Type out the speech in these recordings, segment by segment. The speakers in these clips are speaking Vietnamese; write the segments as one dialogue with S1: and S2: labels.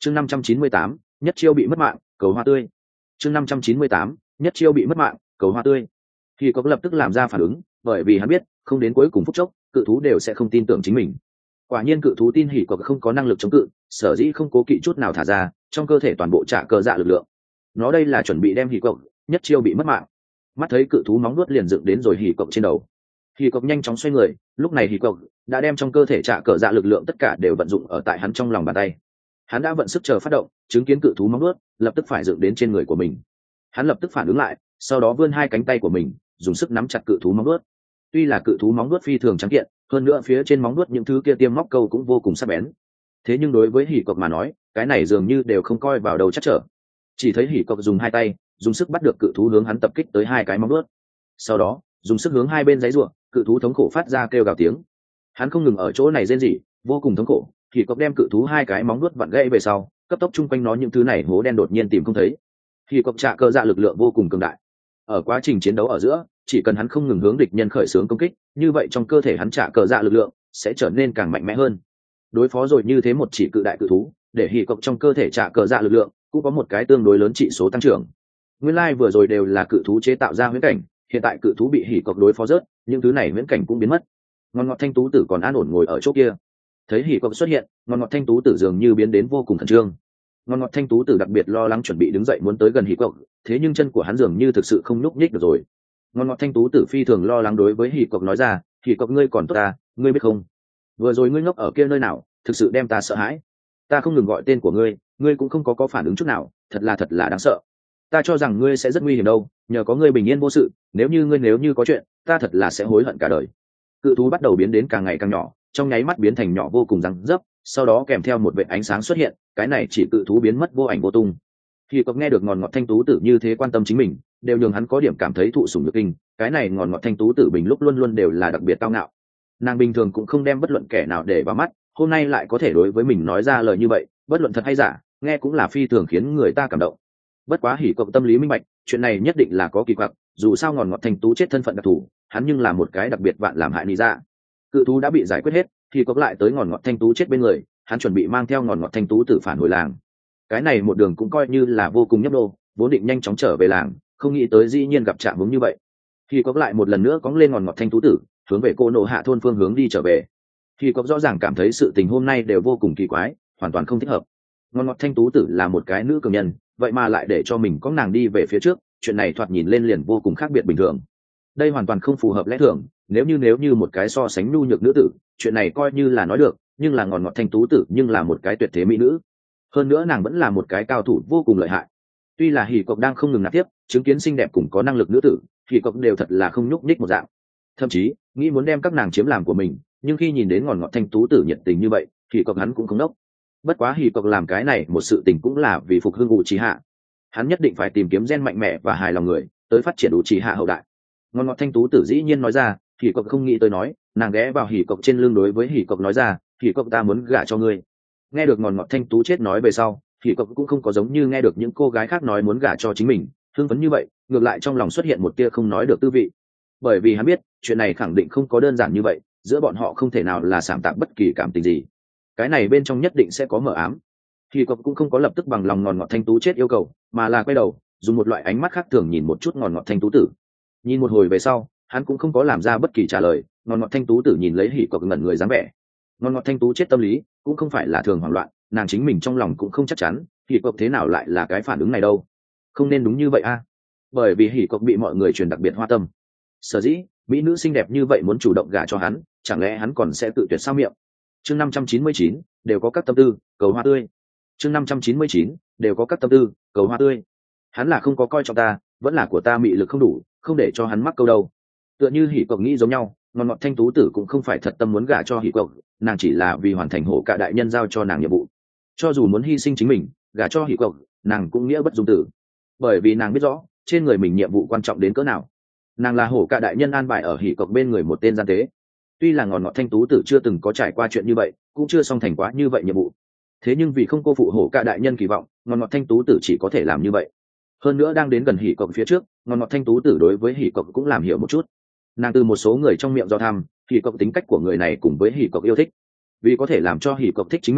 S1: chương 598, nhất chiêu bị mất mạng cầu hoa tươi. chương 598, nhất chiêu bị mất mạng cầu hoa tươi. Thì có lập tức làm ra phản ứng, bởi vì hắn biết không đến cuối cùng phút chốc cự thú đều sẽ không tin tưởng chính mình. Quả nhiên cự thú tin hỉ có không có năng lực chống cự, sở dĩ không cố kỵ chút nào thả ra trong cơ thể toàn bộ trả cờ dạ lực lượng. Nó đây là chuẩn bị đem hỉ cộc nhất chiêu bị mất mạng. Mắt thấy cự thú móng nuốt liền dựng đến rồi hỉ cộc trên đầu, hỉ cộc nhanh chóng xoay người, lúc này hỉ cộc đã đem trong cơ thể trả cờ dạ lực lượng tất cả đều vận dụng ở tại hắn trong lòng bàn tay. Hắn đã vận sức chờ phát động, chứng kiến cự thú móng nuốt lập tức phải dựng đến trên người của mình. Hắn lập tức phản ứng lại, sau đó vươn hai cánh tay của mình, dùng sức nắm chặt cự thú móng nuốt. Tuy là cự thú móng nuốt phi thường trắng kiện, hơn nữa phía trên móng nuốt những thứ kia tiêm móc câu cũng vô cùng sắc bén. Thế nhưng đối với hỉ cộc mà nói, cái này dường như đều không coi vào đầu chắc trở. Chỉ thấy hỉ cộc dùng hai tay, dùng sức bắt được cự thú hướng hắn tập kích tới hai cái móng nuốt. Sau đó, dùng sức hướng hai bên giãy giụa, cự thú thống khổ phát ra kêu gào tiếng. Hắn không ngừng ở chỗ này rên rỉ, vô cùng thống khổ. Hỉ cộc đem cự thú hai cái móng nuốt vặn gãy về sau, cấp tốc chung quanh nó những thứ này hố đen đột nhiên tìm không thấy. Hỉ cộc trả cờ dạ lực lượng vô cùng cường đại. Ở quá trình chiến đấu ở giữa, chỉ cần hắn không ngừng hướng địch nhân khởi xướng công kích, như vậy trong cơ thể hắn trả cờ dạ lực lượng sẽ trở nên càng mạnh mẽ hơn. Đối phó rồi như thế một chỉ cự đại cự thú, để hỉ cộc trong cơ thể trả cờ dạ lực lượng cũng có một cái tương đối lớn trị số tăng trưởng. Nguyên lai vừa rồi đều là cự thú chế tạo ra huyễn cảnh, hiện tại cự thú bị hỉ cộc đối phó rớt, những thứ này huyễn cảnh cũng biến mất. Ngon ngọt thanh tú tử còn an ổn ngồi ở chỗ kia, thấy hỉ cộc xuất hiện, ngon ngọt thanh tú tử dường như biến đến vô cùng khẩn trương. Ngon ngọt thanh tú tử đặc biệt lo lắng chuẩn bị đứng dậy muốn tới gần hỉ cộc, thế nhưng chân của hắn dường như thực sự không nhúc nhích được rồi. Ngon ngọt thanh tú tử phi thường lo lắng đối với hỉ cộc nói ra, hỉ cộc ngươi còn tốt ta, ngươi biết không, vừa rồi ngươi ngốc ở kia nơi nào, thực sự đem ta sợ hãi. Ta không ngừng gọi tên của ngươi, ngươi cũng không có phản ứng chút nào, thật là đáng sợ. Ta cho rằng ngươi sẽ rất nguy hiểm đâu, nhờ có ngươi bình yên vô sự, nếu như có chuyện, ta thật là sẽ hối hận cả đời. Cự thú bắt đầu biến đến càng ngày càng nhỏ, trong nháy mắt biến thành nhỏ vô cùng răng dấp, sau đó kèm theo một vệt ánh sáng xuất hiện, cái này chỉ cự thú biến mất vô ảnh vô tung. Khi cậu nghe được ngọt ngọt thanh tú tử như thế quan tâm chính mình, đều nhường hắn có điểm cảm thấy thụ sủng nhược kinh. Cái này ngọt ngọt thanh tú tử bình lúc luôn luôn đều là đặc biệt cao ngạo. Nàng bình thường cũng không đem bất luận kẻ nào để vào mắt, hôm nay lại có thể đối với mình nói ra lời như vậy, bất luận thật hay giả, nghe cũng là phi thường khiến người ta cảm động. Bất quá hỉ cậu tâm lý minh bạch, chuyện này nhất định là có kỳ quặc, dù sao ngọt ngọt thanh tú chết thân phận đặc thù, hắn nhưng là một cái đặc biệt vạn làm hại lý ra. Cự thú đã bị giải quyết hết, thì cậu lại tới ngọt ngọt thanh tú chết bên người, hắn chuẩn bị mang theo ngọt ngọt thanh tú tử phản hồi làng. Cái này một đường cũng coi như là vô cùng nhấp đô, vốn định nhanh chóng trở về làng, không nghĩ tới dĩ nhiên gặp trạng huống như vậy. Thì cậu lại một lần nữa cóng lên ngọt ngọt thanh tú tử, hướng về cô nộ hạ thôn phương hướng đi trở về. Thì cậu rõ ràng cảm thấy sự tình hôm nay đều vô cùng kỳ quái, hoàn toàn không thích hợp. Ngọt ngọt thanh tú tử là một cái nữ cường nhân, vậy mà lại để cho mình có nàng đi về phía trước, chuyện này thoạt nhìn lên liền vô cùng khác biệt bình thường. Đây hoàn toàn không phù hợp lẽ thường, nếu như một cái so sánh nhu nhược nữ tử, chuyện này coi như là nói được, nhưng là ngọt ngọt thanh tú tử nhưng là một cái tuyệt thế mỹ nữ, hơn nữa nàng vẫn là một cái cao thủ vô cùng lợi hại. Tuy là hỉ cộc đang không ngừng nạp tiếp chứng kiến xinh đẹp cùng có năng lực nữ tử, hỉ cộc đều thật là không nhúc nhích một dạng, thậm chí nghĩ muốn đem các nàng chiếm làm của mình, nhưng khi nhìn đến ngọt ngọt thanh tú tử nhiệt tình như vậy, hỉ cộc hắn cũng không đốc. Bất quá hỉ cộc làm cái này một sự tình cũng là vì phục hưng Uchiha, hắn nhất định phải tìm kiếm gen mạnh mẽ và hài lòng người tới phát triển Uchiha hậu đại. Ngọt ngọt thanh tú tử dĩ nhiên nói ra, hỉ cộc không nghĩ tới nói, nàng ghé vào hỉ cộc trên lưng đối với hỉ cộc nói ra, hỉ cộc ta muốn gả cho ngươi. Nghe được ngọt ngọt thanh tú chết nói về sau, hỉ cộc cũng không có giống như nghe được những cô gái khác nói muốn gả cho chính mình hưng phấn như vậy, ngược lại trong lòng xuất hiện một tia không nói được tư vị, bởi vì hắn biết chuyện này khẳng định không có đơn giản như vậy, giữa bọn họ không thể nào là sảng tạc bất kỳ cảm tình gì, cái này bên trong nhất định sẽ có mờ ám. Hỉ cộc cũng không có lập tức bằng lòng ngọt ngọt thanh tú chết yêu cầu, mà là quay đầu dùng một loại ánh mắt khác thường nhìn một chút ngọt ngọt thanh tú tử. Nhìn một hồi về sau, hắn cũng không có làm ra bất kỳ trả lời. Ngọt ngọt thanh tú tử nhìn lấy hỉ cộc ngẩn người dáng vẻ, ngọt ngọt thanh tú chết tâm lý cũng không phải là thường hoảng loạn, nàng chính mình trong lòng cũng không chắc chắn hỉ cộc thế nào lại là cái phản ứng này đâu. Không nên đúng như vậy a, bởi vì hỉ cộc bị mọi người truyền đặc biệt hoa tâm, sở dĩ mỹ nữ xinh đẹp như vậy muốn chủ động gả cho hắn, chẳng lẽ hắn còn sẽ tự tuyệt sao miệng. Chương 599, đều có các tâm tư cầu hoa tươi. Chương 599, đều có các tâm tư cầu hoa tươi. Hắn là không có coi trọng ta, vẫn là của ta mị lực không đủ, không để cho hắn mắc câu đâu. Tựa như hỉ cộc nghĩ giống nhau, ngọt ngọt thanh tú tử cũng không phải thật tâm muốn gả cho hỉ cộc, nàng chỉ là vì hoàn thành hổ cả đại nhân giao cho nàng nhiệm vụ. Cho dù muốn hy sinh chính mình gả cho hỉ cộc, nàng cũng nghĩa bất dung tử, bởi vì nàng biết rõ trên người mình nhiệm vụ quan trọng đến cỡ nào. Nàng là hổ cả đại nhân an bài ở hỉ cộc bên người một tên gian tế. Tuy là ngọt ngọt thanh tú tử chưa từng có trải qua chuyện như vậy, cũng chưa song thành quá như vậy nhiệm vụ, thế nhưng vì không cô phụ hổ cả đại nhân kỳ vọng, ngọt ngọt thanh tú tử chỉ có thể làm như vậy. Hơn nữa đang đến gần hỉ cộc phía trước, ngọt ngọt thanh tú tử đối với hỉ cộc cũng làm hiểu một chút. Nàng từ một số người trong miệng do tham hỉ cộc tính cách của người này cùng với hỉ cộc yêu thích, vì có thể làm cho hỉ cộc thích chính mình,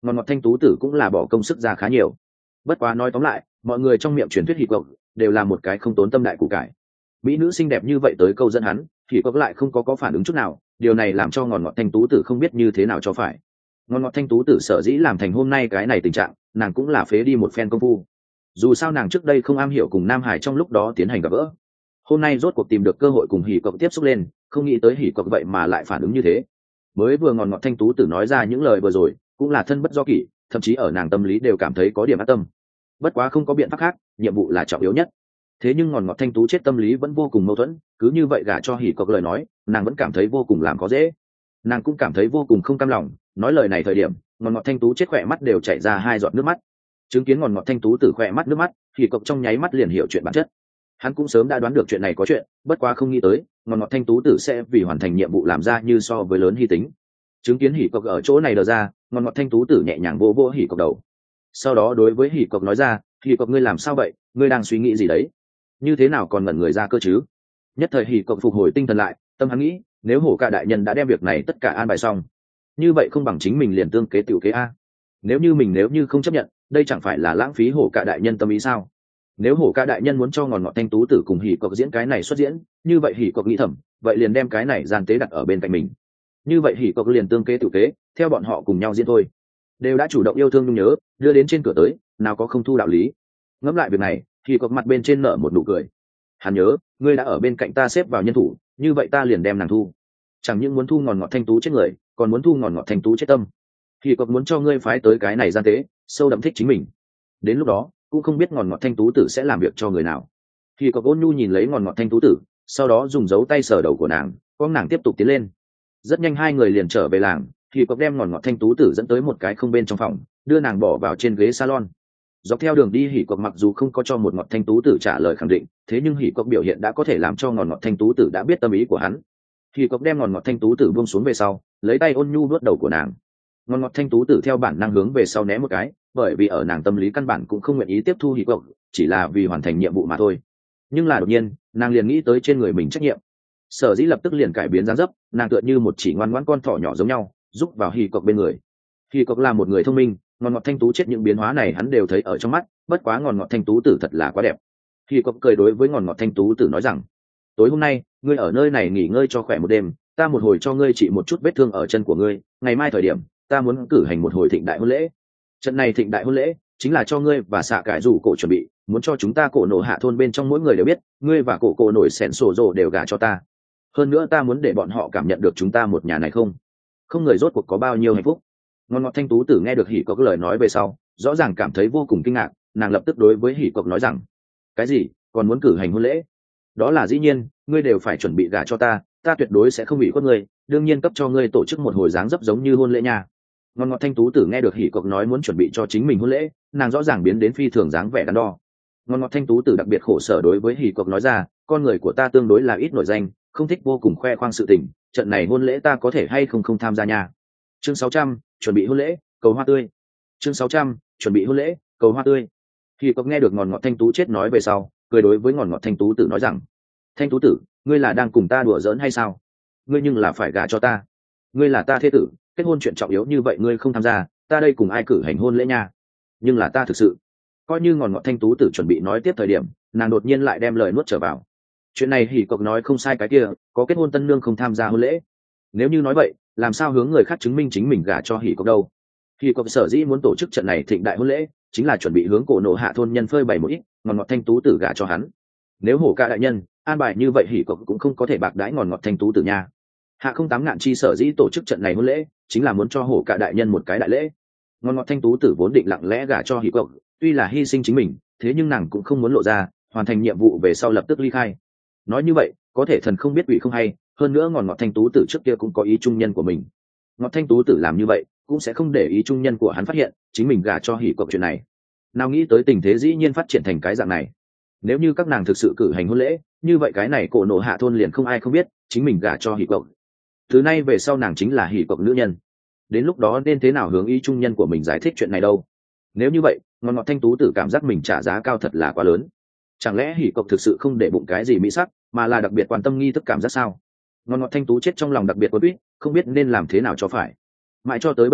S1: ngọt ngọt thanh tú tử cũng là bỏ công sức ra khá nhiều. Bất quá nói tóm lại, mọi người trong miệng truyền thuyết hỉ cộc đều là một cái không tốn tâm đại củ cải. Mỹ nữ xinh đẹp như vậy tới câu dẫn hắn, hỉ cộc lại không có phản ứng chút nào, điều này làm cho ngọt ngọt thanh tú tử không biết như thế nào cho phải. Ngọt ngọt thanh tú tử sở dĩ làm thành hôm nay cái này tình trạng, nàng cũng là phế đi một phen công phu. Dù sao nàng trước đây không am hiểu cùng Nam Hải trong lúc đó tiến hành gặp gỡ, hôm nay rốt cuộc tìm được cơ hội cùng hỉ cộc tiếp xúc lên, không nghĩ tới hỉ cộc vậy mà lại phản ứng như thế. Mới vừa ngọt ngọt thanh tú tử nói ra những lời vừa rồi cũng là thân bất do kỷ, thậm chí ở nàng tâm lý đều cảm thấy có điểm ác tâm. Bất quá không có biện pháp khác, nhiệm vụ là trọng yếu nhất. Thế nhưng ngọt ngọt thanh tú chết tâm lý vẫn vô cùng mâu thuẫn, cứ như vậy gả cho hỉ cộc lời nói, nàng vẫn cảm thấy vô cùng làm khó dễ. Nàng cũng cảm thấy vô cùng không cam lòng, nói lời này thời điểm ngọt ngọt thanh tú chết khỏe mắt đều chảy ra 2 giọt nước mắt. Chứng kiến ngọt ngọt thanh tú tử khỏe mắt nước mắt, hỉ cộc trong nháy mắt liền hiểu chuyện bản chất. Hắn cũng sớm đã đoán được chuyện này có chuyện, bất quá không nghĩ tới ngọt ngọt thanh tú tử sẽ vì hoàn thành nhiệm vụ làm ra như so với lớn hy tính. Chứng kiến hỉ cộc ở chỗ này đờ ra, ngọt ngọt thanh tú tử nhẹ nhàng vỗ vỗ hỉ cộc đầu, sau đó đối với hỉ cộc nói ra, hỉ cộc ngươi làm sao vậy, ngươi đang suy nghĩ gì đấy, như thế nào còn ngẩn người ra cơ chứ. Nhất thời hỉ cộc phục hồi tinh thần lại, tâm hắn nghĩ, nếu hổ cả đại nhân đã đem việc này tất cả an bài xong, như vậy không bằng chính mình liền tương kế tiểu kế a. Nếu như không chấp nhận, đây chẳng phải là lãng phí hổ cả đại nhân tâm ý sao. Nếu hổ ca đại nhân muốn cho ngọt ngọt thanh tú tử cùng hỉ cộc diễn cái này xuất diễn, như vậy hỉ cộc nghĩ thầm, vậy liền đem cái này gian tế đặt ở bên cạnh mình, như vậy hỉ cộc liền tương kế tự kế, theo bọn họ cùng nhau diễn thôi. Đều đã chủ động yêu thương nhung nhớ, đưa đến trên cửa tới, nào có không thu đạo lý. Ngẫm lại việc này, hỉ cộc mặt bên trên nở một nụ cười. Hắn nhớ, ngươi đã ở bên cạnh ta xếp vào nhân thủ, như vậy ta liền đem nàng thu. Chẳng những muốn thu ngọt ngọt thanh tú chết người, còn muốn thu ngọt ngọt thanh tú chết tâm. Hỉ cộc muốn cho ngươi phái tới cái này gian tế, sâu đậm thích chính mình. Đến lúc đó cũng không biết ngọt ngọt thanh tú tử sẽ làm việc cho người nào. Hỉ cộc ôn nhu nhìn lấy ngọt ngọt thanh tú tử, sau đó dùng dấu tay sờ đầu của nàng, con nàng tiếp tục tiến lên. Rất nhanh 2 người liền trở về làng. Hỉ cộc đem ngọt ngọt thanh tú tử dẫn tới một cái không bên trong phòng, đưa nàng bỏ vào trên ghế salon. Dọc theo đường đi hỉ cộc mặc dù không có cho một ngọt thanh tú tử trả lời khẳng định, thế nhưng hỉ cộc biểu hiện đã có thể làm cho ngọt ngọt thanh tú tử đã biết tâm ý của hắn. Hỉ cộc đem ngọt ngọt thanh tú tử buông xuống về sau, lấy tay ôn nhu vuốt đầu của nàng. Ngọt ngọt thanh tú tử theo bản năng hướng về sau né một cái, bởi vì ở nàng tâm lý căn bản cũng không nguyện ý tiếp thu hỉ cộc, chỉ là vì hoàn thành nhiệm vụ mà thôi. Nhưng là đột nhiên nàng liền nghĩ tới trên người mình trách nhiệm, sở dĩ lập tức liền cải biến dáng dấp, nàng tựa như một chỉ ngoan ngoãn con thỏ nhỏ giống nhau, giúp vào hỉ cộc bên người. Hỉ cộc là một người thông minh, ngọt ngọt thanh tú chết những biến hóa này hắn đều thấy ở trong mắt, bất quá ngọt ngọt thanh tú tử thật là quá đẹp. Hỉ cộc cười đối với ngọt ngọt thanh tú tử nói rằng, tối hôm nay ngươi ở nơi này nghỉ ngơi cho khỏe một đêm, ta một hồi cho ngươi trị một chút vết thương ở chân của ngươi, ngày mai thời điểm ta muốn cử hành một hồi thịnh đại hôn lễ. Trận này thịnh đại hôn lễ chính là cho ngươi và xạ cải rủ cổ chuẩn bị, muốn cho chúng ta cổ nổ hạ thôn bên trong mỗi người đều biết ngươi và cổ nổi sẻn sổ rồ đều gả cho ta. Hơn nữa ta muốn để bọn họ cảm nhận được chúng ta một nhà này không người rốt cuộc có bao nhiêu hạnh phúc. Ngọt ngọt thanh tú tử nghe được hỉ cộc lời nói về sau, rõ ràng cảm thấy vô cùng kinh ngạc, nàng lập tức đối với hỉ cộc nói rằng, cái gì còn muốn cử hành hôn lễ? Đó là dĩ nhiên, ngươi đều phải chuẩn bị gả cho ta, ta tuyệt đối sẽ không bị khuất ngươi, đương nhiên cấp cho ngươi tổ chức một hồi dáng dấp giống như hôn lễ nha. Ngọt ngọt thanh tú tử nghe được hỉ cộc nói muốn chuẩn bị cho chính mình hôn lễ, nàng rõ ràng biến đến phi thường dáng vẻ đắn đo. Ngọt ngọt thanh tú tử đặc biệt khổ sở đối với hỉ cộc nói ra, con người của ta tương đối là ít nổi danh, không thích vô cùng khoe khoang sự tình, trận này hôn lễ ta có thể hay không tham gia nha. Chương 600, chuẩn bị hôn lễ, cầu hoa tươi. Chương 600, chuẩn bị hôn lễ, cầu hoa tươi. Hỉ cộc nghe được ngọt ngọt thanh tú chết nói về sau, cười đối với ngọt ngọt thanh tú tử nói rằng, thanh tú tử, ngươi là đang cùng ta đùa giỡn hay sao? Ngươi nhưng là phải gả cho ta, ngươi là ta thế tử, kết hôn chuyện trọng yếu như vậy ngươi không tham gia, ta đây cùng ai cử hành hôn lễ nha. Nhưng là ta thực sự. Coi như ngọt ngọt thanh tú tử chuẩn bị nói tiếp thời điểm, nàng đột nhiên lại đem lời nuốt trở vào. Chuyện này hỉ cộc nói không sai cái kia, có kết hôn tân nương không tham gia hôn lễ. Nếu như nói vậy, làm sao hướng người khác chứng minh chính mình gả cho hỉ cộc đâu? Hỉ cộc sở dĩ muốn tổ chức trận này thịnh đại hôn lễ, chính là chuẩn bị hướng cổ nổ hạ thôn nhân phơi bày một ít, ngọt ngọt thanh tú tử gả cho hắn. Nếu hổ ca đại nhân an bài như vậy, hỉ cộc cũng không có thể bạc đãi ngọt ngọt thanh tú tử nha. Hạ không tám ngạn chi sở dĩ tổ chức trận này hôn lễ, chính là muốn cho hổ ca đại nhân một cái đại lễ. Ngọt ngọt thanh tú tử vốn định lặng lẽ gả cho hỉ cộc, tuy là hy sinh chính mình, thế nhưng nàng cũng không muốn lộ ra, hoàn thành nhiệm vụ về sau lập tức ly khai. Nói như vậy có thể thần không biết quỷ không hay, hơn nữa ngọt ngọt thanh tú tử trước kia cũng có ý trung nhân của mình. Ngọt thanh tú tử làm như vậy cũng sẽ không để ý trung nhân của hắn phát hiện chính mình gả cho hỉ cộc chuyện này. Nào nghĩ tới tình thế dĩ nhiên phát triển thành cái dạng này. Nếu như các nàng thực sự cử hành hôn lễ, như vậy cái này cổ nổ hạ thôn liền không ai không biết chính mình gả cho hỉ cộc. Từ nay về sau nàng chính là hỉ cộc nữ nhân. Đến lúc đó nên thế nào hướng ý trung nhân của mình giải thích chuyện này đâu? Nếu như vậy ngọt ngọt thanh tú tử cảm giác mình trả giá cao thật là quá lớn. Chẳng lẽ hỉ cộc thực sự không để bụng cái gì mỹ sắc, mà là đặc biệt quan tâm nghi thức cảm giác sao? Ngọt ngọt thanh tú chết trong lòng đặc biệt quấn quýt, không biết nên làm thế nào cho phải. Mãi cho tới bây giờ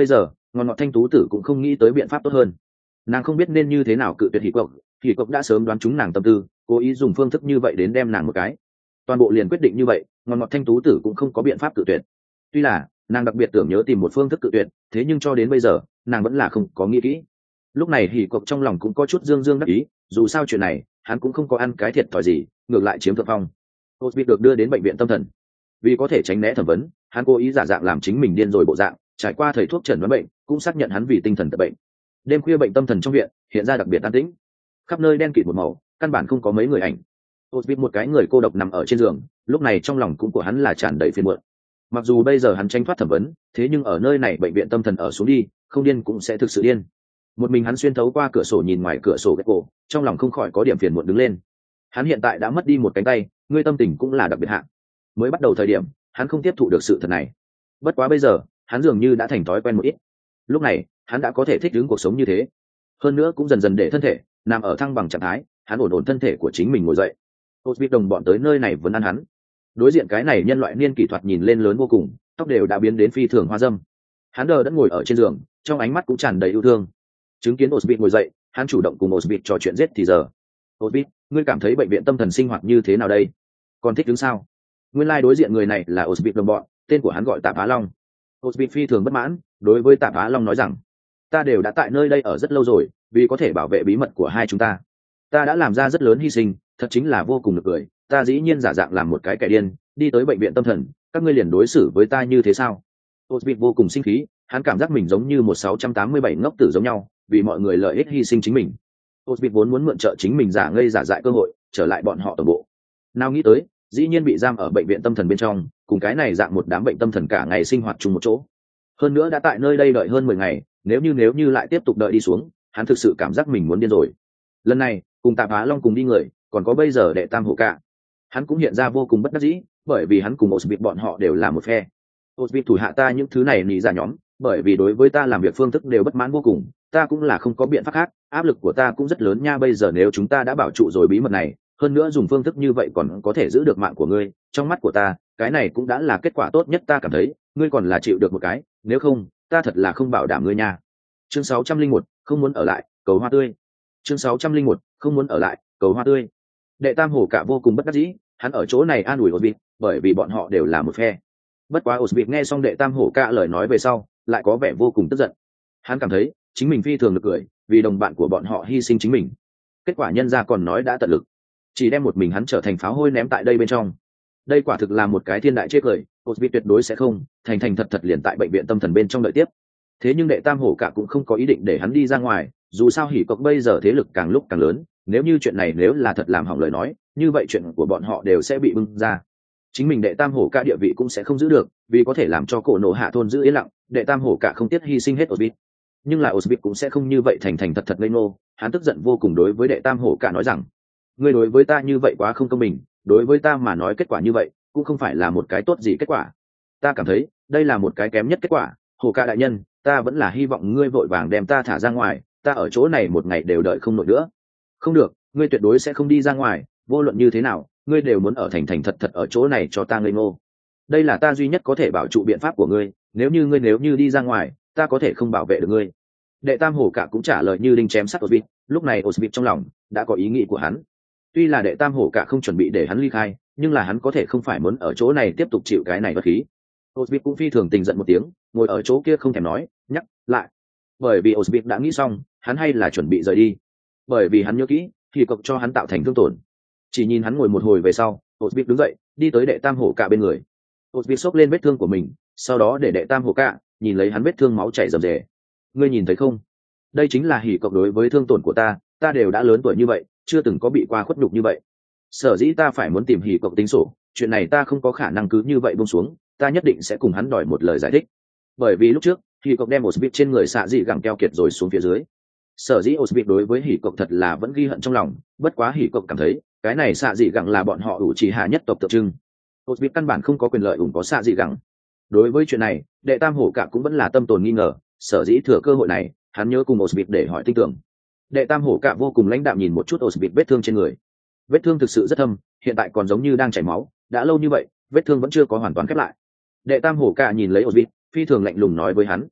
S1: ngon ngọt thanh tú tử cũng không nghĩ tới biện pháp tốt hơn. Nàng không biết nên như thế nào cự tuyệt hỉ cộc đã sớm đoán trúng nàng tâm tư, cố ý dùng phương thức như vậy đến đem nàng một cái. Toàn bộ liền quyết định như vậy, ngon ngọt thanh tú tử cũng không có biện pháp cự tuyệt. Tuy là nàng đặc biệt tưởng nhớ tìm một phương thức cự tuyệt, thế nhưng cho đến bây giờ nàng vẫn là không có nghĩ kỹ. Lúc này hỉ cộc trong lòng cũng có chút dương dương đắc ý, dù sao chuyện này hắn cũng không có ăn cái thiệt thòi gì, ngược lại chiếm thượng phong. Osbit được đưa đến bệnh viện tâm thần. Vì có thể tránh né thẩm vấn, hắn cố ý giả dạng làm chính mình điên rồi bộ dạng, trải qua thầy thuốc chẩn đoán bệnh, cũng xác nhận hắn vì tinh thần tật bệnh. Đêm khuya bệnh tâm thần trong viện hiện ra đặc biệt an tĩnh, khắp nơi đen kịt một màu, căn bản không có mấy người ảnh. Osbit một cái người cô độc nằm ở trên giường, lúc này trong lòng cũng của hắn là tràn đầy phiền muộn. Mặc dù bây giờ hắn tranh thoát thẩm vấn, thế nhưng ở nơi này bệnh viện tâm thần ở xuống đi, không điên cũng sẽ thực sự điên. Một mình hắn xuyên thấu qua cửa sổ nhìn ngoài cửa sổ ghét cổ, trong lòng không khỏi có điểm phiền muộn đứng lên. Hắn hiện tại đã mất đi một cánh tay, người tâm tình cũng là đặc biệt hạng. Mới bắt đầu thời điểm hắn không tiếp thụ được sự thật này, bất quá bây giờ hắn dường như đã thành thói quen một ít. Lúc này hắn đã có thể thích ứng cuộc sống như thế, hơn nữa cũng dần dần để thân thể nằm ở thăng bằng trạng thái. Hắn ổn ổn thân thể của chính mình ngồi dậy. Osbit đồng bọn tới nơi này vẫn ăn hắn. Đối diện cái này nhân loại niên kỷ thuật nhìn lên lớn vô cùng, tóc đều đã biến đến phi thường hoa dâm. Hắn đờ đẫn ngồi ở trên giường, trong ánh mắt cũng tràn đầy yêu thương. Chứng kiến Osbit ngồi dậy, hắn chủ động cùng Osbit trò chuyện giết thì giờ. Osbit, ngươi cảm thấy bệnh viện tâm thần sinh hoạt như thế nào đây? Còn thích đứng sao? Nguyên lai đối diện người này là Osbit đồng bọn, tên của hắn gọi Tạp Á Long. Osbit phi thường bất mãn, đối với Tạp Á Long nói rằng, ta đều đã tại nơi đây ở rất lâu rồi, vì có thể bảo vệ bí mật của hai chúng ta đã làm ra rất lớn hy sinh, thật chính là vô cùng nực cười. Ta dĩ nhiên giả dạng làm một cái kẻ điên, đi tới bệnh viện tâm thần, các ngươi liền đối xử với ta như thế sao? Osbit vô cùng sinh khí, hắn cảm giác mình giống như một 687 ngốc tử giống nhau, vì mọi người lợi ích hy sinh chính mình. Osbit vốn muốn mượn trợ chính mình giả ngây giả dại cơ hội trở lại bọn họ tổng bộ, nào nghĩ tới dĩ nhiên bị giam ở bệnh viện tâm thần bên trong, cùng cái này dạng một đám bệnh tâm thần cả ngày sinh hoạt chung một chỗ. Hơn nữa đã tại nơi đây đợi hơn 10 ngày, nếu như lại tiếp tục đợi đi xuống, hắn thực sự cảm giác mình muốn điên rồi. Lần này cùng Tạp Á Long cùng đi người, còn có bây giờ đệ tam hổ cả, hắn cũng hiện ra vô cùng bất đắc dĩ, bởi vì hắn cùng Osbit bọn họ đều là một phe. Osbit thủ hạ ta những thứ này nỉ ra nhóm, bởi vì đối với ta làm việc phương thức đều bất mãn vô cùng, ta cũng là không có biện pháp khác, áp lực của ta cũng rất lớn nha. Bây giờ nếu chúng ta đã bảo trụ rồi bí mật này, hơn nữa dùng phương thức như vậy còn có thể giữ được mạng của ngươi, trong mắt của ta cái này cũng đã là kết quả tốt nhất. Ta cảm thấy ngươi còn là chịu được một cái, nếu không ta thật là không bảo đảm ngươi nha. Chương 601, không muốn ở lại, cầu hoa tươi. Chương 601, không muốn ở lại, cầu hoa tươi. Đệ tam hổ cả vô cùng bất đắc dĩ, hắn ở chỗ này an ủi Osbit, bởi vì bọn họ đều là một phe. Bất quá Osbit nghe xong đệ tam hổ cả lời nói về sau, lại có vẻ vô cùng tức giận. Hắn cảm thấy chính mình phi thường được cười, vì đồng bạn của bọn họ hy sinh chính mình, kết quả nhân ra còn nói đã tận lực, chỉ đem một mình hắn trở thành pháo hôi ném tại đây bên trong. Đây quả thực là một cái thiên đại chết cười. Osbit tuyệt đối sẽ không thành thật liền tại bệnh viện tâm thần bên trong đợi tiếp. Thế nhưng đệ tam hổ cả cũng không có ý định để hắn đi ra ngoài, dù sao hỉ cộc bây giờ thế lực càng lúc càng lớn, nếu như chuyện này nếu là thật làm hỏng lời nói, như vậy chuyện của bọn họ đều sẽ bị bưng ra. Chính mình đệ tam hổ cả địa vị cũng sẽ không giữ được, vì có thể làm cho cổ nổ hạ thôn giữ yên lặng, đệ tam hổ cả không tiếc hy sinh hết Osbit. Nhưng là Osbit cũng sẽ không như vậy thành thật ngây ngô, hắn tức giận vô cùng đối với đệ tam hổ cả nói rằng, ngươi đối với ta như vậy quá không công bình, đối với ta mà nói kết quả như vậy cũng không phải là một cái tốt gì kết quả, ta cảm thấy đây là một cái kém nhất kết quả. Hổ cả đại nhân, ta vẫn là hy vọng ngươi vội vàng đem ta thả ra ngoài, ta ở chỗ này một ngày đều đợi không nổi nữa. Không được, ngươi tuyệt đối sẽ không đi ra ngoài, vô luận như thế nào ngươi đều muốn ở thành thật ở chỗ này cho ta ngây ngô. Đây là ta duy nhất có thể bảo trụ biện pháp của ngươi, nếu như đi ra ngoài ta có thể không bảo vệ được ngươi. Đệ tam hổ cả cũng trả lời như đinh chém sắt Osbit. Lúc này Osbit trong lòng đã có ý nghĩ của hắn. Tuy là đệ tam hổ cả không chuẩn bị để hắn ly khai, nhưng là hắn có thể không phải muốn ở chỗ này tiếp tục chịu cái này vật khí. Osbit cũng phi thường tình giận một tiếng, ngồi ở chỗ kia không thèm nói nhắc lại, bởi vì Osbit đã nghĩ xong hắn hay là chuẩn bị rời đi, bởi vì hắn nhớ kỹ thì cộc cho hắn tạo thành thương tổn. Chỉ nhìn hắn ngồi một hồi về sau, Osbit đứng dậy đi tới đệ tam hổ cả bên người. Osbit xốc lên vết thương của mình, sau đó để đệ tam hổ cả nhìn lấy hắn vết thương máu chảy rầm rề. Ngươi nhìn thấy không, đây chính là hỉ cộc đối với thương tổn của ta đều đã lớn tuổi như vậy chưa từng có bị qua khuất nhục như vậy. Sở dĩ ta phải muốn tìm hỉ cộc tính sổ, chuyện này ta không có khả năng cứ như vậy buông xuống, ta nhất định sẽ cùng hắn đòi một lời giải thích. Bởi vì lúc trước hỉ cộc đem Osbit trên người xạ dị gẳng keo kiệt rồi xuống phía dưới. Sở dĩ Osbit đối với hỉ cộc thật là vẫn ghi hận trong lòng, bất quá hỉ cộc cảm thấy cái này xạ dị gẳng là bọn họ ủ trì hạ nhất tộc tượng trưng. Osbit căn bản không có quyền lợi ủng có xạ dị gẳng. Đối với chuyện này đệ tam hổ cả cũng vẫn là tâm tồn nghi ngờ, sở dĩ thừa cơ hội này hắn nhớ cùng Osbit để hỏi tin tưởng. Đệ tam hổ cả vô cùng lãnh đạm nhìn một chút Osbit vết thương trên người. Vết thương thực sự rất thâm, hiện tại còn giống như đang chảy máu, đã lâu như vậy vết thương vẫn chưa có hoàn toàn khép lại. Đệ tam hổ cả nhìn lấy Osbit, phi thường lạnh lùng nói với hắn.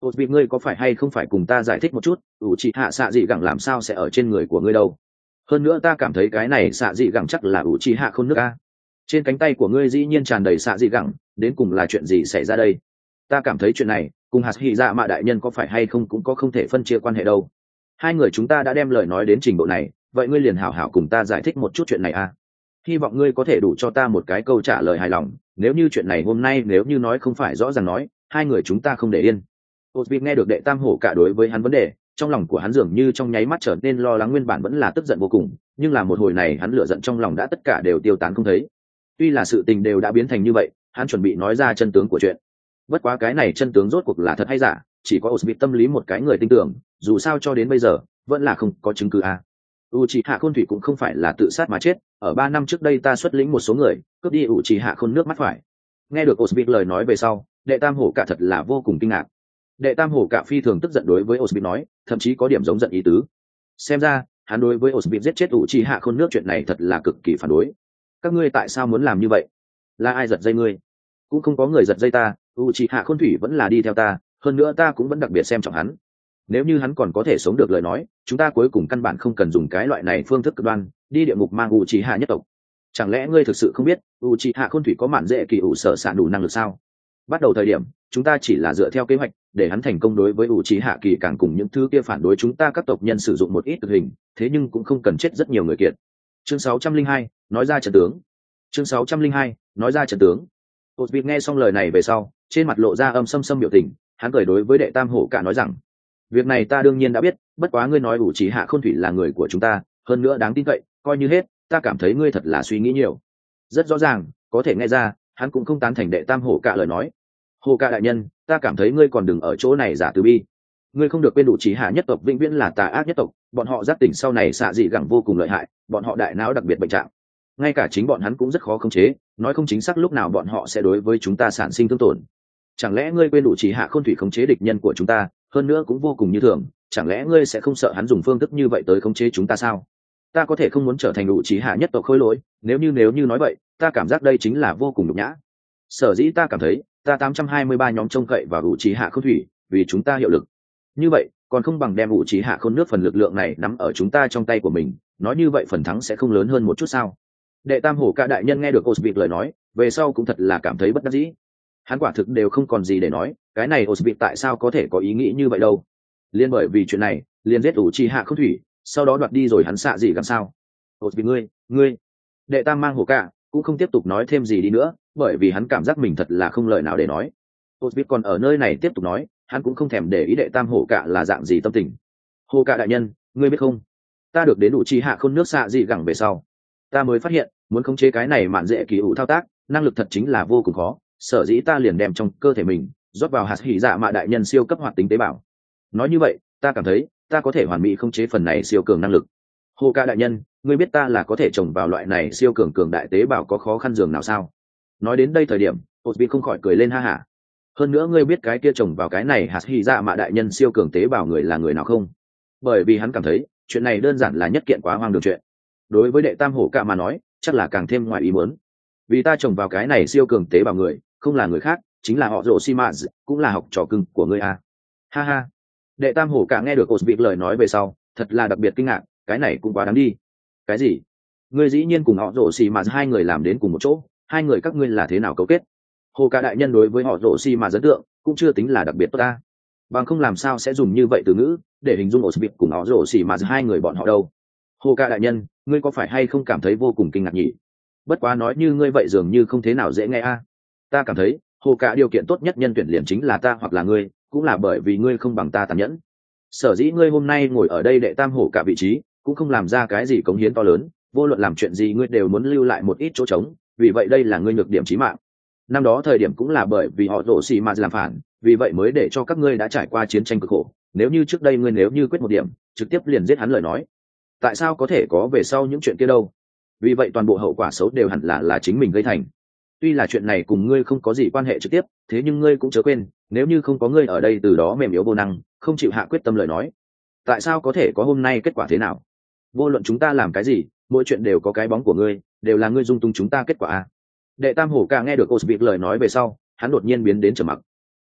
S1: Vì ngươi có phải hay không phải cùng ta giải thích một chút, ủ trì hạ xạ dị gẳng làm sao sẽ ở trên người của ngươi đâu? Hơn nữa ta cảm thấy cái này xạ dị gẳng chắc là ủ trì hạ khôn nước a. Trên cánh tay của ngươi dĩ nhiên tràn đầy xạ dị gẳng, đến cùng là chuyện gì xảy ra đây? Ta cảm thấy chuyện này cùng hạt hy dạ mạ đại nhân có phải hay không cũng có không thể phân chia quan hệ đâu. Hai người chúng ta đã đem lời nói đến trình độ này, vậy ngươi liền hảo hảo cùng ta giải thích một chút chuyện này a. Hy vọng ngươi có thể đủ cho ta một cái câu trả lời hài lòng, nếu như chuyện này hôm nay nếu như nói không phải rõ ràng nói, hai người chúng ta không để yên. Osvit nghe được đệ tam hổ cả đối với hắn vấn đề, trong lòng của hắn dường như trong nháy mắt trở nên lo lắng, nguyên bản vẫn là tức giận vô cùng, nhưng là một hồi này hắn lửa giận trong lòng đã tất cả đều tiêu tán không thấy. Tuy là sự tình đều đã biến thành như vậy, hắn chuẩn bị nói ra chân tướng của chuyện. Bất quá cái này chân tướng rốt cuộc là thật hay giả, chỉ có Osvit tâm lý một cái người tin tưởng, dù sao cho đến bây giờ vẫn là không có chứng cứ a. Uchiha Khôn Thủy cũng không phải là tự sát mà chết, ở 3 năm trước đây ta xuất lĩnh một số người cướp đi Uchiha Khôn nước mắt phải. Nghe được Osvit lời nói về sau, đệ tam hổ cả thật là vô cùng kinh ngạc. Đệ tam hổ cả phi thường tức giận đối với Osvit nói, thậm chí có điểm giống giận ý tứ. Xem ra hắn đối với Osvit giết chết Uchiha Khôn nước chuyện này thật là cực kỳ phản đối. Các ngươi tại sao muốn làm như vậy? Là ai giật dây ngươi? Cũng không có người giật dây ta, Uchiha Khôn Thủy vẫn là đi theo ta, hơn nữa ta cũng vẫn đặc biệt xem trọng hắn. Nếu như hắn còn có thể sống được lời nói, chúng ta cuối cùng căn bản không cần dùng cái loại này phương thức cực đoan đi địa ngục mang Uchiha nhất tộc. Chẳng lẽ ngươi thực sự không biết Uchiha Khôn Thủy có mạn dễ kỳ ủ sở sản đủ năng lực sao? Bắt đầu thời điểm chúng ta chỉ là dựa theo kế hoạch để hắn thành công đối với Uchiha kỳ càng cùng những thứ kia phản đối chúng ta các tộc nhân sử dụng một ít cực hình, thế nhưng cũng không cần chết rất nhiều người kiệt. Chương 602, nói ra trận tướng. Chương 602, nói ra trận tướng. Osvit nghe xong lời này về sau, trên mặt lộ ra âm sâm sâm biểu tình, hắn cười đối với đệ tam hổ cả nói rằng: việc này ta đương nhiên đã biết, bất quá ngươi nói Uchiha Khôn Thủy là người của chúng ta, hơn nữa đáng tin cậy, coi như hết, ta cảm thấy ngươi thật là suy nghĩ nhiều. Rất rõ ràng, có thể nghe ra, hắn cũng không tán thành đệ tam hổ cả lời nói. Hổ cả đại nhân, ta cảm thấy ngươi còn đừng ở chỗ này giả từ bi. Ngươi không được quên Uchiha nhất tộc vĩnh viễn là tà ác nhất tộc, bọn họ giác tỉnh sau này xạ dị gẳng vô cùng lợi hại, bọn họ đại não đặc biệt bệnh trạng. Ngay cả chính bọn hắn cũng rất khó khống chế, nói không chính xác lúc nào bọn họ sẽ đối với chúng ta sản sinh thương tổn. Chẳng lẽ ngươi quên Uchiha Khôn Thủy khống chế địch nhân của chúng ta, hơn nữa cũng vô cùng như thường, chẳng lẽ ngươi sẽ không sợ hắn dùng phương thức như vậy tới khống chế chúng ta sao? Ta có thể không muốn trở thành Uchiha nhất tộc khôi lỗi, nếu như nói vậy, ta cảm giác đây chính là vô cùng nhục nhã. Sở dĩ ta cảm thấy, ta 823 nhóm trông cậy vào Uchiha Khôn Thủy, vì chúng ta hiệu lực. Như vậy, còn không bằng đem Uchiha Khôn nước phần lực lượng này nắm ở chúng ta trong tay của mình, nói như vậy phần thắng sẽ không lớn hơn một chút sao? Đệ tam hổ cả đại nhân nghe được Osvit lời nói, về sau cũng thật là cảm thấy bất đắc dĩ. Hắn quả thực đều không còn gì để nói, cái này Osvit tại sao có thể có ý nghĩ như vậy đâu? Liên bởi vì chuyện này, liền giết Uchiha Khôn Thủy, sau đó đoạt đi rồi hắn xạ gì làm sao? Osvit ngươi. Đệ tam mang hổ cả cũng không tiếp tục nói thêm gì đi nữa, bởi vì hắn cảm giác mình thật là không lời nào để nói. Osvit còn ở nơi này tiếp tục nói, hắn cũng không thèm để ý đệ tam hổ cả là dạng gì tâm tình. Hổ cả đại nhân, ngươi biết không? Ta được đến Uchiha Khôn nước xạ gì gẳng về sau, ta mới phát hiện muốn khống chế cái này mạn dễ kỳ ủ thao tác, năng lực thật chính là vô cùng khó, sở dĩ ta liền đem trong cơ thể mình rót vào hạt hỉ dạ mạ đại nhân siêu cấp hoạt tính tế bào. Nói như vậy, ta cảm thấy ta có thể hoàn mỹ khống chế phần này siêu cường năng lực. Hồ ca đại nhân, ngươi biết ta là có thể trồng vào loại này siêu cường đại tế bào có khó khăn dường nào sao? Nói đến đây thời điểm, Osvit không khỏi cười lên ha hả. Hơn nữa ngươi biết cái kia trồng vào cái này hạt hỉ dạ mạ đại nhân siêu cường tế bào người là người nào không? Bởi vì hắn cảm thấy chuyện này đơn giản là nhất kiện quá hoang đường chuyện. Đối với đệ tam hổ cả mà nói, chắc là càng thêm ngoài ý muốn. Vì ta trồng vào cái này siêu cường tế bào người, không là người khác, chính là họ Rồ Simaz, cũng là học trò cưng của ngươi à. Ha ha. Đệ tam hổ cả nghe được Osvit lời nói về sau, thật là đặc biệt kinh ngạc, cái này cũng quá đáng đi. Cái gì? Ngươi dĩ nhiên cùng họ Rồ Simaz hai người làm đến cùng một chỗ, hai người các ngươi là thế nào cấu kết? Hồ cả đại nhân đối với họ Rồ Simaz ấn tượng cũng chưa tính là đặc biệt tốt ta. Bằng không làm sao sẽ dùng như vậy từ ngữ để hình dung Osvit cùng họ Rồ Simaz hai người bọn họ đâu. Hồ ca đại nhân, ngươi có phải hay không cảm thấy vô cùng kinh ngạc nhỉ? Bất quá nói như ngươi vậy dường như không thế nào dễ nghe a. Ta cảm thấy hồ ca điều kiện tốt nhất nhân tuyển liền chính là ta hoặc là ngươi, cũng là bởi vì ngươi không bằng ta tàn nhẫn. Sở dĩ ngươi hôm nay ngồi ở đây đệ tam hổ cả vị trí, cũng không làm ra cái gì cống hiến to lớn, vô luận làm chuyện gì ngươi đều muốn lưu lại một ít chỗ trống, vì vậy đây là ngươi nhược điểm chí mạng. Năm đó thời điểm cũng là bởi vì họ Rồ xì mà làm phản, vì vậy mới để cho các ngươi đã trải qua chiến tranh cực khổ. Nếu như trước đây ngươi nếu như quyết một điểm, trực tiếp liền giết hắn lời nói, tại sao có thể có về sau những chuyện kia đâu? Vì vậy toàn bộ hậu quả xấu đều hẳn là chính mình gây thành. Tuy là chuyện này cùng ngươi không có gì quan hệ trực tiếp, thế nhưng ngươi cũng chớ quên, nếu như không có ngươi ở đây từ đó mềm yếu vô năng, không chịu hạ quyết tâm lời nói, tại sao có thể có hôm nay kết quả thế nào? Vô luận chúng ta làm cái gì, mỗi chuyện đều có cái bóng của ngươi, đều là ngươi dung túng chúng ta kết quả a. Đệ tam hổ cả nghe được Osvit lời nói về sau, hắn đột nhiên biến đến trầm mặc.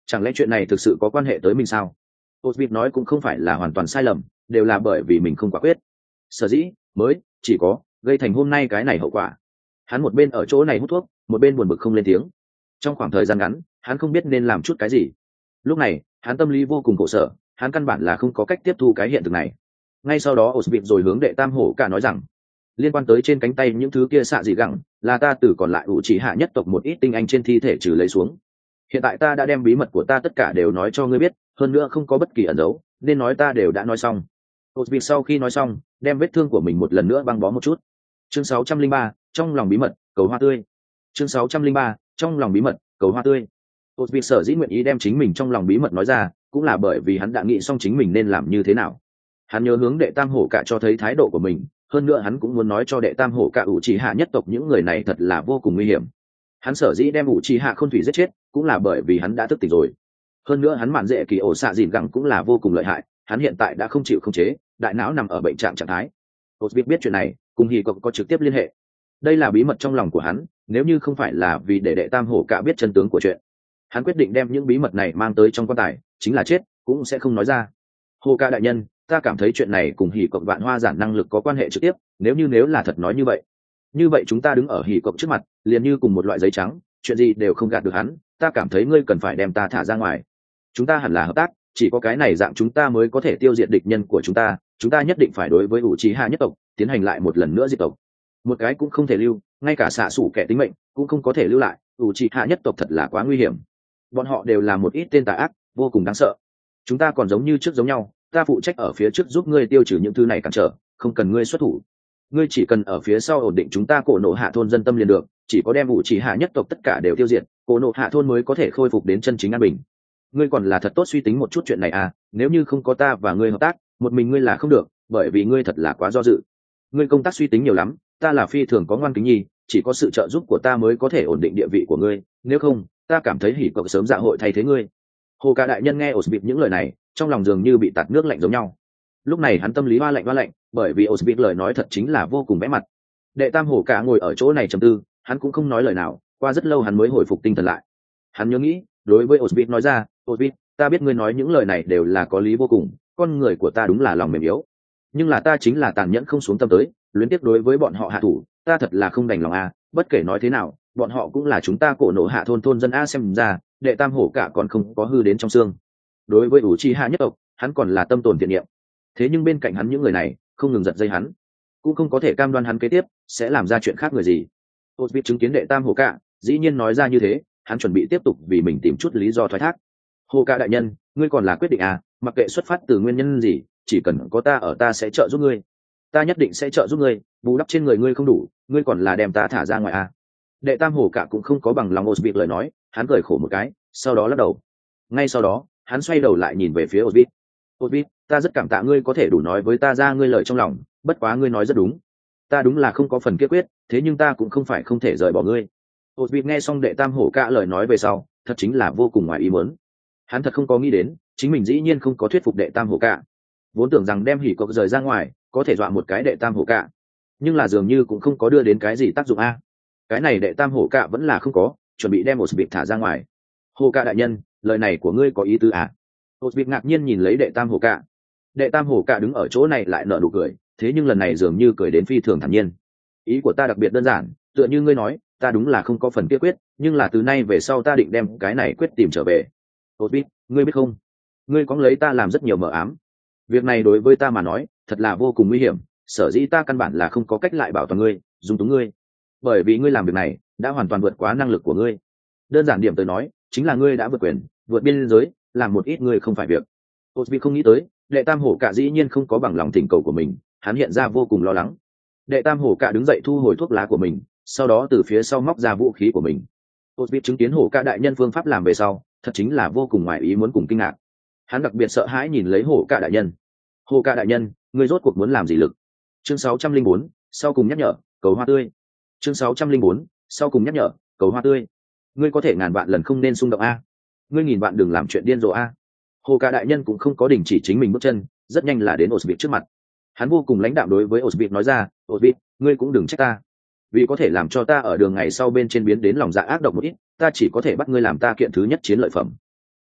S1: Chẳng lẽ chuyện này thực sự có quan hệ tới mình sao? Osbit nói cũng không phải là hoàn toàn sai lầm, đều là bởi vì mình không quả quyết. Sở dĩ mới chỉ có gây thành hôm nay cái này hậu quả. Hắn một bên ở chỗ này hút thuốc, một bên buồn bực không lên tiếng. Trong khoảng thời gian ngắn, hắn không biết nên làm chút cái gì. Lúc này, hắn tâm lý vô cùng khổ sở, hắn căn bản là không có cách tiếp thu cái hiện thực này. Ngay sau đó Osbit rồi hướng đệ tam hổ cả nói rằng, liên quan tới trên cánh tay những thứ kia xạ dị gẳng, là ta từ còn lại ủ chỉ hạ nhất tộc một ít tinh anh trên thi thể trừ lấy xuống. Hiện tại ta đã đem bí mật của ta tất cả đều nói cho ngươi biết, hơn nữa không có bất kỳ ẩn giấu, nên nói ta đều đã nói xong. Osbit sau khi nói xong, đem vết thương của mình một lần nữa băng bó một chút. Chương 603, trong lòng bí mật, cầu hoa tươi. Chương 603, trong lòng bí mật, cầu hoa tươi. Osbit sở dĩ nguyện ý đem chính mình trong lòng bí mật nói ra, cũng là bởi vì hắn đã nghĩ xong chính mình nên làm như thế nào. Hắn nhớ hướng đệ tam hổ cả cho thấy thái độ của mình, hơn nữa hắn cũng muốn nói cho đệ tam hổ cả ủ trì hạ nhất tộc những người này thật là vô cùng nguy hiểm. Hắn sở dĩ đem ủ trì hạ khôn thủy giết chết, cũng là bởi vì hắn đã thức tỉnh rồi. Hơn nữa hắn mạn dễ kỳ ổ xạ dìn gẳng cũng là vô cùng lợi hại, hắn hiện tại đã không chịu khống chế, đại não nằm ở bệnh trạng trạng thái. Osbit biết chuyện này, cùng Hỉ có trực tiếp liên hệ. Đây là bí mật trong lòng của hắn, nếu như không phải là vì để đệ tam hổ cả biết chân tướng của chuyện, hắn quyết định đem những bí mật này mang tới trong quan tài, chính là chết cũng sẽ không nói ra. Hồ ca đại nhân, ta cảm thấy chuyện này cùng Hỉ cộng vạn hoa giản năng lực có quan hệ trực tiếp, nếu là thật nói như vậy chúng ta đứng ở Hỉ cộng trước mặt, liền như cùng một loại giấy trắng, chuyện gì đều không gạt được hắn. Ta cảm thấy ngươi cần phải đem ta thả ra ngoài, chúng ta hẳn là hợp tác, chỉ có cái này dạng chúng ta mới có thể tiêu diệt địch nhân của chúng ta nhất định phải đối với ủ trí hạ nhất tộc tiến hành lại một lần nữa diệt tộc, một cái cũng không thể lưu, ngay cả xạ xủ kẻ tính mệnh cũng không có thể lưu lại. ủ trí hạ nhất tộc thật là quá nguy hiểm, bọn họ đều là một ít tên tà ác vô cùng đáng sợ. Chúng ta còn giống như trước giống nhau, ta phụ trách ở phía trước giúp ngươi tiêu trừ những thứ này cản trở, không cần ngươi xuất thủ, ngươi chỉ cần ở phía sau ổn định chúng ta cổ nộ hạ thôn dân tâm liền được. Chỉ có đem ủ trí hạ nhất tộc tất cả đều tiêu diệt, cổ nộ hạ thôn mới có thể khôi phục đến chân chính an bình. Ngươi còn là thật tốt suy tính một chút chuyện này à, nếu như không có ta và ngươi hợp tác, một mình ngươi là không được, bởi vì ngươi thật là quá do dự. Ngươi công tác suy tính nhiều lắm, ta là phi thường có ngoan kính nhi, chỉ có sự trợ giúp của ta mới có thể ổn định địa vị của ngươi, nếu không ta cảm thấy Hỉ cậu sớm dạ hội thay thế ngươi. Hồ ca đại nhân nghe Osbit những lời này, trong lòng dường như bị tạt nước lạnh giống nhau. Lúc này hắn tâm lý hoa lạnh, bởi vì Osbit lời nói thật chính là vô cùng bẽ mặt. Đệ tam hổ cả ngồi ở chỗ này trầm tư, hắn cũng không nói lời nào, qua rất lâu hắn mới hồi phục tinh thần lại. Hắn nhớ nghĩ, đối với Osbit nói ra, Osbit, ta biết ngươi nói những lời này đều là có lý vô cùng, con người của ta đúng là lòng mềm yếu, nhưng là ta chính là tàn nhẫn không xuống tâm tới, luyến tiếc đối với bọn họ hạ thủ, ta thật là không đành lòng a. Bất kể nói thế nào, bọn họ cũng là chúng ta cổ nộ hạ thôn dân a. Xem ra đệ tam hổ cả còn không có hư đến trong xương. Đối với ủ trì hạ nhất tộc, hắn còn là tâm tồn thiện niệm, thế nhưng bên cạnh hắn những người này không ngừng giật dây hắn, cũng không có thể cam đoan hắn kế tiếp sẽ làm ra chuyện khác người gì. Osbit chứng kiến đệ tam hổ cả dĩ nhiên nói ra như thế, hắn chuẩn bị tiếp tục vì mình tìm chút lý do thoái thác. Hồ ca đại nhân, ngươi còn là quyết định à, mặc kệ xuất phát từ nguyên nhân gì, chỉ cần có ta ở ta sẽ trợ giúp ngươi, ta nhất định sẽ trợ giúp ngươi, bù đắp trên người ngươi không đủ, ngươi còn là đem ta thả ra ngoài à. Đệ tam hổ cả cũng không có bằng lòng Osbit lời nói, hắn cười khổ một cái, sau đó lắc đầu. Ngay sau đó hắn xoay đầu lại nhìn về phía Osbit. Osbit, ta rất cảm tạ ngươi có thể đủ nói với ta ra ngươi lời trong lòng, bất quá ngươi nói rất đúng, ta đúng là không có phần kia quyết, thế nhưng ta cũng không phải không thể rời bỏ ngươi. Osbit nghe xong đệ tam hổ cả lời nói về sau, thật chính là vô cùng ngoài ý muốn. Hắn thật không có nghĩ đến, chính mình dĩ nhiên không có thuyết phục đệ tam hổ cả. Vốn tưởng rằng đem Hỉ cộc rời ra ngoài, có thể dọa một cái đệ tam hổ cả, nhưng là dường như cũng không có đưa đến cái gì tác dụng a. Cái này đệ tam hổ cả vẫn là không có, chuẩn bị đem Osbit thả ra ngoài. Hổ cả đại nhân, lời này của ngươi có ý tứ à? Osbit ngạc nhiên nhìn lấy đệ tam hổ cả. Đệ tam hổ cả đứng ở chỗ này lại nở nụ cười, thế nhưng lần này dường như cười đến phi thường thản nhiên. Ý của ta đặc biệt đơn giản, tựa như ngươi nói, ta đúng là không có phần kia quyết, nhưng là từ nay về sau ta định đem cái này quyết tìm trở về. Osbit, ngươi biết không, ngươi có lấy ta làm rất nhiều mờ ám, việc này đối với ta mà nói thật là vô cùng nguy hiểm, sở dĩ ta căn bản là không có cách lại bảo toàn ngươi, dung túng ngươi, bởi vì ngươi làm việc này đã hoàn toàn vượt quá năng lực của ngươi. Đơn giản điểm tới nói, chính là ngươi đã vượt quyền, vượt biên giới, làm một ít ngươi không phải việc. Osbit không nghĩ tới, đệ tam hổ cả dĩ nhiên không có bằng lòng thỉnh cầu của mình, hắn hiện ra vô cùng lo lắng. Đệ tam hổ cả đứng dậy thu hồi thuốc lá của mình, sau đó từ phía sau móc ra vũ khí của mình. Osbit chứng kiến hổ cả đại nhân phương pháp làm về sau, thật chính là vô cùng ngoài ý muốn cùng kinh ngạc. Hắn đặc biệt sợ hãi nhìn lấy hổ cả đại nhân. Hổ cả đại nhân, ngươi rốt cuộc muốn làm gì lực? Chương 604, sau cùng nhắc nhở, cầu hoa tươi. Chương 604, sau cùng nhắc nhở, cầu hoa tươi. Ngươi có thể ngàn vạn lần không nên xung động a. Ngươi nghìn vạn đừng làm chuyện điên rồ a. Hổ cả đại nhân cũng không có đình chỉ chính mình bước chân, rất nhanh là đến Osbit trước mặt. Hắn vô cùng lãnh đạm đối với Osbit nói ra, Osbit, ngươi cũng đừng trách ta, vì có thể làm cho ta ở đường ngày sau bên trên biến đến lòng dạ ác độc một ít, ta chỉ có thể bắt ngươi làm ta kiện thứ nhất chiến lợi phẩm.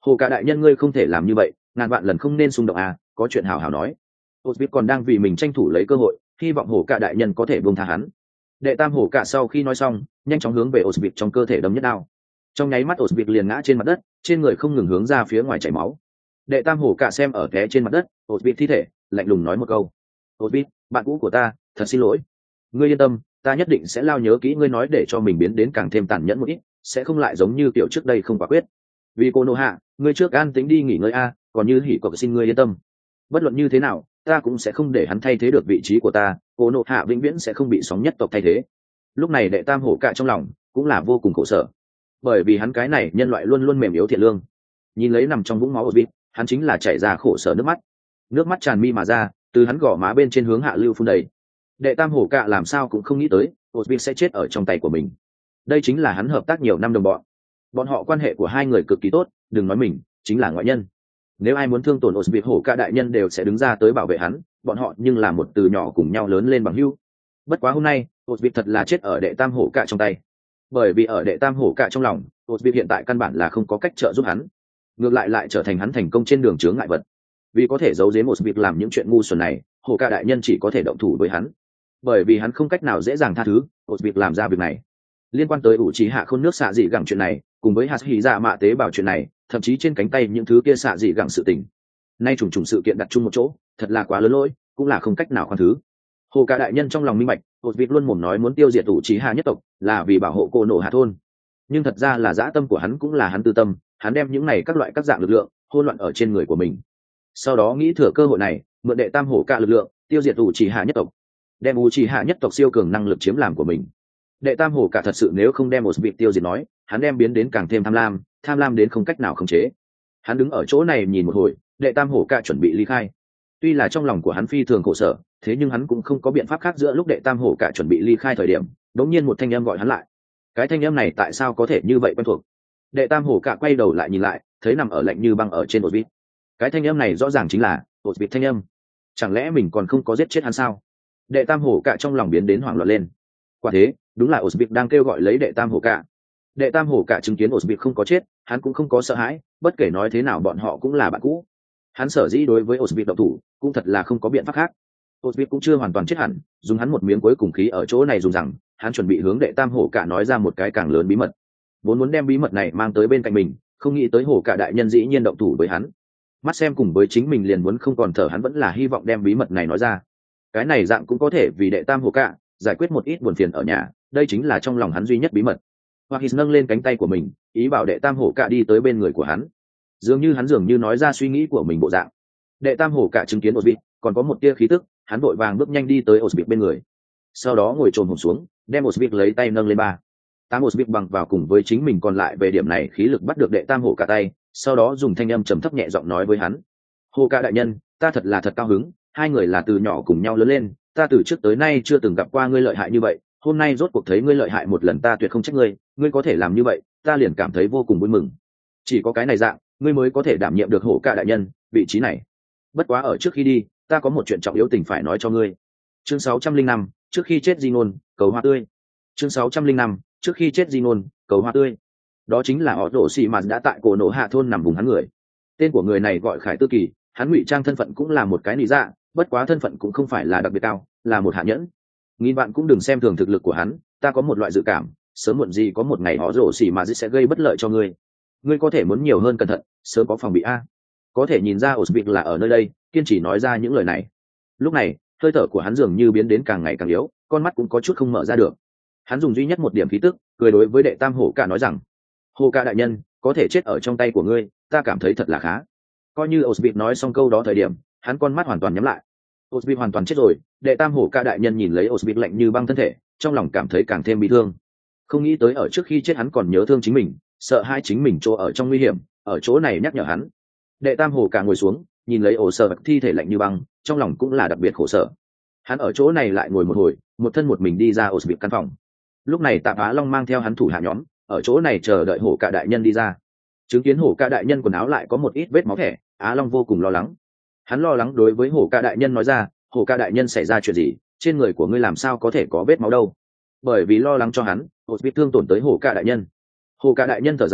S1: Hồ cả đại nhân ngươi không thể làm như vậy, ngàn vạn lần không nên xung động à, có chuyện hào hào nói. Osvik còn đang vì mình tranh thủ lấy cơ hội, hy vọng hồ cả đại nhân có thể buông tha hắn. Đệ tam hồ cả sau khi nói xong, nhanh chóng hướng về Osvik trong cơ thể đâm nhất đao. Trong nháy mắt Osvik liền ngã trên mặt đất, trên người không ngừng hướng ra phía ngoài chảy máu. Đệ tam hồ cả xem ở té trên mặt đất, Osvik thi thể, lạnh lùng nói một câu: "Osvik, bạn cũ của ta, thật xin lỗi. Ngươi yên tâm, ta nhất định sẽ lao nhớ kỹ ngươi nói để cho mình biến đến càng thêm tàn nhẫn một ít, sẽ không lại giống như kiểu trước đây không quả quyết. Vì cô nô hạ, ngươi trước an tính đi nghỉ ngơi a, còn như hỉ cọc xin ngươi yên tâm. Bất luận như thế nào, ta cũng sẽ không để hắn thay thế được vị trí của ta, cô nô hạ vĩnh viễn sẽ không bị sóng nhất tộc thay thế." Lúc này đệ tam hổ cả trong lòng cũng là vô cùng khổ sở, bởi vì hắn cái này nhân loại luôn luôn mềm yếu thiện lương. Nhìn lấy nằm trong vũng máu Osvik, hắn chính là chảy ra khổ sở nước mắt tràn mi mà ra, từ hắn gò má bên trên hướng hạ lưu phun đầy. Đệ tam hổ cả làm sao cũng không nghĩ tới Osvik sẽ chết ở trong tay của mình. Đây chính là hắn hợp tác nhiều năm đồng bọn họ quan hệ của hai người cực kỳ tốt, đừng nói mình, chính là ngoại nhân. Nếu ai muốn thương tổn Osvik, hổ cả đại nhân đều sẽ đứng ra tới bảo vệ hắn, bọn họ nhưng là một từ nhỏ cùng nhau lớn lên bằng hữu. Bất quá hôm nay Osvik thật là chết ở đệ tam hổ cả trong tay, bởi vì ở đệ tam hổ cả trong lòng, Osvik hiện tại căn bản là không có cách trợ giúp hắn, ngược lại trở thành hắn thành công trên đường chướng ngại vật. Vì có thể giấu giếm Osvik làm những chuyện ngu xuẩn này, hổ cả đại nhân chỉ có thể động thủ với hắn, bởi vì hắn không cách nào dễ dàng tha thứ Osvik làm ra việc này. Liên quan tới ủ trí hạ khôn nước xạ dị gẳng chuyện này, cùng với hạt hỉ dạ mạ tế bào chuyện này, thậm chí trên cánh tay những thứ kia xạ dị gẳng sự tình, nay trùng sự kiện đặt chung một chỗ, thật là quá lớn lỗi, cũng là không cách nào khoan thứ. Hồ cả đại nhân trong lòng minh bạch, Osvik luôn mồm nói muốn tiêu diệt ủ trí hạ nhất tộc là vì bảo hộ cô nổ hạ thôn, nhưng thật ra là dã tâm của hắn cũng là hắn tư tâm, hắn đem những này các loại các dạng lực lượng hỗn loạn ở trên người của mình, sau đó nghĩ thừa cơ hội này mượn đệ tam hổ cả lực lượng tiêu diệt ủ trí hạ nhất tộc, đem ủ trí hạ nhất tộc siêu cường năng lực chiếm làm của mình. Đệ tam hổ cả thật sự nếu không đem Osvik tiêu diệt nói, hắn đem biến đến càng thêm tham lam đến không cách nào khống chế. Hắn đứng ở chỗ này nhìn một hồi, đệ tam hổ cả chuẩn bị ly khai. Tuy là trong lòng của hắn phi thường khổ sở, thế nhưng hắn cũng không có biện pháp khác. Giữa lúc đệ tam hổ cả chuẩn bị ly khai thời điểm, đột nhiên một thanh âm gọi hắn lại. Cái thanh âm này tại sao có thể như vậy quen thuộc? Đệ tam hổ cả quay đầu lại nhìn lại, thấy nằm ở lạnh như băng ở trên Osvik. Cái thanh âm này rõ ràng chính là Osvik thanh âm. Chẳng lẽ mình còn không có giết chết hắn sao? Đệ tam hổ cả trong lòng biến đến hoảng loạn lên. Quả thế, đúng là Osvik đang kêu gọi lấy đệ tam hổ cả. Đệ tam hổ cả chứng kiến Osvik không có chết, hắn cũng không có sợ hãi, bất kể nói thế nào bọn họ cũng là bạn cũ. Hắn sở dĩ đối với Osvik động thủ, cũng thật là không có biện pháp khác. Osvik cũng chưa hoàn toàn chết hẳn, dùng hắn một miếng cuối cùng khí ở chỗ này dùng rằng, hắn chuẩn bị hướng đệ tam hổ cả nói ra một cái càng lớn bí mật. Vốn muốn đem bí mật này mang tới bên cạnh mình, không nghĩ tới hổ cả đại nhân dĩ nhiên động thủ với hắn. Mắt xem cùng với chính mình liền muốn không còn thở, hắn vẫn là hy vọng đem bí mật này nói ra. Cái này dạng cũng có thể vì đệ tam hổ cả giải quyết một ít buồn phiền ở nhà, đây chính là trong lòng hắn duy nhất bí mật. Hoặc Hít nâng lên cánh tay của mình, ý bảo đệ tam hổ cả đi tới bên người của hắn. Dường như nói ra suy nghĩ của mình bộ dạng. Đệ tam hổ cả chứng kiến Osvik, còn có một tia khí tức, hắn vội vàng bước nhanh đi tới Osvik bên người. Sau đó ngồi chồm hổm xuống, đem Osvik lấy tay nâng lên ba. Tám Osvik bằng vào cùng với chính mình còn lại về điểm này khí lực bắt được đệ tam hổ cả tay, sau đó dùng thanh âm trầm thấp nhẹ giọng nói với hắn: "Hổ cả đại nhân, ta thật là thật cao hứng, hai người là từ nhỏ cùng nhau lớn lên, ta từ trước tới nay chưa từng gặp qua ngươi lợi hại như vậy, hôm nay rốt cuộc thấy ngươi lợi hại một lần, ta tuyệt không trách ngươi, ngươi có thể làm như vậy, ta liền cảm thấy vô cùng vui mừng. Chỉ có cái này dạng, ngươi mới có thể đảm nhiệm được hổ cả đại nhân vị trí này. Bất quá ở trước khi đi, ta có một chuyện trọng yếu tình phải nói cho ngươi." Chương 605, trước khi chết Jinon, cầu hoa tươi. Chương 605, trước khi chết Jinon, cầu hoa tươi. Đó chính là họ Rổ Xỉ Mạt đã tại cổ nổ hạ thôn nằm vùng hắn người. Tên của người này gọi Khải Tư Kỳ, hắn ngụy trang thân phận cũng là một cái nị dạ, bất quá thân phận cũng không phải là đặc biệt cao, là một hạ nhẫn. Nghìn bạn cũng đừng xem thường thực lực của hắn, ta có một loại dự cảm, sớm muộn gì có một ngày họ Rổ Xỉ Mạt sẽ gây bất lợi cho ngươi. Ngươi có thể muốn nhiều hơn cẩn thận, sớm có phòng bị a. Có thể nhìn ra Osvik là ở nơi đây, kiên trì nói ra những lời này. Lúc này, hơi thở của hắn dường như biến đến càng ngày càng yếu, con mắt cũng có chút không mở ra được. Hắn dùng duy nhất một điểm khí tức, cười đối với đệ tam hổ cả nói rằng: "Hổ cả đại nhân, có thể chết ở trong tay của ngươi, ta cảm thấy thật là khá." Coi như Osvik nói xong câu đó thời điểm, hắn con mắt hoàn toàn nhắm lại. Osvik hoàn toàn chết rồi. Đệ tam hổ ca đại nhân nhìn lấy Osvik lạnh như băng thân thể, trong lòng cảm thấy càng thêm bị thương. Không nghĩ tới ở trước khi chết hắn còn nhớ thương chính mình, sợ hai chính mình chỗ ở trong nguy hiểm, ở chỗ này nhắc nhở hắn. Đệ tam hổ ca ngồi xuống, nhìn lấy ổ sở thi thể lạnh như băng, trong lòng cũng là đặc biệt khổ sở. Hắn ở chỗ này lại ngồi một hồi, một thân một mình đi ra Osvik căn phòng. Lúc này Tạ Á Long mang theo hắn thủ hạ nhóm, ở chỗ này chờ đợi hổ ca đại nhân đi ra. Chứng kiến hổ ca đại nhân quần áo lại có một ít vết máu thẻ, Á Long vô cùng lo lắng. Hắn lo lắng đối với hổ ca đại nhân nói ra: "Hổ ca đại nhân xảy ra chuyện gì? Trên người của ngươi làm sao có thể có vết máu đâu?" Bởi vì lo lắng cho hắn, Osvik thương tổn tới hổ ca đại nhân. Hổ ca đại nhân thở dài,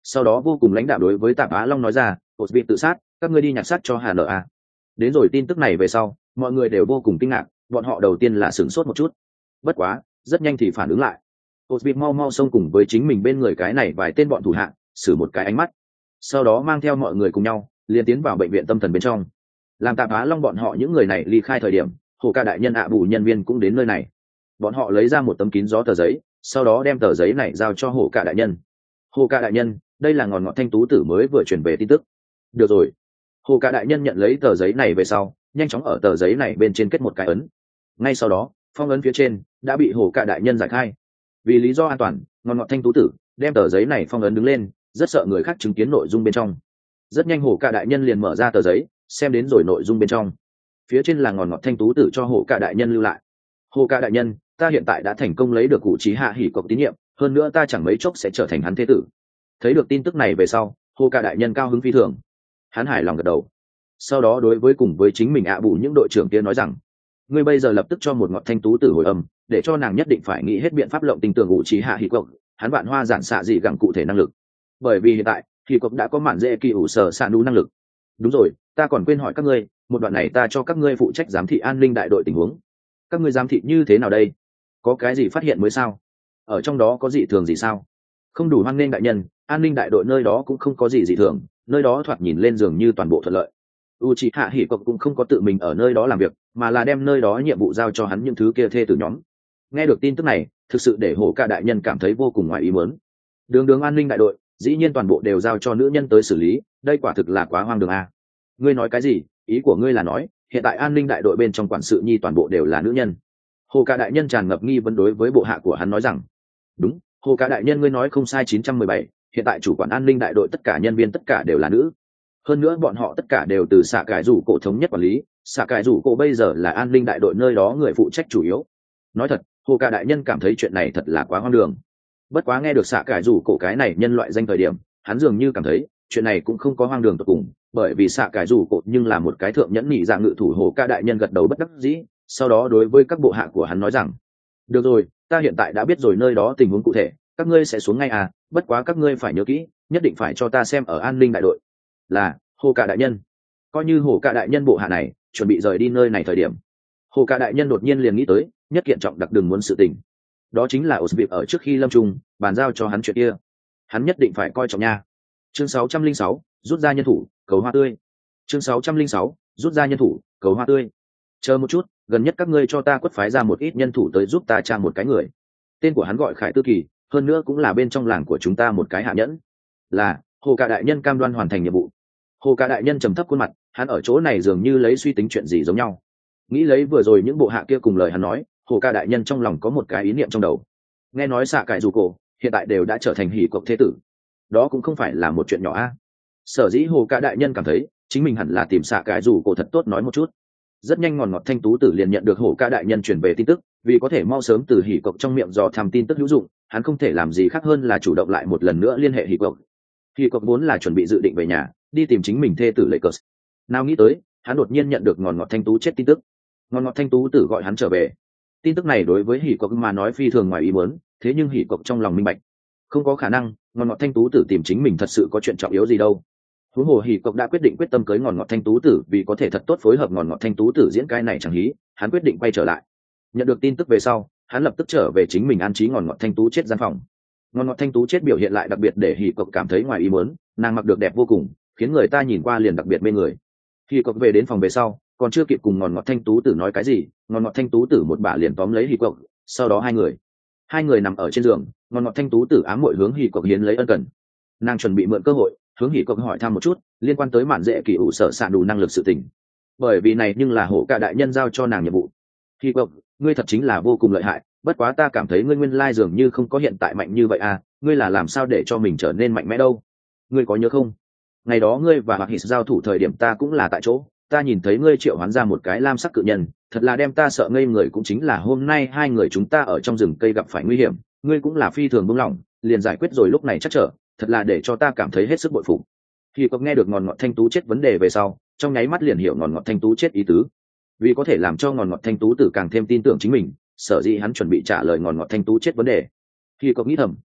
S1: sau đó vô cùng lãnh đạo đối với Tạp Á Long nói ra, ột bị tự sát, các ngươi đi nhặt xác cho Hà Nợ a. Đến rồi tin tức này về sau, mọi người đều vô cùng kinh ngạc, bọn họ đầu tiên là sửng sốt một chút, bất quá rất nhanh thì phản ứng lại. ột bị mau mau xông cùng với chính mình bên người cái này vài tên bọn thủ hạ xử một cái ánh mắt, sau đó mang theo mọi người cùng nhau liền tiến vào bệnh viện tâm thần bên trong. Làm Tạp Á Long bọn họ những người này ly khai thời điểm, hồ ca đại nhân bù nhân viên cũng đến nơi này. Bọn họ lấy ra một tấm kín gió tờ giấy, sau đó đem tờ giấy này giao cho hồ ca đại nhân. Hồ ca đại nhân, đây là ngọn ngọt thanh tú tử mới vừa truyền về tin tức. Được rồi. Hồ ca đại nhân nhận lấy tờ giấy này về sau, nhanh chóng ở tờ giấy này bên trên kết một cái ấn. Ngay sau đó, phong ấn phía trên đã bị hồ ca đại nhân giải khai. Vì lý do an toàn, ngọn ngọt thanh tú tử đem tờ giấy này phong ấn đứng lên, rất sợ người khác chứng kiến nội dung bên trong. Rất nhanh hồ ca đại nhân liền mở ra tờ giấy, xem đến rồi nội dung bên trong. Phía trên là ngọn ngọt thanh tú tử cho hồ ca đại nhân lưu lại. Hồ ca đại nhân, ta hiện tại đã thành công lấy được cụ trí hạ hỉ cộc tín nhiệm, hơn nữa ta chẳng mấy chốc sẽ trở thành hắn thế tử. Thấy được tin tức này về sau, hồ ca đại nhân cao hứng phi thường. Hắn hài lòng gật đầu, sau đó đối với cùng với chính mình bù những đội trưởng kia nói rằng, ngươi bây giờ lập tức cho một ngọt thanh tú tử hồi âm, để cho nàng nhất định phải nghĩ hết biện pháp lộng tình tưởng cụ trí hạ hỉ cộc, hắn vạn hoa giản xạ gì gặng cụ thể năng lực. Bởi vì hiện tại hỉ cộc đã có mạn dễ kỳ ủ sở xạ nú năng lực. Đúng rồi, ta còn quên hỏi các ngươi, một đoạn này ta cho các ngươi phụ trách giám thị an ninh đại đội tình huống. Các ngươi giám thị như thế nào đây? Có cái gì phát hiện mới sao? Ở trong đó có dị thường gì sao? Không đủ hoan nghênh đại nhân, an ninh đại đội nơi đó cũng không có gì dị thường, nơi đó thoạt nhìn lên dường như toàn bộ thuận lợi. Uchiha Hỉ Cộc cũng không có tự mình ở nơi đó làm việc, mà là đem nơi đó nhiệm vụ giao cho hắn những thứ kia thê tử nhóm. Nghe được tin tức này, thực sự để hổ ca đại nhân cảm thấy vô cùng ngoài ý muốn. Đường an ninh đại đội, dĩ nhiên toàn bộ đều giao cho nữ nhân tới xử lý, đây quả thực là quá hoang đường a. Ngươi nói cái gì? Ý của ngươi là nói, hiện tại an ninh đại đội bên trong quản sự nhi toàn bộ đều là nữ nhân? Hồ ca đại nhân tràn ngập nghi vấn đối với bộ hạ của hắn nói rằng, đúng, hồ ca đại nhân ngươi nói không sai 917, hiện tại chủ quản an ninh đại đội tất cả nhân viên tất cả đều là nữ. Hơn nữa bọn họ tất cả đều từ xạ cải rủ cổ thống nhất quản lý, xạ cải rủ cổ bây giờ là an ninh đại đội nơi đó người phụ trách chủ yếu. Nói thật, hồ ca đại nhân cảm thấy chuyện này thật là quá hoang đường. Bất quá nghe được xạ cải rủ cổ cái này nhân loại danh thời điểm, hắn dường như cảm thấy chuyện này cũng không có hoang đường tột cùng, bởi vì xạ cải rủ cổ nhưng là một cái thượng nhẫn nhị dạng ngự thủ. Hồ ca đại nhân gật đầu bất đắc dĩ, sau đó đối với các bộ hạ của hắn nói rằng, được rồi, ta hiện tại đã biết rồi nơi đó tình huống cụ thể, các ngươi sẽ xuống ngay à, bất quá các ngươi phải nhớ kỹ, nhất định phải cho ta xem ở an ninh đại đội. Là, hồ ca đại nhân. Coi như hồ ca đại nhân bộ hạ này chuẩn bị rời đi nơi này thời điểm, hồ ca đại nhân đột nhiên liền nghĩ tới nhất kiện trọng đặc đừng muốn sự tình, đó chính là Osvip ở trước khi lâm trung bàn giao cho hắn chuyện kia, hắn nhất định phải coi trọng nha. Chương 606, rút ra nhân thủ cầu hoa tươi. Chương 606, rút ra nhân thủ cầu hoa tươi. Chờ một chút, gần nhất các ngươi cho ta quất phái ra một ít nhân thủ tới giúp ta tra một cái người, tên của hắn gọi Khải Tư Kỳ, hơn nữa cũng là bên trong làng của chúng ta một cái hạ nhẫn. Là, hồ ca đại nhân cam đoan hoàn thành nhiệm vụ. Hồ ca đại nhân trầm thấp khuôn mặt, hắn ở chỗ này dường như lấy suy tính chuyện gì giống nhau. Nghĩ lấy vừa rồi những bộ hạ kia cùng lời hắn nói, hồ ca đại nhân trong lòng có một cái ý niệm trong đầu. Nghe nói xạ cải dù cổ hiện tại đều đã trở thành hỉ cộc thế tử, đó cũng không phải là một chuyện nhỏ a. Sở dĩ hồ ca đại nhân cảm thấy chính mình hẳn là tìm xạ cải dù cổ thật tốt nói một chút. Rất nhanh ngọt thanh tú tử liền nhận được hồ ca đại nhân chuyển về tin tức, vì có thể mau sớm từ hỉ cộc trong miệng dò thăm tin tức hữu dụng, hắn không thể làm gì khác hơn là chủ động lại một lần nữa liên hệ hỉ cộc. Hỉ cộc vốn là chuẩn bị dự định về nhà đi tìm chính mình thê tử lệ cờ, nào nghĩ tới hắn đột nhiên nhận được ngọt thanh tú chết tin tức. Ngọt thanh tú tử gọi hắn trở về. Tin tức này đối với hỉ cộc mà nói phi thường ngoài ý muốn, thế nhưng hỉ cộc trong lòng minh bạch, không có khả năng ngọt thanh tú tử tìm chính mình thật sự có chuyện trọng yếu gì đâu. Huống hồ hỉ cộc đã quyết định quyết tâm cưới ngọt thanh tú tử, vì có thể thật tốt phối hợp ngọt thanh tú tử diễn cái này chẳng hí, hắn quyết định quay trở lại. Nhận được tin tức về sau, hắn lập tức trở về chính mình an trí ngọt thanh tú chết gian phòng. Ngọt thanh tú chết biểu hiện lại đặc biệt để hỉ cộc cảm thấy ngoài ý muốn, nàng mặc được đẹp vô cùng, khiến người ta nhìn qua liền đặc biệt mê người. Hỉ cộc về đến phòng về sau, còn chưa kịp cùng ngọt thanh tú tử nói cái gì, ngọt thanh tú tử một bả liền tóm lấy hỉ cộc, sau đó hai người nằm ở trên giường, ngọt thanh tú tử ám muội hướng hỉ cộc hiến lấy ân cần. Nàng chuẩn bị mượn cơ hội hướng hỉ cộc hỏi thăm một chút liên quan tới mạn dễ kỳ ủ sở sạn đủ năng lực sự tình, bởi vì này nhưng là hổ ca đại nhân giao cho nàng nhiệm vụ. Hỉ cộc, ngươi thật chính là vô cùng lợi hại, bất quá ta cảm thấy ngươi nguyên lai dường như không có hiện tại mạnh như vậy à, ngươi là làm sao để cho mình trở nên mạnh mẽ đâu? Ngươi có nhớ không, ngày đó ngươi và Hoạt Hỉ giao thủ thời điểm ta cũng là tại chỗ, ta nhìn thấy ngươi triệu hoán ra một cái lam sắc cự nhân, thật là đem ta sợ ngây người. Cũng chính là hôm nay hai người chúng ta ở trong rừng cây gặp phải nguy hiểm, ngươi cũng là phi thường buông lỏng, liền giải quyết rồi lúc này chắc trở, thật là để cho ta cảm thấy hết sức bội phục. Khi có nghe được ngọt thanh tú chết vấn đề về sau, trong nháy mắt liền hiểu ngọt thanh tú chết ý tứ. Vì có thể làm cho ngọt thanh tú tử càng thêm tin tưởng chính mình, sở dĩ hắn chuẩn bị trả lời ngọt thanh tú chết vấn đề. Khi có nghĩ thầm,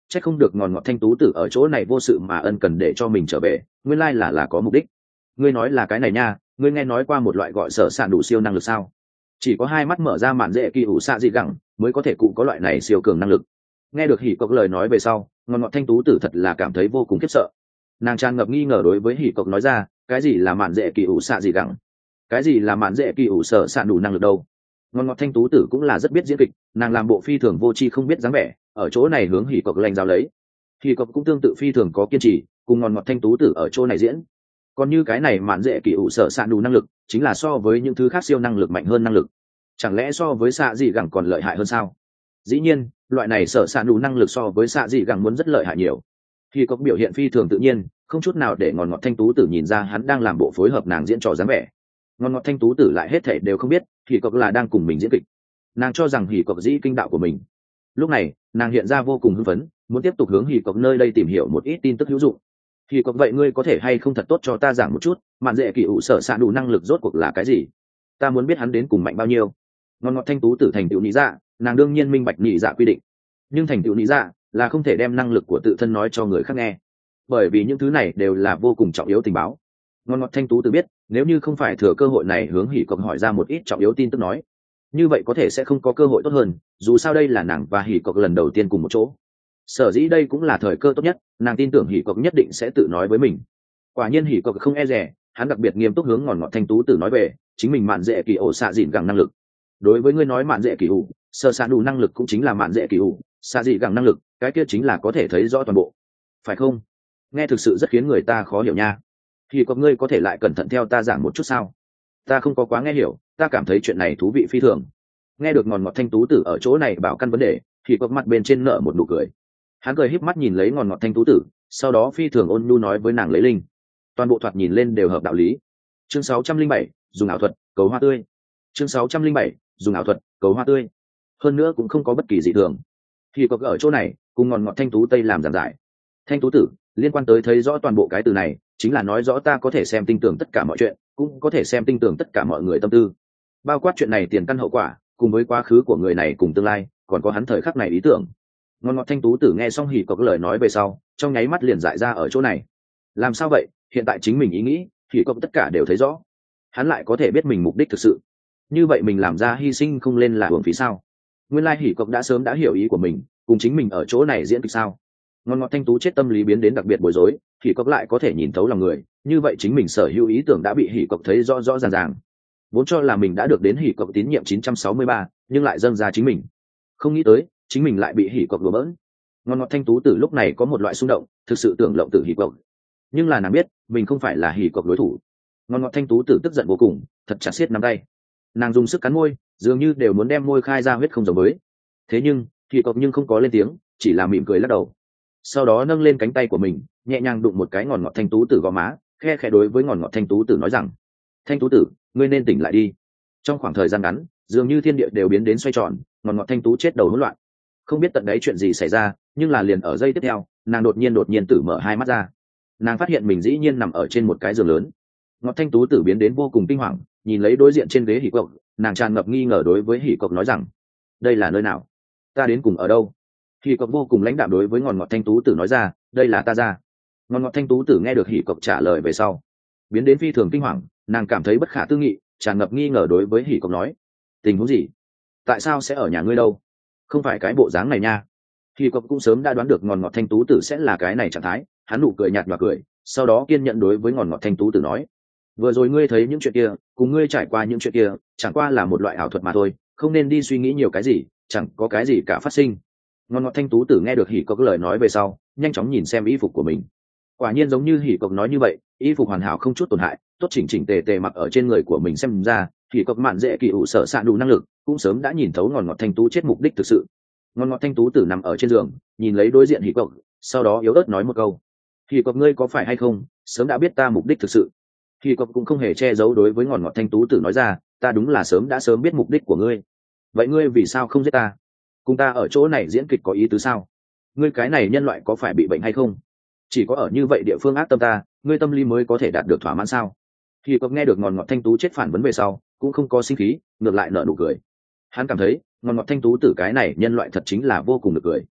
S1: Chắc không được ngòn ngọt thanh tú tử ở chỗ này vô sự mà ân cần để cho mình trở về, nguyên lai là có mục đích. Ngươi nói là cái này nha, ngươi nghe nói qua một loại gọi sở sạn đủ siêu năng lực sao? Chỉ có hai mắt mở ra mạn dễ kỳ ủ xạ dị gẳng mới có thể cụ có loại này siêu cường năng lực. Nghe được hỉ cộc lời nói về sau, ngòn ngọt thanh tú tử thật là cảm thấy vô cùng khiếp sợ. Nàng tràn ngập nghi ngờ đối với hỉ cộc nói ra, cái gì là mạn dễ kỳ ủ xạ dị gẳng? Cái gì là mạn dễ kỳ ủ sở sạn đủ năng lực đâu? Ngòn ngọt thanh tú tử cũng là rất biết diễn kịch, nàng làm bộ phi thường vô tri không biết dáng vẻ, ở chỗ này hướng hỉ cộc lành giáo lấy. Hỉ cộc cũng tương tự phi thường có kiên trì, cùng ngòn ngọt thanh tú tử ở chỗ này diễn. Còn như cái này mạn dễ kỳ ủ sở sạn đủ năng lực, chính là so với những thứ khác siêu năng lực mạnh hơn năng lực. Chẳng lẽ so với xạ dị gẳng còn lợi hại hơn sao? Dĩ nhiên, loại này sở sạn đủ năng lực so với xạ dị gẳng muốn rất lợi hại nhiều. Hỉ cộc biểu hiện phi thường tự nhiên, không chút nào để ngòn ngọt thanh tú tử nhìn ra hắn đang làm bộ phối hợp nàng diễn trò dáng vẻ. Ngòn ngọt thanh tú tử lại hết thảy đều không biết hỉ cộc là đang cùng mình diễn kịch. Nàng cho rằng hỉ cộc dĩ kinh đạo của mình. Lúc này nàng hiện ra vô cùng hưng phấn, muốn tiếp tục hướng hỉ cộc nơi đây tìm hiểu một ít tin tức hữu dụng. Hỉ cộc, vậy ngươi có thể hay không thật tốt cho ta giảng một chút mạn dễ kỳ ủ sở sạn đủ năng lực rốt cuộc là cái gì? Ta muốn biết hắn đến cùng mạnh bao nhiêu. Ngòn ngọt thanh tú tử thành tựu lý dạ, nàng đương nhiên minh bạch lý dạ quy định, nhưng thành tựu lý dạ là không thể đem năng lực của tự thân nói cho người khác nghe, bởi vì những thứ này đều là vô cùng trọng yếu tình báo. Ngòn ngọt thanh tú tự biết, nếu như không phải thừa cơ hội này hướng hỉ cộc hỏi ra một ít trọng yếu tin tức nói, như vậy có thể sẽ không có cơ hội tốt hơn, dù sao đây là nàng và hỉ cộc lần đầu tiên cùng một chỗ. Sở dĩ đây cũng là thời cơ tốt nhất, nàng tin tưởng hỉ cộc nhất định sẽ tự nói với mình. Quả nhiên hỉ cộc không e dè, hắn đặc biệt nghiêm túc hướng ngòn ngọt thanh tú tử nói về chính mình mạn dễ kỳ ổ xạ dịn gẳng năng lực. Đối với ngươi nói mạn dễ kỳ ủ sở sạn đủ năng lực cũng chính là mạn dễ kỳ ủ xạ dị gẳng năng lực, cái kia chính là có thể thấy rõ toàn bộ, phải không? Nghe thực sự rất khiến người ta khó hiểu nha. Thì có ngươi có thể lại cẩn thận theo ta giảng một chút sao? Ta không có quá nghe hiểu, ta cảm thấy chuyện này thú vị phi thường. Nghe được ngòn ngọt thanh tú tử ở chỗ này bảo căn vấn đề, thì có mặt bên trên nở một nụ cười. Hắn cười híp mắt nhìn lấy ngòn ngọt thanh tú tử, sau đó phi thường ôn nhu nói với nàng lấy linh. Toàn bộ thoạt nhìn lên đều hợp đạo lý. Chương 607, dùng ảo thuật cầu hoa tươi. Chương 607, dùng ảo thuật cầu hoa tươi. Hơn nữa cũng không có bất kỳ dị thường. Thì có ở chỗ này cùng ngòn ngọt thanh tú tây làm giảng giải. Thanh tú tử, liên quan tới thấy rõ toàn bộ cái từ này, chính là nói rõ ta có thể xem tinh tường tất cả mọi chuyện, cũng có thể xem tinh tường tất cả mọi người tâm tư, bao quát chuyện này tiền căn hậu quả, cùng với quá khứ của người này cùng tương lai, còn có hắn thời khắc này ý tưởng. Ngòn ngọt thanh tú tử nghe xong hỉ có lời nói về sau, trong nháy mắt liền giải ra ở chỗ này. Làm sao vậy? Hiện tại chính mình ý nghĩ thì có tất cả đều thấy rõ, hắn lại có thể biết mình mục đích thực sự, như vậy mình làm ra hy sinh không lên là hưởng phí sao? Nguyên lai hỉ cộc đã sớm đã hiểu ý của mình, cùng chính mình ở chỗ này diễn kịch sao? Ngòn ngọt thanh tú chết tâm lý biến đến đặc biệt bối rối, hỉ cộc lại có thể nhìn thấu lòng người, như vậy chính mình sở hữu ý tưởng đã bị hỉ cộc thấy rõ rõ ràng ràng. Vốn cho là mình đã được đến hỉ cộc tín nhiệm 963, nhưng lại dâng ra chính mình. Không nghĩ tới, chính mình lại bị hỉ cộc đùa bỡn. Ngòn ngọt thanh tú từ lúc này có một loại xung động, thực sự tưởng lộng từ hỉ cộc. Nhưng là nàng biết, mình không phải là hỉ cộc đối thủ. Ngòn ngọt thanh tú tử tức giận vô cùng, thật chặt siết nắm tay. Nàng dùng sức cắn môi, dường như đều muốn đem môi khai ra huyết không giống với. Thế nhưng hỉ cộc nhưng không có lên tiếng, chỉ là mỉm cười lắc đầu. Sau đó nâng lên cánh tay của mình, nhẹ nhàng đụng một cái ngòn ngọt thanh tú tử gò má, khe khẽ đối với ngòn ngọt thanh tú tử nói rằng: thanh tú tử, ngươi nên tỉnh lại đi. Trong khoảng thời gian ngắn, dường như thiên địa đều biến đến xoay tròn, ngòn ngọt thanh tú chết đầu hỗn loạn, không biết tận đấy chuyện gì xảy ra, nhưng là liền ở giây tiếp theo, nàng đột nhiên tử mở hai mắt ra. Nàng phát hiện mình dĩ nhiên nằm ở trên một cái giường lớn. Ngọt thanh tú tử biến đến vô cùng kinh hoàng, nhìn lấy đối diện trên ghế hỉ cộc, nàng tràn ngập nghi ngờ đối với hỉ cộc nói rằng: đây là nơi nào? Ta đến cùng ở đâu? Hỉ cộc vô cùng lãnh đạm đối với ngọn ngọt thanh tú tử nói ra: đây là ta ra. Ngọn ngọt thanh tú tử nghe được hỉ cộc trả lời về sau, biến đến phi thường kinh hoàng, nàng cảm thấy bất khả tư nghị, tràn ngập nghi ngờ đối với hỉ cộc nói: tình huống gì? Tại sao sẽ ở nhà ngươi đâu? Không phải cái bộ dáng này nha. Hỉ cộc cũng sớm đã đoán được ngọn ngọt thanh tú tử sẽ là cái này trạng thái, hắn nụ cười nhạt và cười, sau đó kiên nhẫn đối với ngọn ngọt thanh tú tử nói: vừa rồi ngươi thấy những chuyện kia, cùng ngươi trải qua những chuyện kia, chẳng qua là một loại ảo thuật mà thôi, không nên đi suy nghĩ nhiều cái gì, chẳng có cái gì cả phát sinh. Ngọn ngọt thanh tú tử nghe được hỉ cộc lời nói về sau, nhanh chóng nhìn xem y phục của mình. Quả nhiên giống như hỉ cộc nói như vậy, y phục hoàn hảo không chút tổn hại, tốt chỉnh chỉnh tề tề mặc ở trên người của mình, xem ra hỉ cộc mạn dễ kỳ ủ sở sạn đủ năng lực cũng sớm đã nhìn thấu ngọn ngọt thanh tú chết mục đích thực sự. Ngọn ngọt thanh tú tử nằm ở trên giường, nhìn lấy đối diện hỉ cộc, sau đó yếu ớt nói một câu: hỉ cộc, ngươi có phải hay không sớm đã biết ta mục đích thực sự? Hỉ cộc cũng không hề che giấu đối với ngọn ngọt thanh tú tử nói ra: ta đúng là sớm biết mục đích của ngươi. Vậy ngươi vì sao không giết ta? Cùng ta ở chỗ này diễn kịch có ý tứ sao? Ngươi cái này nhân loại có phải bị bệnh hay không? Chỉ có ở như vậy địa phương ác tâm ta, ngươi tâm lý mới có thể đạt được thỏa mãn sao? Hỉ cộc nghe được ngọn ngọt thanh tú chết phản vấn về sau, cũng không có sinh khí, ngược lại nở nụ cười. Hắn cảm thấy ngọn ngọt thanh tú tử cái này nhân loại thật chính là vô cùng được cười.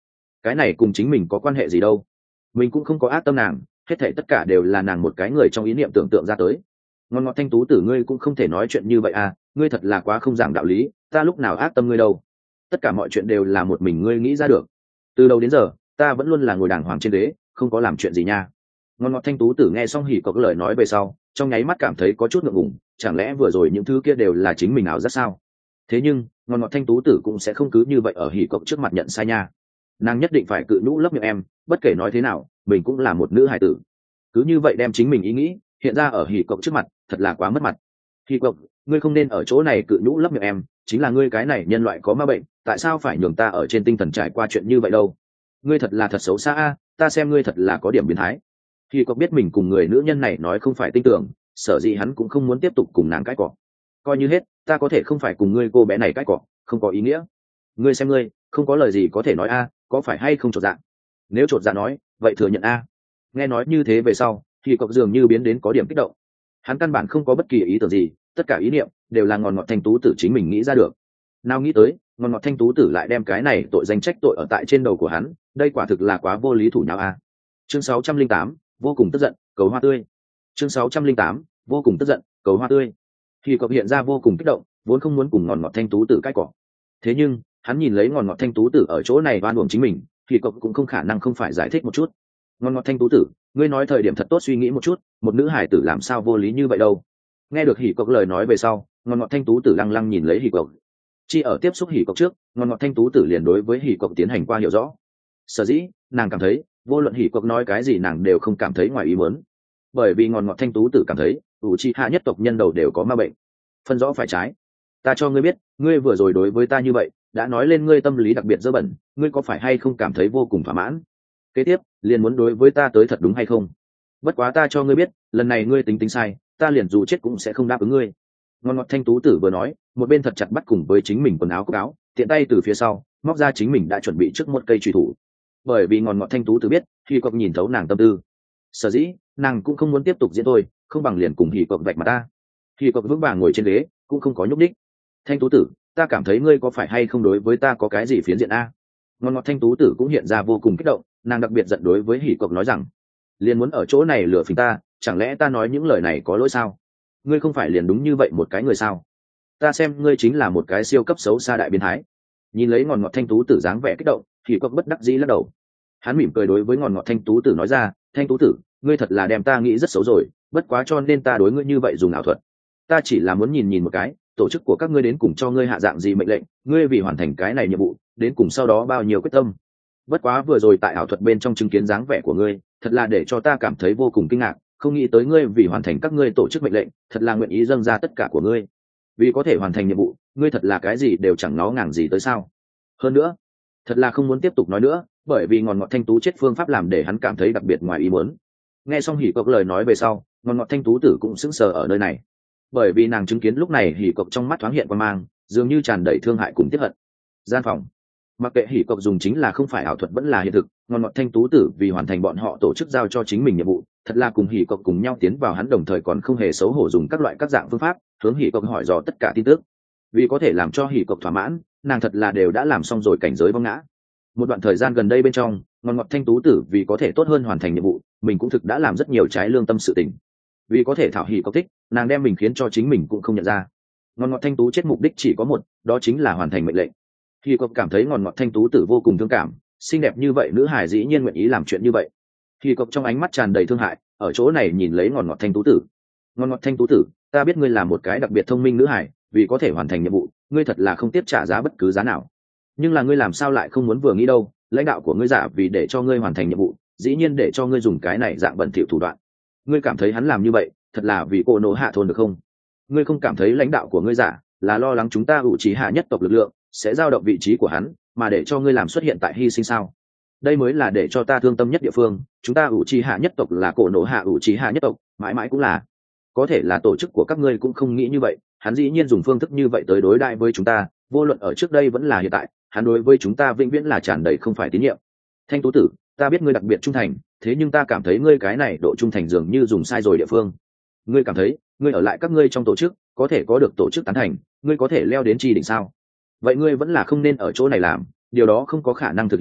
S1: cái này cùng chính mình có quan hệ gì đâu, mình cũng không có ác tâm nàng, hết thảy tất cả đều là nàng một cái người trong ý niệm tưởng tượng ra tới. Ngon ngọt thanh tú tử, ngươi cũng không thể nói chuyện như vậy à, ngươi thật là quá không giảng đạo lý, ta lúc nào ác tâm ngươi đâu, tất cả mọi chuyện đều là một mình ngươi nghĩ ra được, từ đầu đến giờ ta vẫn luôn là ngồi đàng hoàng trên ghế, không có làm chuyện gì nha. Ngon ngọt thanh tú tử nghe xong hỉ cộc lời nói về sau, trong nháy mắt cảm thấy có chút ngượng ngùng, chẳng lẽ vừa rồi những thứ kia đều là chính mình ảo giác sao? Thế nhưng ngon ngọt thanh tú tử cũng sẽ không cứ như vậy ở hỉ cộc trước mặt nhận sai nha, nàng nhất định phải cự nhũ lấp miệng em, bất kể nói thế nào mình cũng là một nữ hài tử, cứ như vậy đem chính mình ý nghĩ hiện ra ở hỉ cộc trước mặt, thật là quá mất mặt. Hỉ cộc, ngươi không nên ở chỗ này cự nhũ lấp miệng em, chính là ngươi cái này nhân loại có ma bệnh, tại sao phải nhường ta ở trên tinh thần trải qua chuyện như vậy đâu, ngươi thật là thật xấu xa a, ta xem ngươi thật là có điểm biến thái. Hỉ cộc biết mình cùng người nữ nhân này nói không phải tin tưởng, sở dĩ hắn cũng không muốn tiếp tục cùng nàng cãi cọ. Coi như hết, ta có thể không phải cùng ngươi cô bé này cãi cọ, không có ý nghĩa. Ngươi xem ngươi không có lời gì có thể nói a, có phải hay không chột dạ? Nếu chột dạ nói vậy thừa nhận a. Nghe nói như thế về sau thì cộc dường như biến đến có điểm kích động, hắn căn bản không có bất kỳ ý tưởng gì, tất cả ý niệm đều là ngòn ngọt thanh tú tử chính mình nghĩ ra được. Nào nghĩ tới ngòn ngọt thanh tú tử lại đem cái này tội danh trách tội ở tại trên đầu của hắn, đây quả thực là quá vô lý thủ nháo a. Chương 608, vô cùng tức giận, cầu hoa tươi. Chương 608, vô cùng tức giận, cầu hoa tươi. Thì cộc hiện ra vô cùng kích động, vốn không muốn cùng ngòn ngọt thanh tú tử cãi cọ, thế nhưng hắn nhìn lấy ngòn ngọt thanh tú tử ở chỗ này oan uổng chính mình, thì cộc cũng không khả năng không phải giải thích một chút. Ngòn ngọt thanh tú tử, ngươi nói thời điểm thật tốt suy nghĩ một chút, một nữ hải tử làm sao vô lý như vậy đâu. Nghe được hỉ cộc lời nói về sau, ngòn ngọt thanh tú tử lăng lăng nhìn lấy hỉ cộc. Chỉ ở tiếp xúc hỉ cộc trước, ngòn ngọt thanh tú tử liền đối với hỉ cộc tiến hành qua hiểu rõ. Sở dĩ nàng cảm thấy vô luận hỉ cộc nói cái gì nàng đều không cảm thấy ngoài ý muốn, bởi vì ngòn ngọt thanh tú tử cảm thấy Uchiha nhất tộc nhân đầu đều có ma bệnh, phân rõ phải trái. Ta cho ngươi biết, ngươi vừa rồi đối với ta như vậy đã nói lên ngươi tâm lý đặc biệt dơ bẩn, ngươi có phải hay không cảm thấy vô cùng thỏa mãn? Kế tiếp liền muốn đối với ta tới thật đúng hay không? Bất quá ta cho ngươi biết, lần này ngươi tính sai, ta liền dù chết cũng sẽ không đáp ứng ngươi. Ngon ngọt thanh tú tử vừa nói, một bên thật chặt bắt cùng với chính mình quần áo cúc áo, tiện tay từ phía sau móc ra chính mình đã chuẩn bị trước một cây truy thủ. Bởi vì ngon ngọt thanh tú tử biết khi cộc nhìn thấu nàng tâm tư, sở dĩ nàng cũng không muốn tiếp tục diễn thôi, không bằng liền cùng hỉ cộc vạch mặt ta. Hỉ cộc vững vàng ngồi trên ghế, cũng không có nhúc nhích. Thanh tú tử, ta cảm thấy ngươi có phải hay không đối với ta có cái gì phiến diện a? Ngon ngọt thanh tú tử cũng hiện ra vô cùng kích động, nàng đặc biệt giận đối với hỉ cộc nói rằng, liền muốn ở chỗ này lừa phỉnh ta, chẳng lẽ ta nói những lời này có lỗi sao? Ngươi không phải liền đúng như vậy một cái người sao? Ta xem ngươi chính là một cái siêu cấp xấu xa đại biến thái. Nhìn lấy ngọn ngọt thanh tú tử dáng vẻ kích động, hỉ cộc bất đắc dĩ lắc đầu. Hắn mỉm cười đối với ngọn ngọt thanh tú tử nói ra, thanh tú tử, ngươi thật là đem ta nghĩ rất xấu rồi, bất quá cho nên ta đối ngươi như vậy dùng ảo thuật. Ta chỉ là muốn nhìn nhìn một cái tổ chức của các ngươi đến cùng cho ngươi hạ dạng gì mệnh lệnh, ngươi vì hoàn thành cái này nhiệm vụ đến cùng sau đó bao nhiêu quyết tâm. Bất quá vừa rồi tại ảo thuật bên trong chứng kiến dáng vẻ của ngươi, thật là để cho ta cảm thấy vô cùng kinh ngạc, không nghĩ tới ngươi vì hoàn thành các ngươi tổ chức mệnh lệnh thật là nguyện ý dâng ra tất cả của ngươi. Vì có thể hoàn thành nhiệm vụ, ngươi thật là cái gì đều chẳng nó ngàng gì tới sao? Hơn nữa thật là không muốn tiếp tục nói nữa, bởi vì ngọn ngọt thanh tú chết phương pháp làm để hắn cảm thấy đặc biệt ngoài ý muốn. Nghe xong hỉ cộc lời nói về sau, ngọn ngọt thanh tú tử cũng sững sờ ở nơi này, bởi vì nàng chứng kiến lúc này hỉ cộc trong mắt thoáng hiện quan mang, dường như tràn đầy thương hại cùng tiếc hận. Gian phòng, mặc kệ hỉ cộc dùng chính là không phải ảo thuật vẫn là hiện thực, ngọn ngọt thanh tú tử vì hoàn thành bọn họ tổ chức giao cho chính mình nhiệm vụ, thật là cùng hỉ cộc cùng nhau tiến vào, hắn đồng thời còn không hề xấu hổ dùng các loại các dạng phương pháp hướng hỉ cộc hỏi dò tất cả tin tức. Vì có thể làm cho hỉ cộc thỏa mãn, nàng thật là đều đã làm xong rồi cảnh giới vong ngã. Một đoạn thời gian gần đây bên trong, ngọn ngọt thanh tú tử vì có thể tốt hơn hoàn thành nhiệm vụ, mình cũng thực đã làm rất nhiều trái lương tâm sự tình. Vì có thể thảo hỉ cộc thích, nàng đem mình khiến cho chính mình cũng không nhận ra. Ngọn ngọt thanh tú chết mục đích chỉ có một, đó chính là hoàn thành mệnh lệnh. Hỉ cộc cảm thấy ngọn ngọt thanh tú tử vô cùng thương cảm, xinh đẹp như vậy nữ hài dĩ nhiên nguyện ý làm chuyện như vậy. Hỉ cộc trong ánh mắt tràn đầy thương hại, ở chỗ này nhìn lấy ngọn ngọt thanh tú tử. Ngọn ngọt thanh tú tử, ta biết ngươi là một cái đặc biệt thông minh nữ hài, vì có thể hoàn thành nhiệm vụ, ngươi thật là không tiếp trả giá bất cứ giá nào. Nhưng là ngươi làm sao lại không muốn vừa nghĩ đâu, lãnh đạo của ngươi giả vì để cho ngươi hoàn thành nhiệm vụ, dĩ nhiên để cho ngươi dùng cái này dạng bẩn thỉu thủ đoạn. Ngươi cảm thấy hắn làm như vậy thật là vì cô nộ hạ thôn được không? Ngươi không cảm thấy lãnh đạo của ngươi giả là lo lắng chúng ta ủ trí hạ nhất tộc lực lượng sẽ dao động vị trí của hắn, mà để cho ngươi làm xuất hiện tại hy sinh sao? Đây mới là để cho ta thương tâm nhất địa phương. Chúng ta ủ trí hạ nhất tộc là cổ nộ hạ ủ trí hạ nhất tộc, mãi mãi cũng là. Có thể là tổ chức của các ngươi cũng không nghĩ như vậy, hắn dĩ nhiên dùng phương thức như vậy tới đối đãi với chúng ta, vô luận ở trước đây vẫn là hiện tại, hắn đối với chúng ta vĩnh viễn là tràn đầy không phải tín nhiệm. Thanh tú tử, ta biết ngươi đặc biệt trung thành, thế nhưng ta cảm thấy ngươi cái này độ trung thành dường như dùng sai rồi địa phương. Ngươi cảm thấy ngươi ở lại các ngươi trong tổ chức có thể có được tổ chức tán thành, ngươi có thể leo đến chi đỉnh sao? Vậy ngươi vẫn là không nên ở chỗ này làm, điều đó không có khả năng thực hiện động,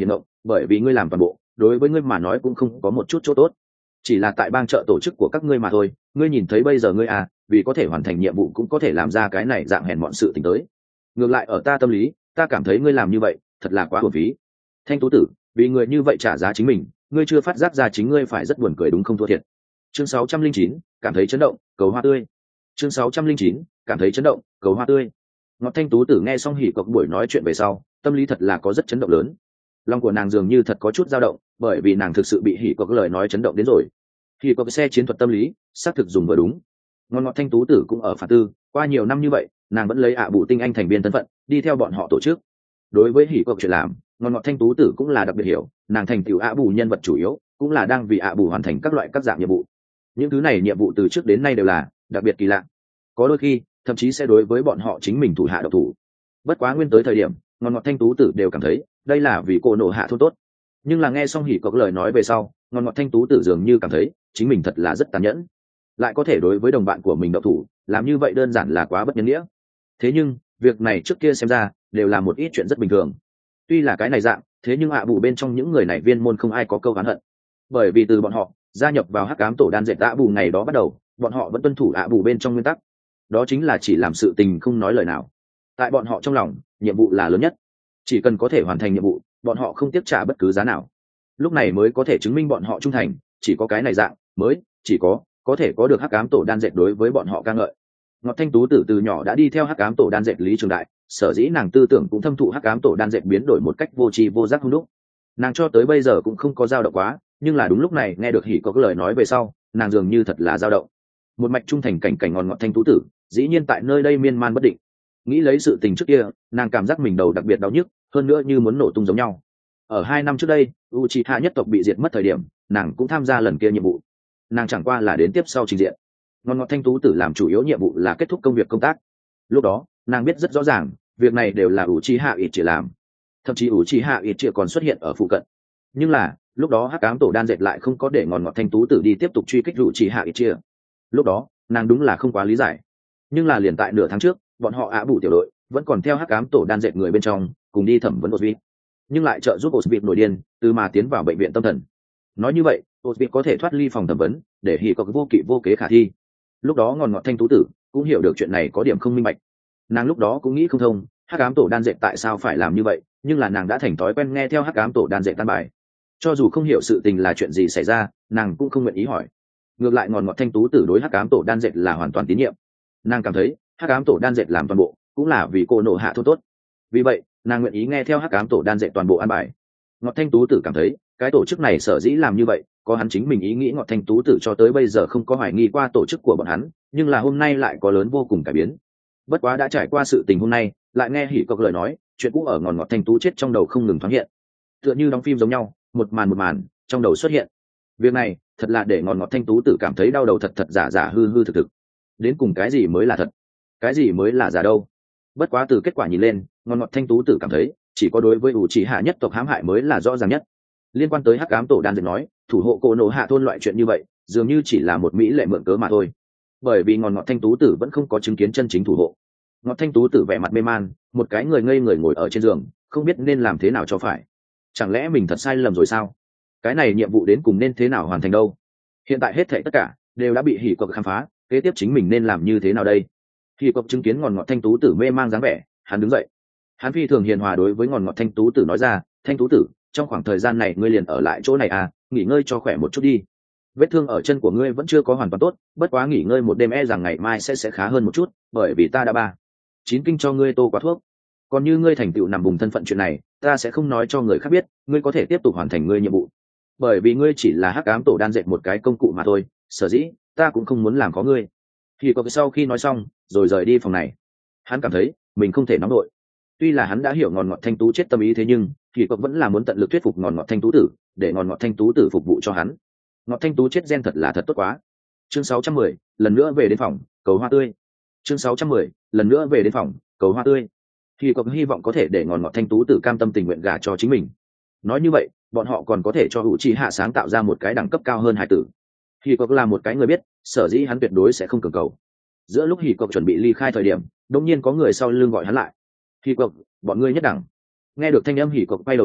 S1: bởi vì ngươi làm toàn bộ đối với ngươi mà nói cũng không có một chút chỗ tốt, chỉ là tại bang chợ tổ chức của các ngươi mà thôi. Ngươi nhìn thấy bây giờ ngươi à, vì có thể hoàn thành nhiệm vụ cũng có thể làm ra cái này dạng hèn mọn sự tình tới. Ngược lại ở ta tâm lý, ta cảm thấy ngươi làm như vậy thật là quá uổng phí. Thanh tú tử, vì người như vậy trả giá chính mình, ngươi chưa phát giác ra chính ngươi phải rất buồn cười đúng không? Thua thiệt. Chương 609, cảm thấy chấn động, cầu hoa tươi. Chương 609, cảm thấy chấn động, cầu hoa tươi. Ngọt Thanh tú tử nghe xong hỉ cộc buổi nói chuyện về sau, tâm lý thật là có rất chấn động lớn. Lòng của nàng dường như thật có chút dao động, bởi vì nàng thực sự bị hỉ cộc lời nói chấn động đến rồi. Hỉ cộc xe chiến thuật tâm lý, xác thực dùng vừa đúng. Ngọt Thanh tú tử cũng ở phản tư, qua nhiều năm như vậy, nàng vẫn lấy ạ bù tinh anh thành viên thân phận, đi theo bọn họ tổ chức. Đối với hỉ cộc chuyện làm, ngọt Thanh tú tử cũng là đặc biệt hiểu, nàng thành tựu ạ bù nhân vật chủ yếu, cũng là đang vì ạ bù hoàn thành các loại các dạng nhiệm vụ. Những thứ này nhiệm vụ từ trước đến nay đều là đặc biệt kỳ lạ, có đôi khi thậm chí sẽ đối với bọn họ chính mình thủ hạ độc thủ. Bất quá nguyên tới thời điểm ngọt Thanh tú tử đều cảm thấy đây là vì cô nộ hạ thôn tốt, nhưng là nghe xong hỉ cộc lời nói về sau, ngọt Thanh tú tử dường như cảm thấy chính mình thật là rất tàn nhẫn, lại có thể đối với đồng bạn của mình độc thủ, làm như vậy đơn giản là quá bất nhân nghĩa. Thế nhưng việc này trước kia xem ra đều là một ít chuyện rất bình thường. Tuy là cái này dạng, thế nhưng ạ bù bên trong những người này viên môn không ai có câu oán hận, bởi vì từ bọn họ gia nhập vào hắc ám tổ đan dệt ạ bù ngày đó bắt đầu, bọn họ vẫn tuân thủ ạ bù bên trong nguyên tắc, đó chính là chỉ làm sự tình không nói lời nào. Tại bọn họ trong lòng, nhiệm vụ là lớn nhất, chỉ cần có thể hoàn thành nhiệm vụ, bọn họ không tiếc trả bất cứ giá nào. Lúc này mới có thể chứng minh bọn họ trung thành, chỉ có cái này dạng mới chỉ có thể có được hắc ám tổ đan dệt đối với bọn họ ca ngợi. Ngọt Thanh tú tử từ nhỏ đã đi theo hắc ám tổ đan dệt Lý Trường Đại, sở dĩ nàng tư tưởng cũng thâm thụ hắc ám tổ đan dệt biến đổi một cách vô tri vô giác hung đúc. Nàng cho tới bây giờ cũng không có dao động quá, nhưng là đúng lúc này nghe được hỉ có cái lời nói về sau, nàng dường như thật là dao động. Một mạch trung thành cảnh cảnh ngọt Thanh tú tử, dĩ nhiên tại nơi đây miên man bất định. Nghĩ lấy sự tình trước kia, nàng cảm giác mình đầu đặc biệt đau nhức, hơn nữa như muốn nổ tung giống nhau. Ở 2 năm trước đây, Uchiha nhất tộc bị diệt mất thời điểm, nàng cũng tham gia lần kia nhiệm vụ. Nàng chẳng qua là đến tiếp sau trình diện. Ngọt Thanh tú tử làm chủ yếu nhiệm vụ là kết thúc công việc công tác. Lúc đó nàng biết rất rõ ràng việc này đều là Uchiha Itachi làm, thậm chí Uchiha Itachi còn xuất hiện ở phụ cận. Nhưng là lúc đó hắc ám tổ đan dệt lại không có để ngọt Thanh tú tử đi tiếp tục truy kích Uchiha Itachi. Lúc đó nàng đúng là không quá lý giải, nhưng là liền tại nửa tháng trước, bọn họ ạ bù tiểu đội vẫn còn theo hắc ám tổ đan dệt người bên trong cùng đi thẩm vấn Osvit, nhưng lại trợ giúp Osvit nổi điên từ mà tiến vào bệnh viện tâm thần. Nói như vậy Osvit có thể thoát ly phòng thẩm vấn, để hỉ có cái vô kỵ vô kế khả thi. Lúc đó ngọt Thanh tú tử cũng hiểu được chuyện này có điểm không minh bạch, nàng lúc đó cũng nghĩ không thông hắc ám tổ đan dệt tại sao phải làm như vậy, nhưng là nàng đã thành thói quen nghe theo hắc ám tổ đan dệt tan bài, cho dù không hiểu sự tình là chuyện gì xảy ra, nàng cũng không nguyện ý hỏi. Ngược lại ngọt Thanh tú tử đối hắc ám tổ đan dệt là hoàn toàn tín nhiệm, nàng cảm thấy hắc ám tổ đan dệt làm toàn bộ cũng là vì cô nộ hạ thôn tốt, vì vậy nàng nguyện ý nghe theo hắc ám tổ đan dệt toàn bộ an bài. Ngọt Thanh tú tử cảm thấy cái tổ chức này sở dĩ làm như vậy có hắn chính mình ý nghĩ. Ngọt Thanh tú tử cho tới bây giờ không có hoài nghi qua tổ chức của bọn hắn, nhưng là hôm nay lại có lớn vô cùng cải biến. Bất quá đã trải qua sự tình hôm nay, lại nghe hỉ cộc lời nói, chuyện cũ ở ngọt Thanh tú chết trong đầu không ngừng thoáng hiện, tựa như đóng phim giống nhau, một màn trong đầu xuất hiện. Việc này thật là để ngọt Thanh tú tử cảm thấy đau đầu, thật thật giả giả, hư hư thực thực. Đến cùng cái gì mới là thật, cái gì mới là giả đâu? Bất quá từ kết quả nhìn lên, ngọt Thanh tú tử cảm thấy chỉ có đối với Uchiha nhất tộc hãm hại mới là rõ ràng nhất. Liên quan tới hắc ám tổ đan dệt nói thủ hộ cô nộ hạ thôn loại chuyện như vậy, dường như chỉ là một mỹ lệ mượn cớ mà thôi, bởi vì ngọt Thanh tú tử vẫn không có chứng kiến chân chính thủ hộ. Ngọt Thanh tú tử vẻ mặt mê man, một cái người ngây người ngồi ở trên giường, không biết nên làm thế nào cho phải. Chẳng lẽ mình thật sai lầm rồi sao? Cái này nhiệm vụ đến cùng nên thế nào hoàn thành đâu? Hiện tại hết thảy tất cả đều đã bị hỉ cộc khám phá, kế tiếp chính mình nên làm như thế nào đây? Hỉ cộc chứng kiến ngọt Thanh tú tử mê mang dáng vẻ, hắn đứng dậy. Hắn phi thường hiền hòa đối với ngọt Thanh tú tử nói ra, Thanh tú tử, trong khoảng thời gian này ngươi liền ở lại chỗ này à, nghỉ ngơi cho khỏe một chút đi. Vết thương ở chân của ngươi vẫn chưa có hoàn toàn tốt, bất quá nghỉ ngơi một đêm rằng ngày mai sẽ khá hơn một chút, bởi vì ta đã 9 kinh cho ngươi tô quá thuốc. Còn như ngươi thành tựu nằm vùng thân phận chuyện này, ta sẽ không nói cho người khác biết, ngươi có thể tiếp tục hoàn thành ngươi nhiệm vụ, bởi vì ngươi chỉ là hắc ám tổ đan dệt một cái công cụ mà thôi, sở dĩ ta cũng không muốn làm có ngươi. Thì có cái sau khi nói xong rồi rời đi phòng này, hắn cảm thấy mình không thể nóng nổi. Tuy là hắn đã hiểu ngọt Thanh tú chết tâm ý, thế nhưng thì cậu vẫn là muốn tận lực thuyết phục ngọt Thanh tú tử, để ngọt Thanh tú tử phục vụ cho hắn. Ngọt Thanh tú chết gen thật là thật tốt quá. Chương 610, lần nữa về đến phòng cầu hoa tươi. Chương 610, lần nữa về đến phòng cầu hoa tươi. Thì cậu hy vọng có thể để ngọt Thanh tú tử cam tâm tình nguyện gả cho chính mình. Nói như vậy bọn họ còn có thể cho Uchiha sáng tạo ra một cái đẳng cấp cao hơn hải tử. Thì cậu là một cái người biết, sở dĩ hắn tuyệt đối sẽ không cường cầu. Giữa lúc Hỉ Cộc chuẩn bị ly khai thời điểm, đột nhiên có người sau lưng gọi hắn lại. Hỉ Cộc, bọn ngươi nhất đẳng. Nghe được thanh âm, Hỉ Cộc quay đầu lại,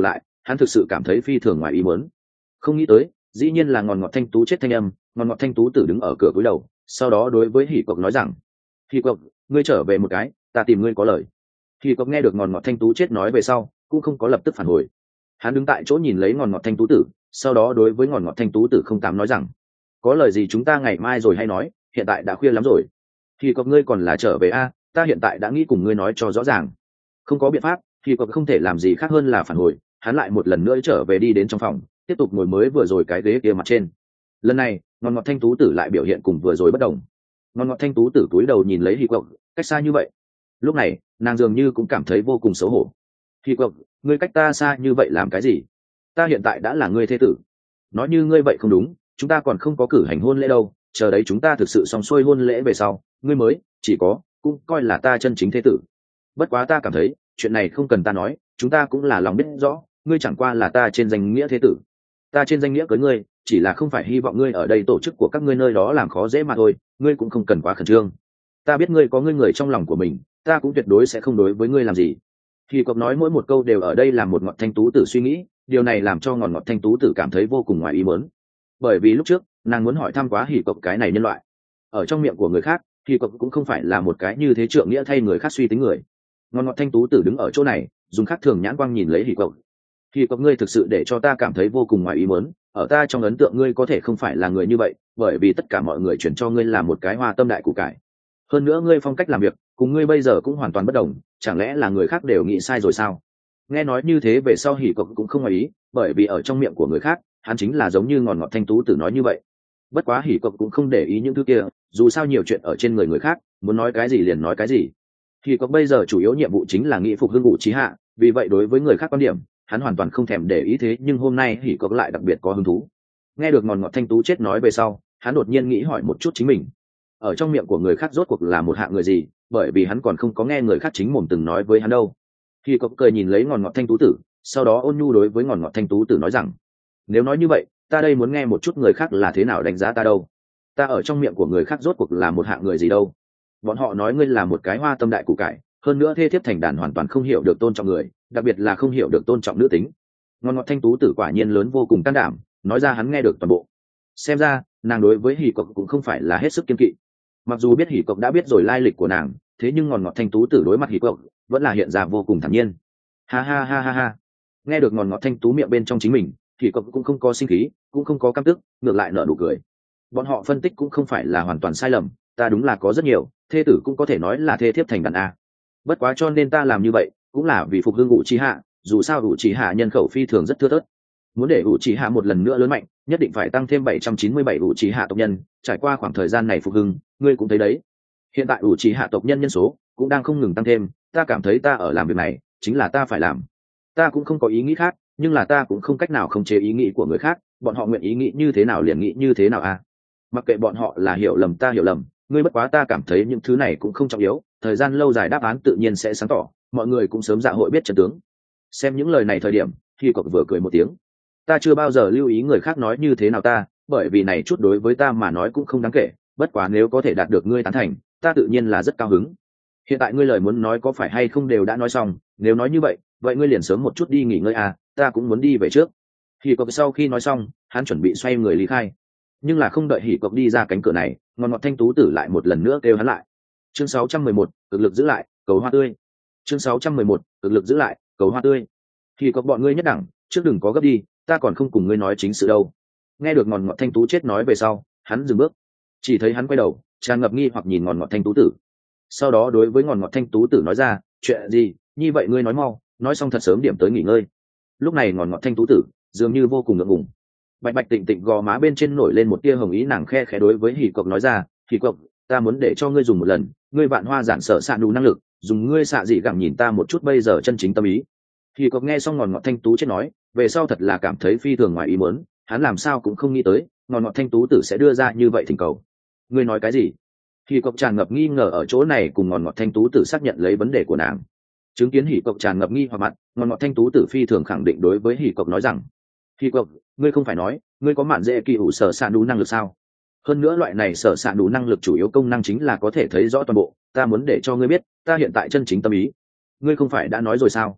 S1: hắn thực sự cảm thấy phi thường ngoài ý muốn. Không nghĩ tới dĩ nhiên là ngòn ngọt thanh tú chết thanh âm. Ngòn ngọt thanh tú tử đứng ở cửa cúi đầu, sau đó đối với hỉ cộc nói rằng: hỉ cộc, ngươi trở về một cái, ta tìm ngươi có lời. Hỉ cộc nghe được ngòn ngọt thanh tú chết nói về sau cũng không có lập tức phản hồi. Hắn đứng tại chỗ nhìn lấy ngòn ngọt thanh tú tử, sau đó đối với ngòn ngọt thanh tú tử không tám nói rằng: có lời gì chúng ta ngày mai rồi hay nói, hiện tại đã khuya lắm rồi. Hỉ cộc, ngươi còn là trở về a, ta hiện tại đã nghĩ cùng ngươi nói cho rõ ràng. Không có biện pháp, Hỉ cộc không thể làm gì khác hơn là phản hồi. Hắn lại một lần nữa trở về đi đến trong phòng, tiếp tục ngồi mới vừa rồi cái ghế kia mặt trên. Lần này ngòn ngọt thanh tú tử lại biểu hiện cùng vừa rồi bất đồng. Ngòn ngọt thanh tú tử cúi đầu nhìn lấy Hỉ cộc, cách xa như vậy. Lúc này nàng dường như cũng cảm thấy vô cùng xấu hổ. Hỉ cộc, ngươi cách ta xa như vậy làm cái gì? Ta hiện tại đã là ngươi thê tử. Nói như ngươi vậy không đúng, chúng ta còn không có cử hành hôn lễ đâu, chờ đấy chúng ta thực sự xong xuôi hôn lễ về sau, ngươi mới chỉ có cũng coi là ta chân chính thê tử. Bất quá ta cảm thấy chuyện này không cần ta nói, chúng ta cũng là lòng biết rõ, ngươi chẳng qua là ta trên danh nghĩa thế tử. Ta trên danh nghĩa cưới ngươi chỉ là không phải hy vọng ngươi ở đây tổ chức của các ngươi nơi đó làm khó dễ mà thôi, ngươi cũng không cần quá khẩn trương. Ta biết ngươi có ngươi người trong lòng của mình, ta cũng tuyệt đối sẽ không đối với ngươi làm gì. Khi cậu nói mỗi một câu đều ở đây làm một ngọt thanh tú tử suy nghĩ, điều này làm cho ngọt thanh tú tử cảm thấy vô cùng ngoài ý muốn. Bởi vì lúc trước nàng muốn hỏi thăm quá hỉ cậu cái này nhân loại, ở trong miệng của người khác hỉ cậu cũng không phải là một cái như thế trượng nghĩa thay người khác suy tính người. Ngọt thanh tú tử đứng ở chỗ này dùng khác thường nhãn quang nhìn lấy hỉ cậu. Hỉ cậu, ngươi thực sự để cho ta cảm thấy vô cùng ngoài ý muốn, ở ta trong ấn tượng ngươi có thể không phải là người như vậy, bởi vì tất cả mọi người chuyển cho ngươi là một cái hoa tâm đại củ cải. Hơn nữa ngươi phong cách làm việc cùng ngươi bây giờ cũng hoàn toàn bất đồng, chẳng lẽ là người khác đều nghĩ sai rồi sao? Nghe nói như thế về sau hỉ cậu cũng không ngoài ý, bởi vì ở trong miệng của người khác hắn chính là giống như ngọt thanh tú tử nói như vậy. Bất quá hỉ cậu cũng không để ý những thứ kia, dù sao nhiều chuyện ở trên người người khác, muốn nói cái gì liền nói cái gì. Hỉ cậu bây giờ chủ yếu nhiệm vụ chính là nghĩ phục hưng Ngụ Chí Hạ, vì vậy đối với người khác quan điểm hắn hoàn toàn không thèm để ý. Thế nhưng hôm nay hỉ cậu lại đặc biệt có hứng thú. Nghe được ngọt thanh tú chết nói về sau, hắn đột nhiên nghĩ hỏi một chút chính mình, ở trong miệng của người khác rốt cuộc là một hạng người gì, bởi vì hắn còn không có nghe người khác chính mồm từng nói với hắn đâu. Hỉ cậu cười nhìn lấy ngọt thanh tú tử, sau đó ôn nhu đối với ngọt thanh tú tử nói rằng: nếu nói như vậy, ta đây muốn nghe một chút người khác là thế nào đánh giá ta đâu. Ta ở trong miệng của người khác rốt cuộc là một hạng người gì đâu. Bọn họ nói ngươi là một cái hoa tâm đại củ cải, hơn nữa thê thiếp thành đàn hoàn toàn không hiểu được tôn trọng người, đặc biệt là không hiểu được tôn trọng nữ tính. Ngọt thanh tú tử quả nhiên lớn vô cùng can đảm, nói ra hắn nghe được toàn bộ. Xem ra nàng đối với hỉ cậu cũng không phải là hết sức kiên kỵ. Mặc dù biết hỉ cậu đã biết rồi lai lịch của nàng, thế nhưng ngọt thanh tú tử đối mặt hỉ cậu vẫn là hiện ra vô cùng thản nhiên. Ha ha ha ha ha. Nghe được ngọt thanh tú miệng bên trong chính mình, hỉ cậu cũng không có sinh khí, cũng không có căm tức, ngược lại nở nụ cười. Bọn họ phân tích cũng không phải là hoàn toàn sai lầm, ta đúng là có rất nhiều thê tử, cũng có thể nói là thê thiếp thành đàn a. Bất quá cho nên ta làm như vậy cũng là vì phục hưng Ngụ Chí Hạ, dù sao Ngụ Chí Hạ nhân khẩu phi thường rất thưa thớt, muốn để Ngụ Chí Hạ một lần nữa lớn mạnh, nhất định phải tăng thêm 797 Ngụ Chí Hạ tộc nhân. Trải qua khoảng thời gian này phục hưng, ngươi cũng thấy đấy, hiện tại Ngụ Chí Hạ tộc nhân nhân số cũng đang không ngừng tăng thêm. Ta cảm thấy ta ở làm việc này chính là ta phải làm, ta cũng không có ý nghĩ khác, nhưng là ta cũng không cách nào khống chế ý nghĩ của người khác, bọn họ nguyện ý nghĩ như thế nào liền nghĩ như thế nào a. Mặc kệ bọn họ là hiểu lầm ta hiểu lầm ngươi, bất quá ta cảm thấy những thứ này cũng không trọng yếu, thời gian lâu dài đáp án tự nhiên sẽ sáng tỏ, mọi người cũng sớm dạ hội biết trận tướng. Xem những lời này thời điểm khi cậu vừa cười một tiếng. Ta chưa bao giờ lưu ý người khác nói như thế nào ta, bởi vì này chút đối với ta mà nói cũng không đáng kể, bất quá nếu có thể đạt được ngươi tán thành, ta tự nhiên là rất cao hứng. Hiện tại ngươi lời muốn nói có phải hay không đều đã nói xong, nếu nói như vậy vậy ngươi liền sớm một chút đi nghỉ ngơi à, ta cũng muốn đi về trước. Hỉ cậu sau khi nói xong hắn chuẩn bị xoay người lý khai, nhưng là không đợi hỉ cậu đi ra cánh cửa này, ngọt thanh tú tử lại một lần nữa kêu hắn lại. Chương 611, cực lực giữ lại cầu hoa tươi. Chương 611, cực lực giữ lại cầu hoa tươi. Hỉ cậu, bọn ngươi nhất đẳng trước đừng có gấp đi, ta còn không cùng ngươi nói chính sự đâu. Nghe được ngọt thanh tú chết nói về sau, hắn dừng bước, chỉ thấy hắn quay đầu tràn ngập nghi hoặc nhìn ngọt thanh tú tử, sau đó đối với ngọt thanh tú tử nói ra: chuyện gì như vậy, ngươi nói mau, nói xong thật sớm điểm tới nghỉ ngơi. Lúc này ngọt thanh tú tử dường như vô cùng ngượng ngùng, bạch bạch tịnh tịnh gò má bên trên nổi lên một tia hồng ý, nàng khe khẽ đối với hỉ cộc nói ra: hỉ cộc, ta muốn để cho ngươi dùng một lần ngươi vạn hoa giản sở xạ đủ năng lực, dùng ngươi xạ dị gẳng nhìn ta một chút bây giờ chân chính tâm ý. Hỉ cộc nghe xong ngọt thanh tú chết nói về sau thật là cảm thấy phi thường ngoài ý muốn, hắn làm sao cũng không nghĩ tới ngọt thanh tú tử sẽ đưa ra như vậy thỉnh cầu. Ngươi nói cái gì? Hỉ cộc tràn ngập nghi ngờ ở chỗ này cùng ngọt thanh tú tử xác nhận lấy vấn đề của nàng. Chứng kiến hỉ cộc tràn ngập nghi hoặc mặt, ngọt thanh tú tử phi thường khẳng định đối với hỉ cộc nói rằng: hỉ cộc, ngươi không phải nói ngươi có mạn dễ kỳ ủ sở xạ đủ năng lực sao? Hơn nữa loại này sở xạ đủ năng lực chủ yếu công năng chính là có thể thấy rõ toàn bộ, ta muốn để cho ngươi biết ta hiện tại chân chính tâm ý. Ngươi không phải đã nói rồi sao?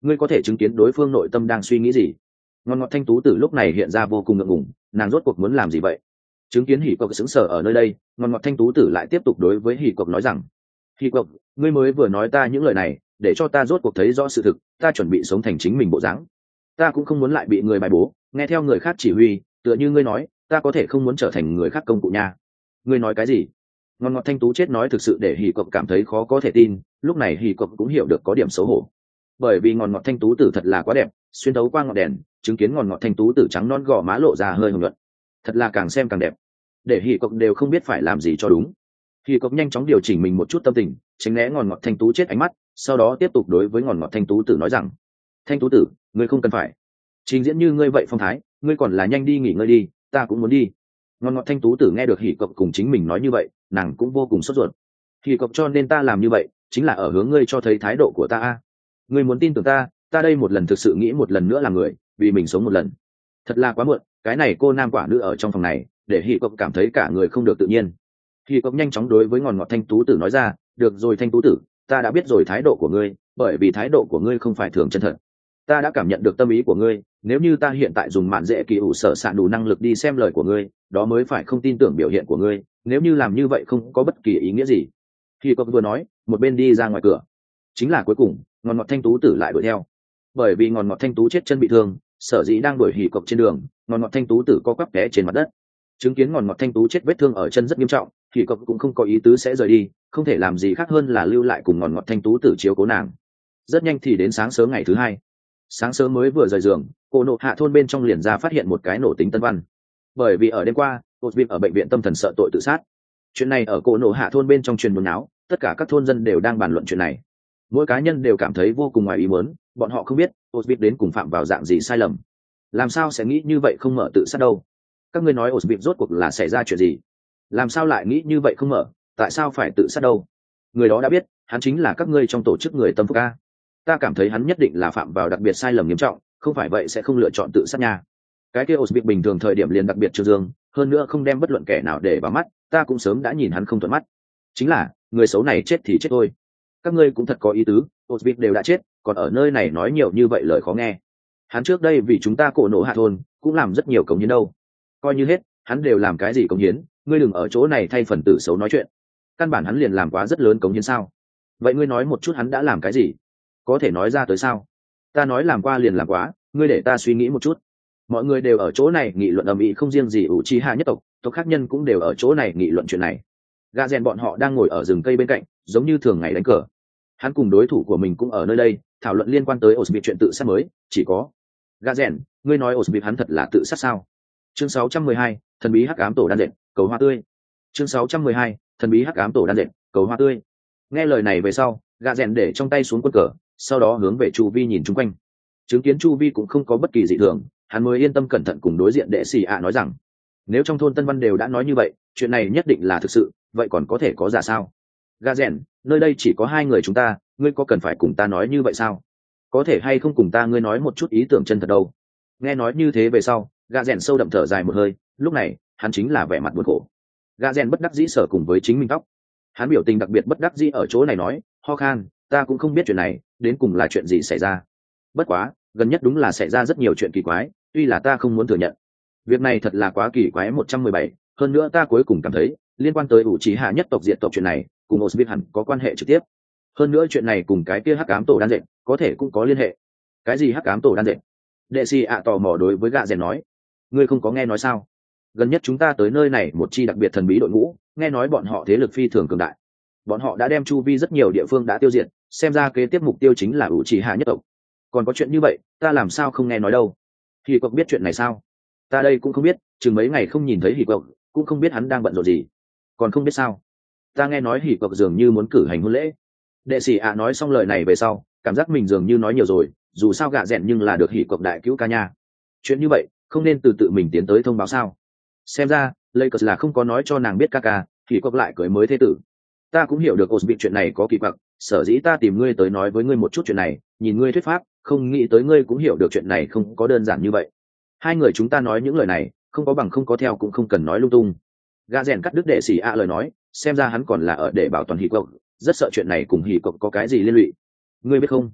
S1: ngươi có thể chứng kiến đối phương nội tâm đang suy nghĩ gì. Ngon ngọt thanh tú tử lúc này hiện ra vô cùng ngượng ngùng, nàng rốt cuộc muốn làm gì vậy? Chứng kiến hỉ cộc sững sờ ở nơi đây, ngon ngọt thanh tú tử lại tiếp tục đối với hỉ cộc nói rằng: hỉ cộc, ngươi mới vừa nói ta những lời này để cho ta rốt cuộc thấy rõ sự thực, ta chuẩn bị sống thành chính mình bộ dáng. Ta cũng không muốn lại bị người bài bố, nghe theo người khác chỉ huy, tựa như ngươi nói, ta có thể không muốn trở thành người khác công cụ nha. Ngươi nói cái gì? Ngon ngọt thanh tú chết nói thực sự để hỉ cộc cảm thấy khó có thể tin, lúc này hỉ cộc cũng hiểu được có điểm xấu hổ. Bởi vì ngọt ngọt thanh tú tử thật là quá đẹp, xuyên thấu qua ngọn đèn, chứng kiến ngọt ngọt thanh tú tử trắng non gò má lộ ra hơi hồng nhuận, thật là càng xem càng đẹp, để hỉ cộc đều không biết phải làm gì cho đúng. Hỉ cộc nhanh chóng điều chỉnh mình một chút tâm tình, tránh né ngọt ngọt thanh tú chết ánh mắt, sau đó tiếp tục đối với ngọt ngọt thanh tú tử nói rằng: thanh tú tử, ngươi không cần phải trình diễn như ngươi vậy phong thái, ngươi còn là nhanh đi nghỉ ngơi đi, ta cũng muốn đi. Ngọt ngọt thanh tú tử nghe được hỉ cộc cùng chính mình nói như vậy, nàng cũng vô cùng sốt ruột. Hỉ cộc, cho nên ta làm như vậy chính là ở hướng ngươi cho thấy thái độ của ta a. Ngươi muốn tin tưởng ta, ta đây một lần thực sự nghĩ một lần nữa là người, vì mình sống một lần. Thật là quá muộn, cái này cô nam quả nữ ở trong phòng này, để hỉ cộc cảm thấy cả người không được tự nhiên. Hỉ cộc nhanh chóng đối với ngọt ngọt thanh tú tử nói ra: được rồi thanh tú tử, ta đã biết rồi thái độ của ngươi, bởi vì thái độ của ngươi không phải thường chân thật. Ta đã cảm nhận được tâm ý của ngươi, nếu như ta hiện tại dùng mạn dễ kỳ ủ sở sạn đủ năng lực đi xem lời của ngươi, đó mới phải không tin tưởng biểu hiện của ngươi, nếu như làm như vậy không có bất kỳ ý nghĩa gì. Hỉ cộc vừa nói, một bên đi ra ngoài cửa. Chính là cuối cùng, ngọt ngọt thanh tú tử lại đuổi theo. Bởi vì ngọt ngọt thanh tú chết chân bị thương, sở dĩ đang đuổi hỉ cộc trên đường, ngọt ngọt thanh tú tử co quắp té trên mặt đất. Chứng kiến ngọt ngọt thanh tú chết vết thương ở chân rất nghiêm trọng, hỉ cộc cũng không có ý tứ sẽ rời đi, không thể làm gì khác hơn là lưu lại cùng ngọt ngọt thanh tú tử chiếu cố nàng. Rất nhanh thì đến sáng sớm ngày thứ hai. Sáng sớm mới vừa rời giường, cô nộ hạ thôn bên trong liền ra phát hiện một cái nổ tính tân văn. Bởi vì ở đêm qua Osvip ở bệnh viện tâm thần sợ tội tự sát. Chuyện này ở cô nộ hạ thôn bên trong truyền buồn náo, tất cả các thôn dân đều đang bàn luận chuyện này. Mỗi cá nhân đều cảm thấy vô cùng ngoài ý muốn, bọn họ không biết Osvip đến cùng phạm vào dạng gì sai lầm, làm sao sẽ nghĩ như vậy không mở tự sát đâu. Các ngươi nói Osvip rốt cuộc là xảy ra chuyện gì, làm sao lại nghĩ như vậy không mở, tại sao phải tự sát đâu? Người đó đã biết, hắn chính là các ngươi trong tổ chức người tâm phúc a. Ta cảm thấy hắn nhất định là phạm vào đặc biệt sai lầm nghiêm trọng, không phải vậy sẽ không lựa chọn tự sát nha. Cái kia Osvip bình thường thời điểm liền đặc biệt trương dương, hơn nữa không đem bất luận kẻ nào để vào mắt, ta cũng sớm đã nhìn hắn không thuận mắt. Chính là người xấu này chết thì chết thôi. Các ngươi cũng thật có ý tứ, Osvip đều đã chết, còn ở nơi này nói nhiều như vậy lời khó nghe. Hắn trước đây vì chúng ta cổ nổ hạ thôn cũng làm rất nhiều cống hiến đâu. Coi như hết, hắn đều làm cái gì cống hiến, ngươi đừng ở chỗ này thay phần tử xấu nói chuyện. Căn bản hắn liền làm quá rất lớn cống hiến sao? Vậy ngươi nói một chút hắn đã làm cái gì? Có thể nói ra tới sao? Ta nói làm qua liền làm quá, ngươi để ta suy nghĩ một chút. Mọi người đều ở chỗ này nghị luận ầm ĩ, không riêng gì Uchiha nhất tộc, tộc khác nhân cũng đều ở chỗ này nghị luận chuyện này. Gà rèn bọn họ đang ngồi ở rừng cây bên cạnh, giống như thường ngày đánh cờ. Hắn cùng đối thủ của mình cũng ở nơi đây, thảo luận liên quan tới Osvip chuyện tự sát mới. Chỉ có Gà rèn, ngươi nói Osvip hắn thật là tự sát sao? Chương 612, thần bí hắc ám tổ đan dệt, cầu hoa tươi. Chương 612, thần bí hắc ám tổ đan dệt, cầu hoa tươi. Nghe lời này về sau, Gà rèn để trong tay xuống quân cờ, sau đó hướng về chu vi nhìn chung quanh. Chứng kiến chu vi cũng không có bất kỳ dị thường, hắn mới yên tâm cẩn thận cùng đối diện đệ sĩ ạ nói rằng: nếu trong thôn Tân Văn đều đã nói như vậy, chuyện này nhất định là thực sự, vậy còn có thể có giả sao? Gà rèn, nơi đây chỉ có hai người chúng ta, ngươi có cần phải cùng ta nói như vậy sao? Có thể hay không cùng ta ngươi nói một chút ý tưởng chân thật đâu? Nghe nói như thế về sau, gà rèn sâu đậm thở dài một hơi, lúc này hắn chính là vẻ mặt buồn khổ. Gà rèn bất đắc dĩ sở cùng với chính mình tóc, hắn biểu tình đặc biệt bất đắc dĩ ở chỗ này nói: ho khan, ta cũng không biết chuyện này đến cùng là chuyện gì xảy ra. Bất quá gần nhất đúng là xảy ra rất nhiều chuyện kỳ quái, tuy là ta không muốn thừa nhận. Việc này thật là quá kỳ quái 117, hơn nữa ta cuối cùng cảm thấy liên quan tới Uchiha nhất tộc diệt tộc chuyện này cùng Osvip hẳn có quan hệ trực tiếp. Hơn nữa chuyện này cùng cái kia hắc ám tổ đan dệt có thể cũng có liên hệ. Cái gì hắc ám tổ đan dệt? Đệ sĩ ạ tò mò đối với gạ rèn nói: ngươi không có nghe nói sao? Gần nhất chúng ta tới nơi này một chi đặc biệt thần bí đội ngũ, nghe nói bọn họ thế lực phi thường cường đại. Bọn họ đã đem chu vi rất nhiều địa phương đã tiêu diệt, xem ra kế tiếp mục tiêu chính là Uchiha nhất tộc. Còn có chuyện như vậy, ta làm sao không nghe nói đâu? Hỉ cộc biết chuyện này sao? Ta đây cũng không biết, chừng mấy ngày không nhìn thấy Hỉ cộc, cũng không biết hắn đang bận rộn gì. Còn không biết sao? Ta nghe nói Hỉ cộc dường như muốn cử hành hôn lễ. Đệ sĩ ạ nói xong lời này về sau, cảm giác mình dường như nói nhiều rồi, dù sao gạ rèn nhưng là được Hỉ cộc đại cứu ca nha. Chuyện như vậy, không nên từ tự mình tiến tới thông báo sao? Xem ra, Lakers là không có nói cho nàng biết ca ca, Hỉ cộc lại cưới mới thế tử. Ta cũng hiểu được Osvip chuyện này có kỳ quặc, sở dĩ ta tìm ngươi tới nói với ngươi một chút chuyện này, nhìn ngươi thuyết pháp, không nghĩ tới ngươi cũng hiểu được chuyện này không có đơn giản như vậy. Hai người chúng ta nói những lời này, không có bằng không có theo cũng không cần nói lung tung. Gã rèn cắt đứt đệ sĩ ạ lời nói, xem ra hắn còn là ở để bảo toàn Hỉ cộc, rất sợ chuyện này cùng Hỉ cộc có cái gì liên lụy. Ngươi biết không?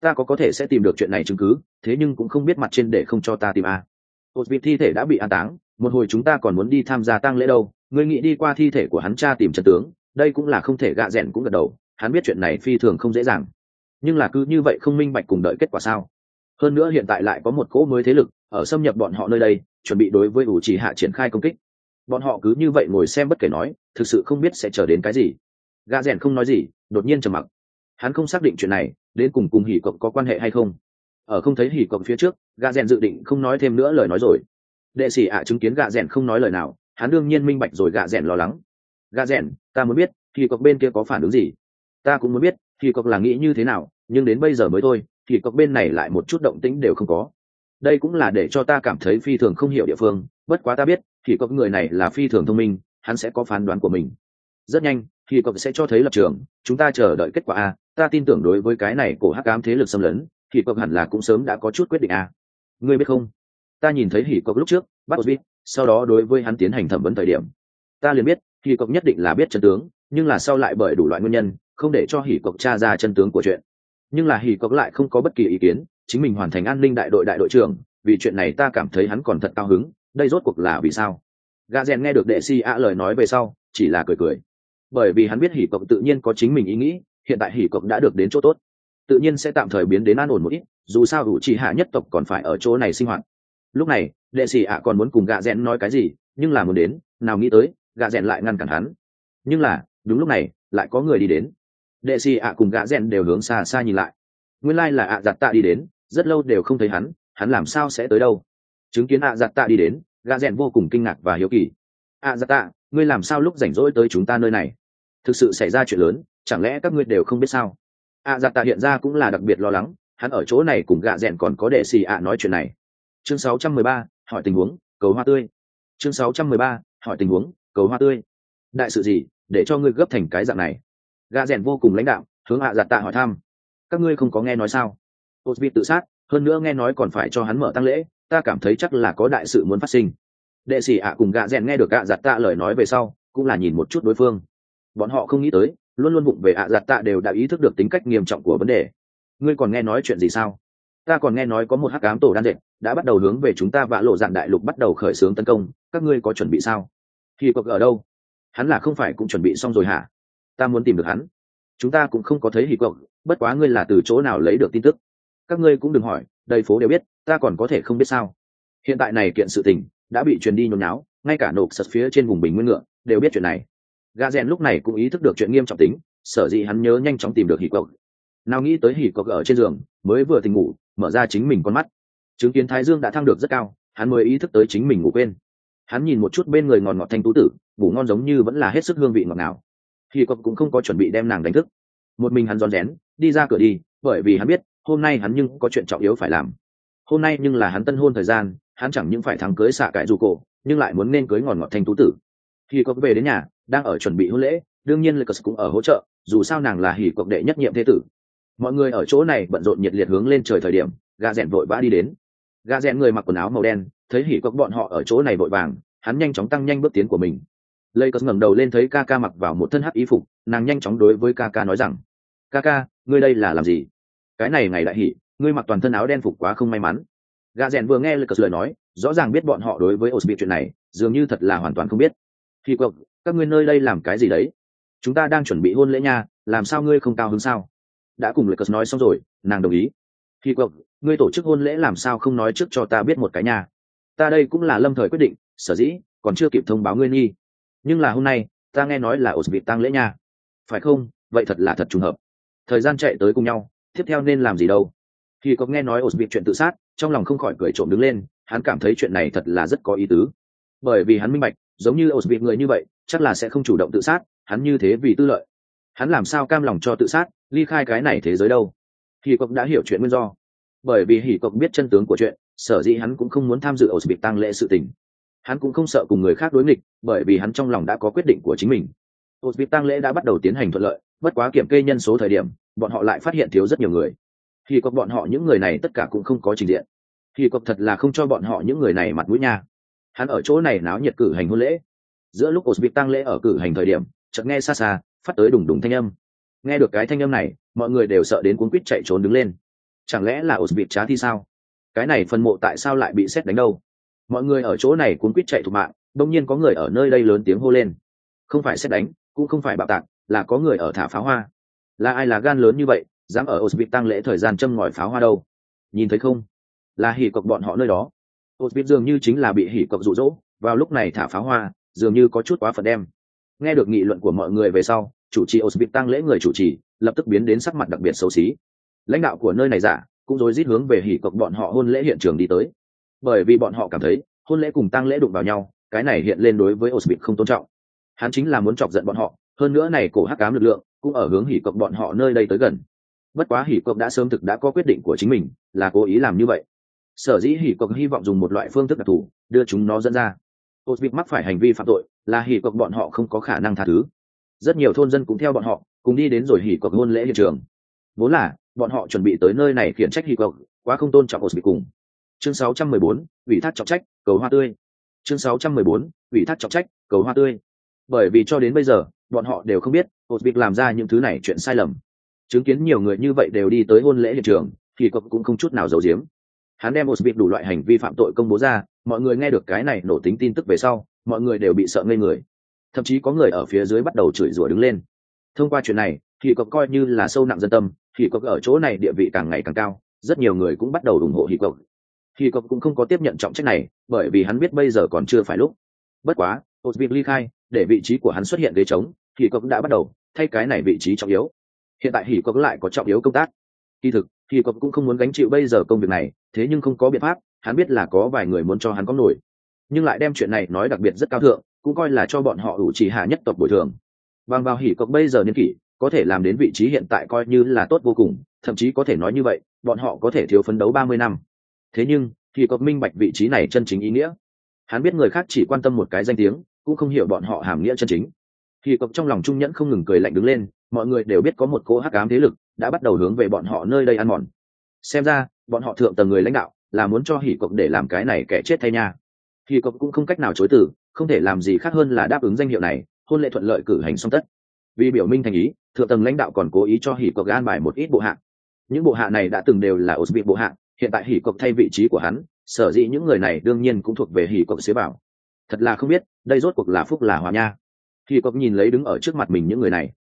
S1: ta có thể sẽ tìm được chuyện này chứng cứ, thế nhưng cũng không biết mặt trên để không cho ta tìm a. Osbit thi thể đã bị an táng, một hồi chúng ta còn muốn đi tham gia tang lễ đâu, ngươi nghĩ đi qua thi thể của hắn tra tìm chân tướng, đây cũng là không thể. Gạ rèn cũng gật đầu, hắn biết chuyện này phi thường không dễ dàng, nhưng là cứ như vậy không minh bạch cùng đợi kết quả sao? Hơn nữa hiện tại lại có một cỗ mới thế lực ở xâm nhập bọn họ nơi đây, chuẩn bị đối với ủ trì hạ triển khai công kích. Bọn họ cứ như vậy ngồi xem bất kể nói, thực sự không biết sẽ chờ đến cái gì. Gạ rèn không nói gì, đột nhiên trầm mặc. Hắn không xác định chuyện này đến cùng hỉ cộc có quan hệ hay không. Ở không thấy hỉ cộc phía trước, gạ rèn dự định không nói thêm nữa lời nói rồi. Đệ sĩ ạ chứng kiến gạ rèn không nói lời nào, hắn đương nhiên minh bạch rồi. Gạ rèn lo lắng. Gạ rèn, ta muốn biết hỉ cộc bên kia có phản ứng gì. Ta cũng muốn biết hỉ cộc là nghĩ như thế nào, nhưng đến bây giờ mới thôi, hỉ cộc bên này lại một chút động tĩnh đều không có. Đây cũng là để cho ta cảm thấy phi thường không hiểu địa phương. Bất quá ta biết hỉ cộc người này là phi thường thông minh, hắn sẽ có phán đoán của mình. Rất nhanh hỉ cộc sẽ cho thấy lập trường, chúng ta chờ đợi kết quả a. Ta tin tưởng đối với cái này cổ hắc ám thế lực xâm lấn, hỉ cộc hẳn là cũng sớm đã có chút quyết định a. Ngươi biết không, ta nhìn thấy hỉ cộc lúc trước bắt Osbit, sau đó đối với hắn tiến hành thẩm vấn thời điểm, ta liền biết hỉ cộc nhất định là biết chân tướng, nhưng là sau lại bởi đủ loại nguyên nhân không để cho hỉ cộc tra ra chân tướng của chuyện. Nhưng là hỉ cộc lại không có bất kỳ ý kiến, chính mình hoàn thành an ninh đại đội trưởng, vì chuyện này ta cảm thấy hắn còn thật cao hứng. Đây rốt cuộc là vì sao? Gạ rèn nghe được đệ si ạ lời nói về sau chỉ là cười cười, bởi vì hắn biết hỉ cộc tự nhiên có chính mình ý nghĩ. Hiện tại hỉ cộc đã được đến chỗ tốt, tự nhiên sẽ tạm thời biến đến an ổn một ít, dù sao ủ trì hạ nhất tộc còn phải ở chỗ này sinh hoạt. Lúc này đệ sĩ ạ còn muốn cùng gạ rèn nói cái gì, nhưng là muốn đến, nào nghĩ tới gạ rèn lại ngăn cản hắn. Nhưng là đúng lúc này lại có người đi đến. Đệ sĩ ạ cùng gạ rèn đều hướng xa xa nhìn lại, nguyên lai là ạ giặt tạ đi đến, rất lâu đều không thấy hắn làm sao sẽ tới đâu. Chứng kiến ạ giặt tạ đi đến, gạ rèn vô cùng kinh ngạc và hiếu kỳ. ạ giặt tạ, ngươi làm sao lúc rảnh rỗi tới chúng ta nơi này? Thực sự xảy ra chuyện lớn, chẳng lẽ các ngươi đều không biết sao? ạ giặt tạ hiện ra cũng là đặc biệt lo lắng, hắn ở chỗ này cùng gạ rèn còn có đệ sĩ ạ nói chuyện này. Chương 613, hỏi tình huống, cầu hoa tươi. Chương 613, hỏi tình huống, cầu hoa tươi. Đại sự gì để cho ngươi gấp thành cái dạng này? Gạ rèn vô cùng lãnh đạo hướng ạ giặt tạ hỏi thăm. Các ngươi không có nghe nói sao? Osbit tự sát, hơn nữa nghe nói còn phải cho hắn mở tang lễ, ta cảm thấy chắc là có đại sự muốn phát sinh. Đệ sĩ ạ cùng gạ rèn nghe được ạ giặt tạ lời nói về sau cũng là nhìn một chút đối phương. Bọn họ không nghĩ tới luôn luôn vụng về ạ giặt tạ đều đã ý thức được tính cách nghiêm trọng của vấn đề. Ngươi còn nghe nói chuyện gì sao? Ta còn nghe nói có một hắc ám tổ đan dệt đã bắt đầu hướng về chúng ta Vạ Lộ Dạn đại lục bắt đầu khởi xướng tấn công, các ngươi có chuẩn bị sao? Hỉ cộc ở đâu? Hắn là không phải cũng chuẩn bị xong rồi hả? Ta muốn tìm được hắn. Chúng ta cũng không có thấy hỉ cộc, bất quá ngươi là từ chỗ nào lấy được tin tức? Các ngươi cũng đừng hỏi, đầy phố đều biết, ta còn có thể không biết sao? Hiện tại này kiện sự tình đã bị truyền đi nhốn nháo, ngay cả nộp sật phía trên vùng bình nguyên ngựa đều biết chuyện này. Gã rèn lúc này cũng ý thức được chuyện nghiêm trọng tính, sở dĩ hắn nhớ nhanh chóng tìm được hỉ cộc. Nào nghĩ tới hỉ cộc ở trên giường mới vừa tỉnh ngủ, mở ra chính mình con mắt, chứng kiến thái dương đã thăng được rất cao, hắn mới ý thức tới chính mình ngủ quên. Hắn nhìn một chút bên người ngọt ngọt thanh tú tử, ngủ ngon giống như vẫn là hết sức hương vị ngọt ngào. Hỉ cộc cũng không có chuẩn bị đem nàng đánh thức, một mình hắn rón rén đi ra cửa đi, bởi vì hắn biết hôm nay hắn nhưng có chuyện trọng yếu phải làm. Hôm nay nhưng là hắn tân hôn thời gian, hắn chẳng những phải thắng cưới xạ cải dù cổ, nhưng lại muốn nên cưới ngọt ngọt thanh tú tử. Hỉ cộc về đến nhà đang ở chuẩn bị hôn lễ, đương nhiên Lucas cũng ở hỗ trợ, dù sao nàng là hỉ cộc đệ nhất nhiệm thế tử. Mọi người ở chỗ này bận rộn nhiệt liệt hướng lên trời thời điểm, gà rèn vội vã đi đến. Gà rèn người mặc quần áo màu đen, thấy hỉ cộc bọn họ ở chỗ này vội vàng, hắn nhanh chóng tăng nhanh bước tiến của mình. Lucas ngẩng đầu lên thấy Kaka mặc vào một thân hắc y phục, nàng nhanh chóng đối với Kaka nói rằng: Kaka, ngươi đây là làm gì? Cái này ngày đại hỉ, ngươi mặc toàn thân áo đen phục quá không may mắn. Gà rèn vừa nghe Lucas lời nói, rõ ràng biết bọn họ đối với Osbit chuyện này dường như thật là hoàn toàn không biết. Hỉ cộc, các ngươi nơi đây làm cái gì đấy? Chúng ta đang chuẩn bị hôn lễ nha, làm sao ngươi không cao hứng sao? Đã cùng Lucas nói xong rồi, nàng đồng ý. Hỉ cộc, ngươi tổ chức hôn lễ làm sao không nói trước cho ta biết một cái nha? Ta đây cũng là lâm thời quyết định, sở dĩ còn chưa kịp thông báo ngươi nghi. Nhưng là hôm nay ta nghe nói là Osbit tang lễ nha. Phải không? Vậy thật là thật trùng hợp. Thời gian chạy tới cùng nhau, tiếp theo nên làm gì đâu? Hỉ cộc nghe nói Osbit chuyện tự sát, trong lòng không khỏi cười trộm đứng lên, hắn cảm thấy chuyện này thật là rất có ý tứ. Bởi vì hắn minh bạch, giống như Osbit người như vậy, chắc là sẽ không chủ động tự sát, hắn như thế vì tư lợi. Hắn làm sao cam lòng cho tự sát, ly khai cái này thế giới đâu? Hỉ cộc đã hiểu chuyện nguyên do. Bởi vì hỉ cộc biết chân tướng của chuyện, sở dĩ hắn cũng không muốn tham dự Osbit tang lễ sự tình. Hắn cũng không sợ cùng người khác đối nghịch, bởi vì hắn trong lòng đã có quyết định của chính mình. Osbit tang lễ đã bắt đầu tiến hành thuận lợi, bất quá kiểm kê nhân số thời điểm, bọn họ lại phát hiện thiếu rất nhiều người. Hỉ cộc bọn họ những người này tất cả cũng không có trình diện. Hỉ cộc thật là không cho bọn họ những người này mặt mũi nha. Hắn ở chỗ này náo nhiệt cử hành hôn lễ. Giữa lúc Osbit tang lễ ở cử hành thời điểm, chợt nghe xa xa phát tới đùng đùng thanh âm. Nghe được cái thanh âm này, mọi người đều sợ đến cuống quýt chạy trốn đứng lên. Chẳng lẽ là Osbit trá thì sao? Cái này phần mộ tại sao lại bị sét đánh đâu? Mọi người ở chỗ này cuốn quýt chạy thục mạng, đột nhiên có người ở nơi đây lớn tiếng hô lên. Không phải sét đánh, cũng không phải bạo tạc, là có người ở thả pháo hoa. Là ai là gan lớn như vậy, dám ở Osbit tang lễ thời gian châm ngòi pháo hoa đâu? Nhìn thấy không? Là hỉ cộc bọn họ nơi đó. Osbit dường như chính là bị hỉ cộc dụ dỗ, vào lúc này thả pháo hoa, dường như có chút quá phần đem. Nghe được nghị luận của mọi người về sau, chủ trì Osbit tang lễ người chủ trì lập tức biến đến sắc mặt đặc biệt xấu xí. Lãnh đạo của nơi này giả cũng rối rít hướng về hỉ cộc bọn họ hôn lễ hiện trường đi tới, bởi vì bọn họ cảm thấy hôn lễ cùng tang lễ đụng vào nhau, cái này hiện lên đối với Osbit không tôn trọng. Hắn chính là muốn chọc giận bọn họ, hơn nữa này cổ hắc ám lực lượng cũng ở hướng hỉ cộc bọn họ nơi đây tới gần. Bất quá hỉ cộc đã sớm thực đã có quyết định của chính mình, là cố ý làm như vậy. Sở dĩ hỉ cộc hy vọng dùng một loại phương thức đặc thù đưa chúng nó dẫn ra. Osbit mắc phải hành vi phạm tội là hỉ cộc bọn họ không có khả năng tha thứ. Rất nhiều thôn dân cũng theo bọn họ cùng đi đến rồi hỉ cộc hôn lễ hiện trường. Vốn là bọn họ chuẩn bị tới nơi này khiển trách hỉ cộc quá không tôn trọng Osbit cùng. Chương 614, ủy thác trọng trách, cầu hoa tươi. Chương 614, ủy thác trọng trách, cầu hoa tươi. Bởi vì cho đến bây giờ bọn họ đều không biết Osbit làm ra những thứ này chuyện sai lầm. Chứng kiến nhiều người như vậy đều đi tới hôn lễ hiện trường, hỉ cộc cũng không chút nào giấu giếm. Hắn đem Osbit đủ loại hành vi phạm tội công bố ra, mọi người nghe được cái này nổ tính tin tức về sau, mọi người đều bị sợ ngây người. Thậm chí có người ở phía dưới bắt đầu chửi rủa đứng lên. Thông qua chuyện này, hỉ cộc coi như là sâu nặng dân tâm, hỉ cộc ở chỗ này địa vị càng ngày càng cao, rất nhiều người cũng bắt đầu ủng hộ hỉ cộc. Hỉ cộc cũng không có tiếp nhận trọng trách này, bởi vì hắn biết bây giờ còn chưa phải lúc. Bất quá, Osbit ly khai, để vị trí của hắn xuất hiện ghế trống, hỉ cộc đã bắt đầu thay cái này vị trí trọng yếu. Hiện tại hỉ cộc lại có trọng yếu công tác. Kỳ thực, hỉ cộc cũng không muốn gánh chịu bây giờ công việc này, thế nhưng không có biện pháp, hắn biết là có vài người muốn cho hắn có nổi, nhưng lại đem chuyện này nói đặc biệt rất cao thượng, cũng coi là cho bọn họ ủ trì hạ nhất tộc bồi thường. Bằng vào hỉ cộc bây giờ niên kỷ, có thể làm đến vị trí hiện tại coi như là tốt vô cùng, thậm chí có thể nói như vậy, bọn họ có thể thiếu phấn đấu 30 năm. Thế nhưng, hỉ cộc minh bạch vị trí này chân chính ý nghĩa. Hắn biết người khác chỉ quan tâm một cái danh tiếng, cũng không hiểu bọn họ hàm nghĩa chân chính. Hỉ cộc trong lòng trung nhẫn không ngừng cười lạnh đứng lên, mọi người đều biết có một cỗ hắc ám thế lực đã bắt đầu hướng về bọn họ nơi đây ăn mòn. Xem ra, bọn họ thượng tầng người lãnh đạo là muốn cho hỉ cộc để làm cái này kẻ chết thay nha. Hỉ cộc cũng không cách nào chối từ, không thể làm gì khác hơn là đáp ứng danh hiệu này, hôn lễ thuận lợi cử hành xong tất. Vì biểu minh thành ý, thượng tầng lãnh đạo còn cố ý cho hỉ cộc an bài một ít bộ hạ. Những bộ hạ này đã từng đều là Osbit bộ hạ, hiện tại hỉ cộc thay vị trí của hắn, sở dĩ những người này đương nhiên cũng thuộc về hỉ cộc xế bảo. Thật là không biết, đây rốt cuộc là phúc là họa nha. Hỉ cộc nhìn lấy đứng ở trước mặt mình những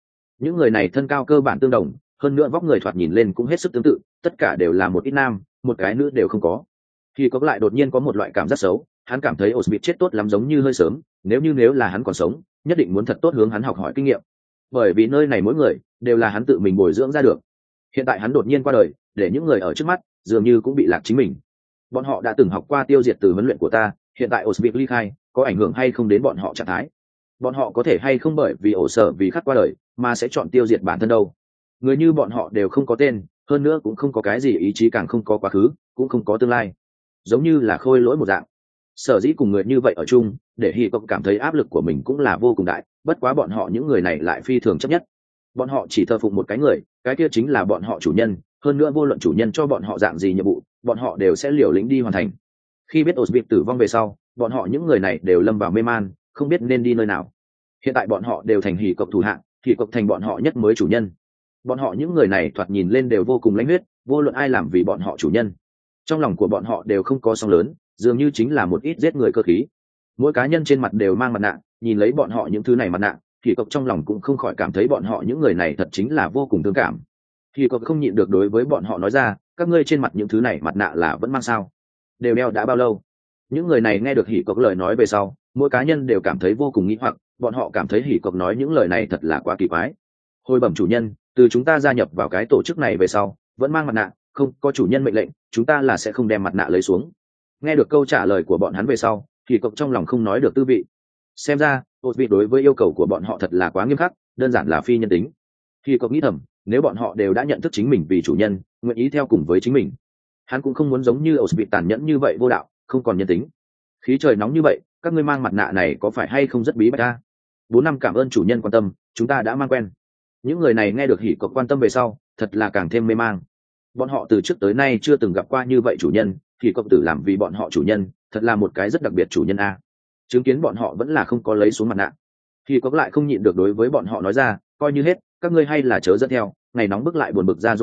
S1: người này thân cao cơ bản tương đồng, hơn nữa vóc người thoạt nhìn lên cũng hết sức tương tự, tất cả đều là một ít nam, một cái nữ đều không có. Hỉ cộc lại đột nhiên có một loại cảm giác xấu, hắn cảm thấy Osbit chết tốt lắm giống như hơi sớm, nếu là hắn còn sống, nhất định muốn thật tốt hướng hắn học hỏi kinh nghiệm. Bởi vì nơi này mỗi người đều là hắn tự mình bồi dưỡng ra được. Hiện tại hắn đột nhiên qua đời, để những người ở trước mắt dường như cũng bị lạc chính mình. Bọn họ đã từng học qua tiêu diệt từ huấn luyện của ta, hiện tại Osbit ly khai, có ảnh hưởng hay không đến bọn họ trạng thái? Bọn họ có thể hay không bởi vì ổ sở vì khắc qua đời mà sẽ chọn tiêu diệt bản thân đâu? Người như bọn họ đều không có tên, hơn nữa cũng không có cái gì ý chí, càng không có quá khứ, cũng không có tương lai, giống như là khôi lỗi một dạng. Sở dĩ cùng người như vậy ở chung, để Hỉ cộc cảm thấy áp lực của mình cũng là vô cùng đại. Bất quá bọn họ những người này lại phi thường chấp nhất. Bọn họ chỉ thờ phụng một cái người, cái kia chính là bọn họ chủ nhân. Hơn nữa vô luận chủ nhân cho bọn họ dạng gì nhiệm vụ, bọn họ đều sẽ liều lĩnh đi hoàn thành. Khi biết Osbit tử vong về sau, bọn họ những người này đều lâm vào mê man, không biết nên đi nơi nào. Hiện tại bọn họ đều thành Hỉ cộc thủ hạ, Hỉ cộc thành bọn họ nhất mới chủ nhân. Bọn họ những người này thoạt nhìn lên đều vô cùng lãnh huyết, vô luận ai làm vì bọn họ chủ nhân, trong lòng của bọn họ đều không có song lớn, dường như chính là một ít giết người cơ khí. Mỗi cá nhân trên mặt đều mang mặt nạ, nhìn lấy bọn họ những thứ này mặt nạ, Hỉ cộc trong lòng cũng không khỏi cảm thấy bọn họ những người này thật chính là vô cùng thương cảm. Hỉ cộc không nhịn được đối với bọn họ nói ra, các ngươi trên mặt những thứ này mặt nạ là vẫn mang sao? Đều đeo đã bao lâu? Những người này nghe được Hỉ cộc lời nói về sau, mỗi cá nhân đều cảm thấy vô cùng nghi hoặc, bọn họ cảm thấy Hỉ cộc nói những lời này thật là quá kỳ quái. Hồi bẩm chủ nhân, từ chúng ta gia nhập vào cái tổ chức này về sau, vẫn mang mặt nạ, không có chủ nhân mệnh lệnh, chúng ta là sẽ không đem mặt nạ lấy xuống. Nghe được câu trả lời của bọn hắn về sau, Hỉ cộc trong lòng không nói được tư vị. Xem ra Osbit đối với yêu cầu của bọn họ thật là quá nghiêm khắc, đơn giản là phi nhân tính. Hỉ cộc nghĩ thầm, nếu bọn họ đều đã nhận thức chính mình vì chủ nhân, nguyện ý theo cùng với chính mình, hắn cũng không muốn giống như Osbit tàn nhẫn như vậy vô đạo, không còn nhân tính. Khí trời nóng như vậy, các ngươi mang mặt nạ này có phải hay không rất bí bách ta? 4 năm cảm ơn chủ nhân quan tâm, chúng ta đã mang quen. Những người này nghe được Hỉ cộc quan tâm về sau, thật là càng thêm mê mang. Bọn họ từ trước tới nay chưa từng gặp qua như vậy chủ nhân, Hỉ cộc tử làm vì bọn họ chủ nhân, thật là một cái rất đặc biệt chủ nhân a. Chứng kiến bọn họ vẫn là không có lấy xuống mặt nạ, Hỉ cộc lại không nhịn được đối với bọn họ nói ra, coi như hết, các ngươi hay là chớ dẫn theo, ngày nóng bức lại buồn bực ra rôm tới,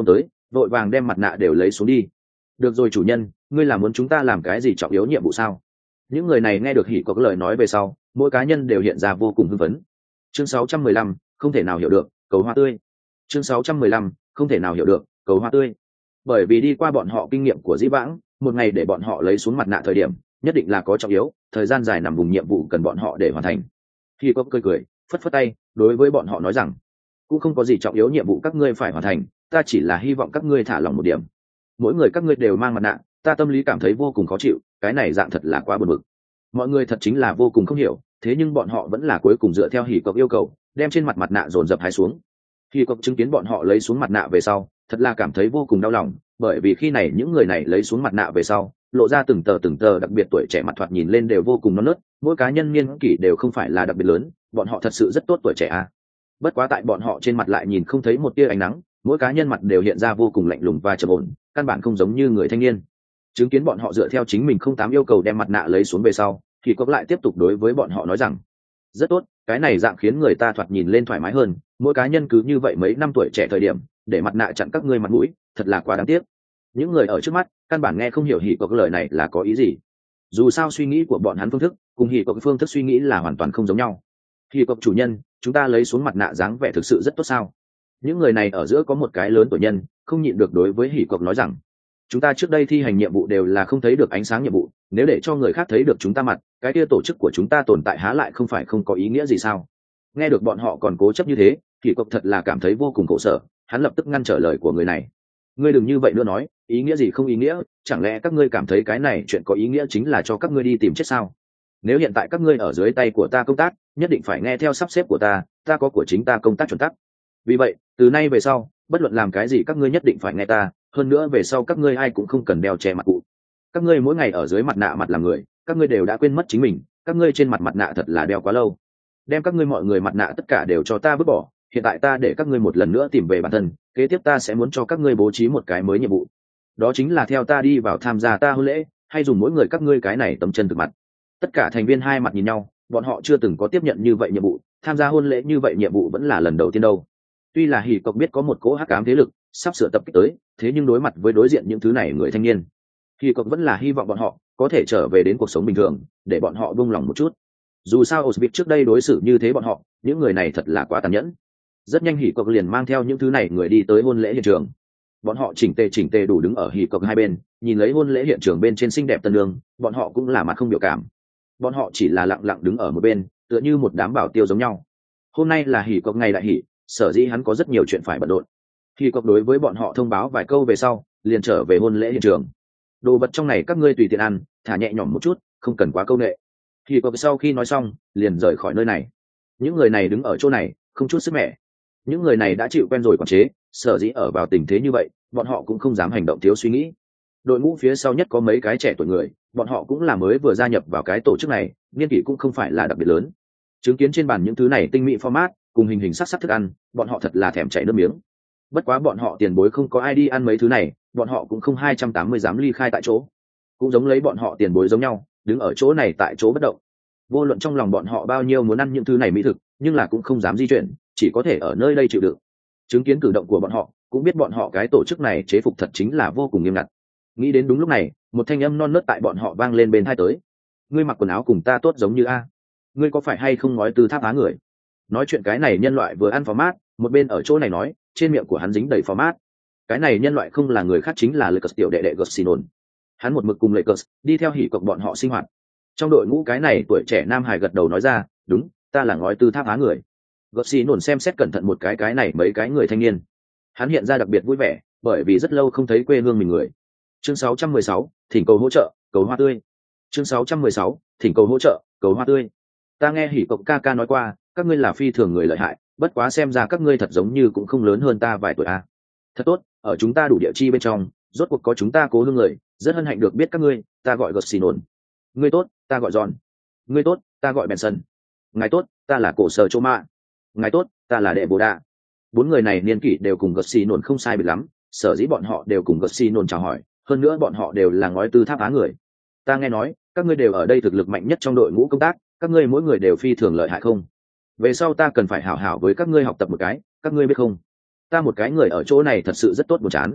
S1: vội vàng đem mặt nạ đều lấy xuống đi. Được rồi chủ nhân, ngươi là muốn chúng ta làm cái gì trọng yếu nhiệm vụ sao? Những người này nghe được hỉ có lời nói về sau, mỗi cá nhân đều hiện ra vô cùng hưng phấn. Chương 615, không thể nào hiểu được, cầu hoa tươi. Chương 615, không thể nào hiểu được, cầu hoa tươi. Bởi vì đi qua bọn họ kinh nghiệm của dĩ vãng, một ngày để bọn họ lấy xuống mặt nạ thời điểm, nhất định là có trọng yếu, thời gian dài nằm vùng nhiệm vụ cần bọn họ để hoàn thành. Khi có cười cười, phất phất tay, đối với bọn họ nói rằng, cũng không có gì trọng yếu nhiệm vụ các ngươi phải hoàn thành, ta chỉ là hy vọng các ngươi thả lỏng một điểm. Mỗi người các ngươi đều mang mặt nạ, ta tâm lý cảm thấy vô cùng khó chịu, cái này dạng thật là quá buồn bực. Mọi người thật chính là vô cùng không hiểu, thế nhưng bọn họ vẫn là cuối cùng dựa theo hỉ cộc yêu cầu, đem trên mặt nạ dồn dập hái xuống. Hỉ cộc chứng kiến bọn họ lấy xuống mặt nạ về sau, thật là cảm thấy vô cùng đau lòng, bởi vì khi này những người này lấy xuống mặt nạ về sau, lộ ra từng tờ đặc biệt tuổi trẻ mặt thoạt nhìn lên đều vô cùng non nớt, mỗi cá nhân niên kỷ đều không phải là đặc biệt lớn, bọn họ thật sự rất tốt tuổi trẻ à. Bất quá tại bọn họ trên mặt lại nhìn không thấy một tia ánh nắng, mỗi cá nhân mặt đều hiện ra vô cùng lạnh lùng và trầm ổn, căn bản không giống như người thanh niên. Chứng kiến bọn họ dựa theo chính mình không tám yêu cầu đem mặt nạ lấy xuống về sau, thì cốc lại tiếp tục đối với bọn họ nói rằng, rất tốt, cái này dạng khiến người ta thoạt nhìn lên thoải mái hơn, mỗi cá nhân cứ như vậy mấy năm tuổi trẻ thời điểm để mặt nạ chặn các ngươi mặt mũi, thật là quá đáng tiếc. Những người ở trước mắt căn bản nghe không hiểu hỉ cốc lời này là có ý gì, dù sao suy nghĩ của bọn hắn phương thức cùng hỉ cốc phương thức suy nghĩ là hoàn toàn không giống nhau. Hỉ cốc chủ nhân, chúng ta lấy xuống mặt nạ dáng vẻ thực sự rất tốt sao? Những người này ở giữa có một cái lớn tuổi nhân không nhịn được đối với hỉ cốc nói rằng, chúng ta trước đây thi hành nhiệm vụ đều là không thấy được ánh sáng nhiệm vụ, nếu để cho người khác thấy được chúng ta mặt, cái kia tổ chức của chúng ta tồn tại há lại không phải không có ý nghĩa gì sao? Nghe được bọn họ còn cố chấp như thế, hỉ cốc thật là cảm thấy vô cùng khổ sở, hắn lập tức ngăn trở lời của người này. Ngươi đừng như vậy nữa nói, ý nghĩa gì không ý nghĩa, chẳng lẽ các ngươi cảm thấy cái này chuyện có ý nghĩa chính là cho các ngươi đi tìm chết sao? Nếu hiện tại các ngươi ở dưới tay của ta công tác, nhất định phải nghe theo sắp xếp của ta có của chính ta công tác chuẩn tắc. Vì vậy, từ nay về sau, bất luận làm cái gì các ngươi nhất định phải nghe ta, hơn nữa về sau các ngươi ai cũng không cần đeo che mặt cụ. Các ngươi mỗi ngày ở dưới mặt nạ mặt làm người, các ngươi đều đã quên mất chính mình, các ngươi trên mặt nạ thật là đeo quá lâu. Đem các ngươi mọi người mặt nạ tất cả đều cho ta vứt bỏ, hiện tại ta để các ngươi một lần nữa tìm về bản thân, kế tiếp ta sẽ muốn cho các ngươi bố trí một cái mới nhiệm vụ. Đó chính là theo ta đi vào tham gia ta hôn lễ, hay dùng mỗi người các ngươi cái này tấm chân thực mặt. Tất cả thành viên hai mặt nhìn nhau, bọn họ chưa từng có tiếp nhận như vậy nhiệm vụ, tham gia hôn lễ như vậy nhiệm vụ vẫn là lần đầu tiên đâu. Tuy là hỉ cốc biết có một cỗ hắc ám thế lực sắp sửa tập kích tới, thế nhưng đối mặt với đối diện những thứ này người thanh niên, hỉ cốc vẫn là hy vọng bọn họ có thể trở về đến cuộc sống bình thường, để bọn họ buông lòng một chút. Dù sao Osbit trước đây đối xử như thế bọn họ, những người này thật là quá tàn nhẫn. Rất nhanh hỉ cốc liền mang theo những thứ này người đi tới hôn lễ hiện trường. Bọn họ chỉnh tề đủ đứng ở hỉ cốc hai bên, nhìn lấy hôn lễ hiện trường bên trên xinh đẹp tân nương, bọn họ cũng là mặt không biểu cảm. Bọn họ chỉ là lặng lặng đứng ở một bên, tựa như một đám bảo tiêu giống nhau. Hôm nay là hỉ cốc ngày đại hỉ, sở dĩ hắn có rất nhiều chuyện phải bận rộn. Hỉ cốc đối với bọn họ thông báo vài câu về sau, liền trở về hôn lễ hiện trường. Đồ vật trong này các ngươi tùy tiện ăn, thả nhẹ nhõm một chút, không cần quá câu nệ. Hỉ cốc sau khi nói xong, liền rời khỏi nơi này. Những người này đứng ở chỗ này, không chút sức mẻ. Những người này đã chịu quen rồi quản chế, sở dĩ ở vào tình thế như vậy, bọn họ cũng không dám hành động thiếu suy nghĩ. Đội ngũ phía sau nhất có mấy cái trẻ tuổi người, bọn họ cũng là mới vừa gia nhập vào cái tổ chức này, niên kỷ cũng không phải là đặc biệt lớn. Chứng kiến trên bàn những thứ này tinh mỹ format cùng hình sắc sắc thức ăn, bọn họ thật là thèm chảy nước miếng. Bất quá bọn họ tiền bối không có ai đi ăn mấy thứ này, bọn họ cũng không 280 dám ly khai tại chỗ. Cũng giống lấy bọn họ tiền bối giống nhau, đứng ở chỗ này tại chỗ bất động. Vô luận trong lòng bọn họ bao nhiêu muốn ăn những thứ này mỹ thực, nhưng là cũng không dám di chuyển, chỉ có thể ở nơi đây chịu đựng. Chứng kiến cử động của bọn họ, cũng biết bọn họ cái tổ chức này chế phục thật chính là vô cùng nghiêm ngặt. Nghĩ đến đúng lúc này, một thanh âm non nớt tại bọn họ vang lên bên tai tới. Ngươi mặc quần áo cùng ta tốt giống như a, ngươi có phải hay không ngói từ tháp á người? Nói chuyện cái này nhân loại vừa ăn format, một bên ở chỗ này nói, trên miệng của hắn dính đầy format. Cái này nhân loại không là người khác chính là Lakers tiểu đệ đệ Gustinol. Hắn một mực cùng Lakers đi theo hỉ cộc bọn họ sinh hoạt. Trong đội ngũ cái này tuổi trẻ nam hải gật đầu nói ra, đúng, ta là ngói từ tháp á người. Gustinol xem xét cẩn thận một cái này mấy cái người thanh niên. Hắn hiện ra đặc biệt vui vẻ, bởi vì rất lâu không thấy quê hương mình người. Chương 616, thỉnh cầu hỗ trợ, cầu hoa tươi. Chương 616, thỉnh cầu hỗ trợ, cầu hoa tươi. Ta nghe hỉ cộc ca ca nói qua, các ngươi là phi thường người lợi hại, bất quá xem ra các ngươi thật giống như cũng không lớn hơn ta vài tuổi a. Thật tốt, ở chúng ta đủ địa chi bên trong, rốt cuộc có chúng ta cố hương người, rất hân hạnh được biết các ngươi, ta gọi Gustinol. Ngươi tốt, ta gọi John. Ngươi tốt, ta gọi Benson. Ngài tốt, ta là cổ sở Choma. Ngài tốt, ta là đệ bồ đạ. Bốn người này niên kỷ đều cùng Gustinol không sai biệt lắm, sở dĩ bọn họ đều cùng Gustinol chào hỏi, hơn nữa bọn họ đều là ngói từ tháp á người. Ta nghe nói, các ngươi đều ở đây thực lực mạnh nhất trong đội ngũ công tác, các ngươi mỗi người đều phi thường lợi hại không? Về sau ta cần phải hảo hảo với các ngươi học tập một cái, các ngươi biết không? Ta một cái người ở chỗ này thật sự rất tốt buồn chán.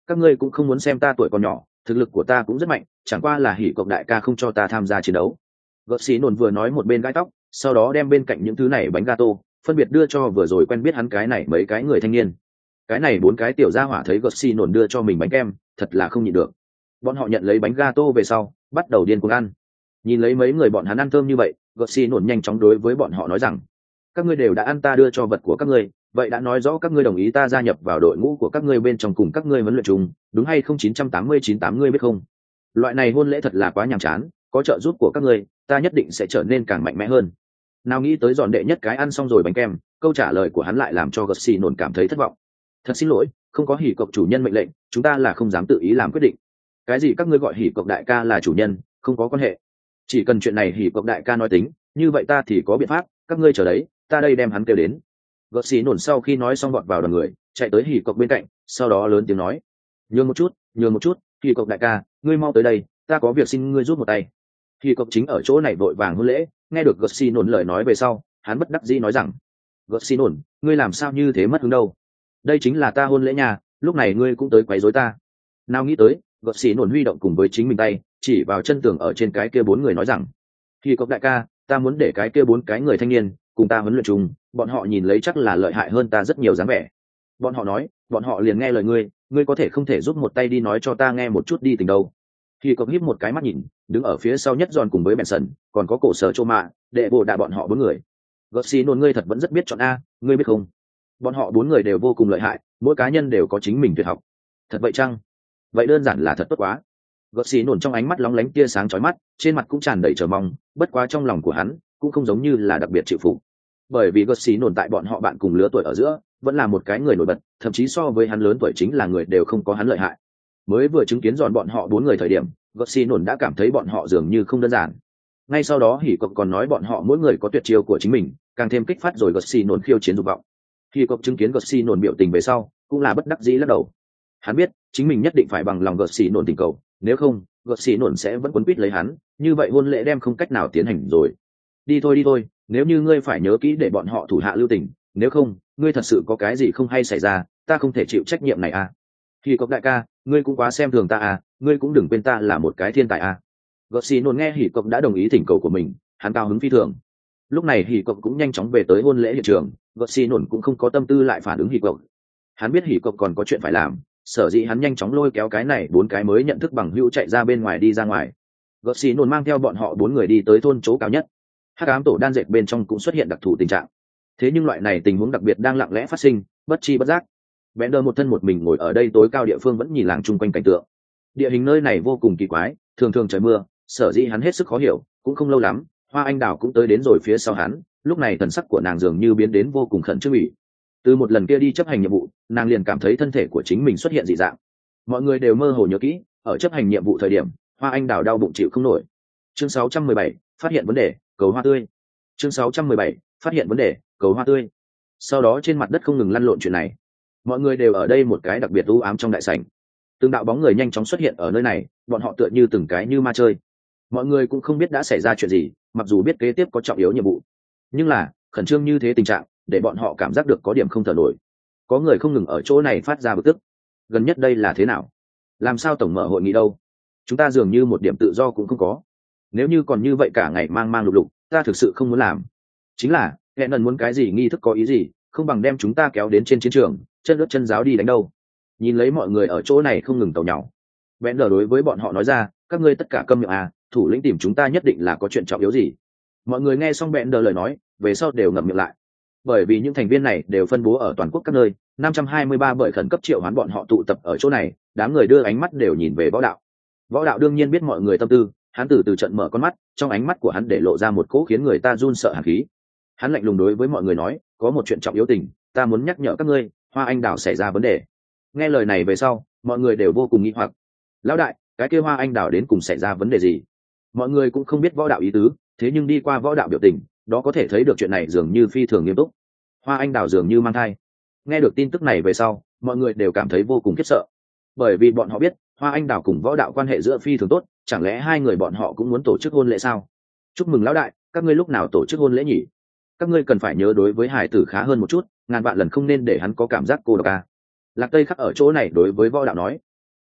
S1: các ngươi cũng không muốn xem ta tuổi còn nhỏ, thực lực của ta cũng rất mạnh, chẳng qua là hỉ cộc đại ca không cho ta tham gia chiến đấu. Gợt xì nổn vừa nói một bên gãi tóc, sau đó đem bên cạnh những thứ này bánh gato phân biệt đưa cho vừa rồi quen biết hắn cái này mấy cái người thanh niên. Cái này 4 cái tiểu gia hỏa thấy gợt xì nổn đưa cho mình bánh kem, thật là không nhịn được. Bọn họ nhận lấy bánh gato về sau, bắt đầu điên cuồng ăn. Nhìn lấy mấy người bọn hắn ăn thơm như vậy, gợt xì nổn nhanh chóng đối với bọn họ nói rằng: các ngươi đều đã ăn ta đưa cho vật của các ngươi, vậy đã nói rõ các ngươi đồng ý ta gia nhập vào đội ngũ của các ngươi bên trong cùng các ngươi huấn luyện chung, đúng hay không? 989 ngươi biết không? Loại này hôn lễ thật là quá nhàm chán, có trợ giúp của các ngươi, ta nhất định sẽ trở nên càng mạnh mẽ hơn. Nào nghĩ tới dọn đệ nhất cái ăn xong rồi bánh kem, câu trả lời của hắn lại làm cho Gussie nổn cảm thấy thất vọng. Thật xin lỗi, không có hỉ cộc chủ nhân mệnh lệnh, chúng ta là không dám tự ý làm quyết định. Cái gì các ngươi gọi hỉ cộc đại ca là chủ nhân, không có quan hệ. Chỉ cần chuyện này hỉ cộc đại ca nói tính, như vậy ta thì có biện pháp, các ngươi chờ đấy, ta đây đem hắn kêu đến. Gussie nổn sau khi nói xong vọt vào đoàn người, chạy tới hỉ cộc bên cạnh, sau đó lớn tiếng nói: nhường một chút, hỉ cộc đại ca, ngươi mau tới đây, ta có việc xin ngươi giúp một tay. Hỉ cộc chính ở chỗ này vội vàng hôn lễ, nghe được Gussie nổn lời nói về sau, hắn bất đắc dĩ nói rằng: Gussie nổn, ngươi làm sao như thế mất hứng đâu? Đây chính là ta hôn lễ nhà, lúc này ngươi cũng tới quấy rối ta. Nào nghĩ tới, Gussie nổn huy động cùng với chính mình tay, chỉ vào chân tường ở trên cái kia 4 người nói rằng: Hỉ cộc đại ca, ta muốn để cái kia 4 cái người thanh niên cùng ta huấn luyện chung, bọn họ nhìn lấy chắc là lợi hại hơn ta rất nhiều dáng vẻ. Bọn họ nói, bọn họ liền nghe lời ngươi có thể không thể giúp một tay đi nói cho ta nghe một chút đi tình đâu. Hỉ cộc híp một cái mắt nhìn, đứng ở phía sau nhất giòn cùng với Benson, còn có cổ sở Trô Mạ, đệ bộ đạ bọn họ 4 người. Gussie nổn ngươi thật vẫn rất biết chọn a, ngươi biết không? Bọn họ 4 người đều vô cùng lợi hại, mỗi cá nhân đều có chính mình tuyệt học. Thật vậy chăng? Vậy đơn giản là thật tốt quá. Gussie nổn trong ánh mắt lóng lánh tia sáng chói mắt, trên mặt cũng tràn đầy chờ mong, bất quá trong lòng của hắn cũng không giống như là đặc biệt chịu phục. Bởi vì Gussie nổn tại bọn họ bạn cùng lứa tuổi ở giữa, vẫn là một cái người nổi bật, thậm chí so với hắn lớn tuổi chính là người đều không có hắn lợi hại. Mới vừa chứng kiến dọn bọn họ 4 người thời điểm, Gussie nổn đã cảm thấy bọn họ dường như không đơn giản. Ngay sau đó hỉ cộc còn nói bọn họ mỗi người có tuyệt chiêu của chính mình, càng thêm kích phát rồi Gussie nổn khiêu chiến dục vọng. Hỉ cộc chứng kiến Gussie nổn biểu tình về sau, cũng là bất đắc dĩ lắc đầu. Hắn biết, chính mình nhất định phải bằng lòng Gussie nổn tình cầu, nếu không, Gussie nổn sẽ vẫn quấn quýt lấy hắn, như vậy hôn lễ đem không cách nào tiến hành rồi. Đi thôi, nếu như ngươi phải nhớ kỹ để bọn họ thủ hạ lưu tình, nếu không, ngươi thật sự có cái gì không hay xảy ra, ta không thể chịu trách nhiệm này à. Hỉ cộc đại ca, ngươi cũng quá xem thường ta à, ngươi cũng đừng quên ta là một cái thiên tài à. Gussie nổn nghe hỉ cộc đã đồng ý thỉnh cầu của mình, hắn cao hứng phi thường. Lúc này hỉ cộc cũng nhanh chóng về tới hôn lễ hiện trường, Gussie nổn cũng không có tâm tư lại phản ứng hỉ cộc. Hắn biết hỉ cộc còn có chuyện phải làm, sở dĩ hắn nhanh chóng lôi kéo cái này 4 cái mới nhận thức bằng hữu chạy ra bên ngoài đi ra ngoài. Gussie nổn mang theo bọn họ 4 người đi tới thôn chỗ cao nhất. Hắc ám tổ đan dệt bên trong cũng xuất hiện đặc thù tình trạng. Thế nhưng loại này tình huống đặc biệt đang lặng lẽ phát sinh, bất chi bất giác. Bender một thân một mình ngồi ở đây tối cao địa phương vẫn nhìn làng chung quanh cảnh tượng. Địa hình nơi này vô cùng kỳ quái, thường thường trời mưa, sở dĩ hắn hết sức khó hiểu. Cũng không lâu lắm, Hoa Anh Đào cũng tới đến rồi phía sau hắn, lúc này thần sắc của nàng dường như biến đến vô cùng khẩn trương ủy. Từ một lần kia đi chấp hành nhiệm vụ, nàng liền cảm thấy thân thể của chính mình xuất hiện dị dạng. Mọi người đều mơ hồ nhớ kỹ, ở chấp hành nhiệm vụ thời điểm, Hoa Anh Đào đau bụng chịu không nổi. Chương 617, phát hiện vấn đề, cầu hoa tươi. Chương 617, phát hiện vấn đề, cầu hoa tươi. Sau đó trên mặt đất không ngừng lăn lộn chuyện này. Mọi người đều ở đây một cái đặc biệt u ám trong đại sảnh. Từng đạo bóng người nhanh chóng xuất hiện ở nơi này, bọn họ tựa như từng cái như ma chơi. Mọi người cũng không biết đã xảy ra chuyện gì, mặc dù biết kế tiếp có trọng yếu nhiệm vụ, nhưng là khẩn trương như thế tình trạng để bọn họ cảm giác được có điểm không thở nổi. Có người không ngừng ở chỗ này phát ra bực tức. Gần nhất đây là thế nào? Làm sao tổng mở hội nghị đâu? Chúng ta dường như một điểm tự do cũng không có. Nếu như còn như vậy cả ngày mang mang lục lục, ta thực sự không muốn làm. Chính là hẹn lần muốn cái gì nghi thức có ý gì, không bằng đem chúng ta kéo đến trên chiến trường, chân ướt chân giáo đi đánh đâu. Nhìn lấy mọi người ở chỗ này không ngừng tàu nhau, Bender đối với bọn họ nói ra, các ngươi tất cả câm miệng à, thủ lĩnh tìm chúng ta nhất định là có chuyện trọng yếu gì. Mọi người nghe xong Bender lời nói, về sau đều ngậm miệng lại. Bởi vì những thành viên này đều phân bố ở toàn quốc các nơi, 523 bởi khẩn cấp triệu hoán bọn họ tụ tập ở chỗ này, đám người đưa ánh mắt đều nhìn về võ đạo. Võ đạo đương nhiên biết mọi người tâm tư, hắn từ trận mở con mắt, trong ánh mắt của hắn để lộ ra một cỗ khiến người ta run sợ hàn khí. Hắn lạnh lùng đối với mọi người nói, có một chuyện trọng yếu tình, ta muốn nhắc nhở các ngươi, Hoa Anh Đào xảy ra vấn đề. Nghe lời này về sau, mọi người đều vô cùng nghi hoặc. Lão đại, cái kia Hoa Anh Đào đến cùng xảy ra vấn đề gì? Mọi người cũng không biết võ đạo ý tứ, thế nhưng đi qua võ đạo biểu tình, đó có thể thấy được chuyện này dường như phi thường nghiêm túc. Hoa Anh Đào dường như mang thai. Nghe được tin tức này về sau, mọi người đều cảm thấy vô cùng khiếp sợ. Bởi vì bọn họ biết, Hoa Anh Đào cùng võ đạo quan hệ giữa phi thường tốt, chẳng lẽ hai người bọn họ cũng muốn tổ chức hôn lễ sao? Chúc mừng lão đại, các ngươi lúc nào tổ chức hôn lễ nhỉ? Các ngươi cần phải nhớ đối với hải tử khá hơn một chút, ngàn vạn lần không nên để hắn có cảm giác cô độc à. Lạc Tây Khắc ở chỗ này đối với võ đạo nói,